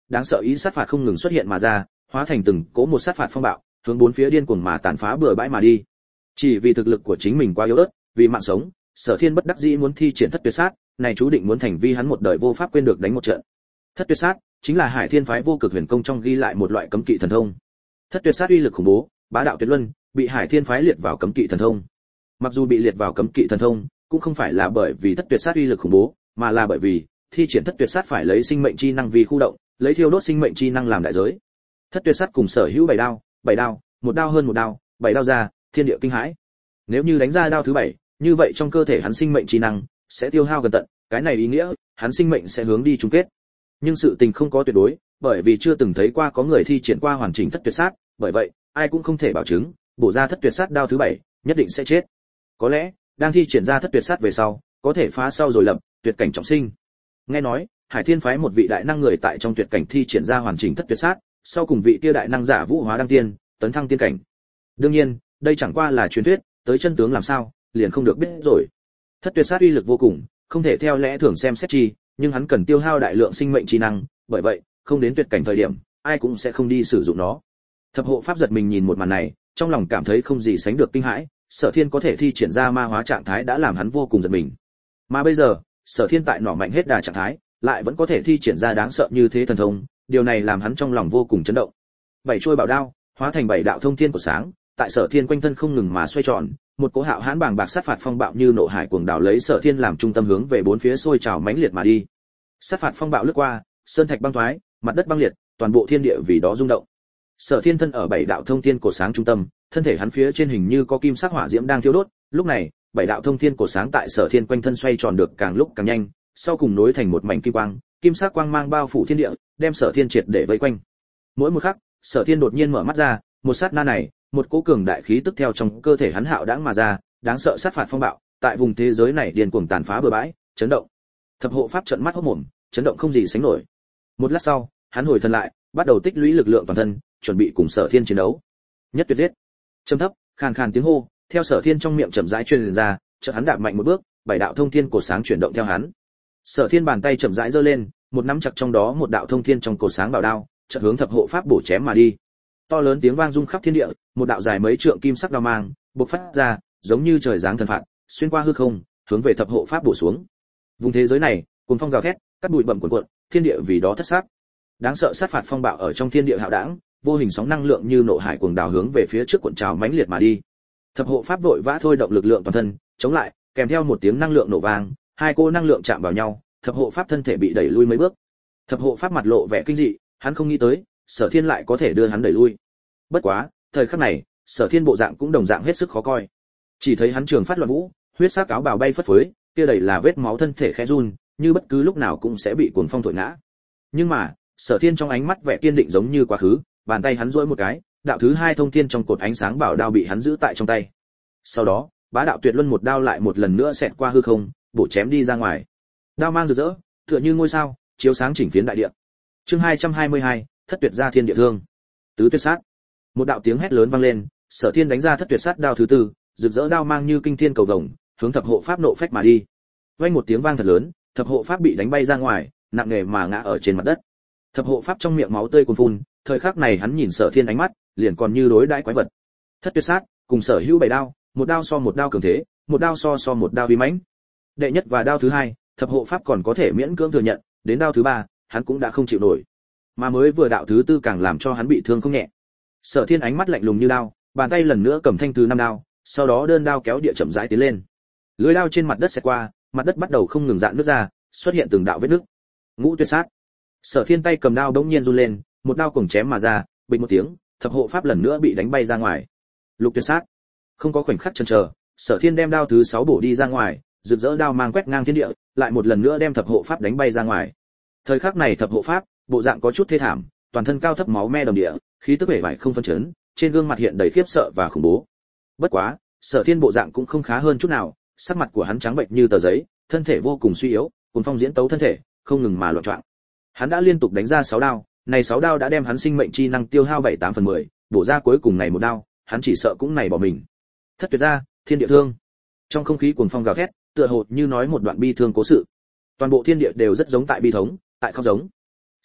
đáng sợ ý sát phạt không ngừng xuất hiện mà ra, hóa thành từng cỗ một sát phạt phong bạo, hướng bốn phía điên cuồng mà tàn phá bừa bãi mà đi. Chỉ vì thực lực của chính mình quá yếu ớt, vì mạng sống, Sở Thiên bất đắc dĩ muốn thi triển thất tuyệt sát, này chú định muốn thành vi hắn một đời vô pháp quên được đánh một trận. Thất tuyệt sát chính là Hải Thiên phái vô cực huyền công trong ghi lại một loại cấm kỵ thần thông. Thất tuyệt sát uy lực khủng bố, bá đạo tuyệt luân, bị Hải Thiên phái liệt vào cấm kỵ thần thông. Mặc dù bị liệt vào cấm kỵ thần thông, cũng không phải là bởi vì thất tuyệt sát uy lực khủng bố, mà là bởi vì thi triển thất tuyệt sát phải lấy sinh mệnh chi năng vì khu động, lấy thiêu đốt sinh mệnh chi năng làm đại giới. Thất tuyệt sát cùng sở hữu bảy đao, bảy đao, một đao hơn một đao, bảy đao ra, thiên địa kinh hãi. Nếu như đánh ra đao thứ bảy, như vậy trong cơ thể hắn sinh mệnh chi năng sẽ tiêu hao gần tận, cái này ý nghĩa hắn sinh mệnh sẽ hướng đi chung kết. Nhưng sự tình không có tuyệt đối, bởi vì chưa từng thấy qua có người thi triển qua hoàn chỉnh thất tuyệt sát, bởi vậy ai cũng không thể bảo chứng bổ ra thất tuyệt sát đao thứ bảy nhất định sẽ chết. Có lẽ đang thi triển ra thất tuyệt sát về sau, có thể phá sau rồi lập tuyệt cảnh trọng sinh. Nghe nói Hải Thiên phái một vị đại năng người tại trong tuyệt cảnh thi triển ra hoàn chỉnh thất tuyệt sát, sau cùng vị kia đại năng giả vũ hóa đăng tiên, tấn thăng tiên cảnh. Đương nhiên, đây chẳng qua là truyền thuyết, tới chân tướng làm sao, liền không được biết rồi. Thất tuyệt sát uy lực vô cùng, không thể theo lẽ thường xem xét chi, nhưng hắn cần tiêu hao đại lượng sinh mệnh chi năng, bởi vậy, không đến tuyệt cảnh thời điểm, ai cũng sẽ không đi sử dụng nó. Thập hộ pháp giật mình nhìn một màn này, trong lòng cảm thấy không gì sánh được kinh hãi, Sở Thiên có thể thi triển ra ma hóa trạng thái đã làm hắn vô cùng giật mình. Mà bây giờ, Sở Thiên tại nỏ mạnh hết đà trạng thái, lại vẫn có thể thi triển ra đáng sợ như thế thần thông, điều này làm hắn trong lòng vô cùng chấn động. Bảy chuôi bảo đao hóa thành bảy đạo thông thiên của sáng, tại Sở Thiên quanh thân không ngừng mà xoay tròn, một cỗ hạo hãn bàng bạc sát phạt phong bạo như nộ hải cuồng đảo lấy Sở Thiên làm trung tâm hướng về bốn phía sôi trào mãnh liệt mà đi. Sát phạt phong bạo lướt qua, sơn thạch băng thoái, mặt đất băng liệt, toàn bộ thiên địa vì đó rung động. Sở Thiên thân ở bảy đạo thông thiên cổ sáng trung tâm, thân thể hắn phía trên hình như có kim sắc hỏa diễm đang thiêu đốt, lúc này, bảy đạo thông thiên cổ sáng tại Sở Thiên quanh thân xoay tròn được càng lúc càng nhanh, sau cùng nối thành một mảnh kim quang, kim sắc quang mang bao phủ thiên địa, đem Sở Thiên triệt để vây quanh. Mỗi một khắc, Sở Thiên đột nhiên mở mắt ra, một sát na này, một cỗ cường đại khí tức theo trong cơ thể hắn hạo đãng mà ra, đáng sợ sát phạt phong bạo, tại vùng thế giới này điên cuồng tàn phá bừa bãi, chấn động. Thập hộ pháp trợn mắt hốt mồm, chấn động không gì sánh nổi. Một lát sau, hắn hồi thần lại, bắt đầu tích lũy lực lượng toàn thân, chuẩn bị cùng Sở Thiên chiến đấu. Nhất tuyệt giết. Trầm thấp, khàn khàn tiếng hô, theo Sở Thiên trong miệng chậm rãi truyền ra, chợt hắn đạp mạnh một bước, bảy đạo thông thiên cổ sáng chuyển động theo hắn. Sở Thiên bàn tay chậm rãi giơ lên, một nắm chặt trong đó một đạo thông thiên trong cổ sáng bảo đao, chợt hướng thập hộ pháp bổ chém mà đi. To lớn tiếng vang rung khắp thiên địa, một đạo dài mấy trượng kim sắc đao mang bộc phát ra, giống như trời giáng thần phạt, xuyên qua hư không, hướng về thập hộ pháp bổ xuống. Vùng thế giới này, cuồng phong gào thét, cát bụi bặm cuồn cuộn, thiên địa vì đó thất sắc. Đáng sợ sát phạt phong bạo ở trong thiên địa hạo đãng, vô hình sóng năng lượng như nộ hải cuồng đảo hướng về phía trước cuộn trào mãnh liệt mà đi. Thập hộ pháp vội vã thôi động lực lượng toàn thân, chống lại, kèm theo một tiếng năng lượng nổ vang, hai cô năng lượng chạm vào nhau, thập hộ pháp thân thể bị đẩy lui mấy bước. Thập hộ pháp mặt lộ vẻ kinh dị, hắn không nghĩ tới, Sở Thiên lại có thể đưa hắn đẩy lui. Bất quá, thời khắc này, Sở Thiên bộ dạng cũng đồng dạng hết sức khó coi. Chỉ thấy hắn trường phát loạn vũ, huyết sắc áo bào bay phất phới, kia đầy là vết máu, thân thể khẽ run, như bất cứ lúc nào cũng sẽ bị cuồng phong thổi ngã. Nhưng mà, Sở Thiên trong ánh mắt vẻ kiên định giống như quá khứ, bàn tay hắn duỗi một cái, đạo thứ hai thông thiên trong cột ánh sáng bảo đao bị hắn giữ tại trong tay. Sau đó, bá đạo tuyệt luân một đao lại một lần nữa xẹt qua hư không, bổ chém đi ra ngoài. Đao mang rực rỡ, tựa như ngôi sao, chiếu sáng chỉnh phiến đại địa. Chương hai trăm hai mươi hai, thất tuyệt gia thiên địa thương. Tứ tuyệt sát. Một đạo tiếng hét lớn vang lên, Sở Thiên đánh ra thất tuyệt sát đao thứ tư, rực rỡ đao mang như kinh thiên cầu vồng, hướng thập hộ pháp nộ phách mà đi. Vang một tiếng vang thật lớn, thập hộ pháp bị đánh bay ra ngoài, nặng nề mà ngã ở trên mặt đất. Thập hộ pháp trong miệng máu tươi cuồn phun, thời khắc này hắn nhìn Sở Thiên ánh mắt, liền còn như đối đãi quái vật. Thất tuyệt sát, cùng sở hữu bảy đao, một đao so một đao cường thế, một đao so so một đao uy mãnh. Đệ nhất và đao thứ hai, thập hộ pháp còn có thể miễn cưỡng thừa nhận, đến đao thứ ba, hắn cũng đã không chịu nổi. Mà mới vừa đạo thứ tư càng làm cho hắn bị thương không nhẹ. Sở Thiên ánh mắt lạnh lùng như đao, bàn tay lần nữa cầm thanh thứ năm đao, sau đó đơn đao kéo địa chậm rãi tiến lên. Lưỡi đao trên mặt đất xẹt qua, mặt đất bắt đầu không ngừng rạn nứt ra, xuất hiện từng đạo vết nứt. Ngũ tuyệt sát. Sở Thiên tay cầm đao bỗng nhiên run lên, một đao cùng chém mà ra, bịch một tiếng, thập hộ pháp lần nữa bị đánh bay ra ngoài. Lục tuyệt sát. Không có khoảnh khắc chần chờ, Sở Thiên đem đao thứ sáu bổ đi ra ngoài, rực rỡ đao mang quét ngang thiên địa, lại một lần nữa đem thập hộ pháp đánh bay ra ngoài. Thời khắc này thập hộ pháp, bộ dạng có chút thê thảm, toàn thân cao thấp máu me đầm địa, khí tức vẻ vải không phân chấn, trên gương mặt hiện đầy khiếp sợ và khủng bố. Bất quá, Sở Thiên bộ dạng cũng không khá hơn chút nào, sắc mặt của hắn trắng bệch như tờ giấy, thân thể vô cùng suy yếu, cuồng phong diễn tấu thân thể, không ngừng mà loạn choạng. Hắn đã liên tục đánh ra sáu đao, này sáu đao đã đem hắn sinh mệnh chi năng tiêu hao bảy tám phần mười, bổ ra cuối cùng này một đao, hắn chỉ sợ cũng này bỏ mình. Thất tuyệt ra, thiên địa thương. Trong không khí cuồng phong gào thét, tựa hồ như nói một đoạn bi thương cố sự. Toàn bộ thiên địa đều rất giống tại bi thống, tại khóc giống.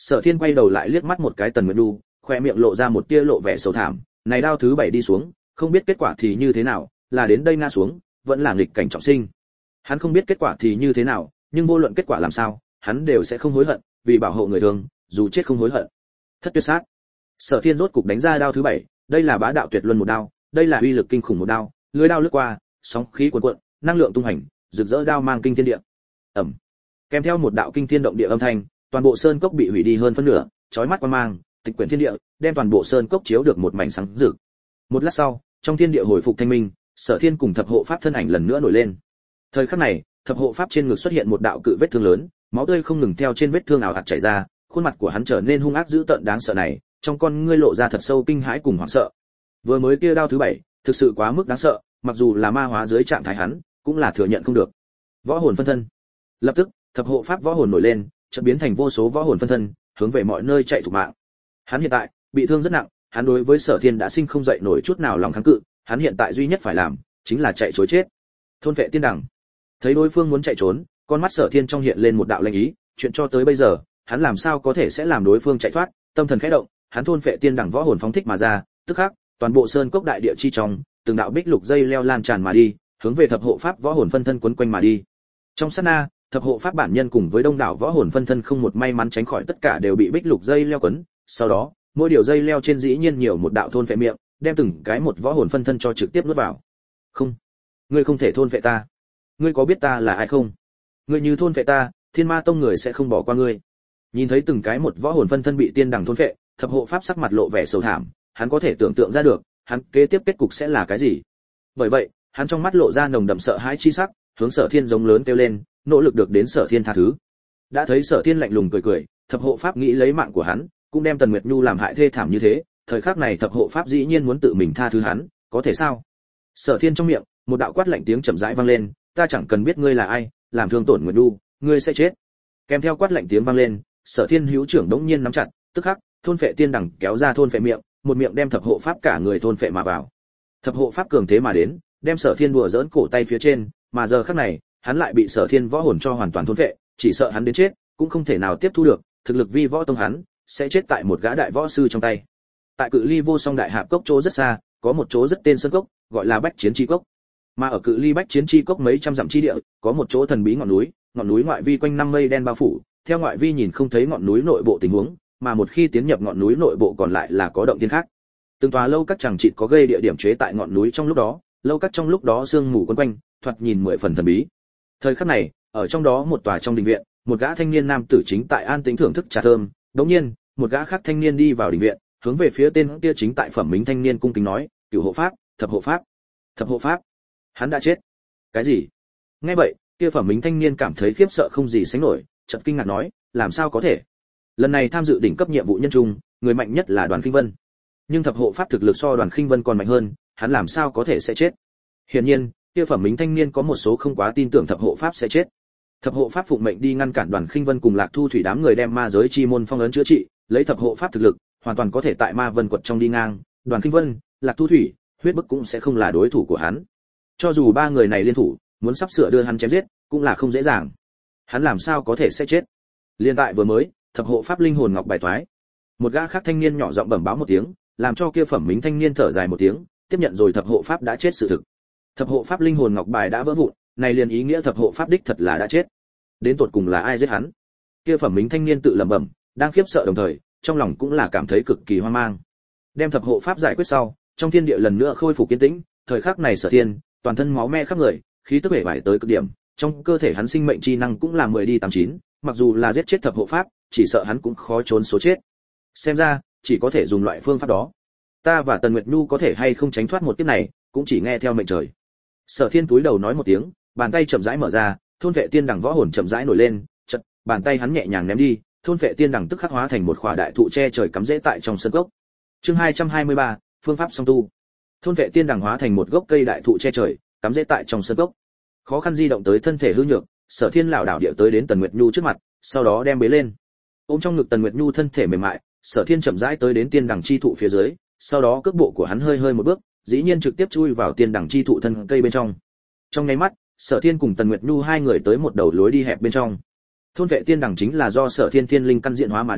Sở Thiên quay đầu lại liếc mắt một cái Tần Nguyệt Nhu, khoe miệng lộ ra một tia lộ vẻ sầu thảm, này đao thứ bảy đi xuống, không biết kết quả thì như thế nào, là đến đây ngã xuống, vẫn là nghịch cảnh trọng sinh. Hắn không biết kết quả thì như thế nào, nhưng vô luận kết quả làm sao, hắn đều sẽ không hối hận, vì bảo hộ người thương, dù chết không hối hận. Thất tuyệt sát. Sở Thiên rốt cục đánh ra đao thứ bảy, đây là bá đạo tuyệt luân một đao, đây là uy lực kinh khủng một đao, lưỡi đao lướt qua, sóng khí cuồn cuộn, năng lượng tung hành, rực rỡ đao mang kinh thiên địa. Ầm. Kèm theo một đạo kinh thiên động địa âm thanh, toàn bộ sơn cốc bị hủy đi hơn phân nửa, chói mắt quang mang, tịch quyển thiên địa, đem toàn bộ sơn cốc chiếu được một mảnh sáng rực. Một lát sau, trong thiên địa hồi phục thanh minh, Sở Thiên cùng thập hộ pháp thân ảnh lần nữa nổi lên. Thời khắc này, thập hộ pháp trên ngực xuất hiện một đạo cự vết thương lớn, máu tươi không ngừng theo trên vết thương ảo ạt chảy ra, khuôn mặt của hắn trở nên hung ác dữ tợn đáng sợ này, trong con ngươi lộ ra thật sâu kinh hãi cùng hoảng sợ. Vừa mới kia đao thứ bảy, thực sự quá mức đáng sợ, mặc dù là ma hóa dưới trạng thái hắn, cũng là thừa nhận không được. Võ hồn phân thân. Lập tức, thập hộ pháp võ hồn nổi lên, chợt biến thành vô số võ hồn phân thân, hướng về mọi nơi chạy thục mạng. Hắn hiện tại bị thương rất nặng, hắn đối với Sở Thiên đã sinh không dậy nổi chút nào lòng kháng cự, hắn hiện tại duy nhất phải làm chính là chạy trối chết. Thôn vệ tiên đẳng. Thấy đối phương muốn chạy trốn, con mắt Sở Thiên trong hiện lên một đạo lệnh ý, chuyện cho tới bây giờ, hắn làm sao có thể sẽ làm đối phương chạy thoát, tâm thần khẽ động, hắn thôn vệ tiên đẳng võ hồn phóng thích mà ra, tức khắc, toàn bộ sơn cốc đại địa chi trong, từng đạo bích lục dây leo lan tràn mà đi, hướng về thập hộ pháp võ hồn phân thân quấn quanh mà đi. Trong sát na, thập hộ pháp bản nhân cùng với đông đảo võ hồn phân thân không một may mắn tránh khỏi, tất cả đều bị bích lục dây leo quấn, sau đó, mỗi điều dây leo trên dĩ nhiên nhiều một đạo thôn vệ miệng, đem từng cái một võ hồn phân thân cho trực tiếp nuốt vào. Không, ngươi không thể thôn vệ ta. Ngươi có biết ta là ai không? Ngươi như thôn vệ ta, Thiên Ma tông người sẽ không bỏ qua ngươi. Nhìn thấy từng cái một võ hồn phân thân bị tiên đằng thôn vệ, thập hộ pháp sắc mặt lộ vẻ sầu thảm, hắn có thể tưởng tượng ra được, hắn kế tiếp kết cục sẽ là cái gì. Bởi vậy, hắn trong mắt lộ ra nồng đậm sợ hãi chi sắc, hướng Sở Thiên giống lớn kêu lên, nỗ lực được đến Sở Thiên tha thứ. Đã thấy Sở Thiên lạnh lùng cười cười, thập hộ pháp nghĩ lấy mạng của hắn, cũng đem Tần Nguyệt Nhu làm hại thê thảm như thế, thời khắc này thập hộ pháp dĩ nhiên muốn tự mình tha thứ hắn, có thể sao? Sở Thiên trong miệng, một đạo quát lạnh tiếng chậm rãi vang lên, ta chẳng cần biết ngươi là ai, làm thương tổn Nguyệt Nhu, ngươi sẽ chết. Kèm theo quát lạnh tiếng vang lên, Sở Thiên hữu trưởng đống nhiên nắm chặt, tức khắc, thôn phệ tiên đẳng kéo ra thôn phệ miệng, một miệng đem thập hộ pháp cả người thôn phệ mà vào. Thập hộ pháp cường thế mà đến, đem Sở Thiên đùa giỡn cổ tay phía trên, mà giờ khắc này, hắn lại bị Sở Thiên võ hồn cho hoàn toàn thôn phệ, chỉ sợ hắn đến chết, cũng không thể nào tiếp thu được, thực lực vi võ tông hắn sẽ chết tại một gã đại võ sư trong tay. Tại cự ly vô song đại hạp cốc chỗ rất xa, có một chỗ rất tên sơn cốc, gọi là Bách Chiến Chi Cốc. Mà ở cự ly Bách Chiến Chi Cốc mấy trăm dặm chi địa, có một chỗ thần bí ngọn núi, ngọn núi ngoại vi quanh năm mây đen bao phủ, theo ngoại vi nhìn không thấy ngọn núi nội bộ tình huống, mà một khi tiến nhập ngọn núi nội bộ còn lại là có động thiên khác. Từng tòa lâu các chẳng chịt có gây địa điểm chế tại ngọn núi trong lúc đó, lâu các trong lúc đó sương mù quấn quanh, thoạt nhìn mười phần thần bí. Thời khắc này, ở trong đó một tòa trong đình viện, một gã thanh niên nam tử chính tại an tĩnh thưởng thức trà thơm, đột nhiên, một gã khác thanh niên đi vào đình viện, hướng về phía tên kia chính tại phẩm mính thanh niên cung kính nói, cửu hộ pháp, thập hộ pháp, thập hộ pháp, hắn đã chết. Cái gì? Nghe vậy, kia phẩm mính thanh niên cảm thấy khiếp sợ không gì sánh nổi, chợt kinh ngạc nói, làm sao có thể? Lần này tham dự đỉnh cấp nhiệm vụ nhân trung, người mạnh nhất là Đoàn Khinh Vân, nhưng thập hộ pháp thực lực so Đoàn Khinh Vân còn mạnh hơn, hắn làm sao có thể sẽ chết? Hiển nhiên, kia phẩm mính thanh niên có một số không quá tin tưởng thập hộ pháp sẽ chết. Thập hộ pháp phụng mệnh đi ngăn cản Đoàn Khinh Vân cùng Lạc Thu Thủy đám người đem ma giới chi môn phong ấn chữa trị, lấy thập hộ pháp thực lực, hoàn toàn có thể tại ma vân quật trong đi ngang, Đoàn Khinh Vân, Lạc Thu Thủy, huyết bức cũng sẽ không là đối thủ của hắn. Cho dù ba người này liên thủ, muốn sắp sửa đưa hắn chém giết, cũng là không dễ dàng. Hắn làm sao có thể sẽ chết? Liên tại vừa mới, thập hộ pháp linh hồn ngọc bài thoái. Một gã khác thanh niên nhỏ giọng bẩm báo một tiếng, làm cho kia phẩm mính thanh niên thở dài một tiếng, tiếp nhận rồi thập hộ pháp đã chết sự thực. Thập hộ pháp linh hồn ngọc bài đã vỡ vụn, này liền ý nghĩa thập hộ pháp đích thật là đã chết. Đến tột cùng là ai giết hắn? Kia phẩm mính thanh niên tự lẩm bẩm, đang khiếp sợ đồng thời, trong lòng cũng là cảm thấy cực kỳ hoang mang. Đem thập hộ pháp giải quyết sau, trong thiên địa lần nữa khôi phục kiên tĩnh, thời khắc này Sở Thiên, toàn thân máu me khắp người, khí tức bể bại tới cực điểm, trong cơ thể hắn sinh mệnh chi năng cũng là mười đi tám chín, mặc dù là giết chết thập hộ pháp, chỉ sợ hắn cũng khó trốn số chết. Xem ra, chỉ có thể dùng loại phương pháp đó. Ta và Tần Nguyệt Nhu có thể hay không tránh thoát một kiếp này, cũng chỉ nghe theo mệnh trời. Sở Thiên túi đầu nói một tiếng, bàn tay chậm rãi mở ra, thôn vệ tiên đẳng võ hồn chậm rãi nổi lên, chợt, bàn tay hắn nhẹ nhàng ném đi, thôn vệ tiên đẳng tức khắc hóa thành một khỏa đại thụ che trời cắm rễ tại trong sân gốc. Chương hai trăm hai mươi ba, phương pháp song tu. Thôn vệ tiên đẳng hóa thành một gốc cây đại thụ che trời, cắm rễ tại trong sân gốc. Khó khăn di động tới thân thể hư nhược, Sở Thiên lảo đảo điệu tới đến Tần Nguyệt Nhu trước mặt, sau đó đem bế lên. Ôm trong ngực Tần Nguyệt Nhu thân thể mềm mại, Sở Thiên chậm rãi tới đến tiên đẳng chi thụ phía dưới, sau đó cước bộ của hắn hơi hơi một bước, dĩ nhiên trực tiếp chui vào tiên đẳng chi thụ thân cây bên trong. Trong ngay mắt, Sở Thiên cùng Tần Nguyệt Nhu hai người tới một đầu lối đi hẹp bên trong. Thôn vệ tiên đẳng chính là do Sở Thiên thiên linh căn diện hóa mà đến,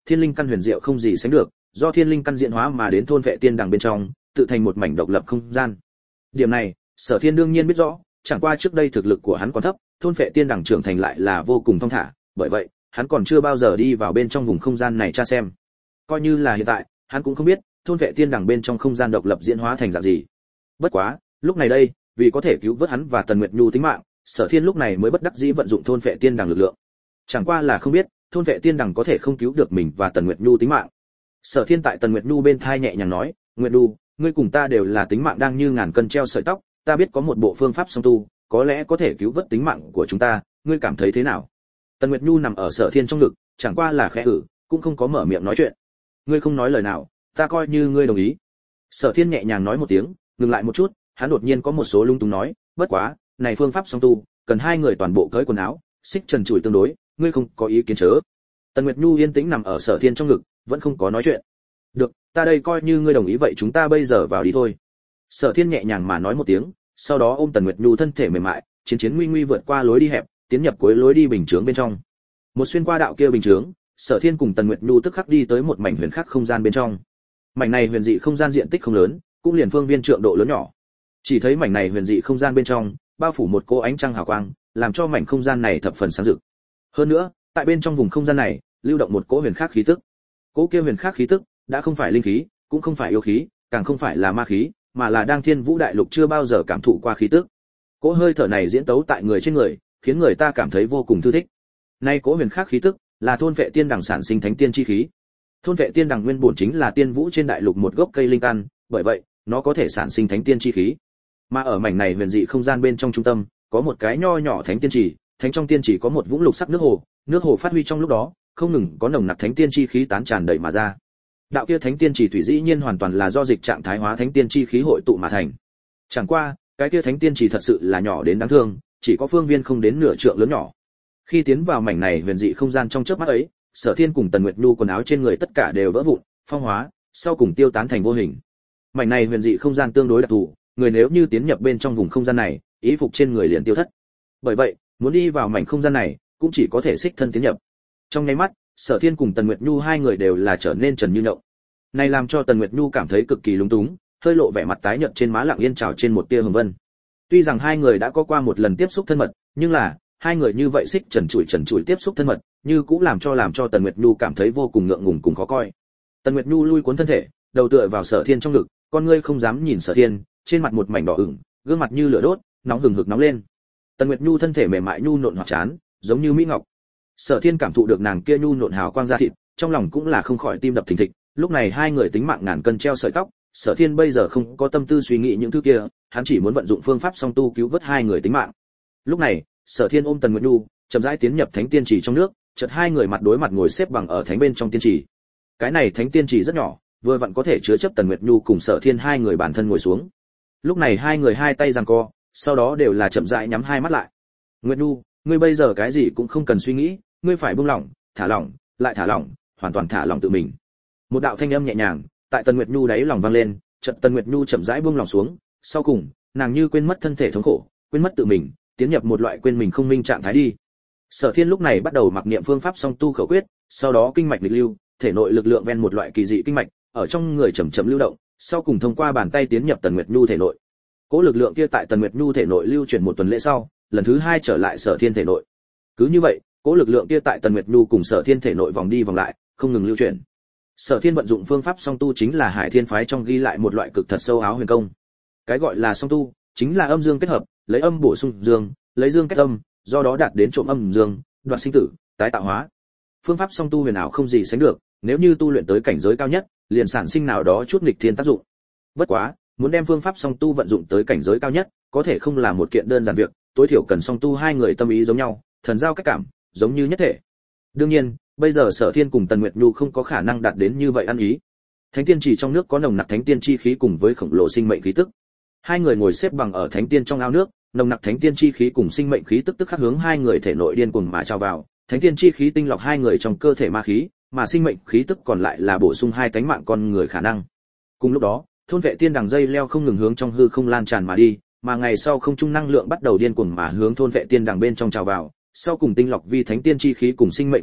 thiên linh căn huyền diệu không gì sánh được, do thiên linh căn diễn hóa mà đến thôn vệ tiên đằng bên trong, tự thành một mảnh độc lập không gian. Điểm này, Sở Thiên đương nhiên biết rõ, chẳng qua trước đây thực lực của hắn còn thấp, thôn vệ tiên đằng trưởng thành lại là vô cùng thông thả, bởi vậy, hắn còn chưa bao giờ đi vào bên trong vùng không gian này tra xem. Coi như là hiện tại, hắn cũng không biết, thôn vệ tiên đằng bên trong không gian độc lập diễn hóa thành dạng gì. Bất quá, lúc này đây, vì có thể cứu vớt hắn và Tần Nguyệt Nhu tính mạng, Sở Thiên lúc này mới bất đắc dĩ vận dụng thôn vệ tiên đằng lực lượng. Chẳng qua là không biết, thôn vệ tiên đằng có thể không cứu được mình và Tần Nguyệt Nhu tính mạng. Sở Thiên tại Tần Nguyệt Nhu bên thai nhẹ nhàng nói, "Nguyệt Nhu, ngươi cùng ta đều là tính mạng đang như ngàn cân treo sợi tóc, ta biết có một bộ phương pháp song tu, có lẽ có thể cứu vớt tính mạng của chúng ta, ngươi cảm thấy thế nào?" Tần Nguyệt Nhu nằm ở Sở Thiên trong ngực, chẳng qua là khẽ ử, cũng không có mở miệng nói chuyện. "Ngươi không nói lời nào, ta coi như ngươi đồng ý." Sở Thiên nhẹ nhàng nói một tiếng, ngừng lại một chút, hắn đột nhiên có một số lung tung nói, "Bất quá, này phương pháp song tu, cần hai người toàn bộ cởi quần áo, xích trần trụi tương đối, ngươi không có ý kiến chớ?" Tần Nguyệt Nhu yên tĩnh nằm ở Sở Thiên trong ngực, vẫn không có nói chuyện. "Được, ta đây coi như ngươi đồng ý vậy chúng ta bây giờ vào đi thôi." Sở Thiên nhẹ nhàng mà nói một tiếng, sau đó ôm Tần Nguyệt Nhu thân thể mềm mại, chiến chiến nguy nguy vượt qua lối đi hẹp, tiến nhập cuối lối đi bình chướng bên trong. Một xuyên qua đạo kia bình chướng, Sở Thiên cùng Tần Nguyệt Nhu tức khắc đi tới một mảnh huyền khắc không gian bên trong. Mảnh này huyền dị không gian diện tích không lớn, cũng liền phương viên trượng độ lớn nhỏ. Chỉ thấy mảnh này huyền dị không gian bên trong, bao phủ một cỗ ánh trăng hào quang, làm cho mảnh không gian này thập phần sáng rực. Hơn nữa, tại bên trong vùng không gian này, lưu động một cỗ huyền khắc khí tức. Cỗ kia huyền khắc khí tức, đã không phải linh khí, cũng không phải yêu khí, càng không phải là ma khí, mà là đang Thiên Vũ Đại Lục chưa bao giờ cảm thụ qua khí tức. Cỗ hơi thở này diễn tấu tại người trên người, khiến người ta cảm thấy vô cùng thư thích. Nay cỗ huyền khắc khí tức, là thôn vệ tiên đằng sản sinh thánh tiên chi khí. Thôn vệ tiên đằng nguyên bổn chính là tiên vũ trên đại lục một gốc cây linh căn, bởi vậy, nó có thể sản sinh thánh tiên chi khí. Mà ở mảnh này huyền dị không gian bên trong trung tâm, có một cái nho nhỏ thánh tiên chỉ, thánh trong tiên chỉ có một vũng lục sắc nước hồ, nước hồ phát huy trong lúc đó, không ngừng có nồng nặc thánh tiên chi khí tán tràn đầy mà ra. Đạo kia thánh tiên chỉ thủy dĩ nhiên hoàn toàn là do dịch trạng thái hóa thánh tiên chi khí hội tụ mà thành. Chẳng qua, cái kia thánh tiên chỉ thật sự là nhỏ đến đáng thương, chỉ có phương viên không đến nửa trượng lớn nhỏ. Khi tiến vào mảnh này huyền dị không gian trong chớp mắt ấy, Sở Thiên cùng Tần Nguyệt Nhu quần áo trên người tất cả đều vỡ vụn, phong hóa, sau cùng tiêu tán thành vô hình. Mảnh này huyền dị không gian tương đối đặc thù, người nếu như tiến nhập bên trong vùng không gian này, ý phục trên người liền tiêu thất. Bởi vậy, muốn đi vào mảnh không gian này, cũng chỉ có thể xích thân tiến nhập. Trong nháy mắt, Sở Thiên cùng Tần Nguyệt Nhu hai người đều là trở nên trần như nhộng. Này làm cho Tần Nguyệt Nhu cảm thấy cực kỳ lúng túng, hơi lộ vẻ mặt tái nhợt trên má lặng yên trào trên một tia hồng vân. Tuy rằng hai người đã có qua một lần tiếp xúc thân mật, nhưng là hai người như vậy xích trần trụi trần trụi tiếp xúc thân mật, như cũng làm cho làm cho Tần Nguyệt Nhu cảm thấy vô cùng ngượng ngùng cùng khó coi. Tần Nguyệt Nhu lui cuốn thân thể, đầu tựa vào Sở Thiên trong ngực, con ngươi không dám nhìn Sở Thiên, trên mặt một mảnh đỏ ửng, gương mặt như lửa đốt, nóng hừng hực nóng lên. Tần Nguyệt Nhu thân thể mềm mại nhu nộn hoạt chán, giống như mỹ ngọc. Sở Thiên cảm thụ được nàng kia nhu nộn hào quang da thịt, trong lòng cũng là không khỏi tim đập thình thịch, lúc này hai người tính mạng ngàn cân treo sợi tóc, Sở Thiên bây giờ không có tâm tư suy nghĩ những thứ kia, hắn chỉ muốn vận dụng phương pháp song tu cứu vớt hai người tính mạng. Lúc này, Sở Thiên ôm Tần Nguyệt Nhu, chậm rãi tiến nhập thánh tiên trì trong nước, chợt hai người mặt đối mặt ngồi xếp bằng ở thánh bên trong tiên trì. Cái này thánh tiên trì rất nhỏ, vừa vặn có thể chứa chấp Tần Nguyệt Nhu cùng Sở Thiên hai người bản thân ngồi xuống. Lúc này hai người hai tay giằng co, sau đó đều là chậm rãi nhắm hai mắt lại. Nguyệt Nhu, ngươi bây giờ cái gì cũng không cần suy nghĩ, ngươi phải buông lỏng, thả lỏng, lại thả lỏng, hoàn toàn thả lỏng tự mình. Một đạo thanh âm nhẹ nhàng tại Tần Nguyệt Nhu đáy lòng vang lên, chợt Tần Nguyệt Nhu chậm rãi buông lỏng xuống, sau cùng, nàng như quên mất thân thể thống khổ, quên mất tự mình, tiến nhập một loại quên mình không minh trạng thái đi. Sở Thiên lúc này bắt đầu mặc niệm phương pháp song tu khẩu quyết, sau đó kinh mạch nghịch lưu, thể nội lực lượng ven một loại kỳ dị kinh mạch, ở trong người chậm chậm lưu động, sau cùng thông qua bàn tay tiến nhập Tần Nguyệt Nhu thể nội. Cỗ lực lượng kia tại Tần Nguyệt Nhu thể nội lưu chuyển một tuần lễ sau, lần thứ hai trở lại Sở Thiên thể nội. Cứ như vậy, cỗ lực lượng kia tại Tần Nguyệt Nhu cùng Sở Thiên thể nội vòng đi vòng lại, không ngừng lưu chuyển. Sở Thiên vận dụng phương pháp song tu chính là Hải Thiên phái trong ghi lại một loại cực thật sâu áo huyền công. Cái gọi là song tu, chính là âm dương kết hợp, lấy âm bổ sung dương, lấy dương kết âm, do đó đạt đến trộm âm dương, đoạt sinh tử, tái tạo hóa. Phương pháp song tu huyền ảo không gì sánh được, nếu như tu luyện tới cảnh giới cao nhất, liền sản sinh nào đó chút nghịch thiên tác dụng. Bất quá, muốn đem phương pháp song tu vận dụng tới cảnh giới cao nhất, có thể không là một kiện đơn giản việc, tối thiểu cần song tu hai người tâm ý giống nhau, thần giao cách cảm, giống như nhất thể. Đương nhiên, bây giờ Sở Thiên cùng Tần Nguyệt Nhu không có khả năng đạt đến như vậy ăn ý. Thánh tiên chỉ trong nước có nồng nặc thánh tiên chi khí cùng với khổng lồ sinh mệnh khí tức. Hai người ngồi xếp bằng ở thánh tiên trong ao nước, nồng nặc thánh tiên chi khí cùng sinh mệnh khí tức tức khắc hướng hai người thể nội điên cuồng mà trào vào, thánh tiên chi khí tinh lọc hai người trong cơ thể ma khí, mà sinh mệnh khí tức còn lại là bổ sung hai tánh mạng con người khả năng. Cùng lúc đó, thôn vệ tiên đằng dây leo không ngừng hướng trong hư không lan tràn mà đi, mà ngày sau không trung năng lượng bắt đầu điên cuồng mà hướng thôn vệ tiên đằng bên trong trào vào, sau cùng tinh lọc vi thánh tiên chi khí cùng sinh mệnh khí tức,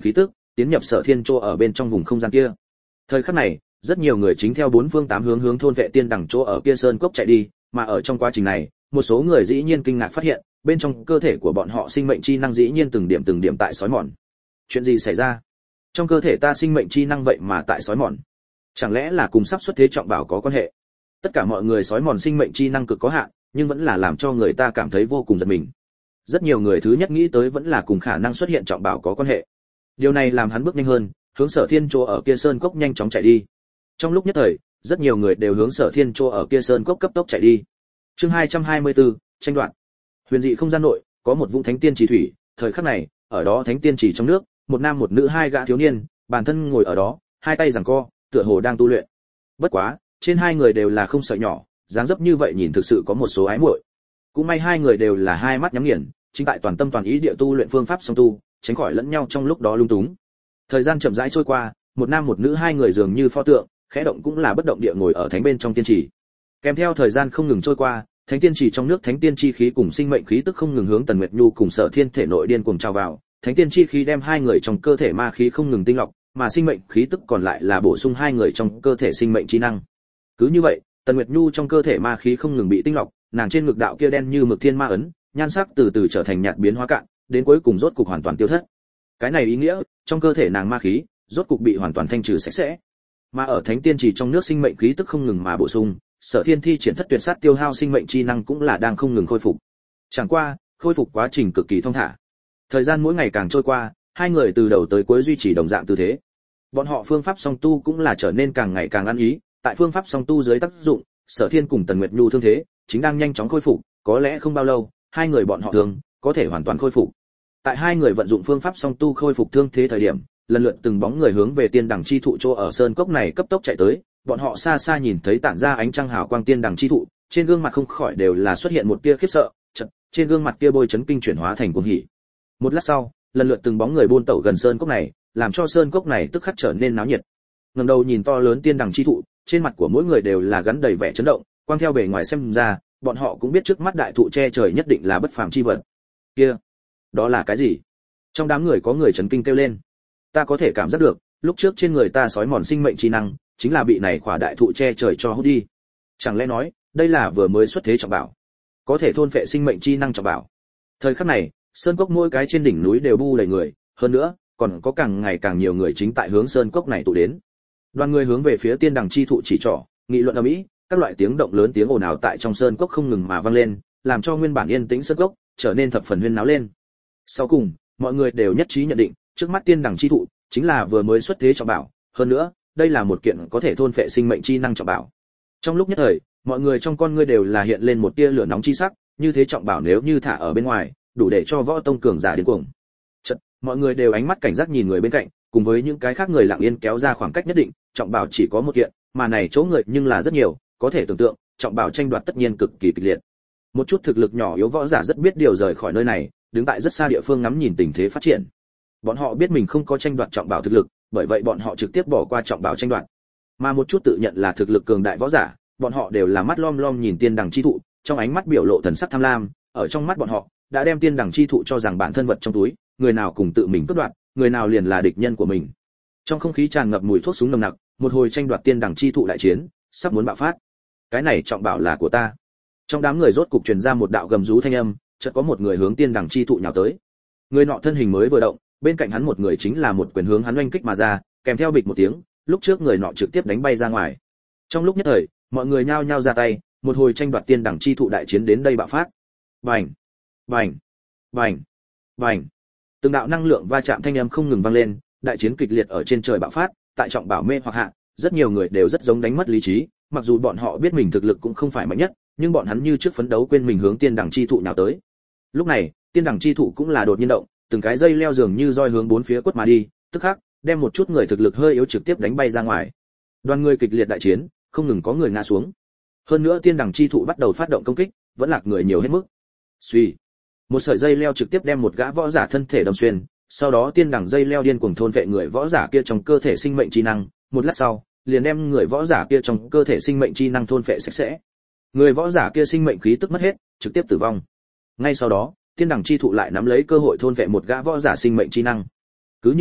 tiến nhập Sở Thiên Trô ở bên trong vùng không gian kia. Thời khắc này, rất nhiều người chính theo bốn phương tám hướng hướng thôn vệ tiên đằng chỗ ở kia sơn cốc chạy đi, mà ở trong quá trình này, một số người dĩ nhiên kinh ngạc phát hiện, bên trong cơ thể của bọn họ sinh mệnh chi năng dĩ nhiên từng điểm từng điểm tại sói mòn. Chuyện gì xảy ra? Trong cơ thể ta sinh mệnh chi năng vậy mà tại sói mòn. Chẳng lẽ là cùng sắp xuất thế trọng bảo có quan hệ? Tất cả mọi người sói mòn sinh mệnh chi năng cực có hạn, nhưng vẫn là làm cho người ta cảm thấy vô cùng giật mình. Rất nhiều người thứ nhất nghĩ tới vẫn là cùng khả năng xuất hiện trọng bảo có quan hệ. Điều này làm hắn bước nhanh hơn, hướng Sở Thiên Trô ở kia sơn cốc nhanh chóng chạy đi. Trong lúc nhất thời, rất nhiều người đều hướng Sở Thiên Trô ở kia sơn cốc cấp tốc chạy đi. Chương hai trăm hai mươi tư, tranh đoạt. Huyền dị không gian nội, có một vũng thánh tiên trì thủy, thời khắc này, ở đó thánh tiên trì trong nước, một nam một nữ hai gã thiếu niên, bản thân ngồi ở đó, hai tay giằng co, tựa hồ đang tu luyện. Bất quá, trên hai người đều là không sợi nhỏ, dáng dấp như vậy nhìn thực sự có một số ái muội. Cũng may hai người đều là hai mắt nhắm nghiền, chính tại toàn tâm toàn ý địa tu luyện phương pháp song tu, tránh khỏi lẫn nhau trong lúc đó lung túng. Thời gian chậm rãi trôi qua, một nam một nữ hai người dường như pho tượng, khẽ động cũng là bất động địa ngồi ở thánh bên trong tiên trì. Kèm theo thời gian không ngừng trôi qua, thánh tiên trì trong nước thánh tiên chi khí cùng sinh mệnh khí tức không ngừng hướng Tần Nguyệt Nhu cùng Sở Thiên thể nội điên cuồng trào vào, thánh tiên chi khí đem hai người trong cơ thể ma khí không ngừng tinh lọc, mà sinh mệnh khí tức còn lại là bổ sung hai người trong cơ thể sinh mệnh chi năng. Cứ như vậy, Tần Nguyệt Nhu trong cơ thể ma khí không ngừng bị tinh lọc, nàng trên ngực đạo kia đen như mực thiên ma ấn, nhan sắc từ từ trở thành nhạt biến hóa cạn, đến cuối cùng rốt cục hoàn toàn tiêu thất. Cái này ý nghĩa, trong cơ thể nàng ma khí rốt cục bị hoàn toàn thanh trừ sạch sẽ. Mà ở thánh tiên trì trong nước sinh mệnh khí tức không ngừng mà bổ sung, Sở Thiên thi triển thất tuyệt sát tiêu hao sinh mệnh chi năng cũng là đang không ngừng khôi phục. Chẳng qua, khôi phục quá trình cực kỳ thông thả. Thời gian mỗi ngày càng trôi qua, hai người từ đầu tới cuối duy trì đồng dạng tư thế. Bọn họ phương pháp song tu cũng là trở nên càng ngày càng ăn ý, tại phương pháp song tu dưới tác dụng, Sở Thiên cùng Tần Nguyệt Nhu thương thế chính đang nhanh chóng khôi phục, có lẽ không bao lâu, hai người bọn họ thương có thể hoàn toàn khôi phục. Tại hai người vận dụng phương pháp song tu khôi phục thương thế thời điểm, lần lượt từng bóng người hướng về tiên đằng chi thụ chỗ ở sơn cốc này cấp tốc chạy tới, bọn họ xa xa nhìn thấy tản ra ánh trăng hào quang tiên đằng chi thụ, trên gương mặt không khỏi đều là xuất hiện một tia khiếp sợ, chợt, trên gương mặt kia bôi chấn kinh chuyển hóa thành cuồng hỉ. Một lát sau, lần lượt từng bóng người buôn tẩu gần sơn cốc này, làm cho sơn cốc này tức khắc trở nên náo nhiệt. Ngẩng đầu nhìn to lớn tiên đằng chi thụ, trên mặt của mỗi người đều là gắn đầy vẻ chấn động, quang theo bề ngoài xem ra, bọn họ cũng biết trước mắt đại thụ che trời nhất định là bất phàm chi vật. Kia, đó là cái gì? Trong đám người có người chấn kinh kêu lên. Ta có thể cảm giác được, lúc trước trên người ta sói mòn sinh mệnh chi năng, chính là bị này khỏa đại thụ che trời cho hút đi. Chẳng lẽ nói, đây là vừa mới xuất thế trọng bảo, có thể thôn phệ sinh mệnh chi năng trọng bảo. Thời khắc này, sơn cốc mỗi cái trên đỉnh núi đều bu đầy người, hơn nữa, còn có càng ngày càng nhiều người chính tại hướng sơn cốc này tụ đến. Đoàn người hướng về phía tiên đằng chi thụ chỉ trỏ, nghị luận ầm ĩ, các loại tiếng động lớn tiếng ồn ào tại trong sơn cốc không ngừng mà vang lên, làm cho nguyên bản yên tĩnh sơn cốc trở nên thập phần huyên náo lên. Sau cùng, mọi người đều nhất trí nhận định, trước mắt tiên đằng chi thụ chính là vừa mới xuất thế trọng bảo, hơn nữa, đây là một kiện có thể thôn phệ sinh mệnh chi năng trọng bảo. Trong lúc nhất thời, mọi người trong con ngươi đều là hiện lên một tia lửa nóng chi sắc, như thế trọng bảo nếu như thả ở bên ngoài, đủ để cho võ tông cường giả điên cuồng. Chợt, mọi người đều ánh mắt cảnh giác nhìn người bên cạnh, cùng với những cái khác người lặng yên kéo ra khoảng cách nhất định, trọng bảo chỉ có một kiện, mà này chỗ người nhưng là rất nhiều, có thể tưởng tượng, trọng bảo tranh đoạt tất nhiên cực kỳ kịch liệt. Một chút thực lực nhỏ yếu võ giả rất biết điều rời khỏi nơi này, đứng tại rất xa địa phương ngắm nhìn tình thế phát triển. Bọn họ biết mình không có tranh đoạt trọng bảo thực lực, bởi vậy bọn họ trực tiếp bỏ qua trọng bảo tranh đoạt. Mà một chút tự nhận là thực lực cường đại võ giả, bọn họ đều là mắt lom lom nhìn tiên đằng chi thụ, trong ánh mắt biểu lộ thần sắc tham lam, ở trong mắt bọn họ, đã đem tiên đằng chi thụ cho rằng bản thân vật trong túi, người nào cùng tự mình cướp đoạt, người nào liền là địch nhân của mình. Trong không khí tràn ngập mùi thuốc súng nồng nặc, một hồi tranh đoạt tiên đằng chi thụ đại chiến, sắp muốn bạo phát. Cái này trọng bảo là của ta. Trong đám người rốt cục truyền ra một đạo gầm rú thanh âm, chợt có một người hướng tiên đằng chi thụ nhào tới. Người nọ thân hình mới vừa động, bên cạnh hắn một người chính là một quyền hướng hắn oanh kích mà ra, kèm theo bịch một tiếng, lúc trước người nọ trực tiếp đánh bay ra ngoài. Trong lúc nhất thời, mọi người nhao nhao ra tay, một hồi tranh đoạt tiên đằng chi thụ đại chiến đến đây bạo phát. Bành, bành, bành, bành. Từng đạo năng lượng va chạm thanh âm không ngừng vang lên, đại chiến kịch liệt ở trên trời bạo phát, tại trọng bảo mê hoặc hạ, rất nhiều người đều rất giống đánh mất lý trí, mặc dù bọn họ biết mình thực lực cũng không phải mạnh nhất, nhưng bọn hắn như trước phấn đấu quên mình hướng tiên đằng chi thụ nào tới. Lúc này, tiên đằng chi thụ cũng là đột nhiên động, từng cái dây leo dường như roi hướng bốn phía quất mà đi, tức khắc đem một chút người thực lực hơi yếu trực tiếp đánh bay ra ngoài. Đoàn người kịch liệt đại chiến, không ngừng có người ngã xuống. Hơn nữa tiên đằng chi thụ bắt đầu phát động công kích, vẫn lạc người nhiều hết mức. Suy, một sợi dây leo trực tiếp đem một gã võ giả thân thể đâm xuyên, sau đó tiên đằng dây leo điên cuồng thôn vệ người võ giả kia trong cơ thể sinh mệnh chi năng, một lát sau, liền đem người võ giả kia trong cơ thể sinh mệnh chi năng thôn vệ sạch sẽ. Người võ giả kia sinh mệnh khí tức mất hết, trực tiếp tử vong. Ngay sau đó, tiên đằng chi thụ lại nắm lấy cơ hội thôn vệ một gã võ giả sinh mệnh chi năng. Cứ như vậy,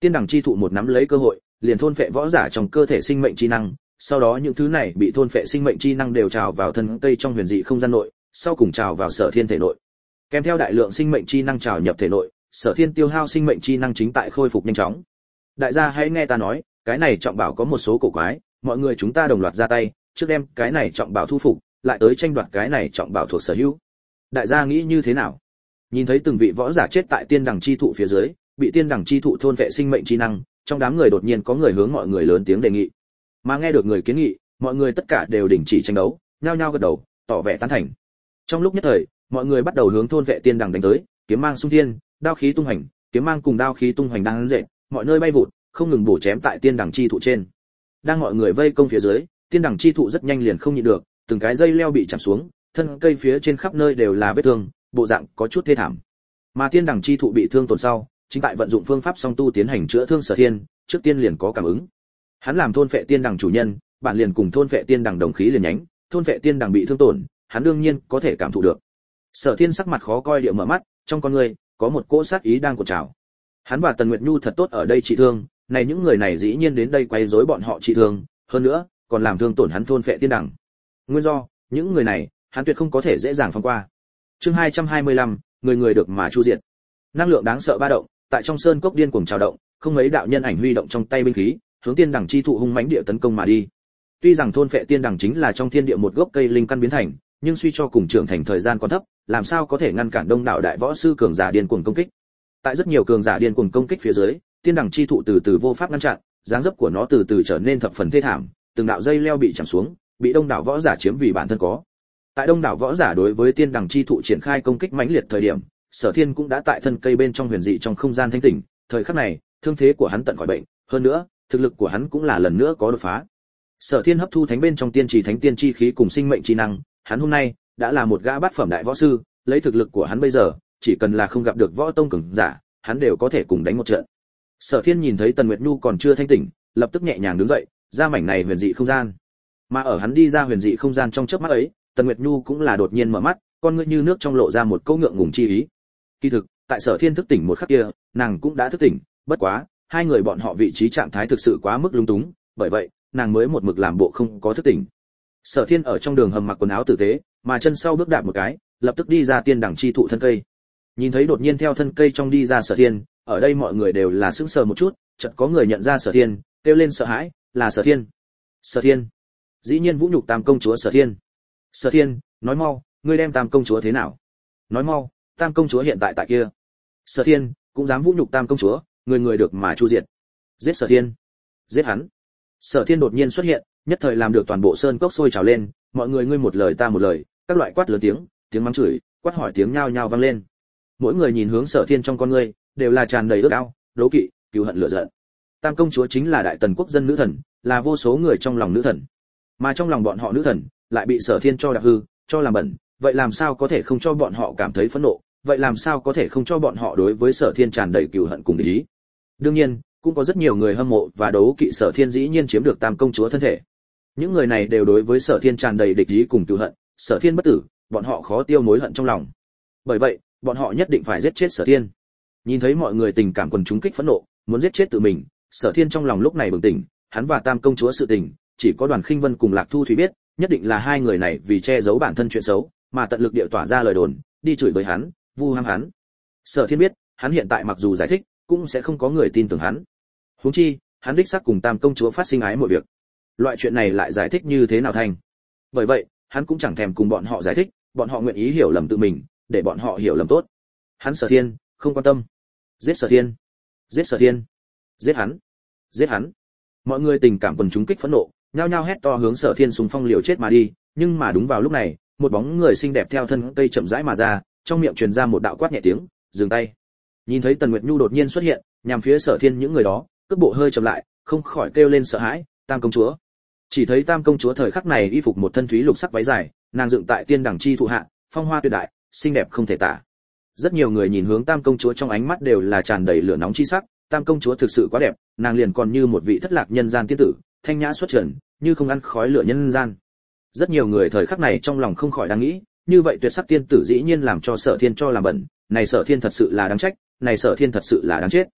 Tiên đằng chi thụ một nắm lấy cơ hội, liền thôn phệ võ giả trong cơ thể sinh mệnh chi năng, sau đó những thứ này bị thôn phệ sinh mệnh chi năng đều trào vào thân cây trong huyền dị không gian nội, sau cùng trào vào Sở Thiên thể nội. Kèm theo đại lượng sinh mệnh chi năng trào nhập thể nội, Sở Thiên tiêu hao sinh mệnh chi năng chính tại khôi phục nhanh chóng. Đại gia hãy nghe ta nói, cái này trọng bảo có một số cổ quái, mọi người chúng ta đồng loạt ra tay, trước đem cái này trọng bảo thu phục, lại tới tranh đoạt cái này trọng bảo thuộc sở hữu. Đại gia nghĩ như thế nào? Nhìn thấy từng vị võ giả chết tại tiên đằng chi thụ phía dưới, bị tiên đằng chi thụ thôn vệ sinh mệnh chi năng, trong đám người đột nhiên có người hướng mọi người lớn tiếng đề nghị. Mà nghe được người kiến nghị, mọi người tất cả đều đình chỉ tranh đấu, nhao nhao gật đầu, tỏ vẻ tán thành. Trong lúc nhất thời, mọi người bắt đầu hướng thôn vệ tiên đằng đánh tới, kiếm mang xung thiên, đao khí tung hành, kiếm mang cùng đao khí tung hành đang dệt, mọi nơi bay vụt, không ngừng bổ chém tại tiên đằng chi thụ trên. Đang mọi người vây công phía dưới, tiên đằng chi thụ rất nhanh liền không nhịn được, từng cái dây leo bị chạm xuống, thân cây phía trên khắp nơi đều là vết thương, bộ dạng có chút thê thảm. Mà tiên đằng chi thụ bị thương tổn sau, chính tại vận dụng phương pháp song tu tiến hành chữa thương Sở Thiên, trước tiên liền có cảm ứng. Hắn làm thôn phệ tiên đằng chủ nhân, bản liền cùng thôn phệ tiên đằng đồng khí liền nhánh, thôn phệ tiên đằng bị thương tổn, hắn đương nhiên có thể cảm thụ được. Sở Thiên sắc mặt khó coi địa mở mắt, trong con người có một cỗ sát ý đang cuộn trào. Hắn và Tần Nguyệt Nhu thật tốt ở đây trị thương, này những người này dĩ nhiên đến đây quấy rối bọn họ trị thương, hơn nữa còn làm thương tổn hắn thôn phệ tiên đằng. Nguyên do, những người này, hắn tuyệt không có thể dễ dàng phóng qua. Chương hai trăm hai mươi lăm, người người được mà chu diệt. Năng lượng đáng sợ ba động, tại trong sơn cốc điên cuồng trào động, không mấy đạo nhân ảnh huy động trong tay binh khí, hướng tiên đằng chi thụ hung mãnh địa tấn công mà đi. Tuy rằng thôn phệ tiên đằng chính là trong thiên địa một gốc cây linh căn biến thành, nhưng suy cho cùng trưởng thành thời gian còn thấp, làm sao có thể ngăn cản đông đảo đại võ sư cường giả điên cuồng công kích. Tại rất nhiều cường giả điên cuồng công kích phía dưới, tiên đằng chi thụ từ từ vô pháp ngăn chặn, dáng dấp của nó từ từ trở nên thập phần thê thảm, từng đạo dây leo bị chạm xuống, bị đông đảo võ giả chiếm vì bản thân có. Tại đông đảo võ giả đối với tiên đằng chi thụ triển khai công kích mãnh liệt thời điểm, Sở Thiên cũng đã tại thân cây bên trong huyền dị trong không gian thanh tỉnh, thời khắc này, thương thế của hắn tận khỏi bệnh, hơn nữa, thực lực của hắn cũng là lần nữa có đột phá. Sở Thiên hấp thu thánh bên trong tiên trì thánh tiên chi khí cùng sinh mệnh chi năng, hắn hôm nay đã là một gã bát phẩm đại võ sư, lấy thực lực của hắn bây giờ, chỉ cần là không gặp được võ tông cường giả, hắn đều có thể cùng đánh một trận. Sở Thiên nhìn thấy Tần Nguyệt Nhu còn chưa thanh tỉnh, lập tức nhẹ nhàng đứng dậy, ra mảnh này huyền dị không gian. Mà ở hắn đi ra huyền dị không gian trong chớp mắt ấy, Tần Nguyệt Nhu cũng là đột nhiên mở mắt, con ngươi như nước trong lộ ra một câu ngượng ngùng chi ý. Kỳ thực, tại Sở Thiên thức tỉnh một khắc kia, nàng cũng đã thức tỉnh, bất quá, hai người bọn họ vị trí trạng thái thực sự quá mức lung túng, bởi vậy, nàng mới một mực làm bộ không có thức tỉnh. Sở Thiên ở trong đường hầm mặc quần áo tử tế, mà chân sau bước đạp một cái, lập tức đi ra tiên đằng chi thụ thân cây. Nhìn thấy đột nhiên theo thân cây trong đi ra Sở Thiên, ở đây mọi người đều là sững sờ một chút, chợt có người nhận ra Sở Thiên, kêu lên sợ hãi, là Sở Thiên. Sở Thiên, dĩ nhiên vũ nhục Tam công chúa Sở Thiên. Sở Thiên, nói mau, ngươi đem Tam công chúa thế nào? Nói mau, Tam công chúa hiện tại tại kia. Sở Thiên, cũng dám vũ nhục Tam công chúa, người người được mà chu diệt. Giết Sở Thiên, giết hắn. Sở Thiên đột nhiên xuất hiện, nhất thời làm được toàn bộ sơn cốc sôi trào lên, mọi người ngươi một lời ta một lời, các loại quát lớn tiếng, tiếng mắng chửi, quát hỏi tiếng nhao nhao vang lên. Mỗi người nhìn hướng Sở Thiên trong con ngươi, đều là tràn đầy ước ao, đố kỵ, cừu hận lửa giận. Tam công chúa chính là đại tần quốc dân nữ thần, là vô số người trong lòng nữ thần. Mà trong lòng bọn họ nữ thần, lại bị Sở Thiên cho đạp hư, cho làm bẩn, vậy làm sao có thể không cho bọn họ cảm thấy phẫn nộ, vậy làm sao có thể không cho bọn họ đối với Sở Thiên tràn đầy cừu hận cùng địch ý. Đương nhiên, cũng có rất nhiều người hâm mộ và đấu kỵ Sở Thiên dĩ nhiên chiếm được Tam công chúa thân thể. Những người này đều đối với Sở Thiên tràn đầy địch ý cùng cừu hận, Sở Thiên bất tử, bọn họ khó tiêu mối hận trong lòng. Bởi vậy, bọn họ nhất định phải giết chết Sở Thiên. Nhìn thấy mọi người tình cảm quần chúng kích phẫn nộ, muốn giết chết tự mình, Sở Thiên trong lòng lúc này bừng tỉnh, hắn và Tam công chúa sự tình, chỉ có Đoàn Khinh Vân cùng Lạc Thu Thủy biết, nhất định là hai người này vì che giấu bản thân chuyện xấu, mà tận lực địa tỏa ra lời đồn, đi chửi bới hắn, vu ham hắn. Sở Thiên biết, hắn hiện tại mặc dù giải thích, cũng sẽ không có người tin tưởng hắn. Huống chi, hắn đích xác cùng Tam công chúa phát sinh ái mọi việc. Loại chuyện này lại giải thích như thế nào thành? Bởi vậy, hắn cũng chẳng thèm cùng bọn họ giải thích, bọn họ nguyện ý hiểu lầm tự mình, để bọn họ hiểu lầm tốt. Hắn Sở Thiên, không quan tâm. Giết Sở Thiên, giết Sở Thiên, giết hắn, giết hắn. Mọi người tình cảm quần chúng kích phẫn nộ, nhao nhao hét to hướng Sở Thiên xung phong liều chết mà đi, nhưng mà đúng vào lúc này, một bóng người xinh đẹp theo thân cây chậm rãi mà ra, trong miệng truyền ra một đạo quát nhẹ tiếng, dừng tay. Nhìn thấy Tần Nguyệt Nhu đột nhiên xuất hiện, nhằm phía Sở Thiên những người đó, cước bộ hơi chậm lại, không khỏi kêu lên sợ hãi, Tam công chúa. Chỉ thấy Tam công chúa thời khắc này y phục một thân thúy lục sắc váy dài, nàng dựng tại tiên đằng chi thụ hạ, phong hoa tuyệt đại, xinh đẹp không thể tả. Rất nhiều người nhìn hướng Tam công chúa trong ánh mắt đều là tràn đầy lửa nóng chi sắc, Tam công chúa thực sự quá đẹp, nàng liền còn như một vị thất lạc nhân gian tiên tử, thanh nhã xuất trần, như không ăn khói lửa nhân gian. Rất nhiều người thời khắc này trong lòng không khỏi đang nghĩ, như vậy tuyệt sắc tiên tử dĩ nhiên làm cho Sở Thiên cho làm bẩn, này Sở Thiên thật sự là đáng trách, này Sở Thiên thật sự là đáng chết.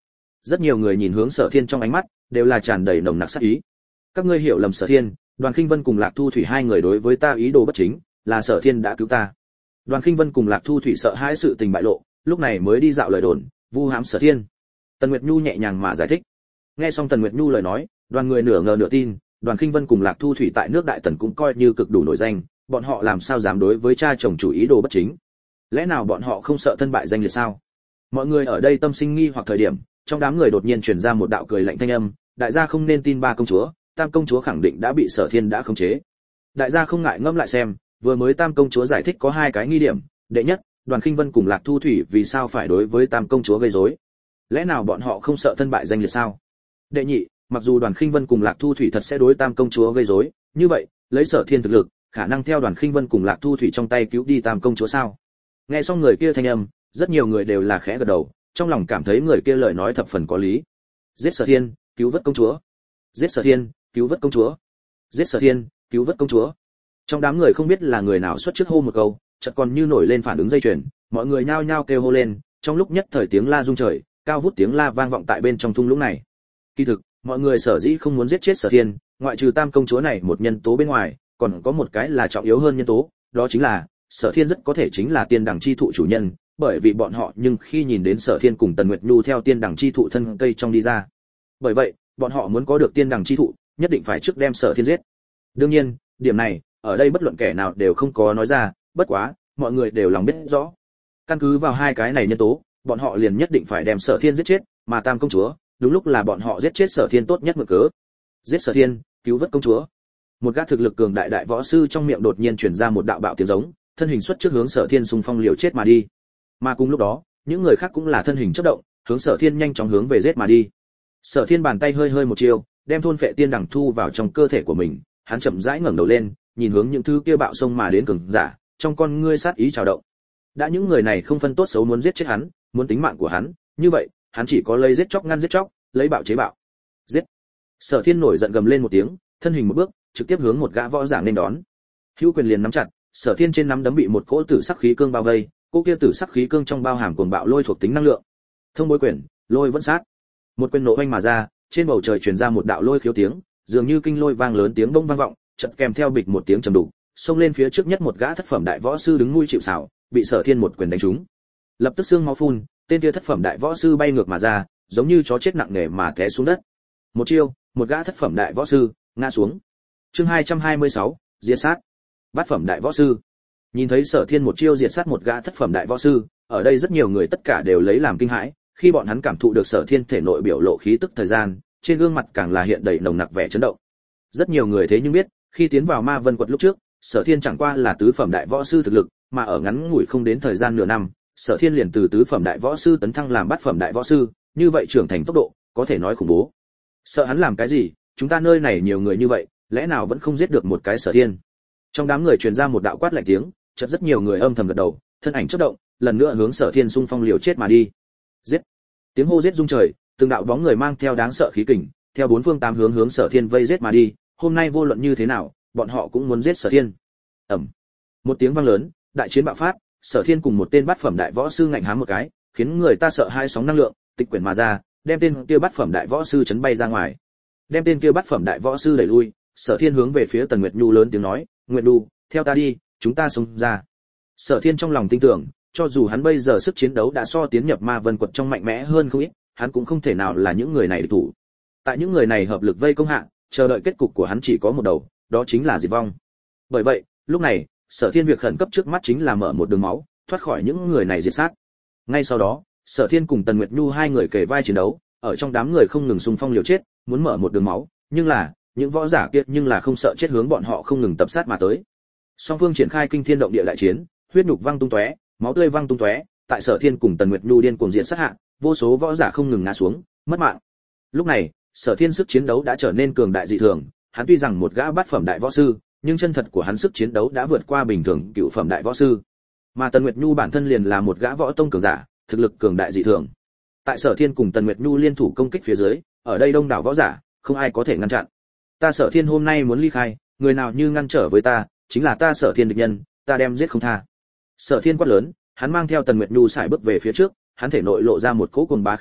Rất nhiều người nhìn hướng Sở Thiên trong ánh mắt đều là tràn đầy nồng nặc sát ý. Các ngươi hiểu lầm Sở Thiên, Đoàn Khinh Vân cùng Lạc Thu Thủy hai người đối với ta ý đồ bất chính, là Sở Thiên đã cứu ta. Đoàn Khinh Vân cùng Lạc Thu Thủy sợ hãi sự tình bại lộ, lúc này mới đi dạo lời đồn, vu hãm Sở Thiên. Tần Nguyệt Nhu nhẹ nhàng mà giải thích. Nghe xong Tần Nguyệt Nhu lời nói, đoàn người nửa ngờ nửa tin, Đoàn Khinh Vân cùng Lạc Thu Thủy tại nước Đại Tần cũng coi như cực đủ nổi danh, bọn họ làm sao dám đối với cha chồng chủ ý đồ bất chính? Lẽ nào bọn họ không sợ thân bại danh liệt sao? Mọi người ở đây tâm sinh nghi hoặc thời điểm, trong đám người đột nhiên truyền ra một đạo cười lạnh thanh âm, đại gia không nên tin ba công chúa, tam công chúa khẳng định đã bị Sở Thiên đã khống chế. Đại gia không ngại ngẫm lại xem, vừa mới tam công chúa giải thích có hai cái nghi điểm, đệ nhất, Đoàn Khinh Vân cùng Lạc Thu Thủy vì sao phải đối với tam công chúa gây rối? Lẽ nào bọn họ không sợ thân bại danh liệt sao? Đệ nhị, mặc dù Đoàn Khinh Vân cùng Lạc Thu Thủy thật sẽ đối tam công chúa gây rối, như vậy, lấy Sở Thiên thực lực, khả năng theo Đoàn Khinh Vân cùng Lạc Thu Thủy trong tay cứu đi tam công chúa sao? Nghe xong người kia thanh âm, rất nhiều người đều là khẽ gật đầu, trong lòng cảm thấy người kia lời nói thập phần có lý. Giết Sở Thiên, cứu vớt công chúa. Giết Sở Thiên, cứu vớt công chúa. Giết Sở Thiên, cứu vớt công chúa. Trong đám người không biết là người nào xuất trước hô một câu, chợt còn như nổi lên phản ứng dây chuyền, mọi người nhao nhao kêu hô lên, trong lúc nhất thời tiếng la rung trời, cao vút tiếng la vang vọng tại bên trong thung lũng này. Kỳ thực, mọi người sở dĩ không muốn giết chết Sở Thiên, ngoại trừ tam công chúa này một nhân tố bên ngoài, còn có một cái là trọng yếu hơn nhân tố, đó chính là Sở Thiên rất có thể chính là tiên đẳng chi thụ chủ nhân, bởi vì bọn họ nhưng khi nhìn đến Sở Thiên cùng Tần Nguyệt Nhu theo tiên đẳng chi thụ thân cây trong đi ra. Bởi vậy, bọn họ muốn có được tiên đẳng chi thụ, nhất định phải trước đem Sở Thiên giết. Đương nhiên, điểm này, ở đây bất luận kẻ nào đều không có nói ra, bất quá, mọi người đều lòng biết rõ. Căn cứ vào hai cái này nhân tố, bọn họ liền nhất định phải đem Sở Thiên giết chết, mà tam công chúa, đúng lúc là bọn họ giết chết Sở Thiên tốt nhất mượn cớ. Giết Sở Thiên, cứu vớt công chúa. Một gã thực lực cường đại đại võ sư trong miệng đột nhiên truyền ra một đạo bạo tiếng giống, thân hình xuất trước hướng Sở Thiên xung phong liều chết mà đi. Mà cùng lúc đó, những người khác cũng là thân hình chớp động, hướng Sở Thiên nhanh chóng hướng về giết mà đi. Sở Thiên bàn tay hơi hơi một chiêu, đem thôn phệ tiên đằng thu vào trong cơ thể của mình, hắn chậm rãi ngẩng đầu lên, nhìn hướng những thứ kia bạo xông mà đến cường giả, trong con ngươi sát ý trào động. Đã những người này không phân tốt xấu muốn giết chết hắn, muốn tính mạng của hắn, như vậy, hắn chỉ có lấy giết chóc ngăn giết chóc, lấy bạo chế bạo. Giết! Sở Thiên nổi giận gầm lên một tiếng, thân hình một bước, trực tiếp hướng một gã võ giả nên đón. Hữu quyền liền nắm chặt, Sở Thiên trên nắm đấm bị một cỗ tử sắc khí cương bao vây, cỗ kia tử sắc khí cương trong bao hàm cuồng bạo lôi thuộc tính năng lượng. Thông bối quyền, lôi vẫn sát. Một quyền nổ oanh mà ra, trên bầu trời truyền ra một đạo lôi khiếu tiếng, dường như kinh lôi vang lớn tiếng bông vang vọng, chợt kèm theo bịch một tiếng trầm đục, xông lên phía trước nhất một gã thất phẩm đại võ sư đứng nuôi chịu sào, bị Sở Thiên một quyền đánh trúng. Lập tức xương máu phun, tên kia thất phẩm đại võ sư bay ngược mà ra, giống như chó chết nặng nề mà té xuống đất. Một chiêu, một gã thất phẩm đại võ sư ngã xuống. Chương hai trăm hai mươi sáu, diệt sát. Bát phẩm đại võ sư. Nhìn thấy Sở Thiên một chiêu diệt sát một gã thất phẩm đại võ sư, ở đây rất nhiều người tất cả đều lấy làm kinh hãi, khi bọn hắn cảm thụ được Sở Thiên thể nội biểu lộ khí tức thời gian, trên gương mặt càng là hiện đầy nồng nặc vẻ chấn động. Rất nhiều người thế nhưng biết, khi tiến vào Ma Vân quật lúc trước, Sở Thiên chẳng qua là tứ phẩm đại võ sư thực lực, mà ở ngắn ngủi không đến thời gian nửa năm, Sở Thiên liền từ tứ phẩm đại võ sư tấn thăng làm bát phẩm đại võ sư, như vậy trưởng thành tốc độ, có thể nói khủng bố. Sợ hắn làm cái gì, chúng ta nơi này nhiều người như vậy, lẽ nào vẫn không giết được một cái Sở Thiên? Trong đám người truyền ra một đạo quát lạnh tiếng, chợt rất nhiều người âm thầm gật đầu, thân ảnh chớp động, lần nữa hướng Sở Thiên xung phong liều chết mà đi. Giết! Tiếng hô giết rung trời, từng đạo bóng người mang theo đáng sợ khí kình, theo bốn phương tám hướng hướng Sở Thiên vây giết mà đi, hôm nay vô luận như thế nào, bọn họ cũng muốn giết Sở Thiên. Ầm. Một tiếng vang lớn, đại chiến bạo phát, Sở Thiên cùng một tên bát phẩm đại võ sư ngạnh hám một cái, khiến người ta sợ hai sóng năng lượng, tịch quyển mà ra, đem tên kia bát phẩm đại võ sư chấn bay ra ngoài. Đem tên kia bát phẩm đại võ sư đẩy lui, Sở Thiên hướng về phía Tần Nguyệt Nhu lớn tiếng nói, "Nguyệt Nhu, theo ta đi, chúng ta xông ra." Sở Thiên trong lòng tin tưởng, cho dù hắn bây giờ sức chiến đấu đã so tiến nhập Ma Vân quật trong mạnh mẽ hơn không ít, hắn cũng không thể nào là những người này địch thủ. Tại những người này hợp lực vây công hạ, chờ đợi kết cục của hắn chỉ có một đầu, đó chính là diệt vong. Bởi vậy, lúc này, Sở Thiên việc khẩn cấp trước mắt chính là mở một đường máu, thoát khỏi những người này diệt sát. Ngay sau đó, Sở Thiên cùng Tần Nguyệt Nhu hai người kề vai chiến đấu, ở trong đám người không ngừng xung phong liều chết, muốn mở một đường máu, nhưng là, những võ giả kia nhưng là không sợ chết hướng bọn họ không ngừng tập sát mà tới. Song phương triển khai kinh thiên động địa đại chiến, huyết nhục văng tung tóe, máu tươi văng tung tóe, tại Sở Thiên cùng Tần Nguyệt Nhu điên cuồng diện sát hạ, vô số võ giả không ngừng ngã xuống, mất mạng. Lúc này, Sở Thiên sức chiến đấu đã trở nên cường đại dị thường, hắn tuy rằng một gã bát phẩm đại võ sư, nhưng chân thật của hắn sức chiến đấu đã vượt qua bình thường cựu phẩm đại võ sư. Mà Tần Nguyệt Nhu bản thân liền là một gã võ tông cường giả, thực lực cường đại dị thường. Tại Sở Thiên cùng Tần Nguyệt Nhu liên thủ công kích phía dưới, ở đây đông đảo võ giả, không ai có thể ngăn chặn. Ta Sở Thiên hôm nay muốn ly khai, người nào như ngăn trở với ta, chính là ta Sở Thiên địch nhân, ta đem giết không tha. Sở Thiên quát lớn, hắn mang theo Tần Nguyệt Nhu sải bước về phía trước, hắn thể nội lộ ra một cỗ cuồng bá khí thế,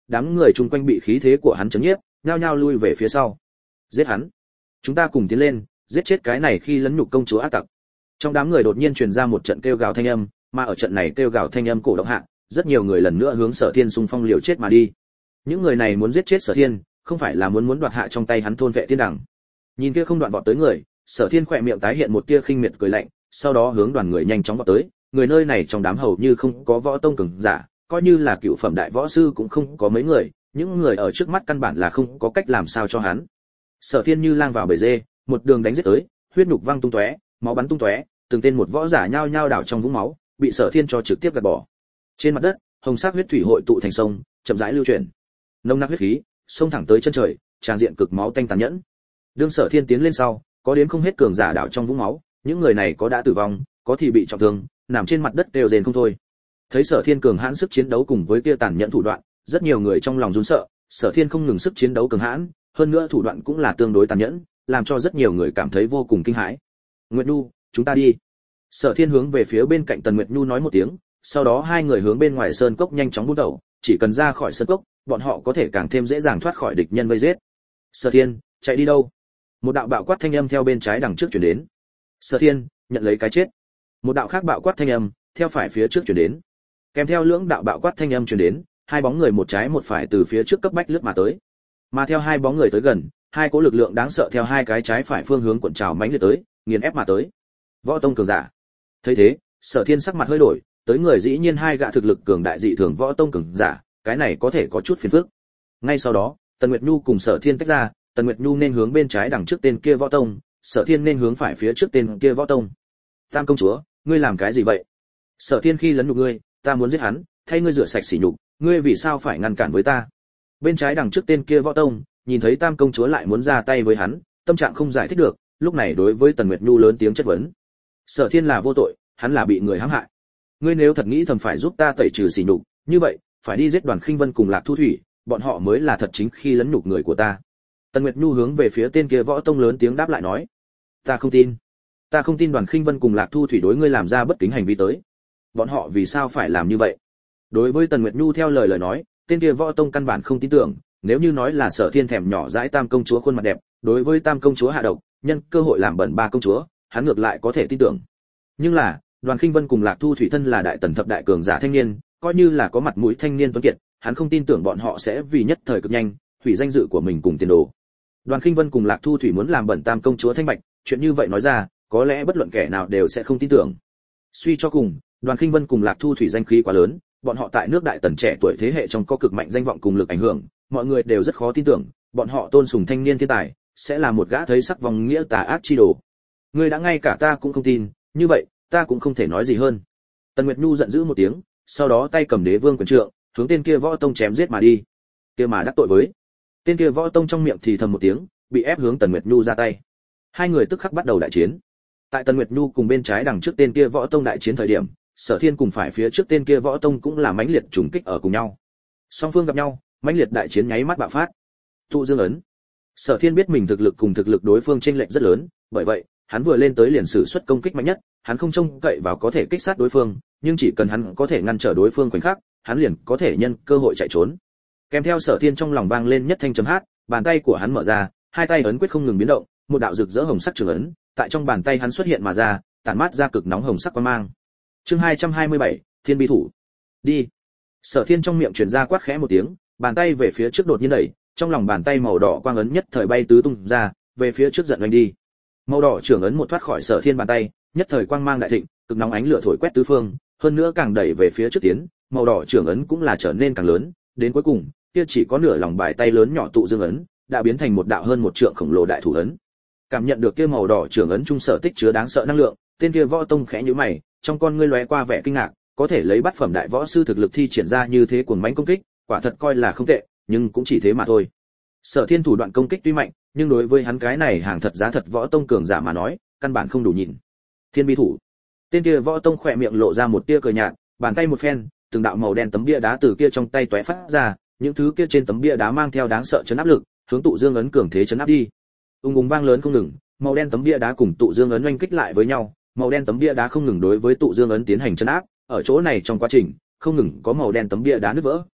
đám người chung quanh bị khí thế của hắn chấn nhiếp, nhao nhao lui về phía sau. Giết hắn! Chúng ta cùng tiến lên, giết chết cái này khi lấn nhục công chúa ác tặc. Trong đám người đột nhiên truyền ra một trận kêu gào thanh âm, mà ở trận này kêu gào thanh âm cổ động hạ, rất nhiều người lần nữa hướng Sở Thiên xung phong liều chết mà đi. Những người này muốn giết chết Sở Thiên, không phải là muốn muốn đoạt hạ trong tay hắn thôn vệ thiên đẳng. Nhìn kia không đoạn vọt tới người, Sở Thiên khỏe miệng tái hiện một tia khinh miệt cười lạnh, sau đó hướng đoàn người nhanh chóng vọt tới. Người nơi này trong đám hầu như không có võ tông cường giả, coi như là cựu phẩm đại võ sư cũng không có mấy người, những người ở trước mắt căn bản là không có cách làm sao cho hắn. Sở Thiên như lang vào bầy dê, một đường đánh giết tới, huyết nhục văng tung tóe, máu bắn tung tóe, từng tên một võ giả nhao nhao đảo trong vũng máu, bị Sở Thiên cho trực tiếp gạt bỏ. Trên mặt đất, hồng sắc huyết thủy hội tụ thành sông, chậm rãi lưu chuyển. Nồng nặc huyết khí, xông thẳng tới chân trời, tràn diện cực máu tanh tàn nhẫn. Đương Sở Thiên tiến lên sau, có đến không hết cường giả đảo trong vũng máu, những người này có đã tử vong, có thì bị trọng thương, nằm trên mặt đất đều rên không thôi. Thấy Sở Thiên cường hãn sức chiến đấu cùng với kia tàn nhẫn thủ đoạn, rất nhiều người trong lòng run sợ. Sở Thiên không ngừng sức chiến đấu cường hãn, hơn nữa thủ đoạn cũng là tương đối tàn nhẫn, làm cho rất nhiều người cảm thấy vô cùng kinh hãi. Nguyệt Nhu, chúng ta đi. Sở Thiên hướng về phía bên cạnh Tần Nguyệt Nhu nói một tiếng, sau đó hai người hướng bên ngoài sơn cốc nhanh chóng buôn đầu, chỉ cần ra khỏi sơn cốc, bọn họ có thể càng thêm dễ dàng thoát khỏi địch nhân vây giết. Sở Thiên, chạy đi đâu? Một đạo bạo quát thanh âm theo bên trái đằng trước truyền đến. Sở Thiên, nhận lấy cái chết. Một đạo khác bạo quát thanh âm theo phải phía trước truyền đến. Kèm theo lưỡng đạo bạo quát thanh âm truyền đến, hai bóng người một trái một phải từ phía trước cấp bách lướt mà tới. Mà theo hai bóng người tới gần, hai cỗ lực lượng đáng sợ theo hai cái trái phải phương hướng cuộn trào mãnh liệt tới, nghiền ép mà tới. Võ tông cường giả. Thấy thế, Sở Thiên sắc mặt hơi đổi, tới người dĩ nhiên hai gã thực lực cường đại dị thường võ tông cường giả, cái này có thể có chút phiền phức. Ngay sau đó, Tần Nguyệt Nhu cùng Sở Thiên tách ra, Tần Nguyệt Nhu nên hướng bên trái đằng trước tên kia võ tông, Sở Thiên nên hướng phải phía trước tên kia võ tông. Tam công chúa, ngươi làm cái gì vậy? Sở Thiên khi lấn nhục ngươi, ta muốn giết hắn, thay ngươi rửa sạch sỉ nhục, ngươi vì sao phải ngăn cản với ta? Bên trái đằng trước tên kia võ tông, nhìn thấy Tam công chúa lại muốn ra tay với hắn, tâm trạng không giải thích được, lúc này đối với Tần Nguyệt Nhu lớn tiếng chất vấn. Sở Thiên là vô tội, hắn là bị người hãm hại. Ngươi nếu thật nghĩ thầm phải giúp ta tẩy trừ sỉ nhục, như vậy, phải đi giết Đoàn Khinh Vân cùng Lạc Thu Thủy, bọn họ mới là thật chính khi lấn nhục người của ta. Tần Nguyệt Nhu hướng về phía tên kia võ tông lớn tiếng đáp lại nói, ta không tin, ta không tin Đoàn Khinh Vân cùng Lạc Thu Thủy đối ngươi làm ra bất kính hành vi tới. Bọn họ vì sao phải làm như vậy? Đối với Tần Nguyệt Nhu theo lời lời nói, tên kia võ tông căn bản không tin tưởng, nếu như nói là Sở Thiên thèm nhỏ dãi Tam công chúa khuôn mặt đẹp, đối với Tam công chúa hạ độc, nhân cơ hội làm bẩn ba công chúa, hắn ngược lại có thể tin tưởng. Nhưng là, Đoàn Khinh Vân cùng Lạc Thu Thủy thân là đại tần thập đại cường giả thanh niên, coi như là có mặt mũi thanh niên tuấn kiệt, hắn không tin tưởng bọn họ sẽ vì nhất thời cực nhanh, hủy danh dự của mình cùng tiền đồ. Đoàn Khinh Vân cùng Lạc Thu Thủy muốn làm bẩn Tam công chúa thanh bạch, chuyện như vậy nói ra, có lẽ bất luận kẻ nào đều sẽ không tin tưởng. Suy cho cùng, Đoàn Khinh Vân cùng Lạc Thu Thủy danh khí quá lớn, bọn họ tại nước đại tần trẻ tuổi thế hệ trong có cực mạnh danh vọng cùng lực ảnh hưởng, mọi người đều rất khó tin tưởng, bọn họ tôn sùng thanh niên thiên tài, sẽ là một gã thấy sắc vòng nghĩa tà ác chi đồ. Ngươi đã ngay cả ta cũng không tin, như vậy, ta cũng không thể nói gì hơn. Tần Nguyệt Nhu giận dữ một tiếng, sau đó tay cầm đế vương quyền trượng, hướng tên kia võ tông chém giết mà đi. Kia mà đắc tội với. Tên kia võ tông trong miệng thì thầm một tiếng, bị ép hướng Tần Nguyệt Nhu ra tay. Hai người tức khắc bắt đầu đại chiến. Tại Tần Nguyệt Nhu cùng bên trái đằng trước tên kia võ tông đại chiến thời điểm, Sở Thiên cùng phải phía trước tên kia võ tông cũng là mãnh liệt trùng kích ở cùng nhau. Song phương gặp nhau, mãnh liệt đại chiến nháy mắt bạo phát. Tụ dương ấn. Sở Thiên biết mình thực lực cùng thực lực đối phương chênh lệch rất lớn, bởi vậy, hắn vừa lên tới liền sử xuất công kích mạnh nhất, hắn không trông cậy vào có thể kích sát đối phương, nhưng chỉ cần hắn có thể ngăn trở đối phương khoảnh khắc, hắn liền có thể nhân cơ hội chạy trốn. Kèm theo Sở Thiên trong lòng vang lên nhất thanh chấm hát, bàn tay của hắn mở ra, hai tay ấn quyết không ngừng biến động, một đạo rực rỡ hồng sắc trường ấn, tại trong bàn tay hắn xuất hiện mà ra, tản mát ra cực nóng hồng sắc quang mang. Chương hai trăm hai mươi bảy, Thiên bi thủ. Đi. Sở Thiên trong miệng truyền ra quát khẽ một tiếng, bàn tay về phía trước đột nhiên đẩy, trong lòng bàn tay màu đỏ quang ấn nhất thời bay tứ tung ra, về phía trước giận đánh đi. Màu đỏ trưởng ấn một thoát khỏi Sở Thiên bàn tay, nhất thời quang mang đại thịnh, cực nóng ánh lửa thổi quét tứ phương, hơn nữa càng đẩy về phía trước tiến, màu đỏ trưởng ấn cũng là trở nên càng lớn, đến cuối cùng, kia chỉ có nửa lòng bài tay lớn nhỏ tụ dương ấn, đã biến thành một đạo hơn một trượng khổng lồ đại thủ ấn. Cảm nhận được kia màu đỏ trưởng ấn trung sở tích chứa đáng sợ năng lượng, tên kia võ tông khẽ nhíu mày, trong con ngươi lóe qua vẻ kinh ngạc, có thể lấy bát phẩm đại võ sư thực lực thi triển ra như thế cuồng mãnh công kích, quả thật coi là không tệ, nhưng cũng chỉ thế mà thôi. Sở Thiên thủ đoạn công kích tuy mạnh, nhưng đối với hắn cái này hàng thật giá thật võ tông cường giả mà nói, căn bản không đủ nhìn. Thiên bi thủ. Tên kia võ tông khỏe miệng lộ ra một tia cười nhạt, bàn tay một phen, từng đạo màu đen tấm bia đá từ kia trong tay tóe phát ra, những thứ kia trên tấm bia đá mang theo đáng sợ chấn áp lực, hướng tụ dương ấn cường thế chấn áp đi. Ung ung vang lớn không ngừng, màu đen tấm bia đá cùng tụ dương ấn oanh kích lại với nhau, màu đen tấm bia đá không ngừng đối với tụ dương ấn tiến hành chấn áp, ở chỗ này trong quá trình, không ngừng có màu đen tấm bia đá nứt vỡ.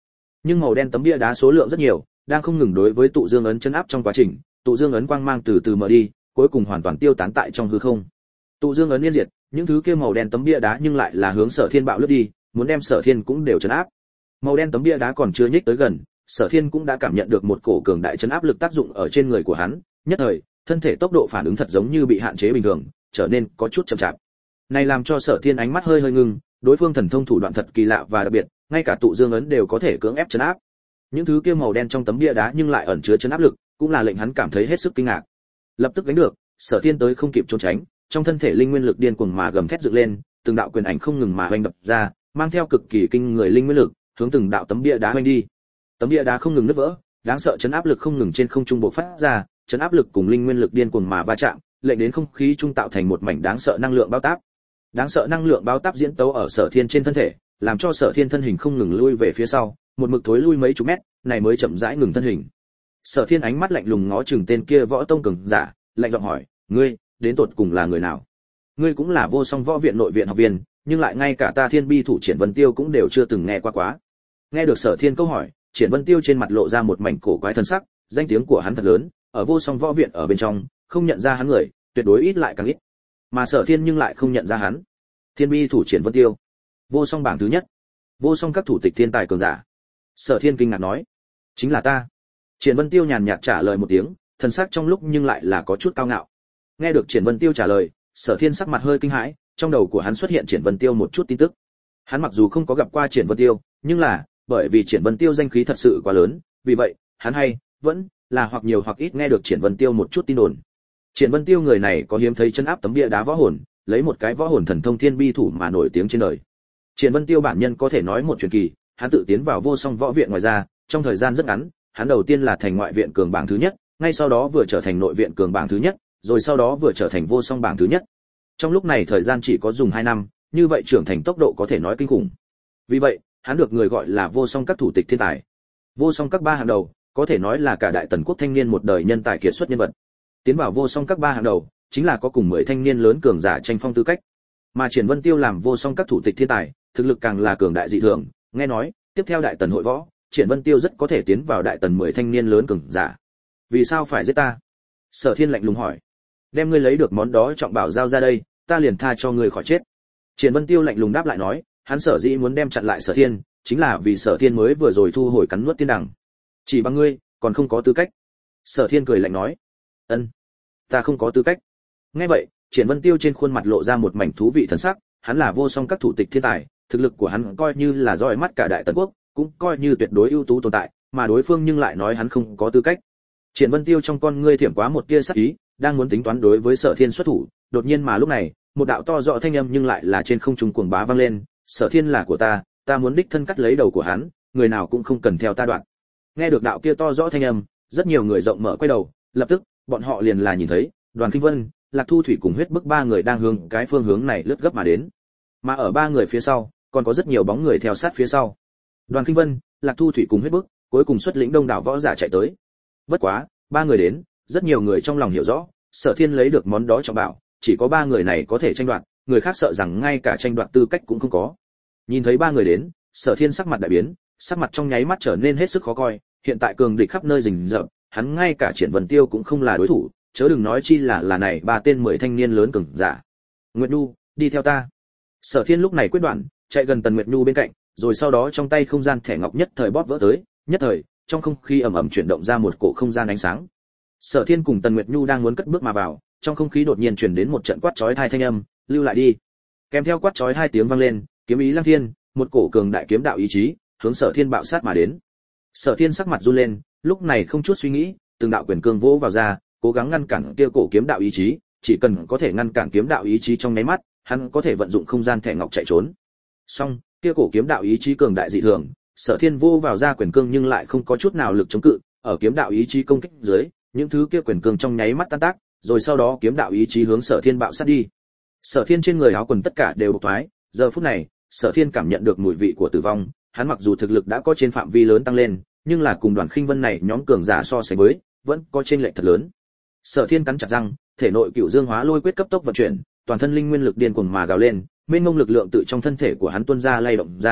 Nhưng màu đen tấm bia đá số lượng rất nhiều, đang không ngừng đối với tụ dương ấn chấn áp trong quá trình, tụ dương ấn quang mang từ từ mở đi, cuối cùng hoàn toàn tiêu tán tại trong hư không. Tụ dương ấn yên diệt, những thứ kia màu đen tấm bia đá nhưng lại là hướng Sở Thiên bạo lướt đi, muốn đem Sở Thiên cũng đều chấn áp. Màu đen tấm bia đá còn chưa nhích tới gần, Sở Thiên cũng đã cảm nhận được một cổ cường đại chấn áp lực tác dụng ở trên người của hắn, nhất thời, thân thể tốc độ phản ứng thật giống như bị hạn chế bình thường, trở nên có chút chậm chạp. Này làm cho Sở Thiên ánh mắt hơi hơi ngưng, đối phương thần thông thủ đoạn thật kỳ lạ và đặc biệt, ngay cả tụ dương ấn đều có thể cưỡng ép chấn áp. Những thứ kia màu đen trong tấm bia đá nhưng lại ẩn chứa chấn áp lực, cũng là lệnh hắn cảm thấy hết sức kinh ngạc. Lập tức đánh được, Sở Thiên tới không kịp trốn tránh, trong thân thể linh nguyên lực điên cuồng mà gầm thét dựng lên, từng đạo quyền ảnh không ngừng mà hoành đập ra, mang theo cực kỳ kinh người linh nguyên lực, hướng từng đạo tấm bia đá hoành đi. Tấm bia đá không ngừng nứt vỡ, đáng sợ chấn áp lực không ngừng trên không trung bộc phát ra, chấn áp lực cùng linh nguyên lực điên cuồng mà va chạm, lệnh đến không khí trung tạo thành một mảnh đáng sợ năng lượng bao táp. Đáng sợ năng lượng bao táp diễn tấu ở Sở Thiên trên thân thể, làm cho Sở Thiên thân hình không ngừng lui về phía sau, một mực thối lui mấy chục mét, này mới chậm rãi ngừng thân hình. Sở Thiên ánh mắt lạnh lùng ngó chừng tên kia võ tông cường giả, lạnh giọng hỏi, ngươi, đến tột cùng là người nào? Ngươi cũng là Vô Song Võ Viện nội viện học viên, nhưng lại ngay cả ta Thiên Bi thủ Triển Vân Tiêu cũng đều chưa từng nghe qua quá. Nghe được Sở Thiên câu hỏi, Triển Vân Tiêu trên mặt lộ ra một mảnh cổ quái thân sắc, danh tiếng của hắn thật lớn, ở Vô Song Võ Viện ở bên trong, không nhận ra hắn người, tuyệt đối ít lại càng ít. Mà Sở Thiên nhưng lại không nhận ra hắn. Thiên Bi thủ Triển Vân Tiêu, Vô Song bảng thứ nhất, Vô Song các thủ tịch thiên tài cường giả. Sở Thiên kinh ngạc nói, chính là ta. Triển Vân Tiêu nhàn nhạt trả lời một tiếng, thần sắc trong lúc nhưng lại là có chút cao ngạo. Nghe được Triển Vân Tiêu trả lời, Sở Thiên sắc mặt hơi kinh hãi, trong đầu của hắn xuất hiện Triển Vân Tiêu một chút tin tức. Hắn mặc dù không có gặp qua Triển Vân Tiêu, nhưng là, bởi vì Triển Vân Tiêu danh khí thật sự quá lớn, vì vậy, hắn hay vẫn là hoặc nhiều hoặc ít nghe được Triển Vân Tiêu một chút tin đồn. Triển Vân Tiêu người này có hiếm thấy chân áp tấm bia đá võ hồn, lấy một cái võ hồn thần thông Thiên Bi thủ mà nổi tiếng trên đời. Triển Vân Tiêu bản nhân có thể nói một truyền kỳ, hắn tự tiến vào Vô Song Võ Viện ngoài ra, trong thời gian rất ngắn, hắn đầu tiên là thành ngoại viện cường bảng thứ nhất, ngay sau đó vừa trở thành nội viện cường bảng thứ nhất, rồi sau đó vừa trở thành Vô Song bảng thứ nhất. Trong lúc này thời gian chỉ có dùng hai năm, như vậy trưởng thành tốc độ có thể nói kinh khủng. Vì vậy, hắn được người gọi là Vô Song các thủ tịch thiên tài. Vô Song các ba hàng đầu, có thể nói là cả Đại Tần quốc thanh niên một đời nhân tài kiệt xuất nhân vật. Tiến vào Vô Song các ba hàng đầu, chính là có cùng mười thanh niên lớn cường giả tranh phong tư cách. Mà Triển Vân Tiêu làm Vô Song các thủ tịch thiên tài, thực lực càng là cường đại dị thường, nghe nói, tiếp theo Đại Tần hội võ, Triển Vân Tiêu rất có thể tiến vào Đại Tần mười thanh niên lớn cường giả. Vì sao phải giết ta? Sở Thiên lạnh lùng hỏi. Đem ngươi lấy được món đó trọng bảo giao ra đây, ta liền tha cho ngươi khỏi chết. Triển Vân Tiêu lạnh lùng đáp lại nói, hắn sở dĩ muốn đem chặn lại Sở Thiên, chính là vì Sở Thiên mới vừa rồi thu hồi cắn nuốt tiên đằng. Chỉ bằng ngươi, còn không có tư cách. Sở Thiên cười lạnh nói. Ân, ta không có tư cách. Nghe vậy, Triển Vân Tiêu trên khuôn mặt lộ ra một mảnh thú vị thần sắc, hắn là Vô Song các thủ tịch thiên tài, thực lực của hắn coi như là roi mắt cả Đại Tần quốc, cũng coi như tuyệt đối ưu tú tồn tại, mà đối phương nhưng lại nói hắn không có tư cách. Triển Vân Tiêu trong con ngươi thiểm quá một tia sắc ý, đang muốn tính toán đối với Sở Thiên xuất thủ, đột nhiên mà lúc này, một đạo to rõ thanh âm nhưng lại là trên không trung cuồng bá vang lên, Sở Thiên là của ta, ta muốn đích thân cắt lấy đầu của hắn, người nào cũng không cần theo ta đoạn. Nghe được đạo kia to rõ thanh âm, rất nhiều người rộng mở quay đầu, lập tức, bọn họ liền là nhìn thấy, Đoàn Kinh Vân, Lạc Thu Thủy cùng huyết bức ba người đang hướng cái phương hướng này lướt gấp mà đến. Mà ở ba người phía sau, còn có rất nhiều bóng người theo sát phía sau. Đoàn Kinh Vân, Lạc Thu Thủy cùng huyết bức, cuối cùng xuất lĩnh đông đảo võ giả chạy tới. Bất quá, ba người đến, rất nhiều người trong lòng hiểu rõ, Sở Thiên lấy được món đó trọng bảo, chỉ có ba người này có thể tranh đoạt, người khác sợ rằng ngay cả tranh đoạt tư cách cũng không có. Nhìn thấy ba người đến, Sở Thiên sắc mặt đại biến, sắc mặt trong nháy mắt trở nên hết sức khó coi, hiện tại cường địch khắp nơi rình rập, hắn ngay cả Triển Vân Tiêu cũng không là đối thủ, chớ đừng nói chi là là này ba tên mười thanh niên lớn cường giả. Nguyệt Nhu, đi theo ta. Sở Thiên lúc này quyết đoán, chạy gần Tần Nguyệt Nhu bên cạnh, rồi sau đó trong tay không gian thẻ ngọc nhất thời bóp vỡ tới, nhất thời, trong không khí ầm ầm chuyển động ra một cổ không gian ánh sáng. Sở Thiên cùng Tần Nguyệt Nhu đang muốn cất bước mà vào, trong không khí đột nhiên truyền đến một trận quát chói tai thanh âm, lưu lại đi. Kèm theo quát chói hai tiếng vang lên, kiếm ý lăng thiên, một cổ cường đại kiếm đạo ý chí, hướng Sở Thiên bạo sát mà đến. Sở Thiên sắc mặt run lên, lúc này không chút suy nghĩ, từng đạo quyền cương vỗ vào ra, cố gắng ngăn cản kia cổ kiếm đạo ý chí, chỉ cần có thể ngăn cản kiếm đạo ý chí trong nháy mắt, hắn có thể vận dụng không gian thẻ ngọc chạy trốn. Song, kia cổ kiếm đạo ý chí cường đại dị thường, Sở Thiên vô vào ra quyền cương nhưng lại không có chút nào lực chống cự, ở kiếm đạo ý chí công kích dưới, những thứ kia quyền cương trong nháy mắt tan tác, rồi sau đó kiếm đạo ý chí hướng Sở Thiên bạo sát đi. Sở Thiên trên người áo quần tất cả đều bộc thoái, giờ phút này, Sở Thiên cảm nhận được mùi vị của tử vong, hắn mặc dù thực lực đã có trên phạm vi lớn tăng lên, nhưng là cùng Đoàn Khinh Vân này nhóm cường giả so sánh với, vẫn có chênh lệch thật lớn. Sở Thiên cắn chặt răng, thể nội Cửu Dương Hóa Lôi quyết cấp tốc vận chuyển, toàn thân linh nguyên lực điên cuồng mà gào lên, mênh mông lực lượng tự trong thân thể của hắn tuôn ra lay động ra,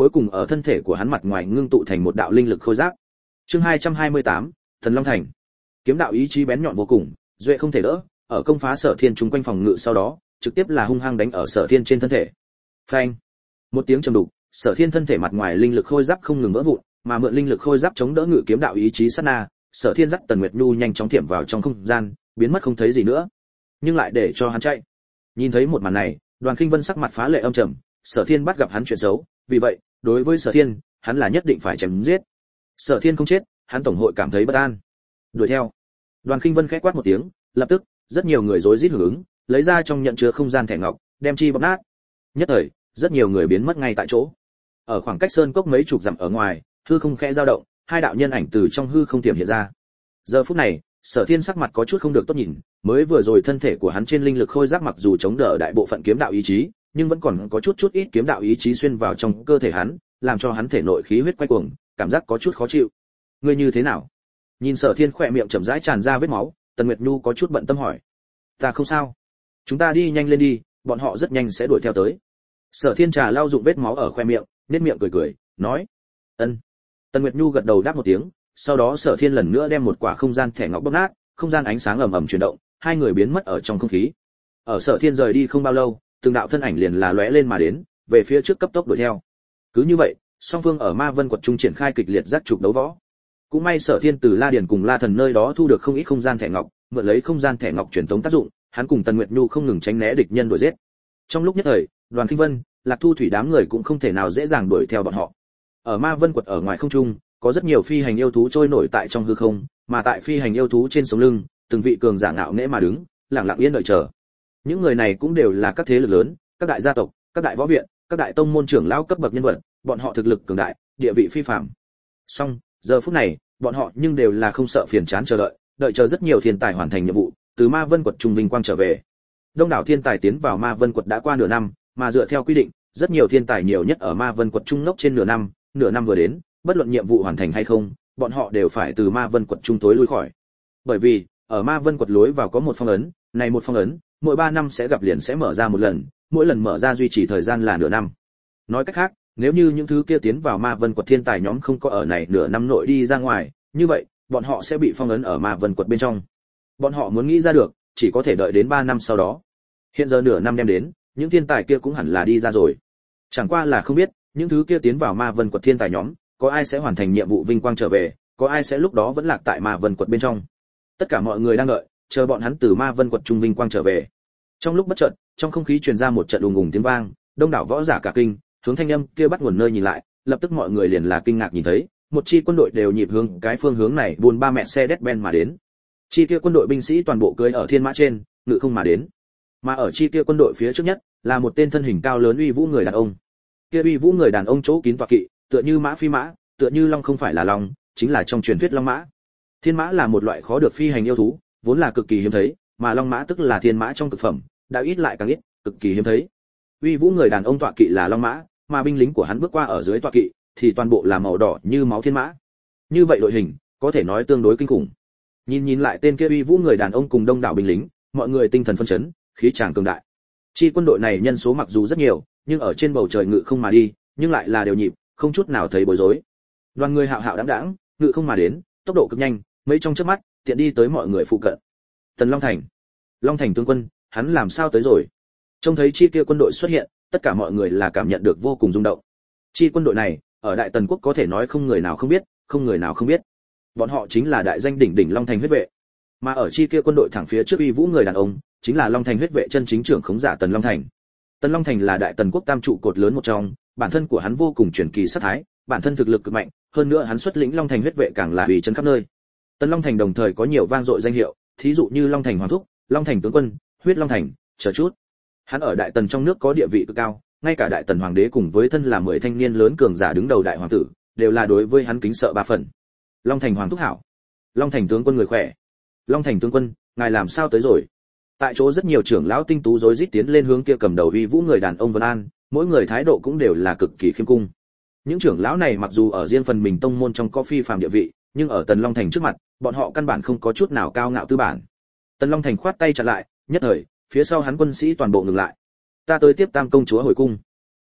cuối cùng ở thân thể của hắn mặt ngoài ngưng tụ thành một đạo linh lực khôi giáp. Chương hai trăm hai mươi tám, Thần Long Thành. Kiếm đạo ý chí bén nhọn vô cùng, duệ không thể đỡ, ở công phá Sở Thiên chúng quanh phòng ngự sau đó, trực tiếp là hung hăng đánh ở Sở Thiên trên thân thể. Phanh! Một tiếng trầm đục, Sở Thiên thân thể mặt ngoài linh lực khôi giáp không ngừng vỡ vụn, mà mượn linh lực khôi giáp chống đỡ ngự kiếm đạo ý chí sát na, Sở Thiên dắt Tần Nguyệt Nhu nhanh chóng tiệm vào trong không gian, biến mất không thấy gì nữa. Nhưng lại để cho hắn chạy. Nhìn thấy một màn này, Đoàn Khinh Vân sắc mặt phá lệ âm trầm, Sở Thiên bắt gặp hắn chuyện xấu, vì vậy, đối với Sở Thiên, hắn là nhất định phải chém giết. Sở Thiên không chết, hắn tổng hội cảm thấy bất an. Đuổi theo. Đoàn Khinh Vân khẽ quát một tiếng, lập tức, rất nhiều người rối rít hưởng ứng, lấy ra trong nhận chứa không gian thẻ ngọc, đem chi bóp nát. Nhất thời, rất nhiều người biến mất ngay tại chỗ. Ở khoảng cách sơn cốc mấy chục dặm ở ngoài, hư không khẽ dao động, hai đạo nhân ảnh từ trong hư không tiềm hiện ra. Giờ phút này, Sở Thiên sắc mặt có chút không được tốt nhìn, mới vừa rồi thân thể của hắn trên linh lực khôi giáp mặc dù chống đỡ đại bộ phận kiếm đạo ý chí, nhưng vẫn còn có chút chút ít kiếm đạo ý chí xuyên vào trong cơ thể hắn, làm cho hắn thể nội khí huyết quay cuồng, cảm giác có chút khó chịu. Ngươi như thế nào? Nhìn Sở Thiên khỏe miệng chậm rãi tràn ra vết máu, Tần Nguyệt Nhu có chút bận tâm hỏi. Ta không sao. Chúng ta đi nhanh lên đi, bọn họ rất nhanh sẽ đuổi theo tới. Sở Thiên trà lau dụng vết máu ở khóe miệng, nhếch miệng cười cười, nói: "Ân." Tần Nguyệt Nhu gật đầu đáp một tiếng, sau đó Sở Thiên lần nữa đem một quả không gian thẻ ngọc bóp nát, không gian ánh sáng ầm ầm chuyển động, hai người biến mất ở trong không khí. Ở Sở Thiên rời đi không bao lâu, từng đạo thân ảnh liền là lóe lên mà đến, về phía trước cấp tốc đuổi theo. Cứ như vậy, song phương ở Ma Vân quật trung triển khai kịch liệt giác trục đấu võ. Cũng may Sở Thiên từ La Điền cùng La Thần nơi đó thu được không ít không gian thẻ ngọc, mượn lấy không gian thẻ ngọc truyền tống tác dụng, hắn cùng Tần Nguyệt Nhu không ngừng tránh né địch nhân đuổi giết. Trong lúc nhất thời, Đoàn Khinh Vân, Lạc Thu Thủy đám người cũng không thể nào dễ dàng đuổi theo bọn họ. Ở Ma Vân quật ở ngoài không trung, có rất nhiều phi hành yêu thú trôi nổi tại trong hư không, mà tại phi hành yêu thú trên sống lưng, từng vị cường giả ngạo nghễ mà đứng, lặng lặng yên đợi chờ. Những người này cũng đều là các thế lực lớn, các đại gia tộc, các đại võ viện, các đại tông môn trưởng lão cấp bậc nhân vật, bọn họ thực lực cường đại, địa vị phi phàm. Song, giờ phút này, bọn họ nhưng đều là không sợ phiền chán chờ đợi, đợi chờ rất nhiều thiên tài hoàn thành nhiệm vụ, từ Ma Vân quật trung vinh quang trở về. Đông đảo thiên tài tiến vào Ma Vân quật đã qua nửa năm, mà dựa theo quy định, rất nhiều thiên tài nhiều nhất ở Ma Vân quật trung ngốc trên nửa năm, nửa năm vừa đến, bất luận nhiệm vụ hoàn thành hay không, bọn họ đều phải từ Ma Vân quật trung tối lui khỏi. Bởi vì, ở Ma Vân quật lối vào có một phong ấn, này một phong ấn, mỗi ba năm sẽ gặp liền sẽ mở ra một lần, mỗi lần mở ra duy trì thời gian là nửa năm. Nói cách khác, nếu như những thứ kia tiến vào Ma Vân quật thiên tài nhóm không có ở này nửa năm nội đi ra ngoài, như vậy, bọn họ sẽ bị phong ấn ở Ma Vân quật bên trong. Bọn họ muốn nghĩ ra được, chỉ có thể đợi đến ba năm sau đó. Hiện giờ nửa năm đem đến, những thiên tài kia cũng hẳn là đi ra rồi. Chẳng qua là không biết, những thứ kia tiến vào Ma Vân quật thiên tài nhóm, có ai sẽ hoàn thành nhiệm vụ vinh quang trở về, có ai sẽ lúc đó vẫn lạc tại Ma Vân quật bên trong. Tất cả mọi người đang đợi, chờ bọn hắn từ Ma Vân quật trung vinh quang trở về. Trong lúc bất chợt, trong không khí truyền ra một trận ùng ùng tiếng vang, đông đảo võ giả cả kinh, hướng thanh âm kia bắt nguồn nơi nhìn lại, lập tức mọi người liền là kinh ngạc nhìn thấy, một chi quân đội đều nhịp hướng cái phương hướng này buôn ba mẹ xe Mercedes-Benz mà đến. Chi kia quân đội binh sĩ toàn bộ cưỡi ở thiên mã trên, ngự không mà đến. Mà ở chi kia quân đội phía trước nhất, là một tên thân hình cao lớn uy vũ người đàn ông. Kia uy vũ người đàn ông chỗ kín tọa kỵ, tựa như mã phi mã, tựa như long không phải là long, chính là trong truyền thuyết long mã. Thiên mã là một loại khó được phi hành yêu thú, vốn là cực kỳ hiếm thấy, mà long mã tức là thiên mã trong cực phẩm, đã ít lại càng ít, cực kỳ hiếm thấy. Uy vũ người đàn ông tọa kỵ là long mã, mà binh lính của hắn bước qua ở dưới tọa kỵ, thì toàn bộ là màu đỏ như máu thiên mã. Như vậy đội hình, có thể nói tương đối kinh khủng. Nhìn nhìn lại tên kia uy vũ người đàn ông cùng đông đảo binh lính, mọi người tinh thần phân chấn, khí tràng cường đại. Chi quân đội này nhân số mặc dù rất nhiều, nhưng ở trên bầu trời ngự không mà đi, nhưng lại là đều nhịp, không chút nào thấy bối rối. Đoàn người hạo hạo đãng đãng, ngự không mà đến, tốc độ cực nhanh, mấy trong chớp mắt, tiện đi tới mọi người phụ cận. Tần Long Thành, Long Thành tướng quân, hắn làm sao tới rồi? Trông thấy chi kia quân đội xuất hiện, tất cả mọi người là cảm nhận được vô cùng rung động. Chi quân đội này, ở Đại Tần quốc có thể nói không người nào không biết, không người nào không biết. Bọn họ chính là đại danh đỉnh đỉnh Long Thành huyết vệ. Mà ở chi kia quân đội thẳng phía trước uy vũ người đàn ông, chính là Long Thành huyết vệ chân chính trưởng khống giả Tần Long Thành. Tần Long Thành là Đại Tần quốc tam trụ cột lớn một trong, bản thân của hắn vô cùng truyền kỳ sát thái, bản thân thực lực cực mạnh, hơn nữa hắn xuất lĩnh Long Thành huyết vệ càng là uy chân khắp nơi. Tần Long Thành đồng thời có nhiều vang dội danh hiệu, thí dụ như Long Thành Hoàng thúc, Long Thành tướng quân, Huyết Long Thành, chờ chút. Hắn ở Đại Tần trong nước có địa vị cực cao, ngay cả Đại Tần hoàng đế cùng với thân là mười thanh niên lớn cường giả đứng đầu đại hoàng tử, đều là đối với hắn kính sợ ba phần. Long Thành Hoàng thúc hảo, Long Thành tướng quân người khỏe. Long Thành tướng quân, ngài làm sao tới rồi? Tại chỗ rất nhiều trưởng lão tinh tú rối rít tiến lên hướng kia cầm đầu uy vũ người đàn ông Vân An, mỗi người thái độ cũng đều là cực kỳ khiêm cung. Những trưởng lão này mặc dù ở riêng phần mình tông môn trong có phi phàm địa vị, nhưng ở Tần Long Thành trước mặt, bọn họ căn bản không có chút nào cao ngạo tư bản. Tần Long Thành khoát tay chặn lại, nhất thời, phía sau hắn quân sĩ toàn bộ ngừng lại. Ta tới tiếp Tam công chúa hồi cung.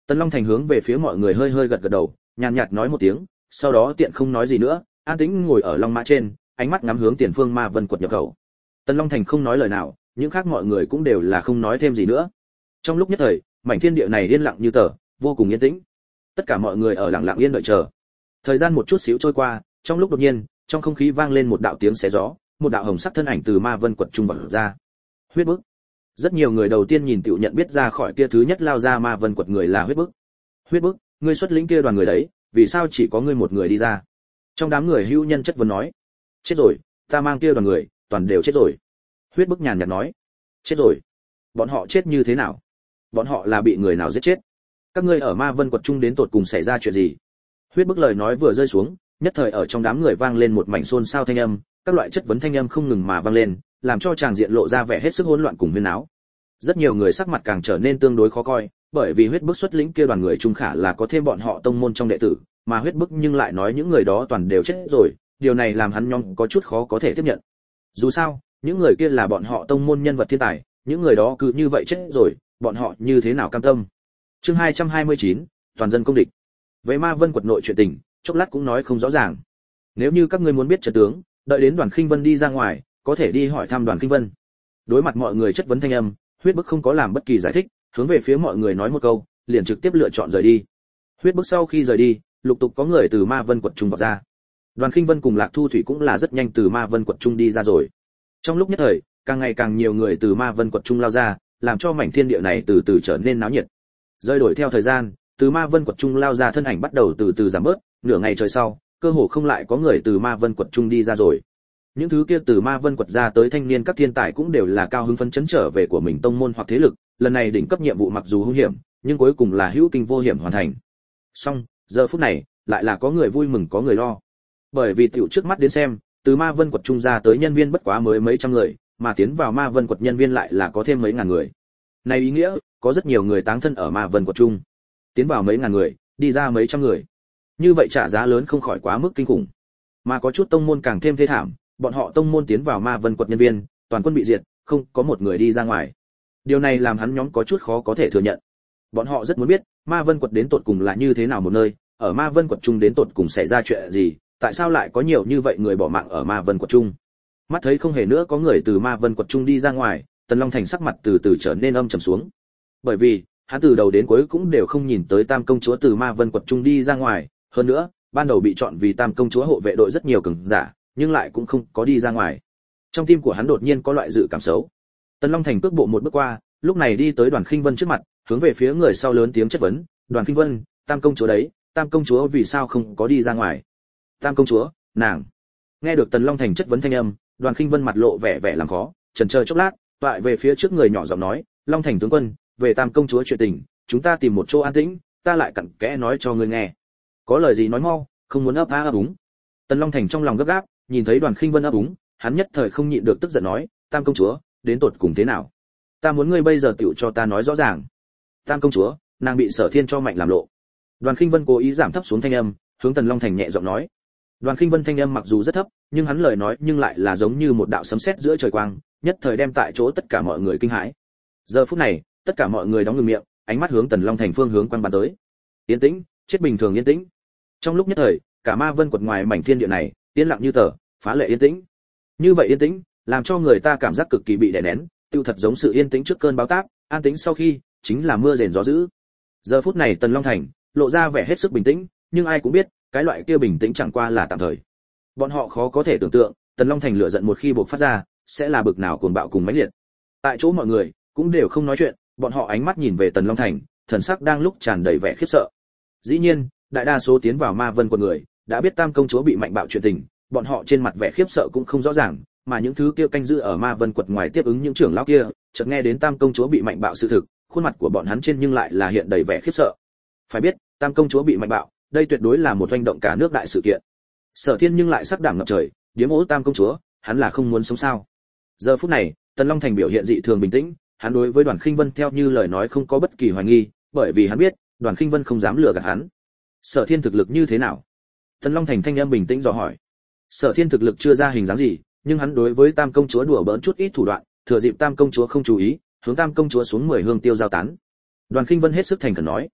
Tần Long Thành hướng về phía mọi người hơi hơi gật gật đầu, nhàn nhạt nói một tiếng, sau đó tiện không nói gì nữa, an tĩnh ngồi ở long mã trên, ánh mắt ngắm hướng tiền phương Ma Vân quật nhập khẩu. Tần Long Thành không nói lời nào, những khác mọi người cũng đều là không nói thêm gì nữa. Trong lúc nhất thời, mảnh thiên địa này yên lặng như tờ, vô cùng yên tĩnh. Tất cả mọi người ở lặng lặng yên đợi chờ. Thời gian một chút xíu trôi qua, trong lúc đột nhiên, trong không khí vang lên một đạo tiếng xé gió, một đạo hồng sắc thân ảnh từ Ma Vân quật trung vọt ra. Huyết bức. Rất nhiều người đầu tiên nhìn tiểu nhận biết ra khỏi kia thứ nhất lao ra Ma Vân quật người là Huyết bức. Huyết bức, ngươi xuất lĩnh kia đoàn người đấy, vì sao chỉ có ngươi một người đi ra? Trong đám người hữu nhân chất vấn nói. Chết rồi, ta mang kia đoàn người, toàn đều chết rồi. Huyết bức nhàn nhạt nói. Chết rồi? Bọn họ chết như thế nào? Bọn họ là bị người nào giết chết? Các ngươi ở Ma Vân quật trung đến tột cùng xảy ra chuyện gì? Huyết bức lời nói vừa rơi xuống, nhất thời ở trong đám người vang lên một mảnh xôn xao thanh âm, các loại chất vấn thanh âm không ngừng mà vang lên, làm cho tràng diện lộ ra vẻ hết sức hỗn loạn cùng huyên náo. Rất nhiều người sắc mặt càng trở nên tương đối khó coi, bởi vì Huyết bức xuất lĩnh kia đoàn người trung khả là có thêm bọn họ tông môn trong đệ tử, mà Huyết bức nhưng lại nói những người đó toàn đều chết rồi, điều này làm hắn nhóm có chút khó có thể tiếp nhận. Dù sao, những người kia là bọn họ tông môn nhân vật thiên tài, những người đó cứ như vậy chết rồi, bọn họ như thế nào cam tâm? Chương hai trăm hai mươi chín, toàn dân công địch. Về Ma Vân quật nội chuyện tình, chốc lát cũng nói không rõ ràng. Nếu như các ngươi muốn biết trận tướng, đợi đến Đoàn Khinh Vân đi ra ngoài, có thể đi hỏi thăm Đoàn Khinh Vân. Đối mặt mọi người chất vấn thanh âm, Huyết bức không có làm bất kỳ giải thích, hướng về phía mọi người nói một câu, liền trực tiếp lựa chọn rời đi. Huyết bức sau khi rời đi, lục tục có người từ Ma Vân quật trung vào ra. Đoàn Khinh Vân cùng Lạc Thu Thủy cũng là rất nhanh từ Ma Vân quật trung đi ra rồi. Trong lúc nhất thời, càng ngày càng nhiều người từ Ma Vân quật trung lao ra, làm cho mảnh thiên địa này từ từ trở nên náo nhiệt. Rơi đổi theo thời gian, từ Ma Vân quật trung lao ra thân ảnh bắt đầu từ từ giảm bớt, nửa ngày trời sau, cơ hồ không lại có người từ Ma Vân quật trung đi ra rồi. Những thứ kia từ Ma Vân quật ra tới thanh niên các thiên tài cũng đều là cao hứng phấn chấn trở về của mình tông môn hoặc thế lực, lần này đỉnh cấp nhiệm vụ mặc dù hung hiểm, nhưng cuối cùng là hữu kinh vô hiểm hoàn thành. Song, giờ phút này, lại là có người vui mừng có người lo. Bởi vì tiểu trước mắt đến xem, từ Ma Vân quật trung ra tới nhân viên bất quá mới mấy trăm người, mà tiến vào Ma Vân quật nhân viên lại là có thêm mấy ngàn người. Này ý nghĩa, có rất nhiều người táng thân ở Ma Vân quật trung. Tiến vào mấy ngàn người, đi ra mấy trăm người. Như vậy trả giá lớn không khỏi quá mức kinh khủng. Mà có chút tông môn càng thêm thê thảm, bọn họ tông môn tiến vào Ma Vân quật nhân viên, toàn quân bị diệt, không có một người đi ra ngoài. Điều này làm hắn nhóm có chút khó có thể thừa nhận. Bọn họ rất muốn biết, Ma Vân quật đến tột cùng là như thế nào một nơi, ở Ma Vân quật trung đến tột cùng xảy ra chuyện gì, tại sao lại có nhiều như vậy người bỏ mạng ở Ma Vân quật trung. Mắt thấy không hề nữa có người từ Ma Vân quật trung đi ra ngoài, Tần Long Thành sắc mặt từ từ trở nên âm trầm xuống. Bởi vì, hắn từ đầu đến cuối cũng đều không nhìn tới Tam công chúa từ Ma Vân quật trung đi ra ngoài, hơn nữa, ban đầu bị chọn vì Tam công chúa hộ vệ đội rất nhiều cường giả, nhưng lại cũng không có đi ra ngoài. Trong tim của hắn đột nhiên có loại dự cảm xấu. Tần Long Thành cước bộ một bước qua, lúc này đi tới Đoàn Khinh Vân trước mặt, hướng về phía người sau lớn tiếng chất vấn, "Đoàn Khinh Vân, Tam công chúa đấy, Tam công chúa vì sao không có đi ra ngoài?" "Tam công chúa, nàng?" Nghe được Tần Long Thành chất vấn thanh âm, Đoàn Khinh Vân mặt lộ vẻ vẻ làm khó, chần chờ chốc lát, toại về phía trước người nhỏ giọng nói, "Long Thành tướng quân, về Tam công chúa chuyện tình, chúng ta tìm một chỗ an tĩnh, ta lại cặn kẽ nói cho ngươi nghe. Có lời gì nói mau, không muốn ấp á ấp úng." Tần Long Thành trong lòng gấp gáp, nhìn thấy Đoàn Khinh Vân ấp úng, hắn nhất thời không nhịn được tức giận nói, "Tam công chúa, đến tột cùng thế nào? Ta muốn ngươi bây giờ tiểu cho ta nói rõ ràng." "Tam công chúa, nàng bị Sở Thiên cho mạnh làm lộ." Đoàn Khinh Vân cố ý giảm thấp xuống thanh âm, hướng Tần Long Thành nhẹ giọng nói. Đoàn Khinh Vân thanh âm mặc dù rất thấp, nhưng hắn lời nói nhưng lại là giống như một đạo sấm sét giữa trời quang, nhất thời đem tại chỗ tất cả mọi người kinh hãi. Giờ phút này, tất cả mọi người đóng ngừng miệng, ánh mắt hướng Tần Long Thành phương hướng quang bắn tới. Yên tĩnh, chết bình thường yên tĩnh. Trong lúc nhất thời, cả Ma Vân quật ngoài mảnh thiên địa này, yên lặng như tờ, phá lệ yên tĩnh. Như vậy yên tĩnh, làm cho người ta cảm giác cực kỳ bị đè nén, tiêu thật giống sự yên tĩnh trước cơn bão táp, an tĩnh sau khi, chính là mưa rền gió dữ. Giờ phút này Tần Long Thành lộ ra vẻ hết sức bình tĩnh, nhưng ai cũng biết, cái loại kia bình tĩnh chẳng qua là tạm thời. Bọn họ khó có thể tưởng tượng, Tần Long Thành lửa giận một khi bộc phát ra, sẽ là bực nào cuồng bạo cùng mãnh liệt. Tại chỗ mọi người cũng đều không nói chuyện, bọn họ ánh mắt nhìn về Tần Long Thành, thần sắc đang lúc tràn đầy vẻ khiếp sợ. Dĩ nhiên, đại đa số tiến vào Ma Vân quật người, đã biết Tam công chúa bị mạnh bạo chuyện tình, bọn họ trên mặt vẻ khiếp sợ cũng không rõ ràng, mà những thứ kia canh giữ ở Ma Vân quật ngoài tiếp ứng những trưởng lão kia, chợt nghe đến Tam công chúa bị mạnh bạo sự thực, khuôn mặt của bọn hắn trên nhưng lại là hiện đầy vẻ khiếp sợ. Phải biết, Tam công chúa bị mạnh bạo, đây tuyệt đối là một hành động cả nước đại sự kiện. Sở Thiên nhưng lại sắc đảm ngập trời, điếm ố Tam công chúa, hắn là không muốn sống sao? Giờ phút này, Tần Long Thành biểu hiện dị thường bình tĩnh, hắn đối với Đoàn Khinh Vân theo như lời nói không có bất kỳ hoài nghi, bởi vì hắn biết, Đoàn Khinh Vân không dám lừa gạt hắn. Sở Thiên thực lực như thế nào? Tần Long Thành thanh âm bình tĩnh dò hỏi. Sở Thiên thực lực chưa ra hình dáng gì, nhưng hắn đối với Tam công chúa đùa bỡn chút ít thủ đoạn, thừa dịp Tam công chúa không chú ý, hướng Tam công chúa xuống mười hương tiêu giao tán. Đoàn Khinh Vân hết sức thành khẩn nói.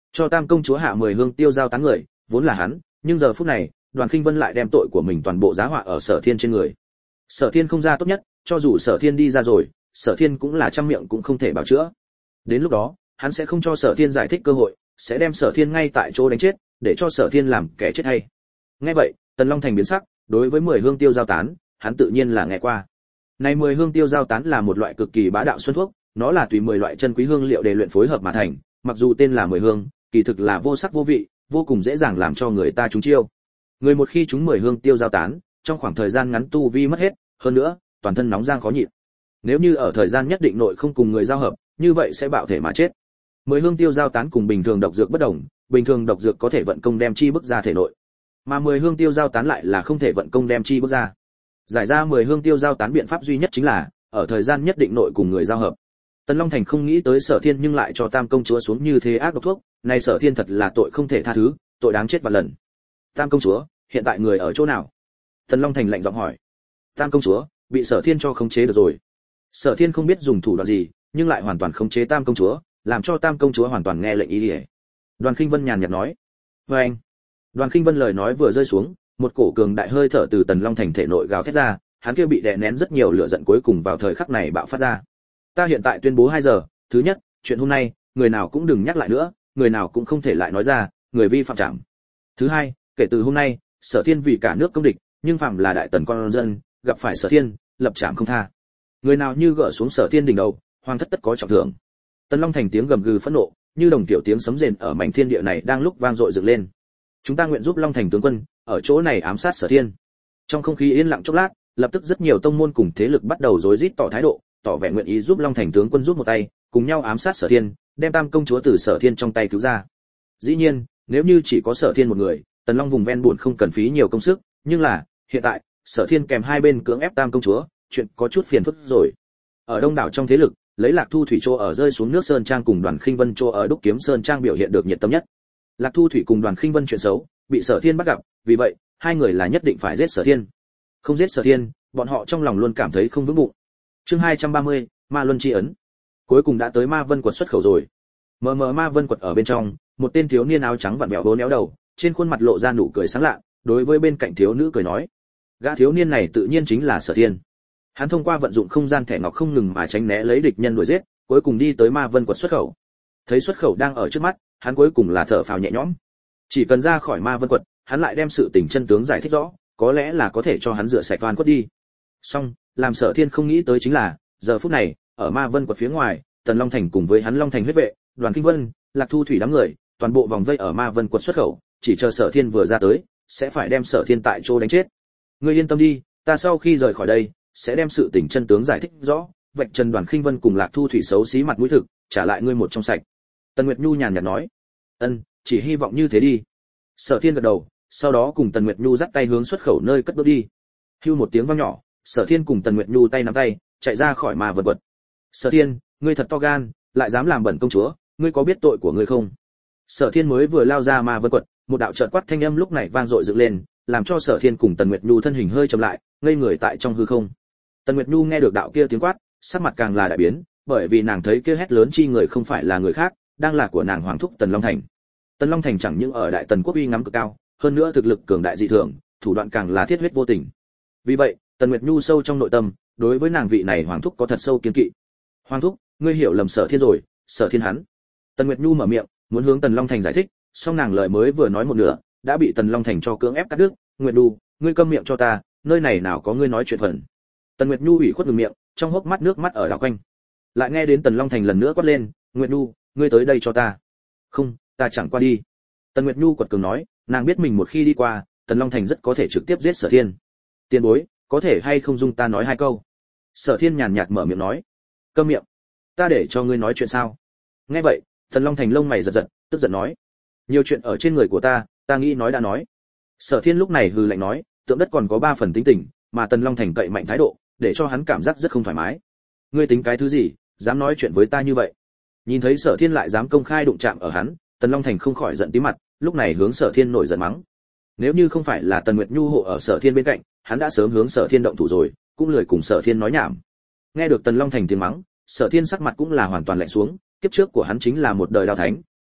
cho Tam công chúa hạ mười hương tiêu giao tán người, vốn là hắn, nhưng giờ phút này, Đoàn Khinh Vân lại đem tội của mình toàn bộ giá họa ở Sở Thiên trên người. Sở Thiên không ra tốt nhất, cho dù Sở Thiên đi ra rồi, Sở Thiên cũng là trăm miệng cũng không thể bảo chữa. Đến lúc đó, hắn sẽ không cho Sở Thiên giải thích cơ hội, sẽ đem Sở Thiên ngay tại chỗ đánh chết, để cho Sở Thiên làm kẻ chết hay. Nghe vậy, Tần Long Thành biến sắc, đối với mười hương tiêu giao tán, hắn tự nhiên là nghe qua. Này mười hương tiêu giao tán là một loại cực kỳ bá đạo xuân thuốc, nó là tùy mười loại chân quý hương liệu để luyện phối hợp mà thành, mặc dù tên là mười hương, kỳ thực là vô sắc vô vị, vô cùng dễ dàng làm cho người ta trúng chiêu. Người một khi trúng mười hương tiêu giao tán, trong khoảng thời gian ngắn tu vi mất hết, hơn nữa, toàn thân nóng rang khó nhịn. Nếu như ở thời gian nhất định nội không cùng người giao hợp, như vậy sẽ bạo thể mà chết. Mười hương tiêu giao tán cùng bình thường độc dược bất đồng, bình thường độc dược có thể vận công đem chi bức ra thể nội, mà mười hương tiêu giao tán lại là không thể vận công đem chi bức ra. Giải ra mười hương tiêu giao tán biện pháp duy nhất chính là ở thời gian nhất định nội cùng người giao hợp. Tần Long Thành không nghĩ tới Sở Thiên nhưng lại cho Tam công chúa xuống như thế ác độc thuốc, này Sở Thiên thật là tội không thể tha thứ, tội đáng chết vạn lần. Tam công chúa, hiện tại người ở chỗ nào? Tần Long Thành lạnh giọng hỏi. Tam công chúa bị Sở Thiên cho khống chế được rồi. Sở Thiên không biết dùng thủ đoạn gì, nhưng lại hoàn toàn khống chế Tam công chúa, làm cho Tam công chúa hoàn toàn nghe lệnh ý liễu. Đoàn Khinh Vân nhàn nhạt nói. Và anh. Đoàn Khinh Vân lời nói vừa rơi xuống, một cổ cường đại hơi thở từ Tần Long Thành thể nội gào thét ra, hắn kia bị đè nén rất nhiều lửa giận cuối cùng vào thời khắc này bạo phát ra. Ta hiện tại tuyên bố hai giờ, thứ nhất, chuyện hôm nay, người nào cũng đừng nhắc lại nữa, người nào cũng không thể lại nói ra, người vi phạm trảm. Thứ hai, kể từ hôm nay, Sở Thiên vì cả nước công địch, nhưng phạm là đại tần con dân, gặp phải Sở Thiên, lập trảm không tha. Người nào như gỡ xuống Sở Thiên đỉnh đầu, hoàng thất tất có trọng thưởng. Tần Long Thành tiếng gầm gừ phẫn nộ, như đồng tiểu tiếng sấm rền ở mảnh thiên địa này đang lúc vang dội dựng lên. Chúng ta nguyện giúp Long Thành tướng quân, ở chỗ này ám sát Sở Thiên. Trong không khí yên lặng chốc lát, lập tức rất nhiều tông môn cùng thế lực bắt đầu rối rít tỏ thái độ, tỏ vẻ nguyện ý giúp Long Thành tướng quân giúp một tay, cùng nhau ám sát Sở Thiên, đem Tam công chúa từ Sở Thiên trong tay cứu ra. Dĩ nhiên, nếu như chỉ có Sở Thiên một người, Tần Long vùng ven buồn không cần phí nhiều công sức, nhưng là, hiện tại, Sở Thiên kèm hai bên cưỡng ép Tam công chúa, chuyện có chút phiền phức rồi. Ở đông đảo trong thế lực, lấy Lạc Thu Thủy Trô ở rơi xuống nước Sơn Trang cùng Đoàn Khinh Vân Trô ở Đúc Kiếm Sơn Trang biểu hiện được nhiệt tâm nhất. Lạc Thu Thủy cùng Đoàn Khinh Vân chuyện xấu, bị Sở Thiên bắt gặp, vì vậy, hai người là nhất định phải giết Sở Thiên. Không giết Sở Thiên, bọn họ trong lòng luôn cảm thấy không vững bụng. Chương hai trăm ba mươi, Ma Luân chi ấn. Cuối cùng đã tới Ma Vân quật xuất khẩu rồi. Mờ mờ Ma Vân quật ở bên trong, một tên thiếu niên áo trắng vặn vẹo vốn éo đầu, trên khuôn mặt lộ ra nụ cười sáng lạ, đối với bên cạnh thiếu nữ cười nói: "Gã thiếu niên này tự nhiên chính là Sở Thiên." Hắn thông qua vận dụng không gian thẻ ngọc không ngừng mà tránh né lấy địch nhân đuổi giết, cuối cùng đi tới Ma Vân quật xuất khẩu. Thấy xuất khẩu đang ở trước mắt, hắn cuối cùng là thở phào nhẹ nhõm. Chỉ cần ra khỏi Ma Vân quật, hắn lại đem sự tình chân tướng giải thích rõ, có lẽ là có thể cho hắn rửa sạch oan khuất đi. Song, làm Sở Thiên không nghĩ tới chính là, giờ phút này, ở Ma Vân quật phía ngoài, Tần Long Thành cùng với hắn Long Thành huyết vệ, Đoàn Kinh Vân, Lạc Thu Thủy đám người, toàn bộ vòng vây ở Ma Vân quật xuất khẩu, chỉ chờ Sở Thiên vừa ra tới, sẽ phải đem Sở Thiên tại chỗ đánh chết. Ngươi yên tâm đi, ta sau khi rời khỏi đây, sẽ đem sự tình chân tướng giải thích rõ, vạch trần Đoàn Khinh Vân cùng Lạc Thu Thủy xấu xí mặt mũi thực, trả lại ngươi một trong sạch. Tần Nguyệt Nhu nhàn nhạt nói. Ân, chỉ hy vọng như thế đi. Sở Thiên gật đầu, sau đó cùng Tần Nguyệt Nhu dắt tay hướng xuất khẩu nơi cất bước đi. Hưu một tiếng vang nhỏ, Sở Thiên cùng Tần Nguyệt Nhu tay nắm tay, chạy ra khỏi Ma Vân quật. Sở Thiên, ngươi thật to gan, lại dám làm bẩn công chúa, ngươi có biết tội của ngươi không? Sở Thiên mới vừa lao ra Ma Vân quật, một đạo chợt quát thanh âm lúc này vang dội dựng lên, làm cho Sở Thiên cùng Tần Nguyệt Nhu thân hình hơi chậm lại, ngây người tại trong hư không. Tần Nguyệt Nhu nghe được đạo kia tiếng quát, sắc mặt càng là đại biến, bởi vì nàng thấy kia hét lớn chi người không phải là người khác, đang là của nàng hoàng thúc Tần Long Thành. Tần Long Thành chẳng những ở Đại Tần quốc uy ngắm cực cao, hơn nữa thực lực cường đại dị thường, thủ đoạn càng là thiết huyết vô tình. Vì vậy, Tần Nguyệt Nhu sâu trong nội tâm, đối với nàng vị này hoàng thúc có thật sâu kiêng kỵ. Hoàng thúc, ngươi hiểu lầm Sở Thiên rồi, Sở Thiên hắn. Tần Nguyệt Nhu mở miệng, muốn hướng Tần Long Thành giải thích, song nàng lời mới vừa nói một nửa, đã bị Tần Long Thành cho cưỡng ép cắt đứt. Nguyệt Nhu, ngươi câm miệng cho ta, nơi này nào có ngươi nói chuyện phần. Tần Nguyệt Nhu ủy khuất ngừng miệng, trong hốc mắt nước mắt ở đảo quanh. Lại nghe đến Tần Long Thành lần nữa quát lên, Nguyệt Nhu, ngươi tới đây cho ta. Không, ta chẳng qua đi. Tần Nguyệt Nhu quật cường nói, nàng biết mình một khi đi qua, Tần Long Thành rất có thể trực tiếp giết Sở Thiên. Tiền bối, có thể hay không dung ta nói hai câu? Sở Thiên nhàn nhạt mở miệng nói. Câm miệng, ta để cho ngươi nói chuyện sao? Nghe vậy, Tần Long Thành lông mày giật giật, tức giận nói, nhiều chuyện ở trên người của ta, ta nghĩ nói đã nói. Sở Thiên lúc này hừ lạnh nói, tượng đất còn có ba phần tính tình, mà Tần Long Thành cậy mạnh thái độ, để cho hắn cảm giác rất không thoải mái. Ngươi tính cái thứ gì, dám nói chuyện với ta như vậy? Nhìn thấy Sở Thiên lại dám công khai đụng chạm ở hắn, Tần Long Thành không khỏi giận tím mặt, lúc này hướng Sở Thiên nổi giận mắng. Nếu như không phải là Tần Nguyệt Nhu hộ ở Sở Thiên bên cạnh, hắn đã sớm hướng Sở Thiên động thủ rồi, cũng lười cùng Sở Thiên nói nhảm. Nghe được Tần Long Thành tiếng mắng, Sở Thiên sắc mặt cũng là hoàn toàn lạnh xuống, kiếp trước của hắn chính là một đời đao thánh,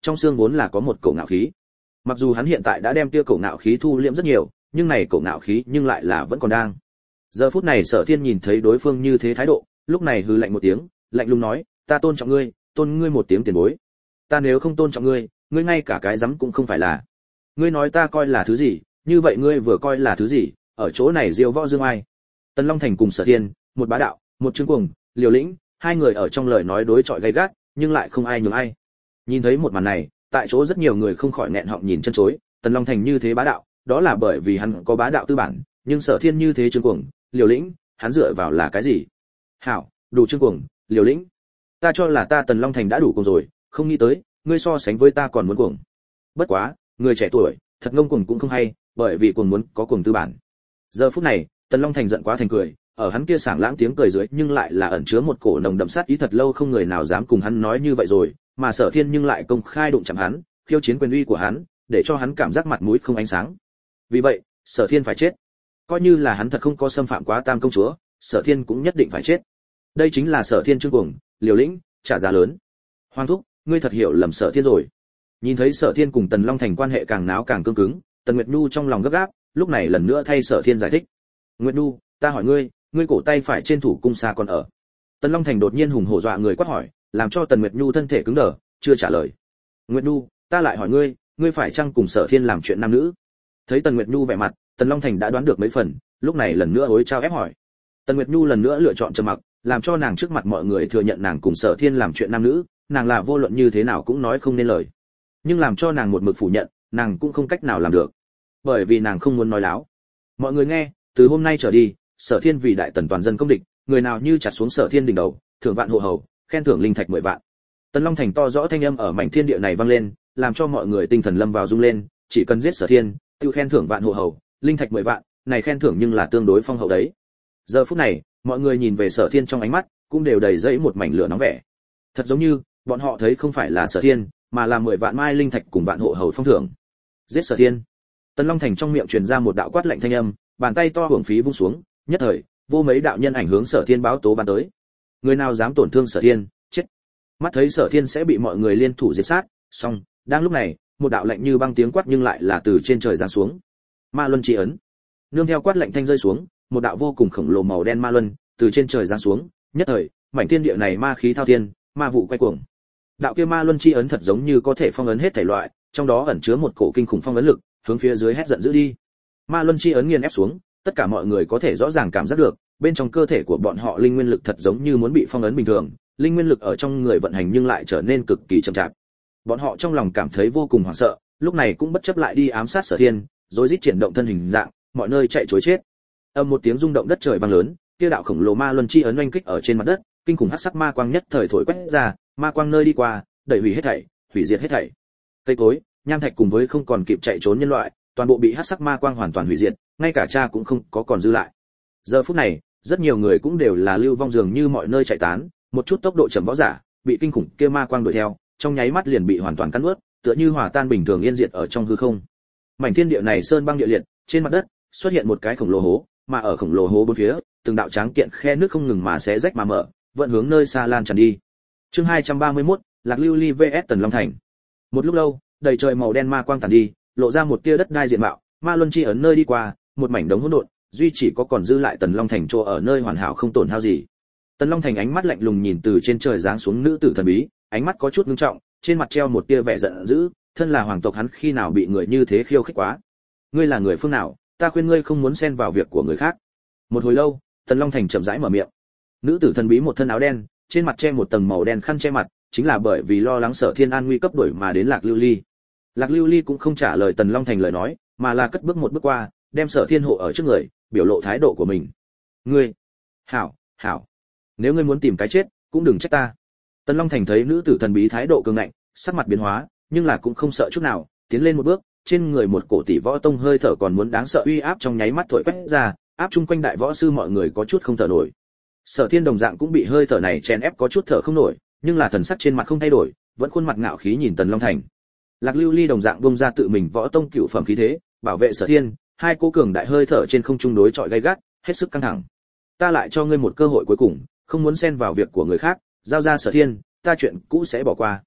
trong xương vốn là có một cổ ngạo khí. Mặc dù hắn hiện tại đã đem tia cổ ngạo khí thu liễm rất nhiều, nhưng này cổ ngạo khí nhưng lại là vẫn còn đang. Giờ phút này Sở Thiên nhìn thấy đối phương như thế thái độ, lúc này hừ lạnh một tiếng, lạnh lùng nói, ta tôn trọng ngươi, tôn ngươi một tiếng tiền bối. Ta nếu không tôn trọng ngươi, ngươi ngay cả cái dám cũng không phải là. Ngươi nói ta coi là thứ gì, như vậy ngươi vừa coi là thứ gì, ở chỗ này diêu võ dương ai. Tần Long Thành cùng Sở Thiên, một bá đạo, một trương cuồng, liều lĩnh, hai người ở trong lời nói đối chọi gay gắt, nhưng lại không ai nhường ai. Nhìn thấy một màn này, tại chỗ rất nhiều người không khỏi nghẹn họng nhìn chân chối, Tần Long Thành như thế bá đạo, đó là bởi vì hắn có bá đạo tư bản, nhưng Sở Thiên như thế trương cuồng, liều lĩnh, hắn dựa vào là cái gì? Hảo, đủ trương cuồng, liều lĩnh. Ta cho là ta Tần Long Thành đã đủ cuồng rồi, không nghĩ tới, ngươi so sánh với ta còn muốn cuồng. Bất quá, người trẻ tuổi, thật ngông cuồng cũng không hay, bởi vì cuồng muốn có cuồng tư bản. Giờ phút này, Tần Long Thành giận quá thành cười, ở hắn kia sảng lãng tiếng cười dưới, nhưng lại là ẩn chứa một cổ nồng đậm sát ý, thật lâu không người nào dám cùng hắn nói như vậy rồi, mà Sở Thiên nhưng lại công khai đụng chạm hắn, khiêu chiến quyền uy của hắn, để cho hắn cảm giác mặt mũi không ánh sáng. Vì vậy, Sở Thiên phải chết. Coi như là hắn thật không có xâm phạm quá Tam công chúa, Sở Thiên cũng nhất định phải chết. Đây chính là Sở Thiên trương cuồng, liều lĩnh, trả giá lớn. Hoàng thúc, ngươi thật hiểu lầm Sở Thiên rồi. Nhìn thấy Sở Thiên cùng Tần Long Thành quan hệ càng náo càng cứng cứng, Tần Nguyệt Nhu trong lòng gấp gáp, lúc này lần nữa thay Sở Thiên giải thích. Nguyệt Nhu, ta hỏi ngươi, ngươi cổ tay phải trên thủ cung xa còn ở? Tần Long Thành đột nhiên hùng hổ dọa người quát hỏi, làm cho Tần Nguyệt Nhu thân thể cứng đờ, chưa trả lời. Nguyệt Nhu, ta lại hỏi ngươi, ngươi phải chăng cùng Sở Thiên làm chuyện nam nữ? Thấy Tần Nguyệt Nhu vẻ mặt, Tần Long Thành đã đoán được mấy phần, lúc này lần nữa hối trao ép hỏi. Tần Nguyệt Nhu lần nữa lựa chọn trầm mặc, làm cho nàng trước mặt mọi người thừa nhận nàng cùng Sở Thiên làm chuyện nam nữ, nàng là vô luận như thế nào cũng nói không nên lời. Nhưng làm cho nàng một mực phủ nhận, nàng cũng không cách nào làm được, bởi vì nàng không muốn nói láo. Mọi người nghe, từ hôm nay trở đi, Sở Thiên vì đại tần toàn dân công địch, người nào như chặt xuống Sở Thiên đỉnh đầu, thưởng vạn hộ hầu, khen thưởng linh thạch mười vạn. Tần Long Thành to rõ thanh âm ở mảnh thiên địa này vang lên, làm cho mọi người tinh thần lâm vào rung lên, chỉ cần giết Sở Thiên, tiêu khen thưởng vạn hộ hầu, linh thạch mười vạn, này khen thưởng nhưng là tương đối phong hậu đấy. Giờ phút này, mọi người nhìn về Sở Thiên trong ánh mắt, cũng đều đầy dẫy một mảnh lửa nóng vẻ. Thật giống như, bọn họ thấy không phải là Sở Thiên, mà là mười vạn mai linh thạch cùng vạn hộ hầu phong thưởng. Giết Sở Thiên. Tần Long Thành trong miệng truyền ra một đạo quát lạnh thanh âm, bàn tay to hưởng phí vung xuống, nhất thời, vô mấy đạo nhân ảnh hướng Sở Thiên báo tố ban tới. Người nào dám tổn thương Sở Thiên, chết. Mắt thấy Sở Thiên sẽ bị mọi người liên thủ diệt sát, xong, đang lúc này, một đạo lạnh như băng tiếng quát nhưng lại là từ trên trời giáng xuống. Ma luân chi ấn. Nương theo quát lạnh thanh rơi xuống, một đạo vô cùng khổng lồ màu đen ma luân từ trên trời giáng xuống, nhất thời, mảnh thiên địa này ma khí thao thiên, ma vụ quay cuồng. Đạo kia ma luân chi ấn thật giống như có thể phong ấn hết thảy loại, trong đó ẩn chứa một cổ kinh khủng phong ấn lực, hướng phía dưới hét giận dữ đi. Ma luân chi ấn nghiền ép xuống, tất cả mọi người có thể rõ ràng cảm giác được, bên trong cơ thể của bọn họ linh nguyên lực thật giống như muốn bị phong ấn bình thường, linh nguyên lực ở trong người vận hành nhưng lại trở nên cực kỳ chậm chạp. Bọn họ trong lòng cảm thấy vô cùng hoảng sợ, lúc này cũng bất chấp lại đi ám sát Sở Thiên, rối rít triển động thân hình dạng, mọi nơi chạy trối chết. Âm một tiếng rung động đất trời vang lớn, kia đạo khổng lồ ma luân chi ấn oanh kích ở trên mặt đất, kinh khủng hắc sắc ma quang nhất thời thổi quét ra, ma quang nơi đi qua, đẩy hủy hết thảy, hủy diệt hết thảy. Cây cối, nham thạch cùng với không còn kịp chạy trốn nhân loại, toàn bộ bị hắc sắc ma quang hoàn toàn hủy diệt, ngay cả cha cũng không có còn dư lại. Giờ phút này, rất nhiều người cũng đều là lưu vong dường như mọi nơi chạy tán, một chút tốc độ chậm võ giả, bị kinh khủng kia ma quang đuổi theo, trong nháy mắt liền bị hoàn toàn cắn nuốt, tựa như hòa tan bình thường yên diệt ở trong hư không. Mảnh thiên địa này sơn băng địa liệt, trên mặt đất xuất hiện một cái khổng lồ hố, mà ở khổng lồ hố bốn phía, từng đạo tráng kiện khe nước không ngừng mà xé rách mà mở, vận hướng nơi xa lan tràn đi. Chương hai trăm ba mươi mốt, Lạc Lưu Ly vs Tần Long Thành. Một lúc lâu, đầy trời màu đen ma quang tàn đi, lộ ra một tia đất đai diện mạo, ma luân chi ấn nơi đi qua, một mảnh đống hỗn độn, duy chỉ có còn dư lại Tần Long Thành chỗ ở nơi hoàn hảo không tổn hao gì. Tần Long Thành ánh mắt lạnh lùng nhìn từ trên trời giáng xuống nữ tử thần bí, ánh mắt có chút nghiêm trọng, trên mặt treo một tia vẻ giận dữ, thân là hoàng tộc hắn khi nào bị người như thế khiêu khích quá. Ngươi là người phương nào, ta khuyên ngươi không muốn xen vào việc của người khác. Một hồi lâu, Tần Long Thành chậm rãi mở miệng. Nữ tử thần bí một thân áo đen, trên mặt che một tầng màu đen khăn che mặt, chính là bởi vì lo lắng Sở Thiên an nguy cấp đuổi mà đến Lạc Lưu Ly. Lạc Lưu Ly cũng không trả lời Tần Long Thành lời nói, mà là cất bước một bước qua, đem Sở Thiên hộ ở trước người, biểu lộ thái độ của mình. Ngươi, hảo, hảo, nếu ngươi muốn tìm cái chết, cũng đừng trách ta. Tần Long Thành thấy nữ tử thần bí thái độ cường ngạnh, sắc mặt biến hóa, nhưng là cũng không sợ chút nào, tiến lên một bước, trên người một cổ tỷ võ tông hơi thở còn muốn đáng sợ uy áp trong nháy mắt thổi quét ra, áp chung quanh đại võ sư mọi người có chút không thở nổi. Sở Thiên đồng dạng cũng bị hơi thở này chèn ép có chút thở không nổi, nhưng là thần sắc trên mặt không thay đổi, vẫn khuôn mặt ngạo khí nhìn Tần Long Thành. Lạc Lưu Ly đồng dạng bung ra tự mình võ tông cửu phẩm khí thế, bảo vệ Sở Thiên, hai cô cường đại hơi thở trên không trung đối chọi gay gắt, hết sức căng thẳng. Ta lại cho ngươi một cơ hội cuối cùng, không muốn xen vào việc của người khác, giao ra Sở Thiên, ta chuyện cũ sẽ bỏ qua.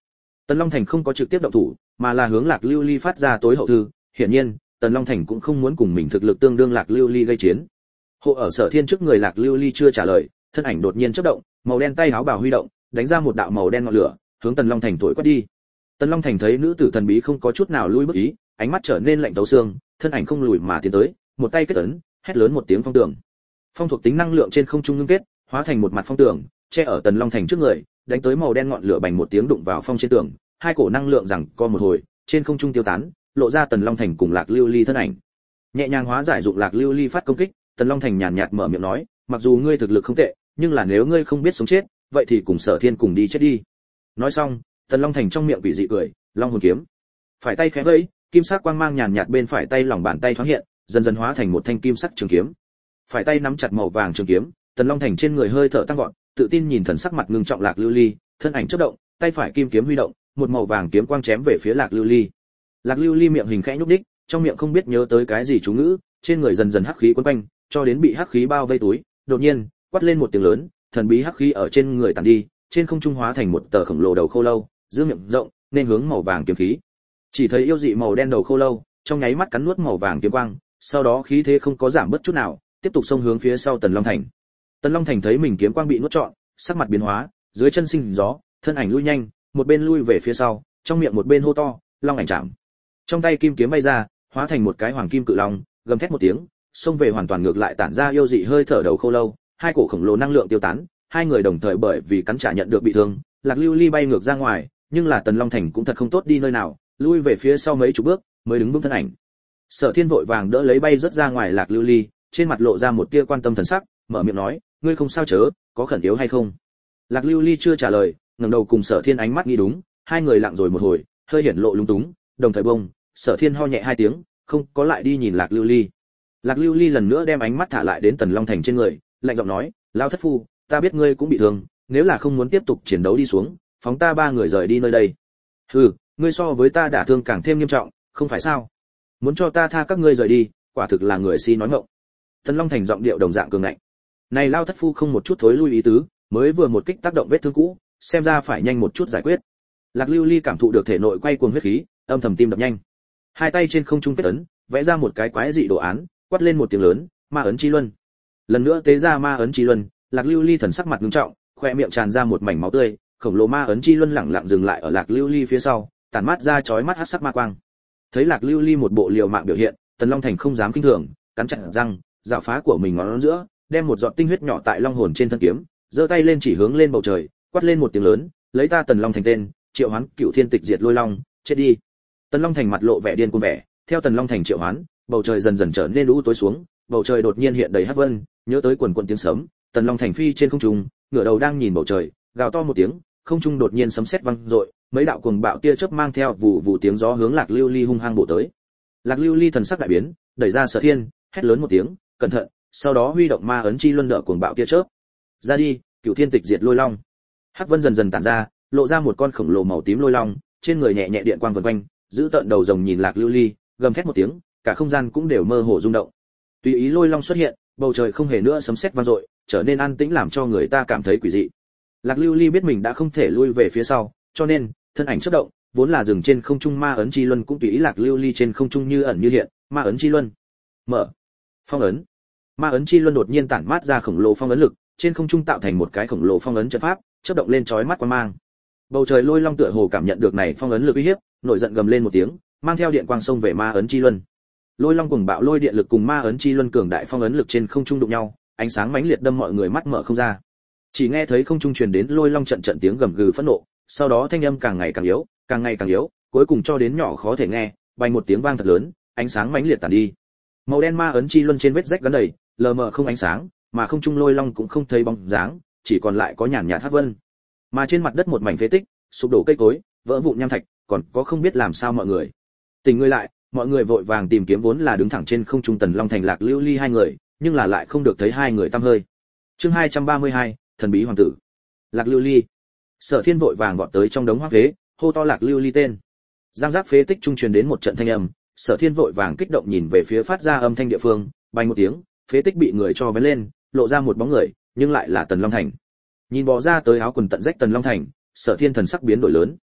Tần Long Thành không có trực tiếp động thủ, mà là hướng Lạc Lưu Ly phát ra tối hậu thư, hiển nhiên, Tần Long Thành cũng không muốn cùng mình thực lực tương đương Lạc Lưu Ly gây chiến. Hộ ở Sở Thiên trước người Lạc Lưu Ly chưa trả lời, thân ảnh đột nhiên chớp động, màu đen tay áo bào huy động, đánh ra một đạo màu đen ngọn lửa, hướng Tần Long Thành thổi quét đi. Tần Long Thành thấy nữ tử thần bí không có chút nào lui bước ý, ánh mắt trở nên lạnh tấu xương, thân ảnh không lùi mà tiến tới, một tay kết ấn, hét lớn một tiếng phong tường. Phong thuộc tính năng lượng trên không trung ngưng kết, hóa thành một mặt phong tường, che ở Tần Long Thành trước người, đánh tới màu đen ngọn lửa bành một tiếng đụng vào phong trên tường, hai cổ năng lượng rằng co một hồi, trên không trung tiêu tán, lộ ra Tần Long Thành cùng Lạc Lưu Ly thân ảnh. Nhẹ nhàng hóa giải dụng Lạc Lưu Ly phát công kích, Tần Long Thành nhàn nhạt mở miệng nói, mặc dù ngươi thực lực không tệ, nhưng là nếu ngươi không biết sống chết, vậy thì cùng Sở Thiên cùng đi chết đi. Nói xong, Tần Long Thành trong miệng quỷ dị cười, Long hồn kiếm. Phải tay khẽ vẫy, kim sắc quang mang nhàn nhạt bên phải tay lòng bàn tay thoáng hiện, dần dần hóa thành một thanh kim sắc trường kiếm. Phải tay nắm chặt màu vàng trường kiếm, Tần Long Thành trên người hơi thở tăng vọt, tự tin nhìn thần sắc mặt ngưng trọng Lạc Lưu Ly, thân ảnh chớp động, tay phải kim kiếm huy động, một màu vàng kiếm quang chém về phía Lạc Lưu Ly. Lạc Lưu Ly miệng hình khẽ nhúc đích, trong miệng không biết nhớ tới cái gì chú ngữ, trên người dần dần hắc khí quấn quanh, cho đến bị hắc khí bao vây túi, đột nhiên, quát lên một tiếng lớn, thần bí hắc khí ở trên người tản đi, trên không trung hóa thành một tờ khổng lồ đầu khô lâu, giữ miệng rộng, nên hướng màu vàng kiếm khí. Chỉ thấy yêu dị màu đen đầu khô lâu, trong nháy mắt cắn nuốt màu vàng kiếm quang, sau đó khí thế không có giảm bất chút nào, tiếp tục xông hướng phía sau Tần Long Thành. Tần Long Thành thấy mình kiếm quang bị nuốt trọn, sắc mặt biến hóa, dưới chân sinh gió, thân ảnh lui nhanh, một bên lui về phía sau, trong miệng một bên hô to, long ảnh chạm. Trong tay kim kiếm bay ra, hóa thành một cái hoàng kim cự long, gầm thét một tiếng, xông về hoàn toàn ngược lại tản ra yêu dị hơi thở đầu khô lâu, hai cổ khổng lồ năng lượng tiêu tán, hai người đồng thời bởi vì cắn trả nhận được bị thương, Lạc Lưu Ly bay ngược ra ngoài, nhưng là Tần Long Thành cũng thật không tốt đi nơi nào, lui về phía sau mấy chục bước, mới đứng vững thân ảnh. Sở Thiên vội vàng đỡ lấy bay rất ra ngoài Lạc Lưu Ly, trên mặt lộ ra một tia quan tâm thần sắc, mở miệng nói, ngươi không sao chớ, có khẩn yếu hay không? Lạc Lưu Ly chưa trả lời, ngẩng đầu cùng Sở Thiên ánh mắt nghĩ đúng, hai người lặng rồi một hồi, hơi hiển lộ lúng túng, đồng thời bông, Sở Thiên ho nhẹ hai tiếng, không có lại đi nhìn Lạc Lưu Ly. Lạc Lưu Ly lần nữa đem ánh mắt thả lại đến Tần Long Thành trên người, lạnh giọng nói, lão thất phu, ta biết ngươi cũng bị thương, nếu là không muốn tiếp tục chiến đấu đi xuống, phóng ta ba người rời đi nơi đây. Hừ, ngươi so với ta đả thương càng thêm nghiêm trọng, không phải sao? Muốn cho ta tha các ngươi rời đi, quả thực là người si nói ngọng. Tần Long Thành giọng điệu đồng dạng cường ngạnh. Này lao thất phu không một chút thối lui ý tứ, mới vừa một kích tác động vết thương cũ, xem ra phải nhanh một chút giải quyết. Lạc Lưu Ly cảm thụ được thể nội quay cuồng huyết khí, âm thầm tim đập nhanh. Hai tay trên không trung kết ấn, vẽ ra một cái quái dị đồ án, quát lên một tiếng lớn, ma ấn chi luân. Lần nữa tế ra ma ấn chi luân, Lạc Lưu Ly thần sắc mặt nghiêm trọng, khoe miệng tràn ra một mảnh máu tươi, khổng lồ ma ấn chi luân lẳng lặng dừng lại ở Lạc Lưu Ly phía sau, tản mát ra chói mắt hắc sắc ma quang. Thấy Lạc Lưu Ly một bộ liều mạng biểu hiện, Tần Long Thành không dám kinh thường, cắn chặt răng, dạo phá của mình ngón giữa, đem một giọt tinh huyết nhỏ tại long hồn trên thân kiếm, giơ tay lên chỉ hướng lên bầu trời, quát lên một tiếng lớn, lấy ta Tần Long Thành tên, triệu hoán Cựu Thiên Tịch Diệt Lôi Long, chết đi. Tần Long Thành mặt lộ vẻ điên cuồng vẻ, theo Tần Long Thành triệu hoán, bầu trời dần dần trở nên u tối xuống, bầu trời đột nhiên hiện đầy hắc vân, nhớ tới quần quần tiếng sấm, Tần Long Thành phi trên không trung, ngửa đầu đang nhìn bầu trời, gào to một tiếng, không trung đột nhiên sấm sét vang dội, mấy đạo cuồng bạo tia chớp mang theo vụ vụ tiếng gió hướng Lạc Lưu Ly hung hăng bổ tới. Lạc Lưu Ly thần sắc đại biến, đẩy ra Sở Thiên, hét lớn một tiếng, cẩn thận, sau đó huy động ma ấn chi luân đỡ cuồng bạo tia chớp. Ra đi, Cựu Thiên Tịch Diệt Lôi Long. Hắc vân dần dần tản ra, lộ ra một con khổng lồ màu tím lôi long, trên người nhẹ nhẹ điện quang vần quanh, giữ tận đầu rồng nhìn Lạc Lưu Ly, gầm thét một tiếng, cả không gian cũng đều mơ hồ rung động. Tùy ý lôi long xuất hiện, bầu trời không hề nữa sấm sét vang dội, trở nên an tĩnh làm cho người ta cảm thấy quỷ dị. Lạc Lưu Ly biết mình đã không thể lui về phía sau, cho nên thân ảnh chớp động, vốn là dừng trên không trung ma ấn chi luân cũng tùy ý Lạc Lưu Ly trên không trung như ẩn như hiện, ma ấn chi luân. Mở. Phong ấn. Ma ấn chi luân đột nhiên tản mát ra khổng lồ phong ấn lực, trên không trung tạo thành một cái khổng lồ phong ấn trận pháp, chớp động lên chói mắt quang mang. Bầu trời lôi long tựa hồ cảm nhận được này phong ấn lực uy hiếp, nổi giận gầm lên một tiếng, mang theo điện quang xông về ma ấn chi luân. Lôi long cuồng bạo lôi điện lực cùng ma ấn chi luân cường đại phong ấn lực trên không trung đụng nhau, ánh sáng mãnh liệt đâm mọi người mắt mở không ra. Chỉ nghe thấy không trung truyền đến lôi long trận trận tiếng gầm gừ phẫn nộ, sau đó thanh âm càng ngày càng yếu, càng ngày càng yếu, cuối cùng cho đến nhỏ khó thể nghe, bay một tiếng vang thật lớn, ánh sáng mãnh liệt tàn đi. Màu đen ma ấn chi luân trên vết rách gắn đầy, lờ mờ không ánh sáng, mà không trung lôi long cũng không thấy bóng dáng, chỉ còn lại có nhàn nhạt hắc vân. Mà trên mặt đất một mảnh phế tích, sụp đổ cây cối, vỡ vụn nham thạch, còn có không biết làm sao mọi người. Tỉnh người lại, mọi người vội vàng tìm kiếm vốn là đứng thẳng trên không trung Tần Long Thành Lạc Lưu Ly hai người, nhưng là lại không được thấy hai người tăm hơi. Chương hai trăm ba mươi hai, thần bí hoàng tử. Lạc Lưu Ly. Sở Thiên vội vàng vọt tới trong đống hoắc phế, hô to Lạc Lưu Ly tên. Giang giác phế tích trung truyền đến một trận thanh âm, Sở Thiên vội vàng kích động nhìn về phía phát ra âm thanh địa phương, bay một tiếng, phế tích bị người cho vén lên, lộ ra một bóng người, nhưng lại là Tần Long Thành. Nhìn bò ra tới áo quần tận rách Tần Long Thành, Sở Thiên thần sắc biến đổi lớn.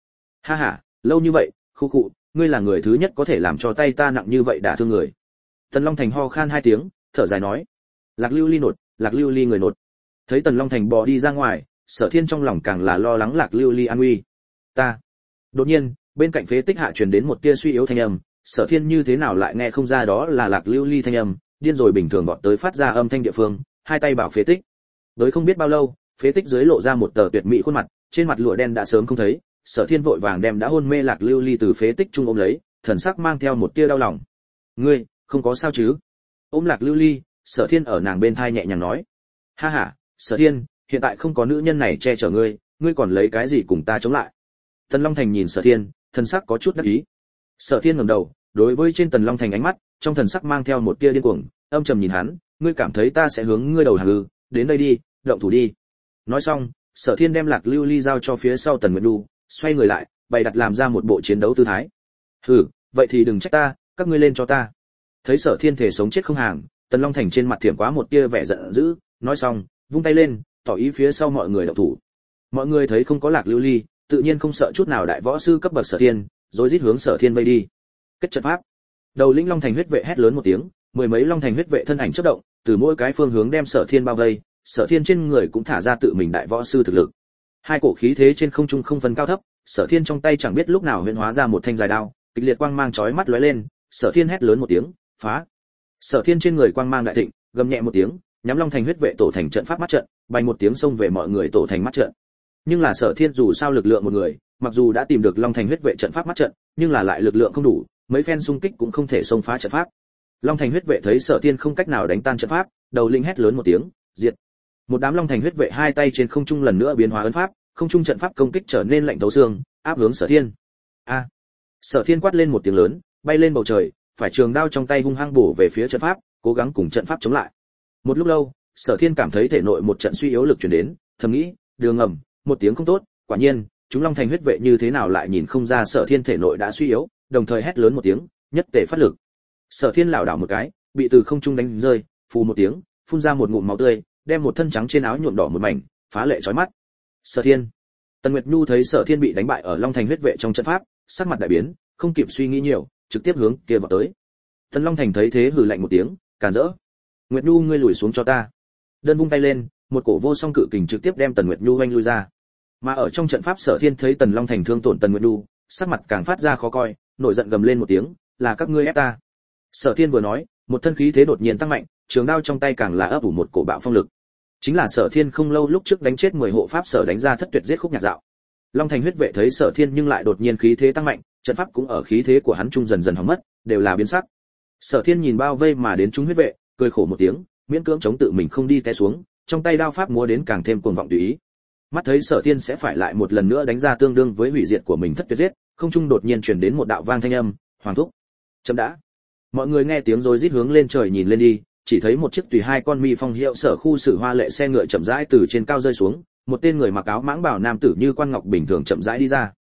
Ha ha, lâu như vậy, khu cụ, ngươi là người thứ nhất có thể làm cho tay ta nặng như vậy đả thương người. Tần Long Thành ho khan hai tiếng, thở dài nói. Lạc Lưu Ly nột, Lạc Lưu Ly người nột. Thấy Tần Long Thành bò đi ra ngoài, Sở Thiên trong lòng càng là lo lắng Lạc Lưu Ly an nguy. Ta. Đột nhiên, bên cạnh phế tích hạ truyền đến một tia suy yếu thanh âm, Sở Thiên như thế nào lại nghe không ra đó là Lạc Lưu Ly thanh âm, điên rồi bình thường vọt tới phát ra âm thanh địa phương, hai tay bảo phế tích. Với không biết bao lâu, phế tích dưới lộ ra một tờ tuyệt mỹ khuôn mặt, trên mặt lụa đen đã sớm không thấy, Sở Thiên vội vàng đem đã hôn mê Lạc Lưu Ly từ phế tích trung ôm lấy, thần sắc mang theo một tia đau lòng. "Ngươi, không có sao chứ?" Ôm Lạc Lưu Ly, Sở Thiên ở nàng bên thai nhẹ nhàng nói. "Ha ha, Sở Thiên, hiện tại không có nữ nhân này che chở ngươi, ngươi còn lấy cái gì cùng ta chống lại?" Tần Long Thành nhìn Sở Thiên, thần sắc có chút đắc ý. Sở Thiên ngẩng đầu, đối với trên Tần Long Thành ánh mắt, trong thần sắc mang theo một tia điên cuồng, âm trầm nhìn hắn, "Ngươi cảm thấy ta sẽ hướng ngươi đầu hàng ư? Đến đây đi, động thủ đi." Nói xong, Sở Thiên đem Lạc Lưu Ly giao cho phía sau Tần Nguyệt Nhu, xoay người lại, bày đặt làm ra một bộ chiến đấu tư thái. "Hừ, vậy thì đừng trách ta, các ngươi lên cho ta." Thấy Sở Thiên thể sống chết không hàng, Tần Long Thành trên mặt thiểm quá một tia vẻ giận dữ, nói xong, vung tay lên, tỏ ý phía sau mọi người động thủ. Mọi người thấy không có Lạc Lưu Ly, tự nhiên không sợ chút nào đại võ sư cấp bậc Sở Thiên, rồi rít hướng Sở Thiên vây đi. Kết trận pháp. Đầu lĩnh Long Thành huyết vệ hét lớn một tiếng, mười mấy Long Thành huyết vệ thân ảnh chớp động, từ mỗi cái phương hướng đem Sở Thiên bao vây, Sở Thiên trên người cũng thả ra tự mình đại võ sư thực lực. Hai cổ khí thế trên không trung không phân cao thấp, Sở Thiên trong tay chẳng biết lúc nào huyễn hóa ra một thanh dài đao, kịch liệt quang mang chói mắt lóe lên, Sở Thiên hét lớn một tiếng, phá. Sở Thiên trên người quang mang đại thịnh, gầm nhẹ một tiếng, nhắm Long Thành huyết vệ tổ thành trận pháp mắt trận, bành một tiếng xông về mọi người tổ thành mắt trận. Nhưng là Sở Thiên dù sao lực lượng một người, mặc dù đã tìm được Long Thành huyết vệ trận pháp mắt trận, nhưng là lại lực lượng không đủ, mấy phen xung kích cũng không thể xông phá trận pháp. Long Thành huyết vệ thấy Sở Thiên không cách nào đánh tan trận pháp, đầu linh hét lớn một tiếng, diệt. Một đám Long Thành huyết vệ hai tay trên không trung lần nữa biến hóa ấn pháp, không trung trận pháp công kích trở nên lạnh thấu xương, áp hướng Sở Thiên. A! Sở Thiên quát lên một tiếng lớn, bay lên bầu trời, phải trường đao trong tay hung hăng bổ về phía trận pháp, cố gắng cùng trận pháp chống lại. Một lúc lâu, Sở Thiên cảm thấy thể nội một trận suy yếu lực truyền đến, thầm nghĩ, đường ngầm, một tiếng không tốt, quả nhiên, chúng Long Thành huyết vệ như thế nào lại nhìn không ra Sở Thiên thể nội đã suy yếu, đồng thời hét lớn một tiếng, nhất tề phát lực. Sở Thiên lảo đảo một cái, bị từ không trung đánh rơi, phù một tiếng, phun ra một ngụm máu tươi, đem một thân trắng trên áo nhuộm đỏ một mảnh, phá lệ chói mắt. Sở Thiên. Tần Nguyệt Nhu thấy Sở Thiên bị đánh bại ở Long Thành huyết vệ trong trận pháp, sắc mặt đại biến, không kịp suy nghĩ nhiều, trực tiếp hướng kia vào tới. Tần Long Thành thấy thế hừ lạnh một tiếng, cản rỡ. Nguyệt Nhu ngươi lùi xuống cho ta. Đơn vung tay lên, một cổ vô song cự kình trực tiếp đem Tần Nguyệt Nhu oanh lui ra. Mà ở trong trận pháp Sở Thiên thấy Tần Long Thành thương tổn Tần Nguyệt Nhu, sắc mặt càng phát ra khó coi, nổi giận gầm lên một tiếng, là các ngươi ép ta. Sở Thiên vừa nói, một thân khí thế đột nhiên tăng mạnh, trường đao trong tay càng là ấp ủ một cổ bạo phong lực. Chính là Sở Thiên không lâu lúc trước đánh chết mười hộ pháp sở đánh ra thất tuyệt giết khúc nhạc dạo. Long Thành huyết vệ thấy Sở Thiên nhưng lại đột nhiên khí thế tăng mạnh, trận pháp cũng ở khí thế của hắn trung dần dần hỏng mất, đều là biến sắc. Sở Thiên nhìn bao vây mà đến chúng huyết vệ, cười khổ một tiếng, miễn cưỡng chống tự mình không đi té xuống, trong tay đao pháp múa đến càng thêm cuồng vọng tùy ý. Mắt thấy Sở Thiên sẽ phải lại một lần nữa đánh ra tương đương với hủy diệt của mình thất tuyệt giết, không trung đột nhiên truyền đến một đạo vang thanh âm, "Hoàng thúc." Chấm đã. Mọi người nghe tiếng rồi rít hướng lên trời nhìn lên đi, chỉ thấy một chiếc tùy hai con mi phong hiệu sở khu sử hoa lệ xe ngựa chậm rãi từ trên cao rơi xuống, một tên người mặc áo mãng bảo nam tử như quan ngọc bình thường chậm rãi đi ra.